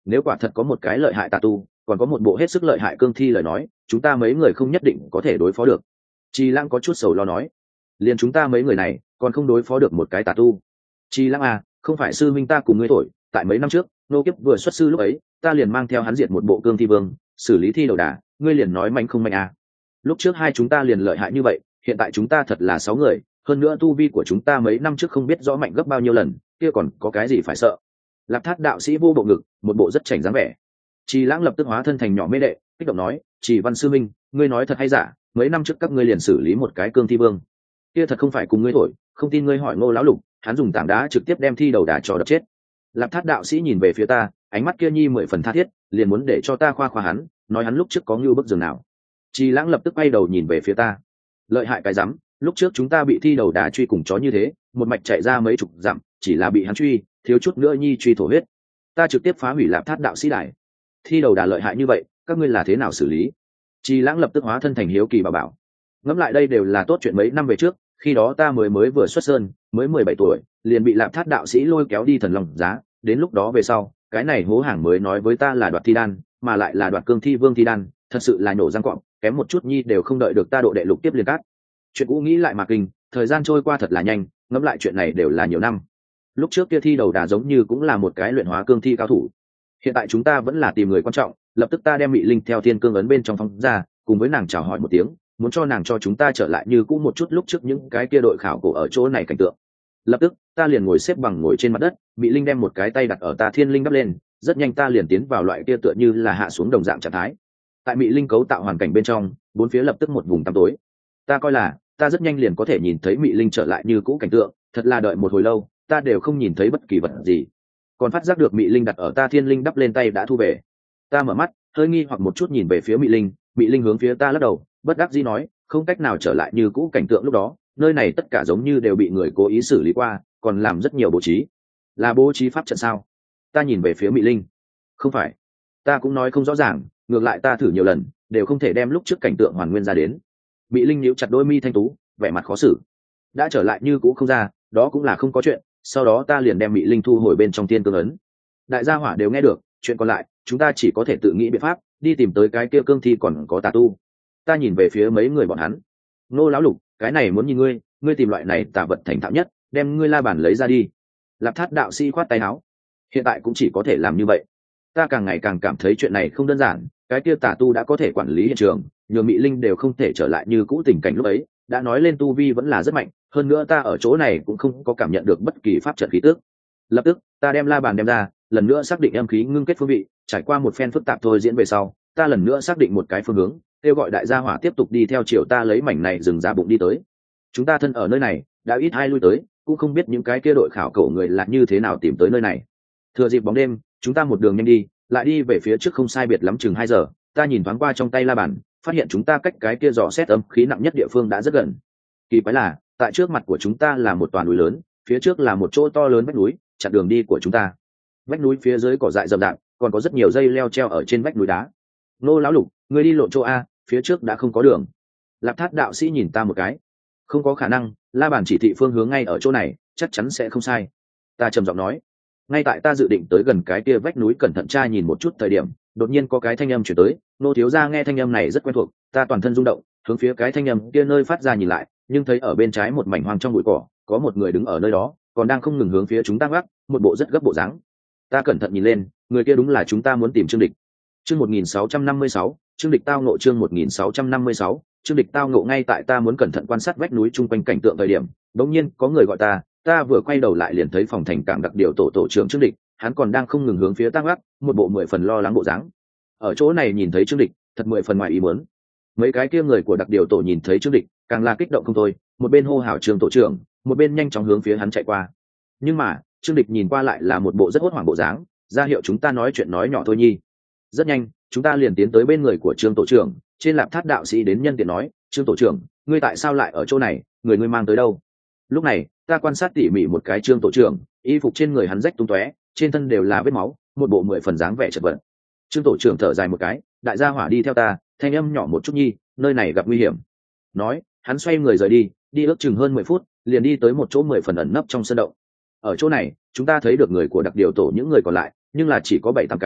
nếu quả thật có một cái lợi hại tà tu còn có một bộ hết sức lợi hại cương thi lời nói, chúng ta mấy người không nhất định có thể đối phó được. Chi Lãng có chút sầu lo nói, liền chúng ta mấy người này còn không đối phó được một cái tà tu. Chi Lãng à, không phải sư minh ta cùng ngươi thổi, tại mấy năm trước nô kiếp vừa xuất sư lúc ấy ta liền mang theo hắn diệt một bộ cương thi vương, xử lý thi đầu đà, ngươi liền nói mạnh không mạnh à. Lúc trước hai chúng ta liền lợi hại như vậy, hiện tại chúng ta thật là 6 người, hơn nữa tu vi của chúng ta mấy năm trước không biết rõ mạnh gấp bao nhiêu lần, kia còn có cái gì phải sợ. Lạp Thát đạo sĩ vô bộ ngực, một bộ rất chảnh dáng vẻ. Trì Lãng lập tức hóa thân thành nhỏ mê đệ, kích động nói, Trì Văn sư minh, ngươi nói thật hay giả, mấy năm trước các ngươi liền xử lý một cái cương thi vương, kia thật không phải cùng ngươi thổi, không tin ngươi hỏi Ngô lão lục, hắn dùng tảng đá trực tiếp đem thi đầu đà cho đập chết. Lạp Thát đạo sĩ nhìn về phía ta, ánh mắt kia nhi 10 phần tha thiết, liền muốn để cho ta khoa khoa hắn, nói hắn lúc trước có ngưu bức giường nào. Trì Lãng lập tức quay đầu nhìn về phía ta, lợi hại cái rắm, lúc trước chúng ta bị thi đầu đà truy cùng chó như thế, một mạch chạy ra mấy chục dặm, chỉ là bị hắn truy, thiếu chút nữa nhi truy thổ huyết, ta trực tiếp phá hủy Lạp Thát đạo sĩ đài. Thi đầu đà lợi hại như vậy, các ngươi là thế nào xử lý? Trì Lãng lập tức hóa thân thành hiếu kỳ bảo, ngẫm lại đây đều là tốt chuyện mấy năm về trước, khi đó ta mới vừa xuất sơn, mới 17 tuổi, liền bị Lạp Thát đạo sĩ lôi kéo đi thần long giá, đến lúc đó về sau, cái này hố hàng mới nói với ta là đoạt thi đan, mà lại là đoạt cương thi vương thi đan, thật sự là nổ răng quọng, kém một chút nhi đều không đợi được ta độ đệ lục tiếp liền cát. Chuyện cũ nghĩ lại mà kinh, thời gian trôi qua thật là nhanh, ngẫm lại chuyện này đều là nhiều năm. Lúc trước kia thi đầu đà giống như cũng là một cái luyện hóa cương thi cao thủ, hiện tại chúng ta vẫn là tìm người quan trọng, lập tức ta đem Mị Linh theo thiên cương ấn bên trong phóng ra, cùng với nàng chào hỏi một tiếng, muốn cho nàng cho chúng ta trở lại như cũ một chút lúc trước những cái kia đội khảo cổ ở chỗ này cảnh tượng. Lập tức ta liền ngồi xếp bằng ngồi trên mặt đất, Mị Linh đem một cái tay đặt ở ta thiên linh đắp lên, rất nhanh ta liền tiến vào loại kia tựa như là hạ xuống đồng dạng trạng thái. Tại Mị Linh cấu tạo hoàn cảnh bên trong, bốn phía lập tức một vùng tăm tối, ta coi là ta rất nhanh liền có thể nhìn thấy Mị Linh trở lại như cũ cảnh tượng, thật là đợi một hồi lâu ta đều không nhìn thấy bất kỳ vật gì, còn phát giác được Mị Linh đặt ở ta thiên linh đắp lên tay đã thu về. Ta mở mắt hơi nghi hoặc một chút nhìn về phía Mị Linh, Mị Linh hướng phía ta lắc đầu, bất đắc dĩ nói, không cách nào trở lại như cũ cảnh tượng lúc đó, nơi này tất cả giống như đều bị người cố ý xử lý qua, còn làm rất nhiều bố trí. Là bố trí pháp trận sao? Ta nhìn về phía Mị Linh. Không phải, ta cũng nói không rõ ràng, ngược lại ta thử nhiều lần đều không thể đem lúc trước cảnh tượng hoàn nguyên ra đến. Mị Linh nhíu chặt đôi mi thanh tú, vẻ mặt khó xử. Đã trở lại như cũ không ra, đó cũng là không có chuyện, sau đó ta liền đem Mị Linh thu hồi bên trong tiên cương ấn. Đại gia hỏa đều nghe được, chuyện còn lại chúng ta chỉ có thể tự nghĩ biện pháp đi tìm tới cái kia cương thi còn có tà tu. Ta nhìn về phía mấy người bọn hắn, Ngô lão lục, cái này muốn nhìn ngươi tìm loại này tà vật thành thạo nhất, đem ngươi la bàn lấy ra đi. Lạp Thát đạo sĩ khoát tay áo, hiện tại cũng chỉ có thể làm như vậy. Ta càng ngày càng cảm thấy chuyện này không đơn giản, cái kia tà tu đã có thể quản lý hiện trường, nhường Mị Linh đều không thể trở lại như cũ tình cảnh lúc ấy, đã nói lên tu vi vẫn là rất mạnh, hơn nữa ta ở chỗ này cũng không có cảm nhận được bất kỳ pháp trận khí tức. Lập tức ta đem la bàn đem ra, lần nữa xác định âm khí ngưng kết phương vị, trải qua một phen phức tạp thôi diễn về sau, ta lần nữa xác định một cái phương hướng, kêu gọi đại gia hỏa tiếp tục đi theo chiều ta lấy mảnh này rừng ra bụng đi tới. Chúng ta thân ở nơi này đã ít ai lui tới, cũng không biết những cái kia đội khảo cổ người là như thế nào tìm tới nơi này. Thừa dịp bóng đêm, chúng ta một đường nhanh đi, lại đi về phía trước không sai biệt lắm chừng 2 giờ, ta nhìn thoáng qua trong tay la bàn, phát hiện chúng ta cách cái kia dò xét âm khí nặng nhất địa phương đã rất gần. Kỳ quái là, tại trước mặt của chúng ta là một toàn núi lớn, phía trước là một chỗ to lớn vách núi chặn đường đi của chúng ta. Vách núi phía dưới cỏ dại rậm rạp, còn có rất nhiều dây leo treo ở trên vách núi đá. Nô lão lục, người đi lộn chỗ a, phía trước đã không có đường. Lạp Thát đạo sĩ nhìn ta một cái, không có khả năng, la bàn chỉ thị phương hướng ngay ở chỗ này, chắc chắn sẽ không sai. Ta trầm giọng nói. Ngay tại ta dự định tới gần cái kia vách núi cẩn thận tra nhìn một chút thời điểm, đột nhiên có cái thanh âm chuyển tới. Nô thiếu gia nghe thanh âm này rất quen thuộc, ta toàn thân rung động, hướng phía cái thanh âm kia nơi phát ra nhìn lại, nhưng thấy ở bên trái một mảnh hoang trong bụi cỏ, có một người đứng ở nơi đó, còn đang không ngừng hướng phía chúng ta gắt, một bộ rất gấp bộ dáng. Ta cẩn thận nhìn lên, người kia đúng là chúng ta muốn tìm Trương Địch. Chương 1656, Trương Địch tao ngộ. Chương 1656, Trương Địch tao ngộ. Ngay tại ta muốn cẩn thận quan sát vách núi chung quanh cảnh tượng thời điểm, đột nhiên có người gọi ta vừa quay đầu lại liền thấy phòng thành cảng đặc điều tổ trưởng Trương Địch, hắn còn đang không ngừng hướng phía ta gắt, một bộ 10 phần lo lắng bộ dáng. Ở chỗ này nhìn thấy Trương Địch, thật 10 phần ngoài ý muốn. Mấy cái kia người của đặc điều tổ nhìn thấy Trương Địch, càng là kích động không thôi, một bên hô hào Trương tổ trưởng, một bên nhanh chóng hướng phía hắn chạy qua. Nhưng mà Trương Địch nhìn qua lại là một bộ rất hốt hoảng bộ dáng, ra hiệu chúng ta nói chuyện nói nhỏ thôi nhi. Rất nhanh chúng ta liền tiến tới bên người của Trương tổ trưởng, trên Lạp Thát đạo sĩ đến nhân tiện nói, Trương tổ trưởng, ngươi tại sao lại ở chỗ này, người ngươi mang tới đâu? Lúc này ta quan sát tỉ mỉ một cái Trương tổ trưởng, y phục trên người hắn rách tung tóe, trên thân đều là vết máu, một bộ 10 phần dáng vẻ chật vật. Trương tổ trưởng thở dài một cái, đại gia hỏa đi theo ta, thanh âm nhỏ một chút nhi, nơi này gặp nguy hiểm. Nói hắn xoay người rời đi, đi ước chừng hơn 10 phút liền đi tới một chỗ 10 phần ẩn nấp trong sân động. Ở chỗ này chúng ta thấy được người của đặc điều tổ những người còn lại, nhưng là chỉ có 7-8 cái,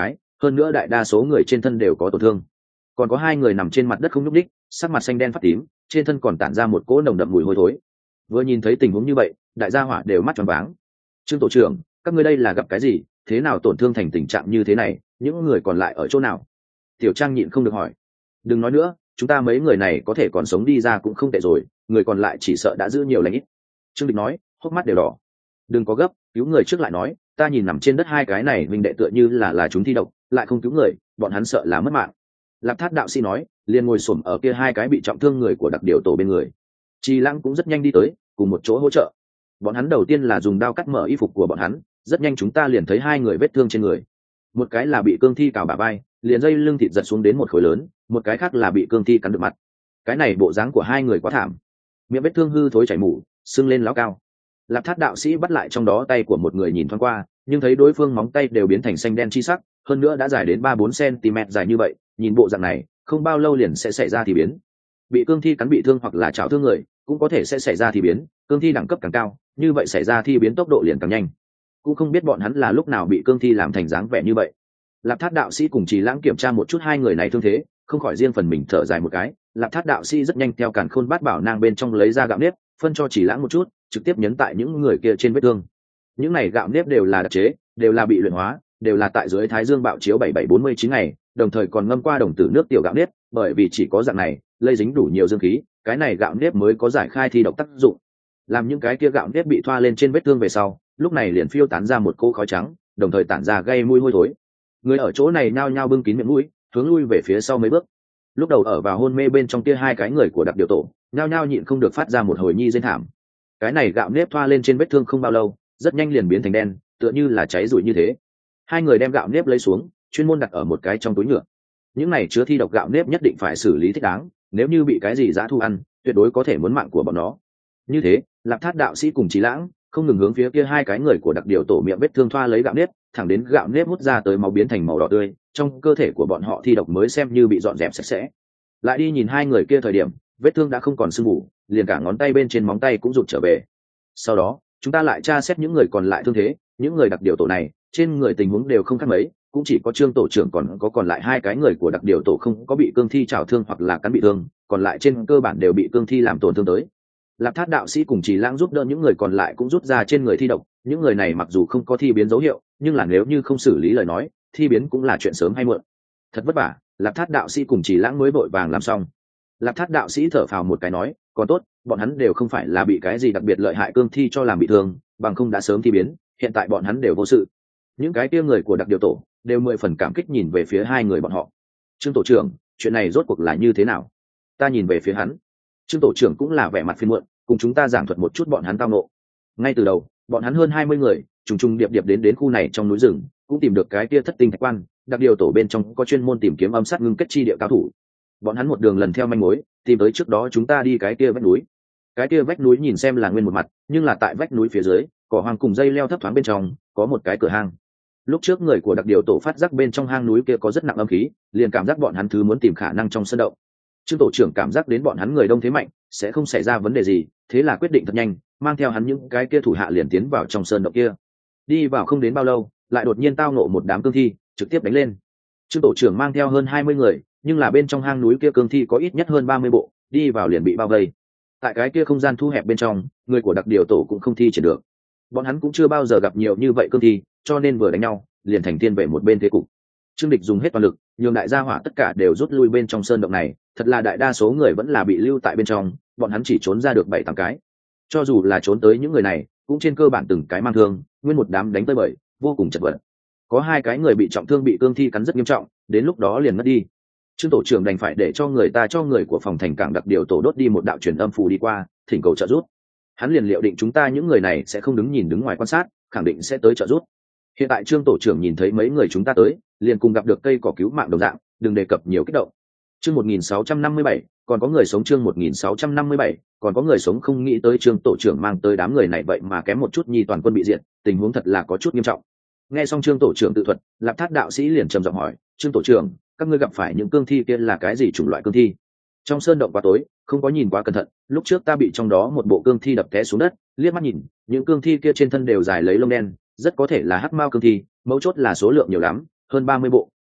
hơn nữa đại đa số người trên thân đều có tổn thương. Còn có 2 người nằm trên mặt đất không nhúc nhích, sắc mặt xanh đen phát tím, trên thân còn tản ra một cỗ nồng đậm mùi hôi thối. Vừa nhìn thấy tình huống như vậy, đại gia hỏa đều mắt tròn váng. Trương tổ trưởng, các ngươi đây là gặp cái gì, thế nào tổn thương thành tình trạng như thế này, những người còn lại ở chỗ nào? Tiểu Trang nhịn không được hỏi. Đừng nói nữa, chúng ta mấy người này có thể còn sống đi ra cũng không tệ rồi, người còn lại chỉ sợ đã giữ nhiều lãnh ít. Trương Địch nói, hốc mắt đều đỏ. Đừng có gấp, cứu người trước lại nói, ta nhìn nằm trên đất 2 cái này huynh đệ tựa như là chúng thi độc, lại không cứu người, bọn hắn sợ là mất mạng. Lạp Thát đạo sĩ nói, liền ngồi xổm ở kia 2 cái bị trọng thương người của đặc điều tổ bên người. Trì Lăng cũng rất nhanh đi tới, cùng một chỗ hỗ trợ. Bọn hắn đầu tiên là dùng đao cắt mở y phục của bọn hắn, rất nhanh chúng ta liền thấy 2 người vết thương trên người. Một cái là bị cương thi cào bả vai, liền dây lưng thịt giật xuống đến một khối lớn, một cái khác là bị cương thi cắn được mặt. Cái này bộ dáng của 2 người quá thảm, miệng vết thương hư thối chảy mủ, sưng lên láo cao. Lạp Thát đạo sĩ bắt lại trong đó tay của một người nhìn thoáng qua, nhưng thấy đối phương móng tay đều biến thành xanh đen chi sắc, hơn nữa đã dài đến 3-4 cm dài như vậy, nhìn bộ dạng này, không bao lâu liền sẽ xảy ra thì biến. Bị cương thi cắn bị thương hoặc là chảo thương người, cũng có thể sẽ xảy ra thì biến, cương thi đẳng cấp càng cao, như vậy xảy ra thì biến tốc độ liền càng nhanh. Cũng không biết bọn hắn là lúc nào bị cương thi làm thành dáng vẻ như vậy. Lạp Thát đạo sĩ cùng Trì Lãng kiểm tra một chút 2 người này thương thế, không khỏi riêng phần mình thở dài một cái. Lạp Thát đạo sĩ rất nhanh theo Càn Khôn Bát Bảo Nang bên trong lấy ra gạo nếp, phân cho Trì Lãng một chút, trực tiếp nhấn tại những người kia trên vết thương. Những này gạo nếp đều là đặc chế, đều là bị luyện hóa, đều là tại dưới Thái Dương bạo chiếu 7749 ngày, đồng thời còn ngâm qua đồng tử nước tiểu gạo nếp, bởi vì chỉ có dạng này, lây dính đủ nhiều dương khí, cái này gạo nếp mới có giải khai thi độc tác dụng. Làm những cái kia gạo nếp bị thoa lên trên vết thương về sau, lúc này liền phiêu tán ra một cỗ khói trắng, đồng thời tản ra gây mùi hôi thối. Người ở chỗ này nhao nhao bưng kín miệng mũi, hướng lui về phía sau mấy bước. Lúc đầu ở vào hôn mê bên trong kia 2 cái người của đặc điều tổ, nhao nhao nhịn không được phát ra một hồi nhi rên thảm. Cái này gạo nếp thoa lên trên vết thương không bao lâu, rất nhanh liền biến thành đen, tựa như là cháy rụi như thế. 2 người đem gạo nếp lấy xuống, chuyên môn đặt ở một cái trong túi nhựa. Những này chứa thi độc gạo nếp nhất định phải xử lý thích đáng, nếu như bị cái gì dã thu ăn, tuyệt đối có thể muốn mạng của bọn nó. Như thế, Lạp Thát đạo sĩ cùng Trì Lãng không ngừng hướng phía kia 2 cái người của đặc điều tổ miệng vết thương thoa lấy gạo nếp, thẳng đến gạo nếp hút ra tới máu biến thành màu đỏ tươi, trong cơ thể của bọn họ thi độc mới xem như bị dọn dẹp sạch sẽ. Lại đi nhìn 2 người kia thời điểm, vết thương đã không còn sưng mủ, liền cả ngón tay bên trên móng tay cũng rụt trở về. Sau đó, chúng ta lại tra xét những người còn lại thương thế, những người đặc điều tổ này, trên người tình huống đều không khác mấy, cũng chỉ có Trương tổ trưởng còn lại 2 cái người của đặc điều tổ không có bị cương thi chảo thương hoặc là cắn bị thương, còn lại trên cơ bản đều bị cương thi làm tổn thương tới. Lạp Thát đạo sĩ cùng Trì Lãng giúp đỡ những người còn lại cũng rút ra trên người thi độc, những người này mặc dù không có thi biến dấu hiệu, nhưng là nếu như không xử lý lời nói, thi biến cũng là chuyện sớm hay muộn. Thật vất vả, Lạp Thát đạo sĩ cùng Trì Lãng mới vội vàng làm xong. Lạp Thát đạo sĩ thở phào một cái nói, còn tốt, bọn hắn đều không phải là bị cái gì đặc biệt lợi hại cương thi cho làm bị thương, bằng không đã sớm thi biến, hiện tại bọn hắn đều vô sự. Những cái kia người của đặc điều tổ đều 10 phần cảm kích nhìn về phía 2 người bọn họ. Trương tổ trưởng, chuyện này rốt cuộc là như thế nào? Ta nhìn về phía hắn. Trương tổ trưởng cũng là vẻ mặt phiền muộn, cùng chúng ta giảng thuật một chút bọn hắn tao ngộ. Ngay từ đầu, bọn hắn hơn 20 người, trùng trùng điệp điệp đến khu này trong núi rừng, cũng tìm được cái kia thất tinh thạch quan, đặc điều tổ bên trong có chuyên môn tìm kiếm âm sát ngưng kết chi địa cao thủ. Bọn hắn một đường lần theo manh mối, tìm tới trước đó chúng ta đi cái kia vách núi. Cái kia vách núi nhìn xem là nguyên một mặt, nhưng là tại vách núi phía dưới, cỏ hoang cùng dây leo thấp thoáng bên trong, có một cái cửa hang. Lúc trước người của đặc điều tổ phát giác bên trong hang núi kia có rất nặng âm khí, liền cảm giác bọn hắn thứ muốn tìm khả năng trong sân động. Trương tổ trưởng cảm giác đến bọn hắn người đông thế mạnh, sẽ không xảy ra vấn đề gì, thế là quyết định thật nhanh, mang theo hắn những cái kia thủ hạ liền tiến vào trong sơn động kia. Đi vào không đến bao lâu, lại đột nhiên tao ngộ một đám cương thi, trực tiếp đánh lên. Trương tổ trưởng mang theo hơn 20 người, nhưng là bên trong hang núi kia cương thi có ít nhất hơn 30 bộ, đi vào liền bị bao vây. Tại cái kia không gian thu hẹp bên trong, người của đặc điều tổ cũng không thi triển được. Bọn hắn cũng chưa bao giờ gặp nhiều như vậy cương thi, cho nên vừa đánh nhau, liền thành thiên về một bên thế cục. Trương Địch dùng hết toàn lực, nhường đại gia hỏa tất cả đều rút lui bên trong sơn động này, thật là đại đa số người vẫn là bị lưu tại bên trong, bọn hắn chỉ trốn ra được 7-8 cái. Cho dù là trốn tới những người này, cũng trên cơ bản từng cái mang thương, nguyên một đám đánh tới bời, vô cùng chật vật. Có 2 cái người bị trọng thương bị cương thi cắn rất nghiêm trọng, đến lúc đó liền mất đi. Trương tổ trưởng đành phải để cho người của phòng thành cảng đặc điều tổ đốt đi một đạo truyền âm phù đi qua, thỉnh cầu trợ giúp. Hắn liền liệu định chúng ta những người này sẽ không đứng ngoài quan sát, khẳng định sẽ tới trợ giúp. Hiện tại Trương tổ trưởng nhìn thấy mấy người chúng ta tới, liền cùng gặp được cây cỏ cứu mạng đồng dạng, đừng đề cập nhiều kích động. Chương 1657, còn có người sống. Chương 1657, còn có người sống. Không nghĩ tới Trương tổ trưởng mang tới đám người này vậy mà kém một chút nhi toàn quân bị diệt, tình huống thật là có chút nghiêm trọng. Nghe xong Trương tổ trưởng tự thuật, Lạp Thát đạo sĩ liền trầm giọng hỏi, Trương tổ trưởng, các ngươi gặp phải những cương thi kia là cái gì chủng loại cương thi? Trong sơn động quá tối, không có nhìn quá cẩn thận, lúc trước ta bị trong đó một bộ cương thi đập té xuống đất, liếc mắt nhìn, những cương thi kia trên thân đều dài lấy lông đen, rất có thể là hắc mao cương thi, mấu chốt là số lượng nhiều lắm, hơn 30 bộ,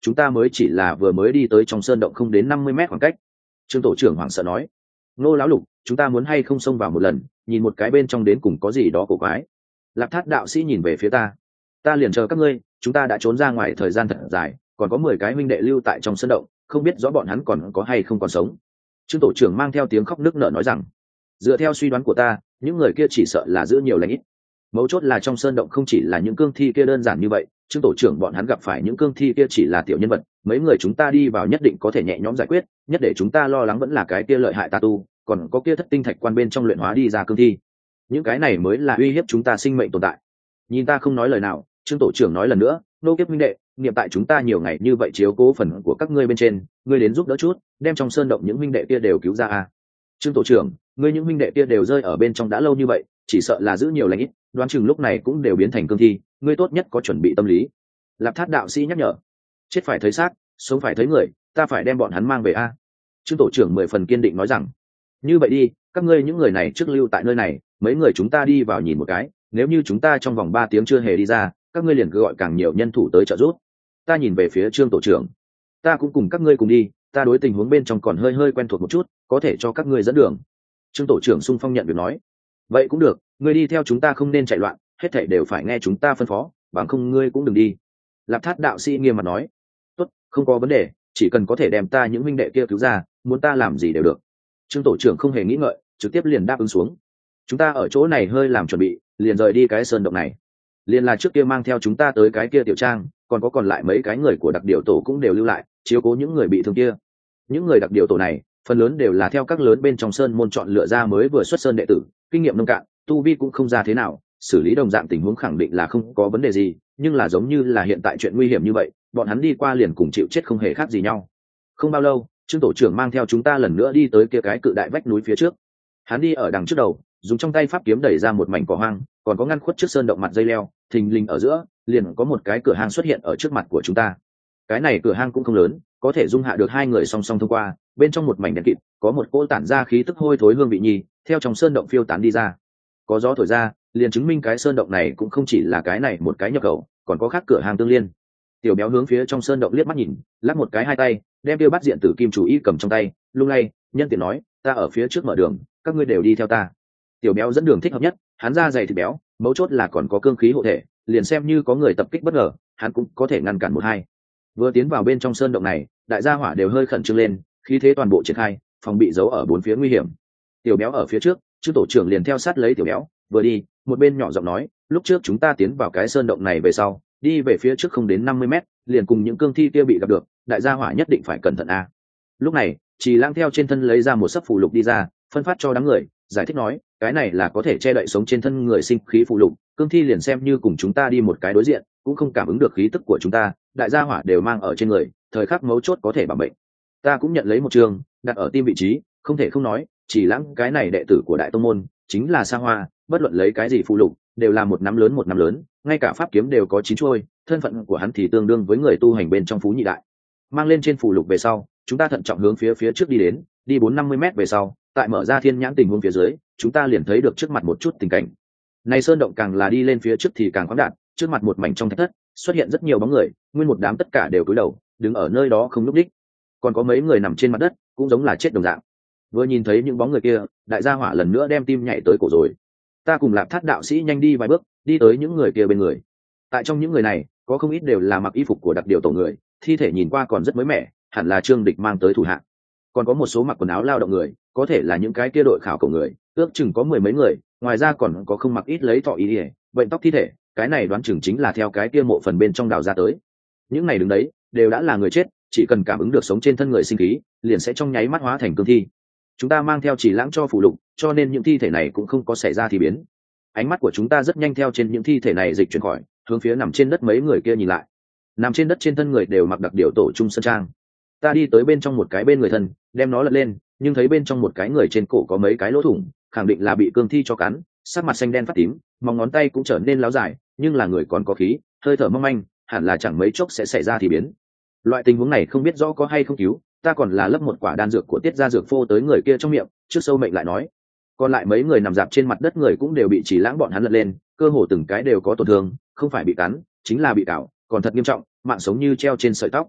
chúng ta mới chỉ là vừa mới đi tới trong sơn động không đến 50 mét khoảng cách. Trương tổ trưởng hoảng sợ nói. Ngô lão lục, chúng ta muốn hay không xông vào một lần, nhìn một cái bên trong đến cùng có gì đó cổ quái. Lạp Thát đạo sĩ nhìn về phía ta liền chờ các ngươi, chúng ta đã trốn ra ngoài thời gian thật dài, còn có 10 cái huynh đệ lưu tại trong sơn động, không biết rõ bọn hắn còn có hay không còn sống. Trương tổ trưởng mang theo tiếng khóc nức nở nói rằng, dựa theo suy đoán của ta, những người kia chỉ sợ là giữ nhiều lãnh ít. Mấu chốt là trong sơn động không chỉ là những cương thi kia đơn giản như vậy, Trương tổ trưởng bọn hắn gặp phải những cương thi kia chỉ là tiểu nhân vật, mấy người chúng ta đi vào nhất định có thể nhẹ nhõm giải quyết, nhất để chúng ta lo lắng vẫn là cái kia lợi hại tà tu, còn có kia thất tinh thạch quan bên trong luyện hóa đi ra cương thi. Những cái này mới là uy hiếp chúng ta sinh mệnh tồn tại. Nhìn ta không nói lời nào, Trương tổ trưởng nói lần nữa, nô kiếp minh đệ, niệm tại chúng ta nhiều ngày như vậy chiếu cố phần của các ngươi bên trên, ngươi đến giúp đỡ chút, đem trong sơn động những minh đệ kia đều cứu ra a. Trương tổ trưởng, ngươi những minh đệ kia đều rơi ở bên trong đã lâu như vậy, chỉ sợ là giữ nhiều lãnh ít, đoán chừng lúc này cũng đều biến thành cương thi, ngươi tốt nhất có chuẩn bị tâm lý. Lạp Thát đạo sĩ nhắc nhở. Chết phải thấy xác, sống phải thấy người, ta phải đem bọn hắn mang về a. Trương tổ trưởng 10 phần kiên định nói rằng, như vậy đi, các ngươi những người này trước lưu tại nơi này, mấy người chúng ta đi vào nhìn một cái, nếu như chúng ta trong vòng 3 tiếng chưa hề đi ra, các ngươi liền cứ gọi càng nhiều nhân thủ tới trợ giúp. Ta nhìn về phía Trương tổ trưởng, ta cũng cùng các ngươi cùng đi, ta đối tình huống bên trong còn hơi quen thuộc một chút, có thể cho các ngươi dẫn đường. Trương tổ trưởng sung phong nhận việc nói, vậy cũng được, ngươi đi theo chúng ta không nên chạy loạn, hết thảy đều phải nghe chúng ta phân phó, bằng không ngươi cũng đừng đi. Lạp Thát đạo sĩ nghiêm mặt nói, tốt, không có vấn đề, chỉ cần có thể đem ta những huynh đệ kia cứu ra, muốn ta làm gì đều được. Trương tổ trưởng không hề nghĩ ngợi, trực tiếp liền đáp ứng xuống. Chúng ta ở chỗ này hơi làm chuẩn bị, liền rời đi cái sơn động này. Liền là trước kia mang theo chúng ta tới cái kia tiểu trang, còn lại mấy cái người của đặc điều tổ cũng đều lưu lại, chiếu cố những người bị thương kia. Những người đặc điều tổ này, phần lớn đều là theo các lớn bên trong sơn môn chọn lựa ra mới vừa xuất sơn đệ tử, kinh nghiệm nông cạn, tu vi cũng không ra thế nào, xử lý đồng dạng tình huống khẳng định là không có vấn đề gì, nhưng là giống như là hiện tại chuyện nguy hiểm như vậy, bọn hắn đi qua liền cùng chịu chết không hề khác gì nhau. Không bao lâu, Trương tổ trưởng mang theo chúng ta lần nữa đi tới kia cái cự đại vách núi phía trước. Hắn đi ở đằng trước đầu, dùng trong tay pháp kiếm đẩy ra một mảnh cỏ hoang, còn có ngăn khuất trước sơn động mặt dây leo, thình lình ở giữa, liền có một cái cửa hang xuất hiện ở trước mặt của chúng ta. Cái này cửa hang cũng không lớn, có thể dung hạ được 2 người song song thông qua, bên trong một mảnh đen kịt, có một cỗ tản ra khí tức hôi thối hương vị nhì, theo trong sơn động phiêu tán đi ra. Có gió thổi ra, liền chứng minh cái sơn động này cũng không chỉ là cái này một cái nhập khẩu, còn có khác cửa hàng tương liên. Tiểu béo hướng phía trong sơn động liếc mắt nhìn, lắc một cái 2 tay, đem tiêu bát diện tử kim chủ y cầm trong tay, lung lay, nhân tiện nói, ta ở phía trước mở đường, các ngươi đều đi theo ta. Tiểu béo dẫn đường thích hợp nhất, hắn da dày thịt béo, mấu chốt là còn có cương khí hộ thể, liền xem như có người tập kích bất ngờ, hắn cũng có thể ngăn cản 1-2. Vừa tiến vào bên trong sơn động này, đại gia hỏa đều hơi khẩn trương lên, khí thế toàn bộ triển khai, phòng bị giấu ở 4 phía nguy hiểm. Tiểu béo ở phía trước, Trương tổ trưởng liền theo sát lấy tiểu béo, vừa đi, một bên nhỏ giọng nói, lúc trước chúng ta tiến vào cái sơn động này về sau, đi về phía trước không đến 50 mét, liền cùng những cương thi kia bị gặp được, đại gia hỏa nhất định phải cẩn thận a. Lúc này, Trì Lãng theo trên thân lấy ra một sấp phù lục đi ra, phân phát cho đám người, giải thích nói, cái này là có thể che đậy sống trên thân người sinh khí phù lục, cương thi liền xem như cùng chúng ta đi một cái đối diện, cũng không cảm ứng được khí tức của chúng ta, đại gia hỏa đều mang ở trên người, thời khắc mấu chốt có thể bảo mệnh. Ta cũng nhận lấy một trường, đặt ở tim vị trí, không thể không nói, Trì Lãng cái này đệ tử của đại tông môn, chính là xa hoa, bất luận lấy cái gì phù lục, đều là một nắm lớn, ngay cả pháp kiếm đều có 9 chuôi, thân phận của hắn thì tương đương với người tu hành bên trong phú nhị đại. Mang lên trên phù lục về sau, chúng ta thận trọng hướng phía trước đi đến, đi 450 mét về sau, tại mở ra thiên nhãn tình huống phía dưới, chúng ta liền thấy được trước mặt một chút tình cảnh. Này sơn động càng là đi lên phía trước thì càng khoáng đạt, trước mặt một mảnh trong thạch thất, xuất hiện rất nhiều bóng người, nguyên một đám tất cả đều cúi đầu, đứng ở nơi đó không lúc đích. Còn có mấy người nằm trên mặt đất, cũng giống là chết đồng dạng. Vừa nhìn thấy những bóng người kia, đại gia hỏa lần nữa đem tim nhảy tới cổ rồi. Ta cùng Lạp Thát đạo sĩ nhanh đi vài bước, đi tới những người kia bên người. Tại trong những người này, có không ít đều là mặc y phục của đặc điều tổ người, thi thể nhìn qua còn rất mới mẻ, hẳn là Trương Địch mang tới thủ hạ. Còn có một số mặc quần áo lao động người, có thể là những cái kia đội khảo cổ người, ước chừng có 10 mấy người, ngoài ra còn có không mặc ít lấy thọ ý ỉa, bệnh tóc thi thể, cái này đoán chừng chính là theo cái kia mộ phần bên trong đào ra tới. Những này đứng đấy, đều đã là người chết, chỉ cần cảm ứng được sống trên thân người sinh khí, liền sẽ trong nháy mắt hóa thành cương thi. Chúng ta mang theo Chỉ Lãng cho phù lục, cho nên những thi thể này cũng không có xảy ra thì biến. Ánh mắt của chúng ta rất nhanh theo trên những thi thể này dịch chuyển khỏi, hướng phía nằm trên đất mấy người kia nhìn lại. Nằm trên đất trên thân người đều mặc đặc điều tổ trung sơn trang. Ta đi tới bên trong một cái bên người thân, đem nó lật lên, nhưng thấy bên trong một cái người trên cổ có mấy cái lỗ thủng, khẳng định là bị cương thi cho cắn, sắc mặt xanh đen phát tím, móng ngón tay cũng trở nên láo dài, nhưng là người còn có khí, hơi thở mong manh, hẳn là chẳng mấy chốc sẽ xảy ra thì biến. Loại tình huống này không biết rõ có hay không cứu, ta còn là lấp một quả đan dược của Tiết gia dược phô tới người kia trong miệng, trước sâu mệnh lại nói. Còn lại mấy người nằm dạp trên mặt đất người cũng đều bị Chỉ Lãng bọn hắn lật lên, cơ hồ từng cái đều có tổn thương, không phải bị cắn, chính là bị cào, còn thật nghiêm trọng, mạng sống như treo trên sợi tóc.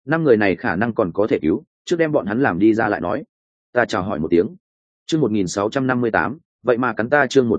5 người này khả năng còn có thể cứu, trước đem bọn hắn làm đi ra lại nói. Ta chào hỏi một tiếng. Chương 1658, vậy mà cắn ta. Chương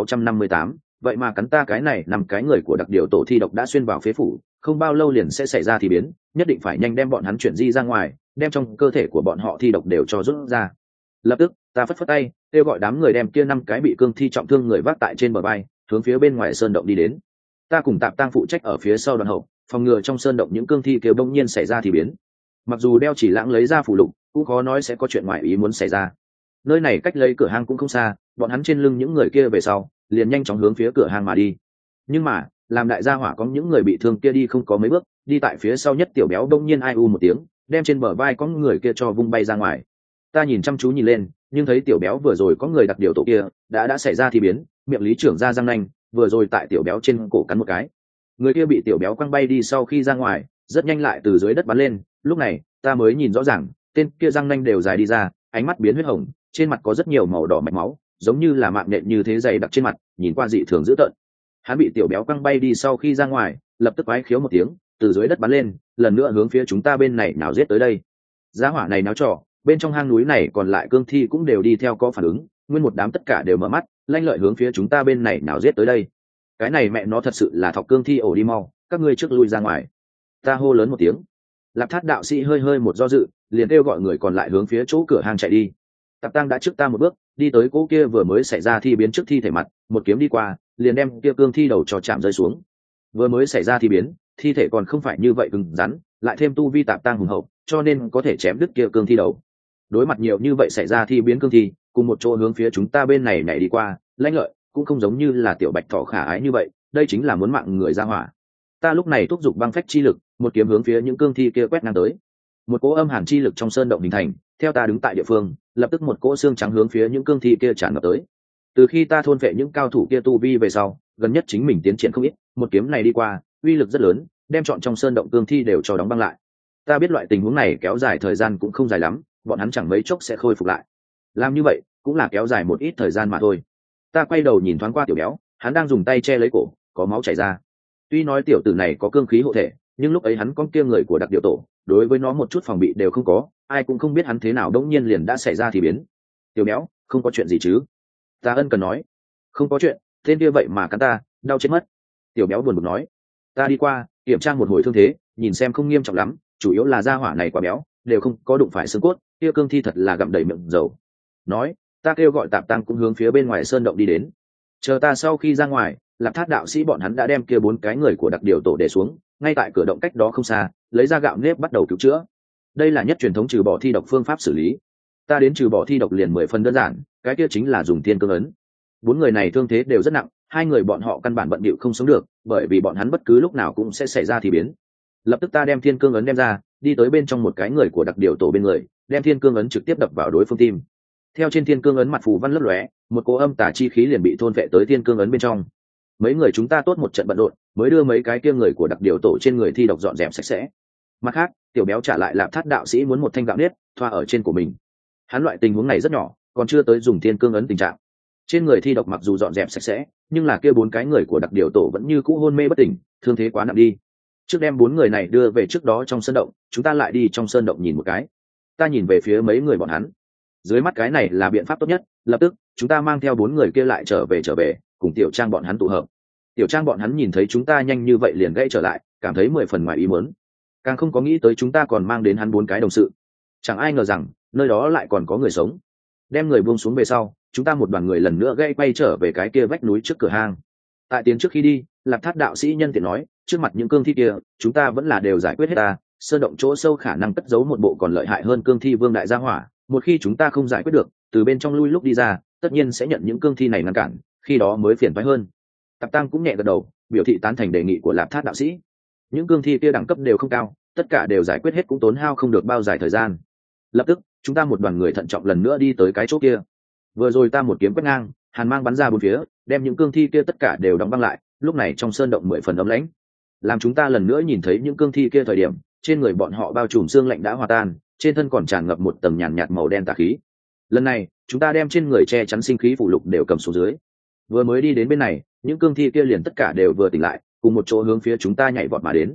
1658, vậy mà cắn ta. Cái này 5 cái người của đặc điều tổ thi độc đã xuyên vào phế phủ, không bao lâu liền sẽ xảy ra thì biến, nhất định phải nhanh đem bọn hắn chuyển di ra ngoài, đem trong cơ thể của bọn họ thi độc đều cho rút ra. Lập tức, ta phất phất tay, kêu gọi đám người đem kia 5 cái bị cương thi trọng thương người vác tại trên bờ vai, hướng phía bên ngoài sơn động đi đến. Ta cùng Tạp Tăng phụ trách ở phía sau đoàn hậu, phòng ngừa trong sơn động những cương thi kêu bỗng nhiên xảy ra thì biến. Mặc dù đeo chỉ lãng lấy ra phù lục, cũng khó nói sẽ có chuyện ngoài ý muốn xảy ra. Nơi này cách lấy cửa hang cũng không xa, bọn hắn trên lưng những người kia về sau, liền nhanh chóng hướng phía cửa hang mà đi. Nhưng mà, làm đại gia hỏa có những người bị thương kia đi không có mấy bước, đi tại phía sau nhất Tiểu Béo đông nhiên ai u một tiếng, đem trên bờ vai có người kia cho vung bay ra ngoài. Ta nhìn chăm chú nhìn lên, nhưng thấy Tiểu Béo vừa rồi có người đặc điều tổ kia đã xảy ra thì biến, miệng lý trưởng ra răng nanh, vừa rồi tại Tiểu Béo trên cổ cắn một cái. Người kia bị Tiểu Béo quăng bay đi sau khi ra ngoài, rất nhanh lại từ dưới đất bắn lên. Lúc này ta mới nhìn rõ ràng, tên kia răng nanh đều dài đi ra, ánh mắt biến huyết hồng, trên mặt có rất nhiều màu đỏ mạch máu, giống như là mạng nhện như thế dày đặc trên mặt, nhìn qua dị thường dữ tợn. Hắn bị Tiểu Béo quăng bay đi sau khi ra ngoài, lập tức quái khiếu một tiếng, từ dưới đất bắn lên, lần nữa hướng phía chúng ta bên này nào giết tới đây. Giá hỏa này náo trò, bên trong hang núi này còn lại cương thi cũng đều đi theo có phản ứng, nguyên một đám tất cả đều mở mắt, lanh lợi hướng phía chúng ta bên này nào giết tới đây. Cái này mẹ nó thật sự là thọc cương thi ổ, đi mau, các ngươi trước lui ra ngoài. Ta hô lớn một tiếng. Lạp Thát đạo sĩ hơi một do dự, liền kêu gọi người còn lại hướng phía chỗ cửa hang chạy đi. Tạp Tăng đã trước ta một bước, đi tới cỗ kia vừa mới xảy ra thi biến trước thi thể mặt, một kiếm đi qua, liền đem kia cương thi đầu cho chạm rơi xuống. Vừa mới xảy ra thi biến, thi thể còn không phải như vậy cứng rắn, lại thêm tu vi Tạp Tăng hùng hậu, cho nên có thể chém đứt kia cương thi đầu. Đối mặt nhiều như vậy xảy ra thi biến cương thi, cùng một chỗ hướng phía chúng ta bên này nhảy đi qua, lãnh lợi, cũng không giống như là tiểu bạch thỏ khả ái như vậy, đây chính là muốn mạng người ra hỏa. Ta lúc này thúc giục băng phách chi lực, một kiếm hướng phía những cương thi kia quét ngang tới. Một cỗ âm hàn chi lực trong sơn động hình thành, theo ta đứng tại địa phương, lập tức một cỗ xương trắng hướng phía những cương thi kia tràn ngập tới. Từ khi ta thôn vệ những cao thủ kia tu vi về sau, gần nhất chính mình tiến triển không ít, một kiếm này đi qua, uy lực rất lớn, đem trọn trong sơn động cương thi đều cho đóng băng lại. Ta biết loại tình huống này kéo dài thời gian cũng không dài lắm, bọn hắn chẳng mấy chốc sẽ khôi phục lại. Làm như vậy cũng là kéo dài một ít thời gian mà thôi. Ta quay đầu nhìn thoáng qua Tiểu Béo, hắn đang dùng tay che lấy cổ, có máu chảy ra. Tuy nói tiểu tử này có cương khí hộ thể, nhưng lúc ấy hắn có kia người của đặc điều tổ, đối với nó một chút phòng bị đều không có, ai cũng không biết hắn thế nào đống nhiên liền đã xảy ra thì biến. Tiểu Béo, không có chuyện gì chứ? Ta ân cần nói. Không có chuyện, tên kia vậy mà cắn ta, đau chết mất. Tiểu Béo buồn bực nói. Ta đi qua kiểm tra một hồi thương thế, nhìn xem không nghiêm trọng lắm, chủ yếu là da hỏa này quá béo, đều không có đụng phải xương cốt, kia cương thi thật là gặm đầy miệng dầu. Nói, ta kêu gọi Tạp Tăng cũng hướng phía bên ngoài sơn động đi đến. Chờ ta sau khi ra ngoài, Lạp Thát đạo sĩ bọn hắn đã đem kia 4 cái người của đặc điều tổ để xuống, ngay tại cửa động cách đó không xa, lấy ra gạo nếp bắt đầu cứu chữa. Đây là nhất truyền thống trừ bỏ thi độc phương pháp xử lý. Ta đến trừ bỏ thi độc liền 10 phần đơn giản, cái kia chính là dùng thiên cương ấn. 4 người này thương thế đều rất nặng, 2 người bọn họ căn bản bận bịu không sống được, bởi vì bọn hắn bất cứ lúc nào cũng sẽ xảy ra thì biến. Lập tức ta đem thiên cương ấn đem ra, đi tới bên trong một cái người của đặc điều tổ bên người, đem thiên cương ấn trực tiếp đập vào đối phương tim. Theo trên thiên cương ấn mặt phù văn lấp lóe, một cỗ âm tà chi khí liền bị thôn vệ tới thiên cương ấn bên trong. Mấy người chúng ta tốt một trận bận rộn, mới đưa mấy cái kia người của đặc điều tổ trên người thi độc dọn dẹp sạch sẽ. Mặt khác, Tiểu Béo trả lại Lạp Thát đạo sĩ muốn một thanh gạo nếp thoa ở trên của mình. Hắn loại tình huống này rất nhỏ, còn chưa tới dùng thiên cương ấn tình trạng. Trên người thi độc mặc dù dọn dẹp sạch sẽ, nhưng là kia 4 cái người của đặc điều tổ vẫn như cũ hôn mê bất tỉnh, thương thế quá nặng đi. Trước đem 4 người này đưa về trước đó trong sơn động, chúng ta lại đi trong sơn động nhìn một cái. Ta nhìn về phía mấy người bọn hắn. Dưới mắt cái này là biện pháp tốt nhất, lập tức chúng ta mang theo 4 người kia lại trở về, cùng Tiểu Trang bọn hắn tụ hợp. Tiểu Trang bọn hắn nhìn thấy chúng ta nhanh như vậy liền gãy trở lại, cảm thấy 10 phần ngoài ý muốn. Càng không có nghĩ tới chúng ta còn mang đến hắn 4 cái đồng sự. Chẳng ai ngờ rằng nơi đó lại còn có người sống. Đem người buông xuống về sau, chúng ta một đoàn người lần nữa gãy quay trở về cái kia vách núi trước cửa hang. Tại tiến trước khi đi, Lạp Thát đạo sĩ nhân tiện nói, trước mặt những cương thi kia, chúng ta vẫn là đều giải quyết hết ta, sơn động chỗ sâu khả năng cất giấu một bộ còn lợi hại hơn cương thi vương đại gia hỏa, một khi chúng ta không giải quyết được, từ bên trong lui lúc đi ra, tất nhiên sẽ nhận những cương thi này ngăn cản, khi đó mới phiền toái hơn. Tạp Tăng cũng nhẹ gật đầu, biểu thị tán thành đề nghị của Lạp Thát đạo sĩ. Những cương thi kia đẳng cấp đều không cao, tất cả đều giải quyết hết cũng tốn hao không được bao dài thời gian. Lập tức, chúng ta một đoàn người thận trọng lần nữa đi tới cái chỗ kia. Vừa rồi ta một kiếm quét ngang, hàn mang bắn ra bốn phía, đem những cương thi kia tất cả đều đóng băng lại. Lúc này trong sơn động 10 phần ấm lãnh, làm chúng ta lần nữa nhìn thấy những cương thi kia thời điểm, trên người bọn họ bao trùm xương lạnh đã hòa tan, trên thân còn tràn ngập một tầng nhàn nhạt màu đen tà khí. Lần này chúng ta đem trên người che chắn sinh khí phụ lục đều cầm xuống dưới. Vừa mới đi đến bên này, những cương thi kia liền tất cả đều vừa tỉnh lại, cùng một chỗ hướng phía chúng ta nhảy vọt mà đến.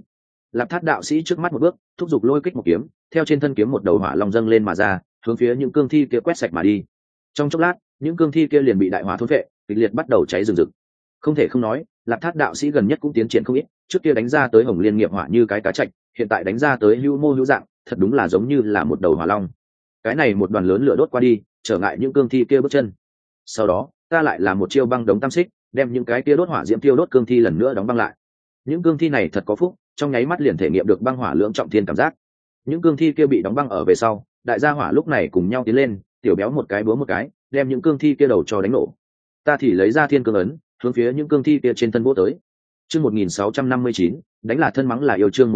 Lạp Thát đạo sĩ trước mắt một bước, thúc giục lôi kích một kiếm, theo trên thân kiếm một đầu hỏa long dâng lên mà ra, hướng phía những cương thi kia quét sạch mà đi. Trong chốc lát, những cương thi kia liền bị đại hỏa thôn phệ, kịch liệt bắt đầu cháy rừng rực. Không thể không nói, Lạp Thát đạo sĩ gần nhất cũng tiến triển không ít, trước kia đánh ra tới Hồng Liên nghiệp hỏa như cái cá trạch, hiện tại đánh ra tới hữu mô hữu dạng, thật đúng là giống như là một đầu hỏa long. Cái này một đoàn lớn lửa đốt qua đi, trở ngại những cương thi kia bước chân. Sau đó, ta lại làm một chiêu băng đống tam xích, đem những cái kia đốt hỏa diễm tiêu đốt cương thi lần nữa đóng băng lại. Những cương thi này thật có phúc, trong nháy mắt liền thể nghiệm được băng hỏa lưỡng trọng thiên cảm giác. Những cương thi kia bị đóng băng ở về sau, đại gia hỏa lúc này cùng nhau tiến lên, tiểu béo một cái búa một cái, đem những cương thi kia đầu cho đánh nổ. Ta thì lấy ra thiên cương ấn, hướng phía những cương thi kia trên thân vỗ tới. Chương 1659, đánh là thân mắng là yêu. Chương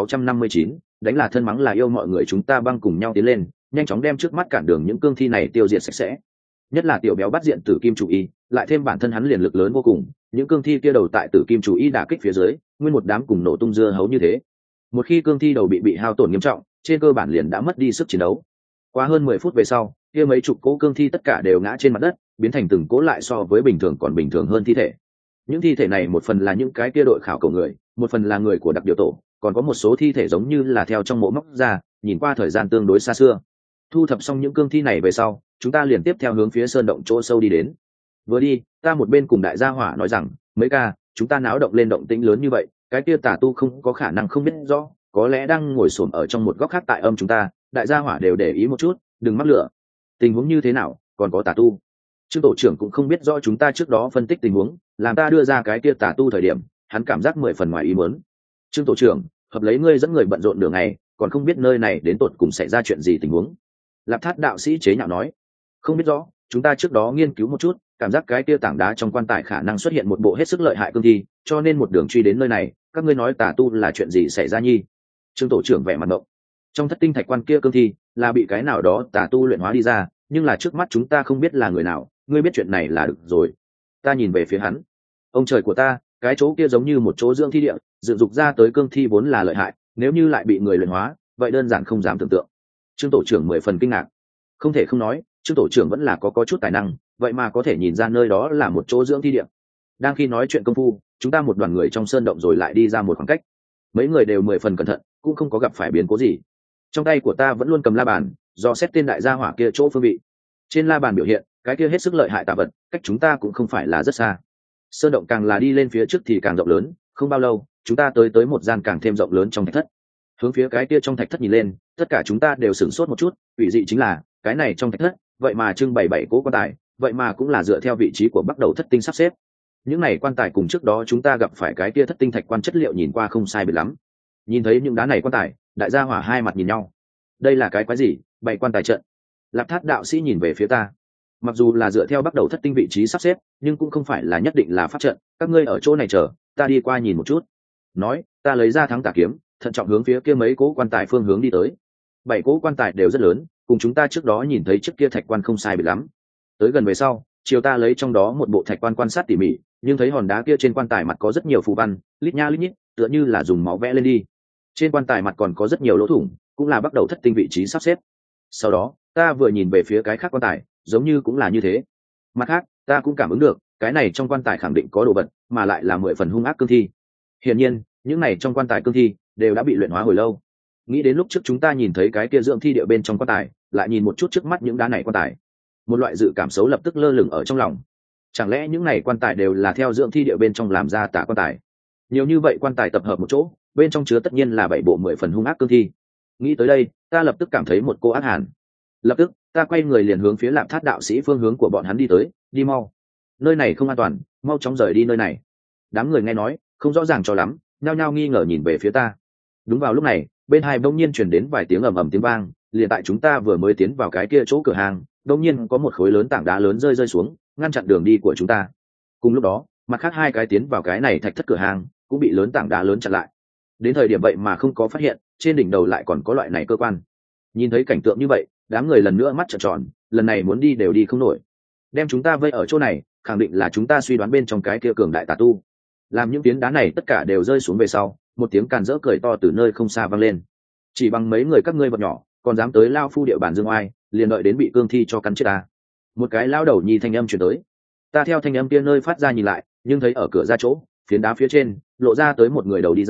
1659, đánh là thân mắng là yêu. Mọi người chúng ta băng cùng nhau tiến lên, nhanh chóng đem trước mắt cản đường những cương thi này tiêu diệt sạch sẽ. Nhất là tiểu béo bắt diện tử kim chủ y, lại thêm bản thân hắn liền lực lớn vô cùng, những cương thi kia đầu tại tử kim chủ y đả kích phía dưới, nguyên một đám cùng nổ tung dưa hấu như thế. Một khi cương thi đầu bị hao tổn nghiêm trọng, trên cơ bản liền đã mất đi sức chiến đấu. Qua hơn 10 phút về sau, kia mấy chục cỗ cương thi tất cả đều ngã trên mặt đất, biến thành từng cỗ lại so với bình thường còn bình thường hơn thi thể. Những thi thể này một phần là những cái kia đội khảo cổ người, một phần là người của đặc điều tổ, còn có một số thi thể giống như là theo trong mộ móc ra, nhìn qua thời gian tương đối xa xưa. Thu thập xong những cương thi này về sau, chúng ta liền tiếp theo hướng phía sơn động chỗ sâu đi đến. Vừa đi, ta một bên cùng đại gia hỏa nói rằng, mấy ca, chúng ta náo động lên động tĩnh lớn như vậy, cái kia tà tu không có khả năng không biết rõ, có lẽ đang ngồi xổm ở trong một góc khác tại âm chúng ta. Đại gia hỏa đều để ý một chút, đừng mắc lửa. Tình huống như thế nào, còn có tà tu? Trương tổ trưởng cũng không biết rõ chúng ta trước đó phân tích tình huống, làm ta đưa ra cái kia tà tu thời điểm, hắn cảm giác 10 phần ngoài ý muốn. Trương tổ trưởng, hợp lấy ngươi dẫn người bận rộn nửa ngày, còn không biết nơi này đến tột cùng xảy ra chuyện gì tình huống. Lạp Thát đạo sĩ chế nhạo nói, không biết rõ, chúng ta trước đó nghiên cứu một chút, cảm giác cái kia tảng đá trong quan tài khả năng xuất hiện một bộ hết sức lợi hại cương thi, cho nên một đường truy đến nơi này. Các ngươi nói tà tu là chuyện gì xảy ra nhi? Trương tổ trưởng vẻ mặt ngộng. Trong thất tinh thạch quan kia cương thi là bị cái nào đó tà tu luyện hóa đi ra, nhưng là trước mắt chúng ta không biết là người nào, ngươi biết chuyện này là được rồi. Ta nhìn về phía hắn, ông trời của ta, cái chỗ kia giống như một chỗ dưỡng thi địa, dựng dục ra tới cương thi vốn là lợi hại, nếu như lại bị người luyện hóa, vậy đơn giản không dám tưởng tượng. Trương tổ trưởng 10 phần kinh ngạc. Không thể không nói, Trương tổ trưởng vẫn là có chút tài năng, vậy mà có thể nhìn ra nơi đó là một chỗ dưỡng thi địa. Đang khi nói chuyện công phu, chúng ta một đoàn người trong sơn động rồi lại đi ra một khoảng cách. Mấy người đều 10 phần cẩn thận, cũng không có gặp phải biến cố gì. Trong tay của ta vẫn luôn cầm la bàn, do xét tên đại gia hỏa kia chỗ phương vị. Trên la bàn biểu hiện, cái kia hết sức lợi hại tà vật, cách chúng ta cũng không phải là rất xa. Sơn động càng là đi lên phía trước thì càng rộng lớn, không bao lâu, chúng ta tới một gian càng thêm rộng lớn trong thạch thất. Hướng phía cái kia trong thạch thất nhìn lên, tất cả chúng ta đều sửng sốt một chút, ủy dị chính là, cái này trong thạch thất, vậy mà trưng bày 7 cố quan tài, vậy mà cũng là dựa theo vị trí của bắt đầu thất tinh sắp xếp. Những này quan tài cùng trước đó chúng ta gặp phải cái kia thất tinh thạch quan chất liệu nhìn qua không sai biệt lắm. Nhìn thấy những đá này quan tài, đại gia hỏa hai mặt nhìn nhau. Đây là cái quái gì? Bày quan tài trận. Lạp Thát đạo sĩ nhìn về phía ta. Mặc dù là dựa theo bắt đầu thất tinh vị trí sắp xếp, nhưng cũng không phải là nhất định là pháp trận. Các ngươi ở chỗ này chờ, ta đi qua nhìn một chút. Nói, ta lấy ra thắng tà kiếm, thận trọng hướng phía kia mấy cố quan tài phương hướng đi tới. 7 cố quan tài đều rất lớn, cùng chúng ta trước đó nhìn thấy trước kia thạch quan không sai biệt lắm. Tới gần về sau, chiều ta lấy trong đó một bộ thạch quan quan sát tỉ mỉ, nhưng thấy hòn đá kia trên quan tài mặt có rất nhiều phù văn, lít nha lít nhít, tựa như là dùng máu vẽ lên đi. Trên quan tài mặt còn có rất nhiều lỗ thủng, cũng là bắt đầu thất tinh vị trí sắp xếp. Sau đó, ta vừa nhìn về phía cái khác quan tài, giống như cũng là như thế. Mặt khác, ta cũng cảm ứng được, cái này trong quan tài khẳng định có đồ vật, mà lại là 10 phần hung ác cương thi. Hiển nhiên, những này trong quan tài cương thi đều đã bị luyện hóa hồi lâu. Nghĩ đến lúc trước chúng ta nhìn thấy cái kia dưỡng thi địa bên trong quan tài, lại nhìn một chút trước mắt những đá này quan tài, một loại dự cảm xấu lập tức lơ lửng ở trong lòng. Chẳng lẽ những này quan tài đều là theo dưỡng thi địa bên trong làm ra tả quan tài? Nhiều như vậy quan tài tập hợp một chỗ, bên trong chứa tất nhiên là 7 bộ 10 phần hung ác cương thi. Nghĩ tới đây, ta lập tức cảm thấy một cô ác hàn. Lập tức, ta quay người liền hướng phía Lạp Thát đạo sĩ phương hướng của bọn hắn đi tới. Đi mau, nơi này không an toàn, mau chóng rời đi nơi này. Đám người nghe nói không rõ ràng cho lắm, nhao nhao nghi ngờ nhìn về phía ta. Đúng vào lúc này, bên hai bỗng nhiên truyền đến vài tiếng ầm ầm tiếng vang. Liền tại chúng ta vừa mới tiến vào cái kia chỗ cửa hàng, bỗng nhiên có một khối lớn tảng đá lớn rơi xuống, ngăn chặn đường đi của chúng ta. Cùng lúc đó, mặt khác hai cái tiến vào cái này thạch thất cửa hàng cũng bị lớn tảng đá lớn chặn lại. Đến thời điểm vậy mà không có phát hiện, trên đỉnh đầu lại còn có loại này cơ quan. Nhìn thấy cảnh tượng như vậy, đám người lần nữa mắt trợn tròn, lần này muốn đi đều đi không nổi. Đem chúng ta vây ở chỗ này, khẳng định là chúng ta suy đoán bên trong cái kia cường đại tà tu. Làm những tiếng đá này tất cả đều rơi xuống về sau, một tiếng càn rỡ cười to từ nơi không xa vang lên. Chỉ bằng mấy người các ngươi vật nhỏ, còn dám tới lao phu địa bàn dương oai, liền đợi đến bị cương thi cho cắn chết ta. Một cái lao đầu nhi thanh âm truyền tới. Ta theo thanh âm kia nơi phát ra nhìn lại, nhưng thấy ở cửa ra chỗ, phiến đá phía trên lộ ra tới một người đầu đi ra,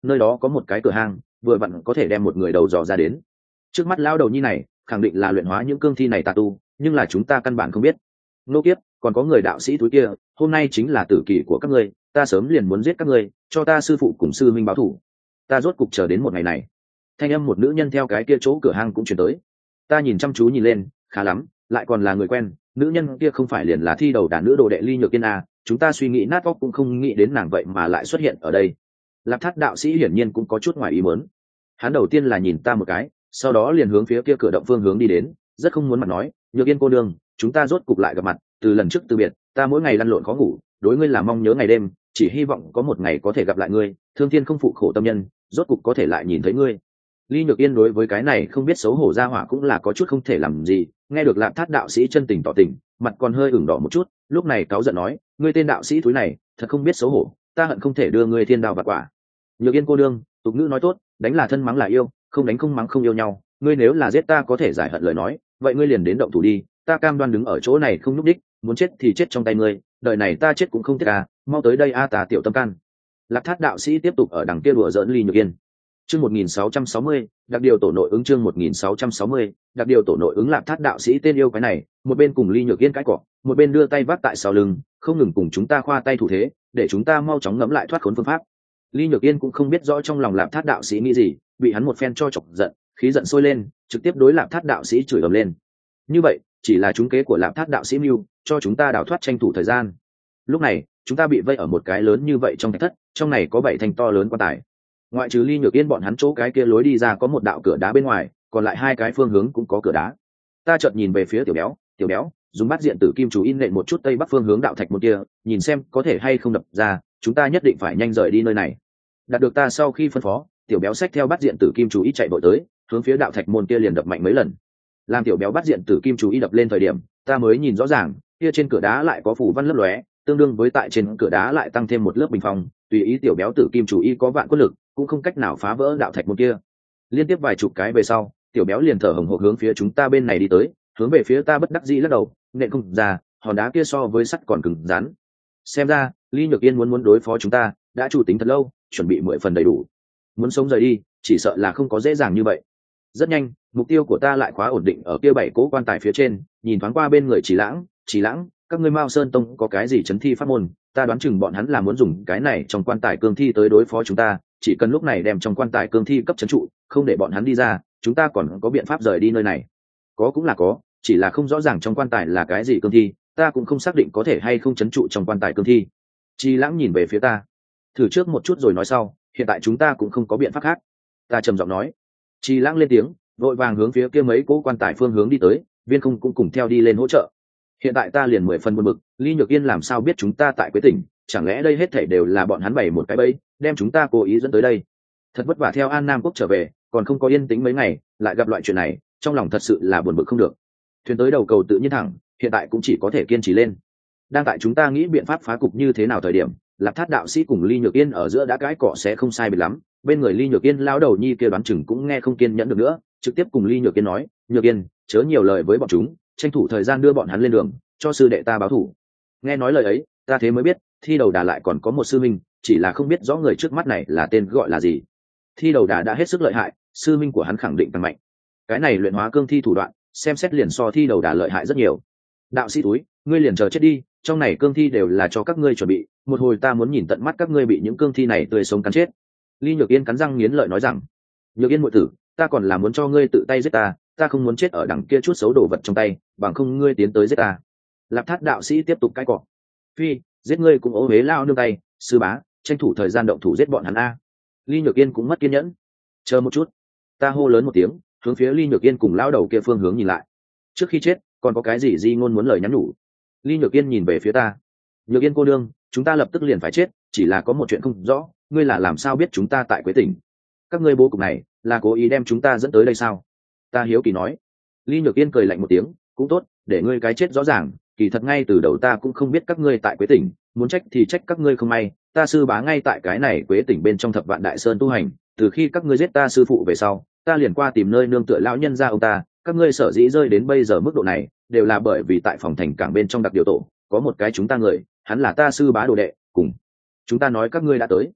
nơi đó có một cái cửa hang vừa vặn có thể đem một người đầu dò ra đến. Trước mắt lao đầu nhi này khẳng định là luyện hóa những cương thi này tà tu, nhưng là chúng ta căn bản không biết. Nô kiếp, còn có người đạo sĩ túi kia, hôm nay chính là tử kỳ của các ngươi, ta sớm liền muốn giết các ngươi, cho ta sư phụ cùng sư minh báo thù. Ta rốt cục chờ đến một ngày này. Thanh âm một nữ nhân theo cái kia chỗ cửa hang cũng chuyển tới. Ta nhìn chăm chú nhìn lên, khá lắm, lại còn là người quen. Nữ nhân kia không phải liền là thi đầu đà nữ đồ đệ Ly Nhược Yên à? Chúng ta suy nghĩ nát óc cũng không nghĩ đến nàng vậy mà lại xuất hiện ở đây. Lạp Thát đạo sĩ hiển nhiên cũng có chút ngoài ý muốn. Hắn đầu tiên là nhìn ta một cái, sau đó liền hướng phía kia cửa động phương hướng đi đến, rất không muốn mặt nói, Nhược Yên cô đương, chúng ta rốt cục lại gặp mặt, từ lần trước từ biệt, ta mỗi ngày lăn lộn khó ngủ, đối ngươi là mong nhớ ngày đêm, chỉ hy vọng có một ngày có thể gặp lại ngươi, thương thiên không phụ khổ tâm nhân, rốt cục có thể lại nhìn thấy ngươi. Ly Nhược Yên đối với cái này không biết xấu hổ ra hỏa cũng là có chút không thể làm gì, nghe được Lạp Thát đạo sĩ chân tình tỏ tình, mặt còn hơi ửng đỏ một chút, lúc này cáu giận nói, ngươi tên đạo sĩ thúi này, thật không biết xấu hổ, ta hận không thể đưa ngươi thiên đao vặt quả. Nhược Yên cô đương, tục ngữ nói tốt, đánh là thân mắng là yêu, không đánh không mắng không yêu nhau, ngươi nếu là giết ta có thể giải hận lời nói, vậy ngươi liền đến động thủ đi, ta cam đoan đứng ở chỗ này không núp đích, muốn chết thì chết trong tay ngươi, đời này ta chết cũng không tiếc à, mau tới đây a tà tiểu tâm can. Lạp Thát đạo sĩ tiếp tục ở đằng kia đùa giỡn Ly Nhược Yên. Chương 1660, đặc điều tổ nội ứng chương 1660, đặc điều tổ nội ứng. Lạp Thát đạo sĩ tên yêu cái này, một bên cùng Ly Nhược Yên cãi cọ, một bên đưa tay vác tại sau lưng, không ngừng cùng chúng ta khoa tay thủ thế, để chúng ta mau chóng ngẫm lại thoát khốn phương pháp. Ly Nhược Yên cũng không biết rõ trong lòng Lạp Thát đạo sĩ nghĩ gì, bị hắn một phen cho chọc giận, khí giận sôi lên, trực tiếp đối Lạp Thát đạo sĩ chửi ầm lên. Như vậy, chỉ là trúng kế của Lạp Thát đạo sĩ mưu, cho chúng ta đào thoát tranh thủ thời gian. Lúc này, chúng ta bị vây ở một cái lớn như vậy trong thạch thất, trong này có 7 thanh to lớn quan tài. Ngoại trừ Ly Nhược Yên bọn hắn chỗ cái kia lối đi ra có một đạo cửa đá bên ngoài, còn lại 2 cái phương hướng cũng có cửa đá. Ta chợt nhìn về phía Tiểu Béo, dùng bát diện tử kim chú in nện một chút tây bắc phương hướng đạo thạch môn kia, nhìn xem có thể hay không đập ra, chúng ta nhất định phải nhanh rời đi nơi này. Đạt được ta sau khi phân phó, Tiểu Béo xách theo bát diện tử kim chú ý chạy vội tới, hướng phía đạo thạch môn kia liền đập mạnh mấy lần. Làm Tiểu Béo bát diện tử kim chú ý đập lên thời điểm, ta mới nhìn rõ ràng, kia trên cửa đá lại có phù văn lấp lóe, tương đương với tại trên cửa đá lại tăng thêm một lớp bình phong, tùy ý Tiểu Béo tử kim chú ý có vạn quân lực, cũng không cách nào phá vỡ đạo thạch môn kia. Liên tiếp vài chục cái về sau, Tiểu Béo liền thở hổn hộc hướng phía chúng ta bên này đi tới, hướng về phía ta bất đắc dĩ lắc đầu, nện không ra, hòn đá kia so với sắt còn cứng rắn. Xem ra, Ly Nhược Yên muốn đối phó chúng ta, đã chủ tính thật lâu, chuẩn bị 10 phần đầy đủ. Muốn sống rời đi, chỉ sợ là không có dễ dàng như vậy. Rất nhanh, mục tiêu của ta lại khóa ổn định ở kia 7 cỗ quan tài phía trên, nhìn thoáng qua bên người Chỉ Lãng, các ngươi Mao Sơn Tông có cái gì chấn thi pháp môn, ta đoán chừng bọn hắn là muốn dùng cái này trong quan tài cương thi tới đối phó chúng ta, chỉ cần lúc này đem trong quan tài cương thi cấp trấn trụ, không để bọn hắn đi ra, chúng ta còn có biện pháp rời đi nơi này. Có cũng là có, chỉ là không rõ ràng trong quan tài là cái gì cương thi, ta cũng không xác định có thể hay không trấn trụ trong quan tài cương thi. Chi Lãng nhìn về phía ta, thử trước một chút rồi nói sau, hiện tại chúng ta cũng không có biện pháp khác. Ta trầm giọng nói. Chi Lãng lên tiếng, vội vàng hướng phía kia mấy cỗ quan tài phương hướng đi tới, Viên Không cũng cùng theo đi lên hỗ trợ. Hiện tại ta liền 10 phần buồn bực, Ly Nhược Yên làm sao biết chúng ta tại Quế Tỉnh, chẳng lẽ đây hết thảy đều là bọn hắn bày một cái bẫy, đem chúng ta cố ý dẫn tới đây. Thật vất vả theo An Nam Quốc trở về, còn không có yên tĩnh mấy ngày, lại gặp loại chuyện này, trong lòng thật sự là buồn bực không được. Thuyền tới đầu cầu tự nhiên thẳng, hiện tại cũng chỉ có thể kiên trì lên. Đang tại chúng ta nghĩ biện pháp phá cục như thế nào thời điểm, Lạp Thát đạo sĩ cùng Ly Nhược Yên ở giữa đã cãi cọ sẽ không sai biệt lắm, bên người Ly Nhược Yên lão đầu nhi kia đoán chừng cũng nghe không kiên nhẫn được nữa, trực tiếp cùng Ly Nhược Yên nói, Nhược Yên, chớ nhiều lời với bọn chúng, tranh thủ thời gian đưa bọn hắn lên đường, cho sư đệ ta báo thủ. Nghe nói lời ấy, ta thế mới biết, Thi Đầu Đà lại còn có một sư minh, chỉ là không biết rõ người trước mắt này là tên gọi là gì. Thi Đầu Đà đã hết sức lợi hại, sư minh của hắn khẳng định càng mạnh. Cái này luyện hóa cương thi thủ đoạn, xem xét liền so Thi Đầu Đà lợi hại rất nhiều. Đạo sĩ túi, ngươi liền chờ chết đi, trong này cương thi đều là cho các ngươi chuẩn bị, một hồi ta muốn nhìn tận mắt các ngươi bị những cương thi này tươi sống cắn chết. Ly Nhược Yên cắn răng nghiến lợi nói rằng, Nhược Yên muội tử, ta còn là muốn cho ngươi tự tay giết ta, ta không muốn chết ở đằng kia chút xấu đồ vật trong tay, bằng không ngươi tiến tới giết ta. Lạp Thát đạo sĩ tiếp tục cãi cọ, phi, giết ngươi cũng ố huế lao nương tay, sư bá, tranh thủ thời gian động thủ giết bọn hắn a. Ly Nhược Yên cũng mất kiên nhẫn, chờ một chút, ta hô lớn một tiếng, hướng phía Ly Nhược Yên cùng lao đầu kia phương hướng nhìn lại. Trước khi chết, còn có cái gì di ngôn muốn lời nhắn nhủ? Ly Nhược Yên nhìn về phía ta, Nhược Yên cô đương, chúng ta lập tức liền phải chết, chỉ là có một chuyện không rõ, ngươi là làm sao biết chúng ta tại Quế Tỉnh? Các ngươi bố cục này là cố ý đem chúng ta dẫn tới đây sao? Ta hiếu kỳ nói. Ly Nhược Yên cười lạnh một tiếng, cũng tốt, để ngươi cái chết rõ ràng, kỳ thật ngay từ đầu ta cũng không biết các ngươi tại Quế Tỉnh, muốn trách thì trách các ngươi không may, ta sư bá ngay tại cái này Quế Tỉnh bên trong Thập Vạn Đại Sơn tu hành, từ khi các ngươi giết ta sư phụ về sau, ta liền qua tìm nơi nương tựa lão nhân gia ông ta, các ngươi sở dĩ rơi đến bây giờ mức độ này, đều là bởi vì tại phòng thành cảng bên trong đặc điều tổ, có một cái chúng ta người, hắn là ta sư bá đồ đệ, cùng chúng ta nói các ngươi đã tới.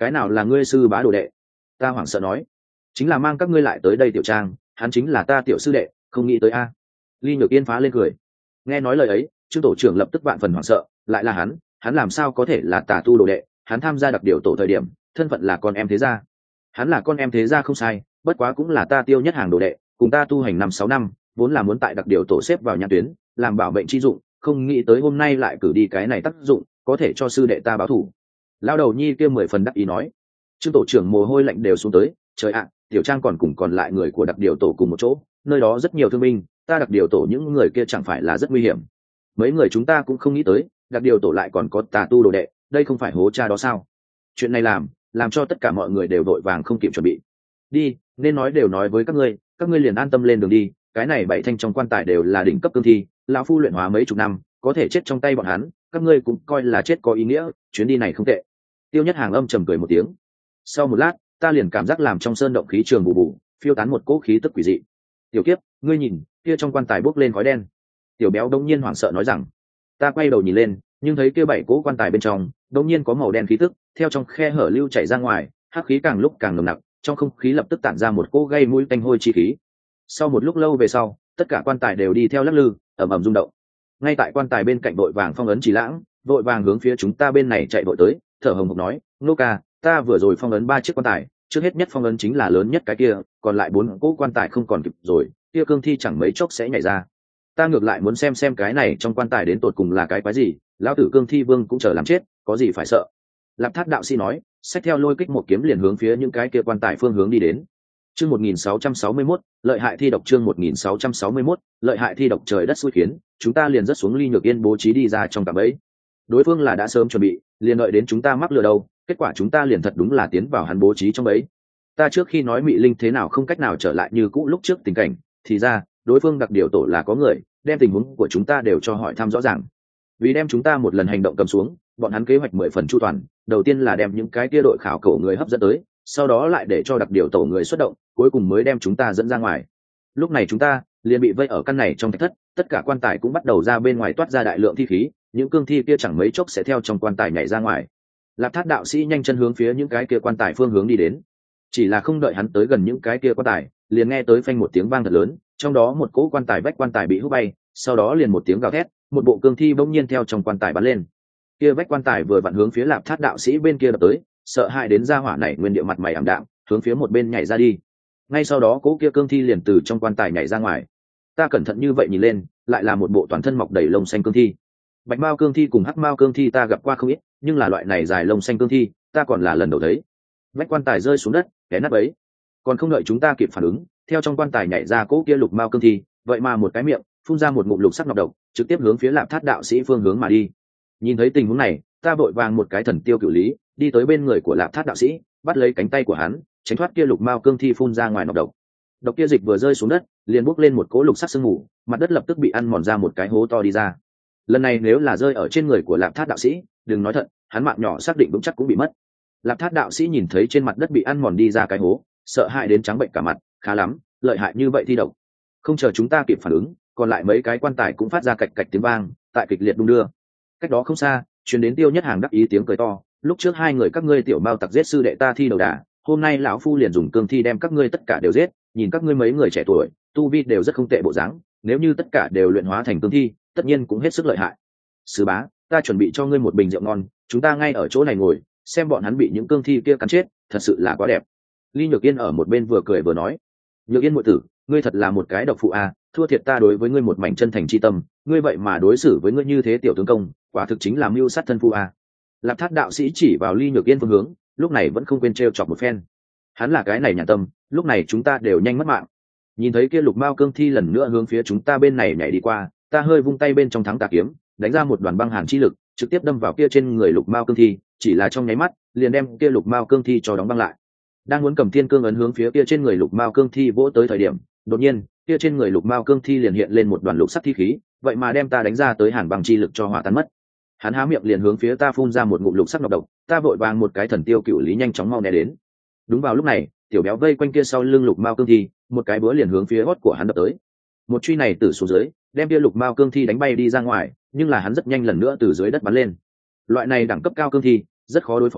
Cái nào là ngươi sư bá đồ đệ? Ta hoảng sợ nói. Chính là mang các ngươi lại tới đây tiểu trang, hắn chính là ta tiểu sư đệ, không nghĩ tới a. Ly Nhược Yên phá lên cười. Nghe nói lời ấy, Trương tổ trưởng lập tức vạn phần hoảng sợ, lại là hắn làm sao có thể là tà tu đồ đệ? Hắn tham gia đặc điều tổ thời điểm, thân phận là con em thế gia. Hắn là con em thế gia không sai, bất quá cũng là ta Tiêu Nhất Hàng đồ đệ, cùng ta tu hành 5-6 năm, vốn là muốn tại đặc điều tổ xếp vào nhãn tuyến, làm bảo mệnh chi dụng, không nghĩ tới hôm nay lại cử đi cái này tác dụng, có thể cho sư đệ ta báo thù. Lão đầu nhi kia 10 phần đắc ý nói. Trương tổ trưởng mồ hôi lạnh đều xuống tới, trời ạ, tiểu trang còn lại người của đặc điều tổ cùng một chỗ, nơi đó rất nhiều thương binh, ta đặc điều tổ những người kia chẳng phải là rất nguy hiểm. Mấy người chúng ta cũng không nghĩ tới, đặc điều tổ lại còn có tà tu đồ đệ, đây không phải hố cha đó sao? Chuyện này làm cho tất cả mọi người đều vội vàng không kịp chuẩn bị. Đi, nên nói đều nói với các ngươi liền an tâm lên đường đi, cái này 7 thanh trong quan tài đều là đỉnh cấp cương thi, lão phu luyện hóa mấy chục năm, có thể chết trong tay bọn hắn, các ngươi cũng coi là chết có ý nghĩa, chuyến đi này không tệ. Tiêu Nhất Hàng âm trầm cười một tiếng. Sau một lát, ta liền cảm giác làm trong sơn động khí trường bù bù, phiêu tán một cỗ khí tức quỷ dị. Tiểu Kiếp, ngươi nhìn, kia trong quan tài bốc lên khói đen. Tiểu Béo đông nhiên hoảng sợ nói rằng. Ta quay đầu nhìn lên, nhưng thấy kia 7 cỗ quan tài bên trong, đông nhiên có màu đen khí tức, theo trong khe hở lưu chảy ra ngoài, hắc khí càng lúc càng nồng nặc, trong không khí lập tức tản ra một cỗ gây mũi tanh hôi chi khí. Sau một lúc lâu về sau, tất cả quan tài đều đi theo lắc lư, ầm ầm rung động. Ngay tại quan tài bên cạnh vội vàng phong ấn Chỉ Lãng, vội vàng hướng phía chúng ta bên này chạy vội tới, thở hồng hộc nói, nô ca, ta vừa rồi phong ấn 3 chiếc quan tài, trước hết nhất phong ấn chính là lớn nhất cái kia, còn lại 4 cỗ quan tài không còn kịp rồi, kia cương thi chẳng mấy chốc sẽ nhảy ra. Ta ngược lại muốn xem cái này trong quan tài đến tột cùng là cái quái gì, lão tử cương thi vương cũng chờ làm chết, có gì phải sợ. Lạp Thát đạo sĩ nói, xách theo lôi kích một kiếm liền hướng phía những cái kia quan tài phương hướng đi đến. Chương 1661, lợi hại thi độc. Chương 1661, lợi hại thi độc. Trời đất xui khiến, chúng ta liền rất xuống Ly Nhược Yên bố trí đi ra trong cạm bẫy. Đối phương là đã sớm chuẩn bị, liền đợi đến chúng ta mắc lừa đâu, kết quả chúng ta liền thật đúng là tiến vào hắn bố trí trong bẫy. Ta trước khi nói Mị Linh thế nào không cách nào trở lại như cũ lúc trước tình cảnh, thì ra, đối phương đặc điều tổ là có người, đem tình huống của chúng ta đều cho hỏi thăm rõ ràng. Vì đem chúng ta một lần hành động cầm xuống, bọn hắn kế hoạch 10 phần chu toàn, đầu tiên là đem những cái kia đội khảo cổ người hấp dẫn tới, sau đó lại để cho đặc điều tổ người xuất động, cuối cùng mới đem chúng ta dẫn ra ngoài. Lúc này chúng ta liền bị vây ở căn này trong thạch thất, tất cả quan tài cũng bắt đầu ra bên ngoài toát ra đại lượng thi khí, những cương thi kia chẳng mấy chốc sẽ theo trong quan tài nhảy ra ngoài. Lạp Thát đạo sĩ nhanh chân hướng phía những cái kia quan tài phương hướng đi đến. Chỉ là không đợi hắn tới gần những cái kia quan tài, liền nghe tới phanh một tiếng vang thật lớn, trong đó một cỗ quan tài vách quan tài bị hút bay, sau đó liền một tiếng gào thét, một bộ cương thi bỗng nhiên theo trong quan tài bắn lên. Kia vách quan tài vừa vặn hướng phía Lạp Thát đạo sĩ bên kia đập tới, sợ hãi đến gia hỏa này nguyên điệu mặt mày ảm đạm, hướng phía một bên nhảy ra đi. Ngay sau đó cỗ kia cương thi liền từ trong quan tài nhảy ra ngoài. Ta cẩn thận như vậy nhìn lên, lại là một bộ toàn thân mọc đầy lông xanh cương thi. Bạch mao cương thi cùng hắc mao cương thi ta gặp qua không ít, nhưng là loại này dài lông xanh cương thi, ta còn là lần đầu thấy. Vách quan tài rơi xuống đất, cái nắp ấy. Còn không đợi chúng ta kịp phản ứng, theo trong quan tài nhảy ra cỗ kia lục mao cương thi, vậy mà một cái miệng phun ra một ngụm lục sắc nọc độc, trực tiếp hướng phía Lạp Thát đạo sĩ phương hướng mà đi. Nhìn thấy tình huống này, ta vội vàng một cái thần tiêu cửu lý, đi tới bên người của Lạp Thát đạo sĩ, bắt lấy cánh tay của hắn, tránh thoát kia lục mao cương thi phun ra ngoài nọc độc. Độc kia dịch vừa rơi xuống đất, liền bốc lên một cỗ lục sắc sương mù, mặt đất lập tức bị ăn mòn ra một cái hố to đi ra. Lần này nếu là rơi ở trên người của Lạp Thát đạo sĩ, đừng nói thật, hắn mạng nhỏ xác định vững chắc cũng bị mất. Lạp Thát đạo sĩ nhìn thấy trên mặt đất bị ăn mòn đi ra cái hố, sợ hãi đến trắng bệnh cả mặt, khá lắm, lợi hại như vậy thi độc. Không chờ chúng ta kịp phản ứng, còn lại mấy cái quan tài cũng phát ra cạch cạch tiếng vang, tại kịch liệt đung đưa. Cách đó không xa, truyền đến Tiêu Nhất Hàng đắc ý tiếng cười to, lúc trước 2 người các ngươi tiểu mao tặc giết sư đệ ta thi đầu đà, hôm nay lão phu liền dùng cương thi đem các ngươi tất cả đều giết, nhìn các ngươi mấy người trẻ tuổi, tu vi đều rất không tệ bộ dáng, nếu như tất cả đều luyện hóa thành cương thi, tất nhiên cũng hết sức lợi hại. Sư bá, ta chuẩn bị cho ngươi một bình rượu ngon, chúng ta ngay ở chỗ này ngồi, xem bọn hắn bị những cương thi kia cắn chết, thật sự là quá đẹp. Ly Nhược Yên ở một bên vừa cười vừa nói, Nhược Yên muội tử, ngươi thật là một cái độc phụ a, thua thiệt ta đối với ngươi một mảnh chân thành chi tâm, ngươi vậy mà đối xử với ngươi như thế tiểu tướng công, quả thực chính là mưu sát thân phu a. Lạp Thát đạo sĩ chỉ vào Ly Nhược Yên phương hướng, lúc này vẫn không quên trêu chọc một phen. Hắn là cái này nhàn tâm, lúc này chúng ta đều nhanh mất mạng. Nhìn thấy kia lục mao cương thi lần nữa hướng phía chúng ta bên này nhảy đi qua, ta hơi vung tay bên trong thắng tà kiếm, đánh ra một đoàn băng hàn chi lực, trực tiếp đâm vào kia trên người lục mao cương thi, chỉ là trong nháy mắt, liền đem kia lục mao cương thi cho đóng băng lại. Đang muốn cầm thiên cương ấn hướng phía kia trên người lục mao cương thi vỗ tới thời điểm, đột nhiên, kia trên người lục mao cương thi liền hiện lên một đoàn lục sắc thi khí, vậy mà đem ta đánh ra tới hàn băng chi lực cho hỏa tan mất. Hắn há miệng liền hướng phía ta phun ra một ngụm lục sắc nọc độc, ta vội vàng một cái thần tiêu cựu lý nhanh chóng mau né đến. Đúng vào lúc này, tiểu béo vây quanh kia sau lưng lục mao cương thi, một cái búa liền hướng phía hót của hắn đập tới. Một truy này từ xuống dưới, đem kia lục mao cương thi đánh bay đi ra ngoài, nhưng là hắn rất nhanh lần nữa từ dưới đất bắn lên. Loại này đẳng cấp cao cương thi rất khó đối phó,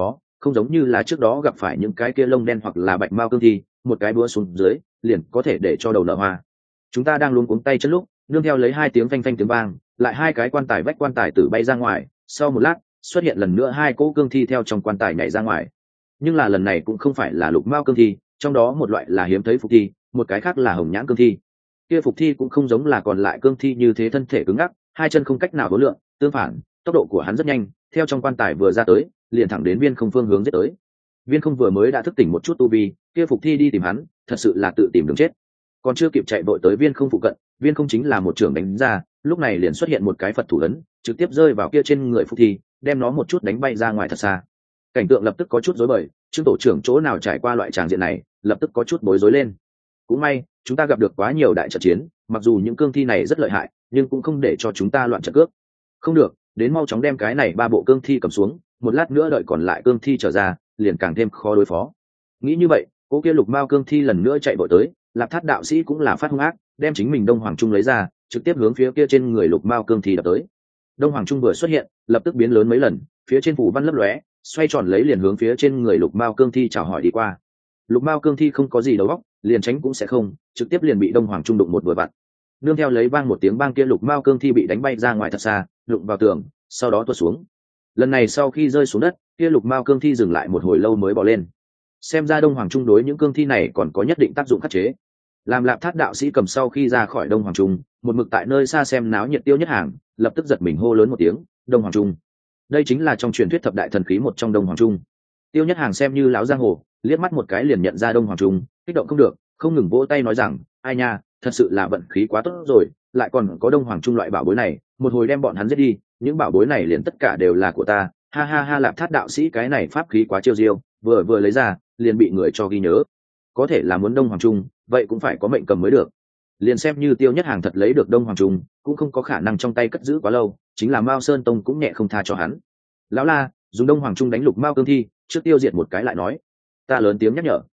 không giống như là trước đó gặp phải những cái kia lông đen hoặc là bạch mao cương thi, một cái búa xuống dưới liền có thể để cho đầu nở hoa. Chúng ta đang luống cuống tay chân lúc, nương theo lấy hai tiếng phanh phanh tiếng vang, lại hai cái quan tài vách quan tài tử bay ra ngoài, sau một lát xuất hiện lần nữa hai cỗ cương thi theo trong quan tài nhảy ra ngoài. Nhưng là lần này cũng không phải là lục mao cương thi, trong đó một loại là hiếm thấy phục thi, một cái khác là hồng nhãn cương thi. Kia phục thi cũng không giống là còn lại cương thi như thế thân thể cứng ngắc, hai chân không cách nào đối lượng, tương phản tốc độ của hắn rất nhanh, theo trong quan tài vừa ra tới liền thẳng đến Viên Không phương hướng giết tới. Viên Không vừa mới đã thức tỉnh một chút tu vi, kia phục thi đi tìm hắn thật sự là tự tìm đường chết, còn chưa kịp chạy vội tới Viên Không phụ cận, Viên Không chính là một trường đánh ra, lúc này liền xuất hiện một cái Phật thủ ấn, trực tiếp rơi vào kia trên người phục thi, đem nó một chút đánh bay ra ngoài thật xa. Cảnh tượng lập tức có chút rối bời, Trương tổ trưởng chỗ nào trải qua loại tràng diện này, lập tức có chút bối rối lên. Cũng may chúng ta gặp được quá nhiều đại trận chiến, mặc dù những cương thi này rất lợi hại, nhưng cũng không để cho chúng ta loạn trận cước. Không được, đến mau chóng đem cái này ba bộ cương thi cầm xuống, một lát nữa đợi còn lại cương thi trở ra liền càng thêm khó đối phó. Nghĩ như vậy, cô kia lục mao cương thi lần nữa chạy vội tới, Lạp Thát đạo sĩ cũng là phát hung ác, đem chính mình Đông Hoàng Trung lấy ra, trực tiếp hướng phía kia trên người lục mao cương thi đập tới. Đông Hoàng Trung vừa xuất hiện, lập tức biến lớn mấy lần, phía trên phủ văn lấp lóe, xoay tròn lấy liền hướng phía trên người lục mao cương thi chào hỏi đi qua. Lục mao cương thi không có gì đầu óc, liền tránh cũng sẽ không, trực tiếp liền bị Đông Hoàng Trung đụng một vừa vặn. Nương theo lấy vang một tiếng bang, kia lục mao cương thi bị đánh bay ra ngoài thật xa, đụng vào tường, sau đó tuột xuống. Lần này sau khi rơi xuống đất, kia lục mao cương thi dừng lại một hồi lâu mới bò lên. Xem ra Đông Hoàng Trung đối những cương thi này còn có nhất định tác dụng khắc chế. Làm Lạp Thát đạo sĩ cầm sau khi ra khỏi Đông Hoàng Trung, một mực tại nơi xa xem náo nhiệt Tiêu Nhất Hàng lập tức giật mình hô lớn một tiếng, Đông Hoàng Trung. Đây chính là trong truyền thuyết thập đại thần khí một trong Đông Hoàng Trung. Tiêu Nhất Hàng xem như lão giang hồ, liếc mắt một cái liền nhận ra Đông Hoàng Trung, kích động không được, không ngừng vỗ tay nói rằng, ai nha, thật sự là vận khí quá tốt rồi, lại còn có Đông Hoàng Trung loại bảo bối này, một hồi đem bọn hắn giết đi, những bảo bối này liền tất cả đều là của ta. Ha ha ha, Lạp Thát đạo sĩ cái này pháp khí quá chiêu diêu, vừa lấy ra liền bị người cho ghi nhớ. Có thể là muốn Đông Hoàng Trung, vậy cũng phải có mệnh cầm mới được. Liền xem như Tiêu Nhất Hàng thật lấy được Đông Hoàng Trung, cũng không có khả năng trong tay cất giữ quá lâu, chính là Mao Sơn Tông cũng nhẹ không tha cho hắn. Lão La dùng Đông Hoàng Trung đánh lục Mao cương thi, trước tiêu diệt một cái lại nói. Ta lớn tiếng nhắc nhở.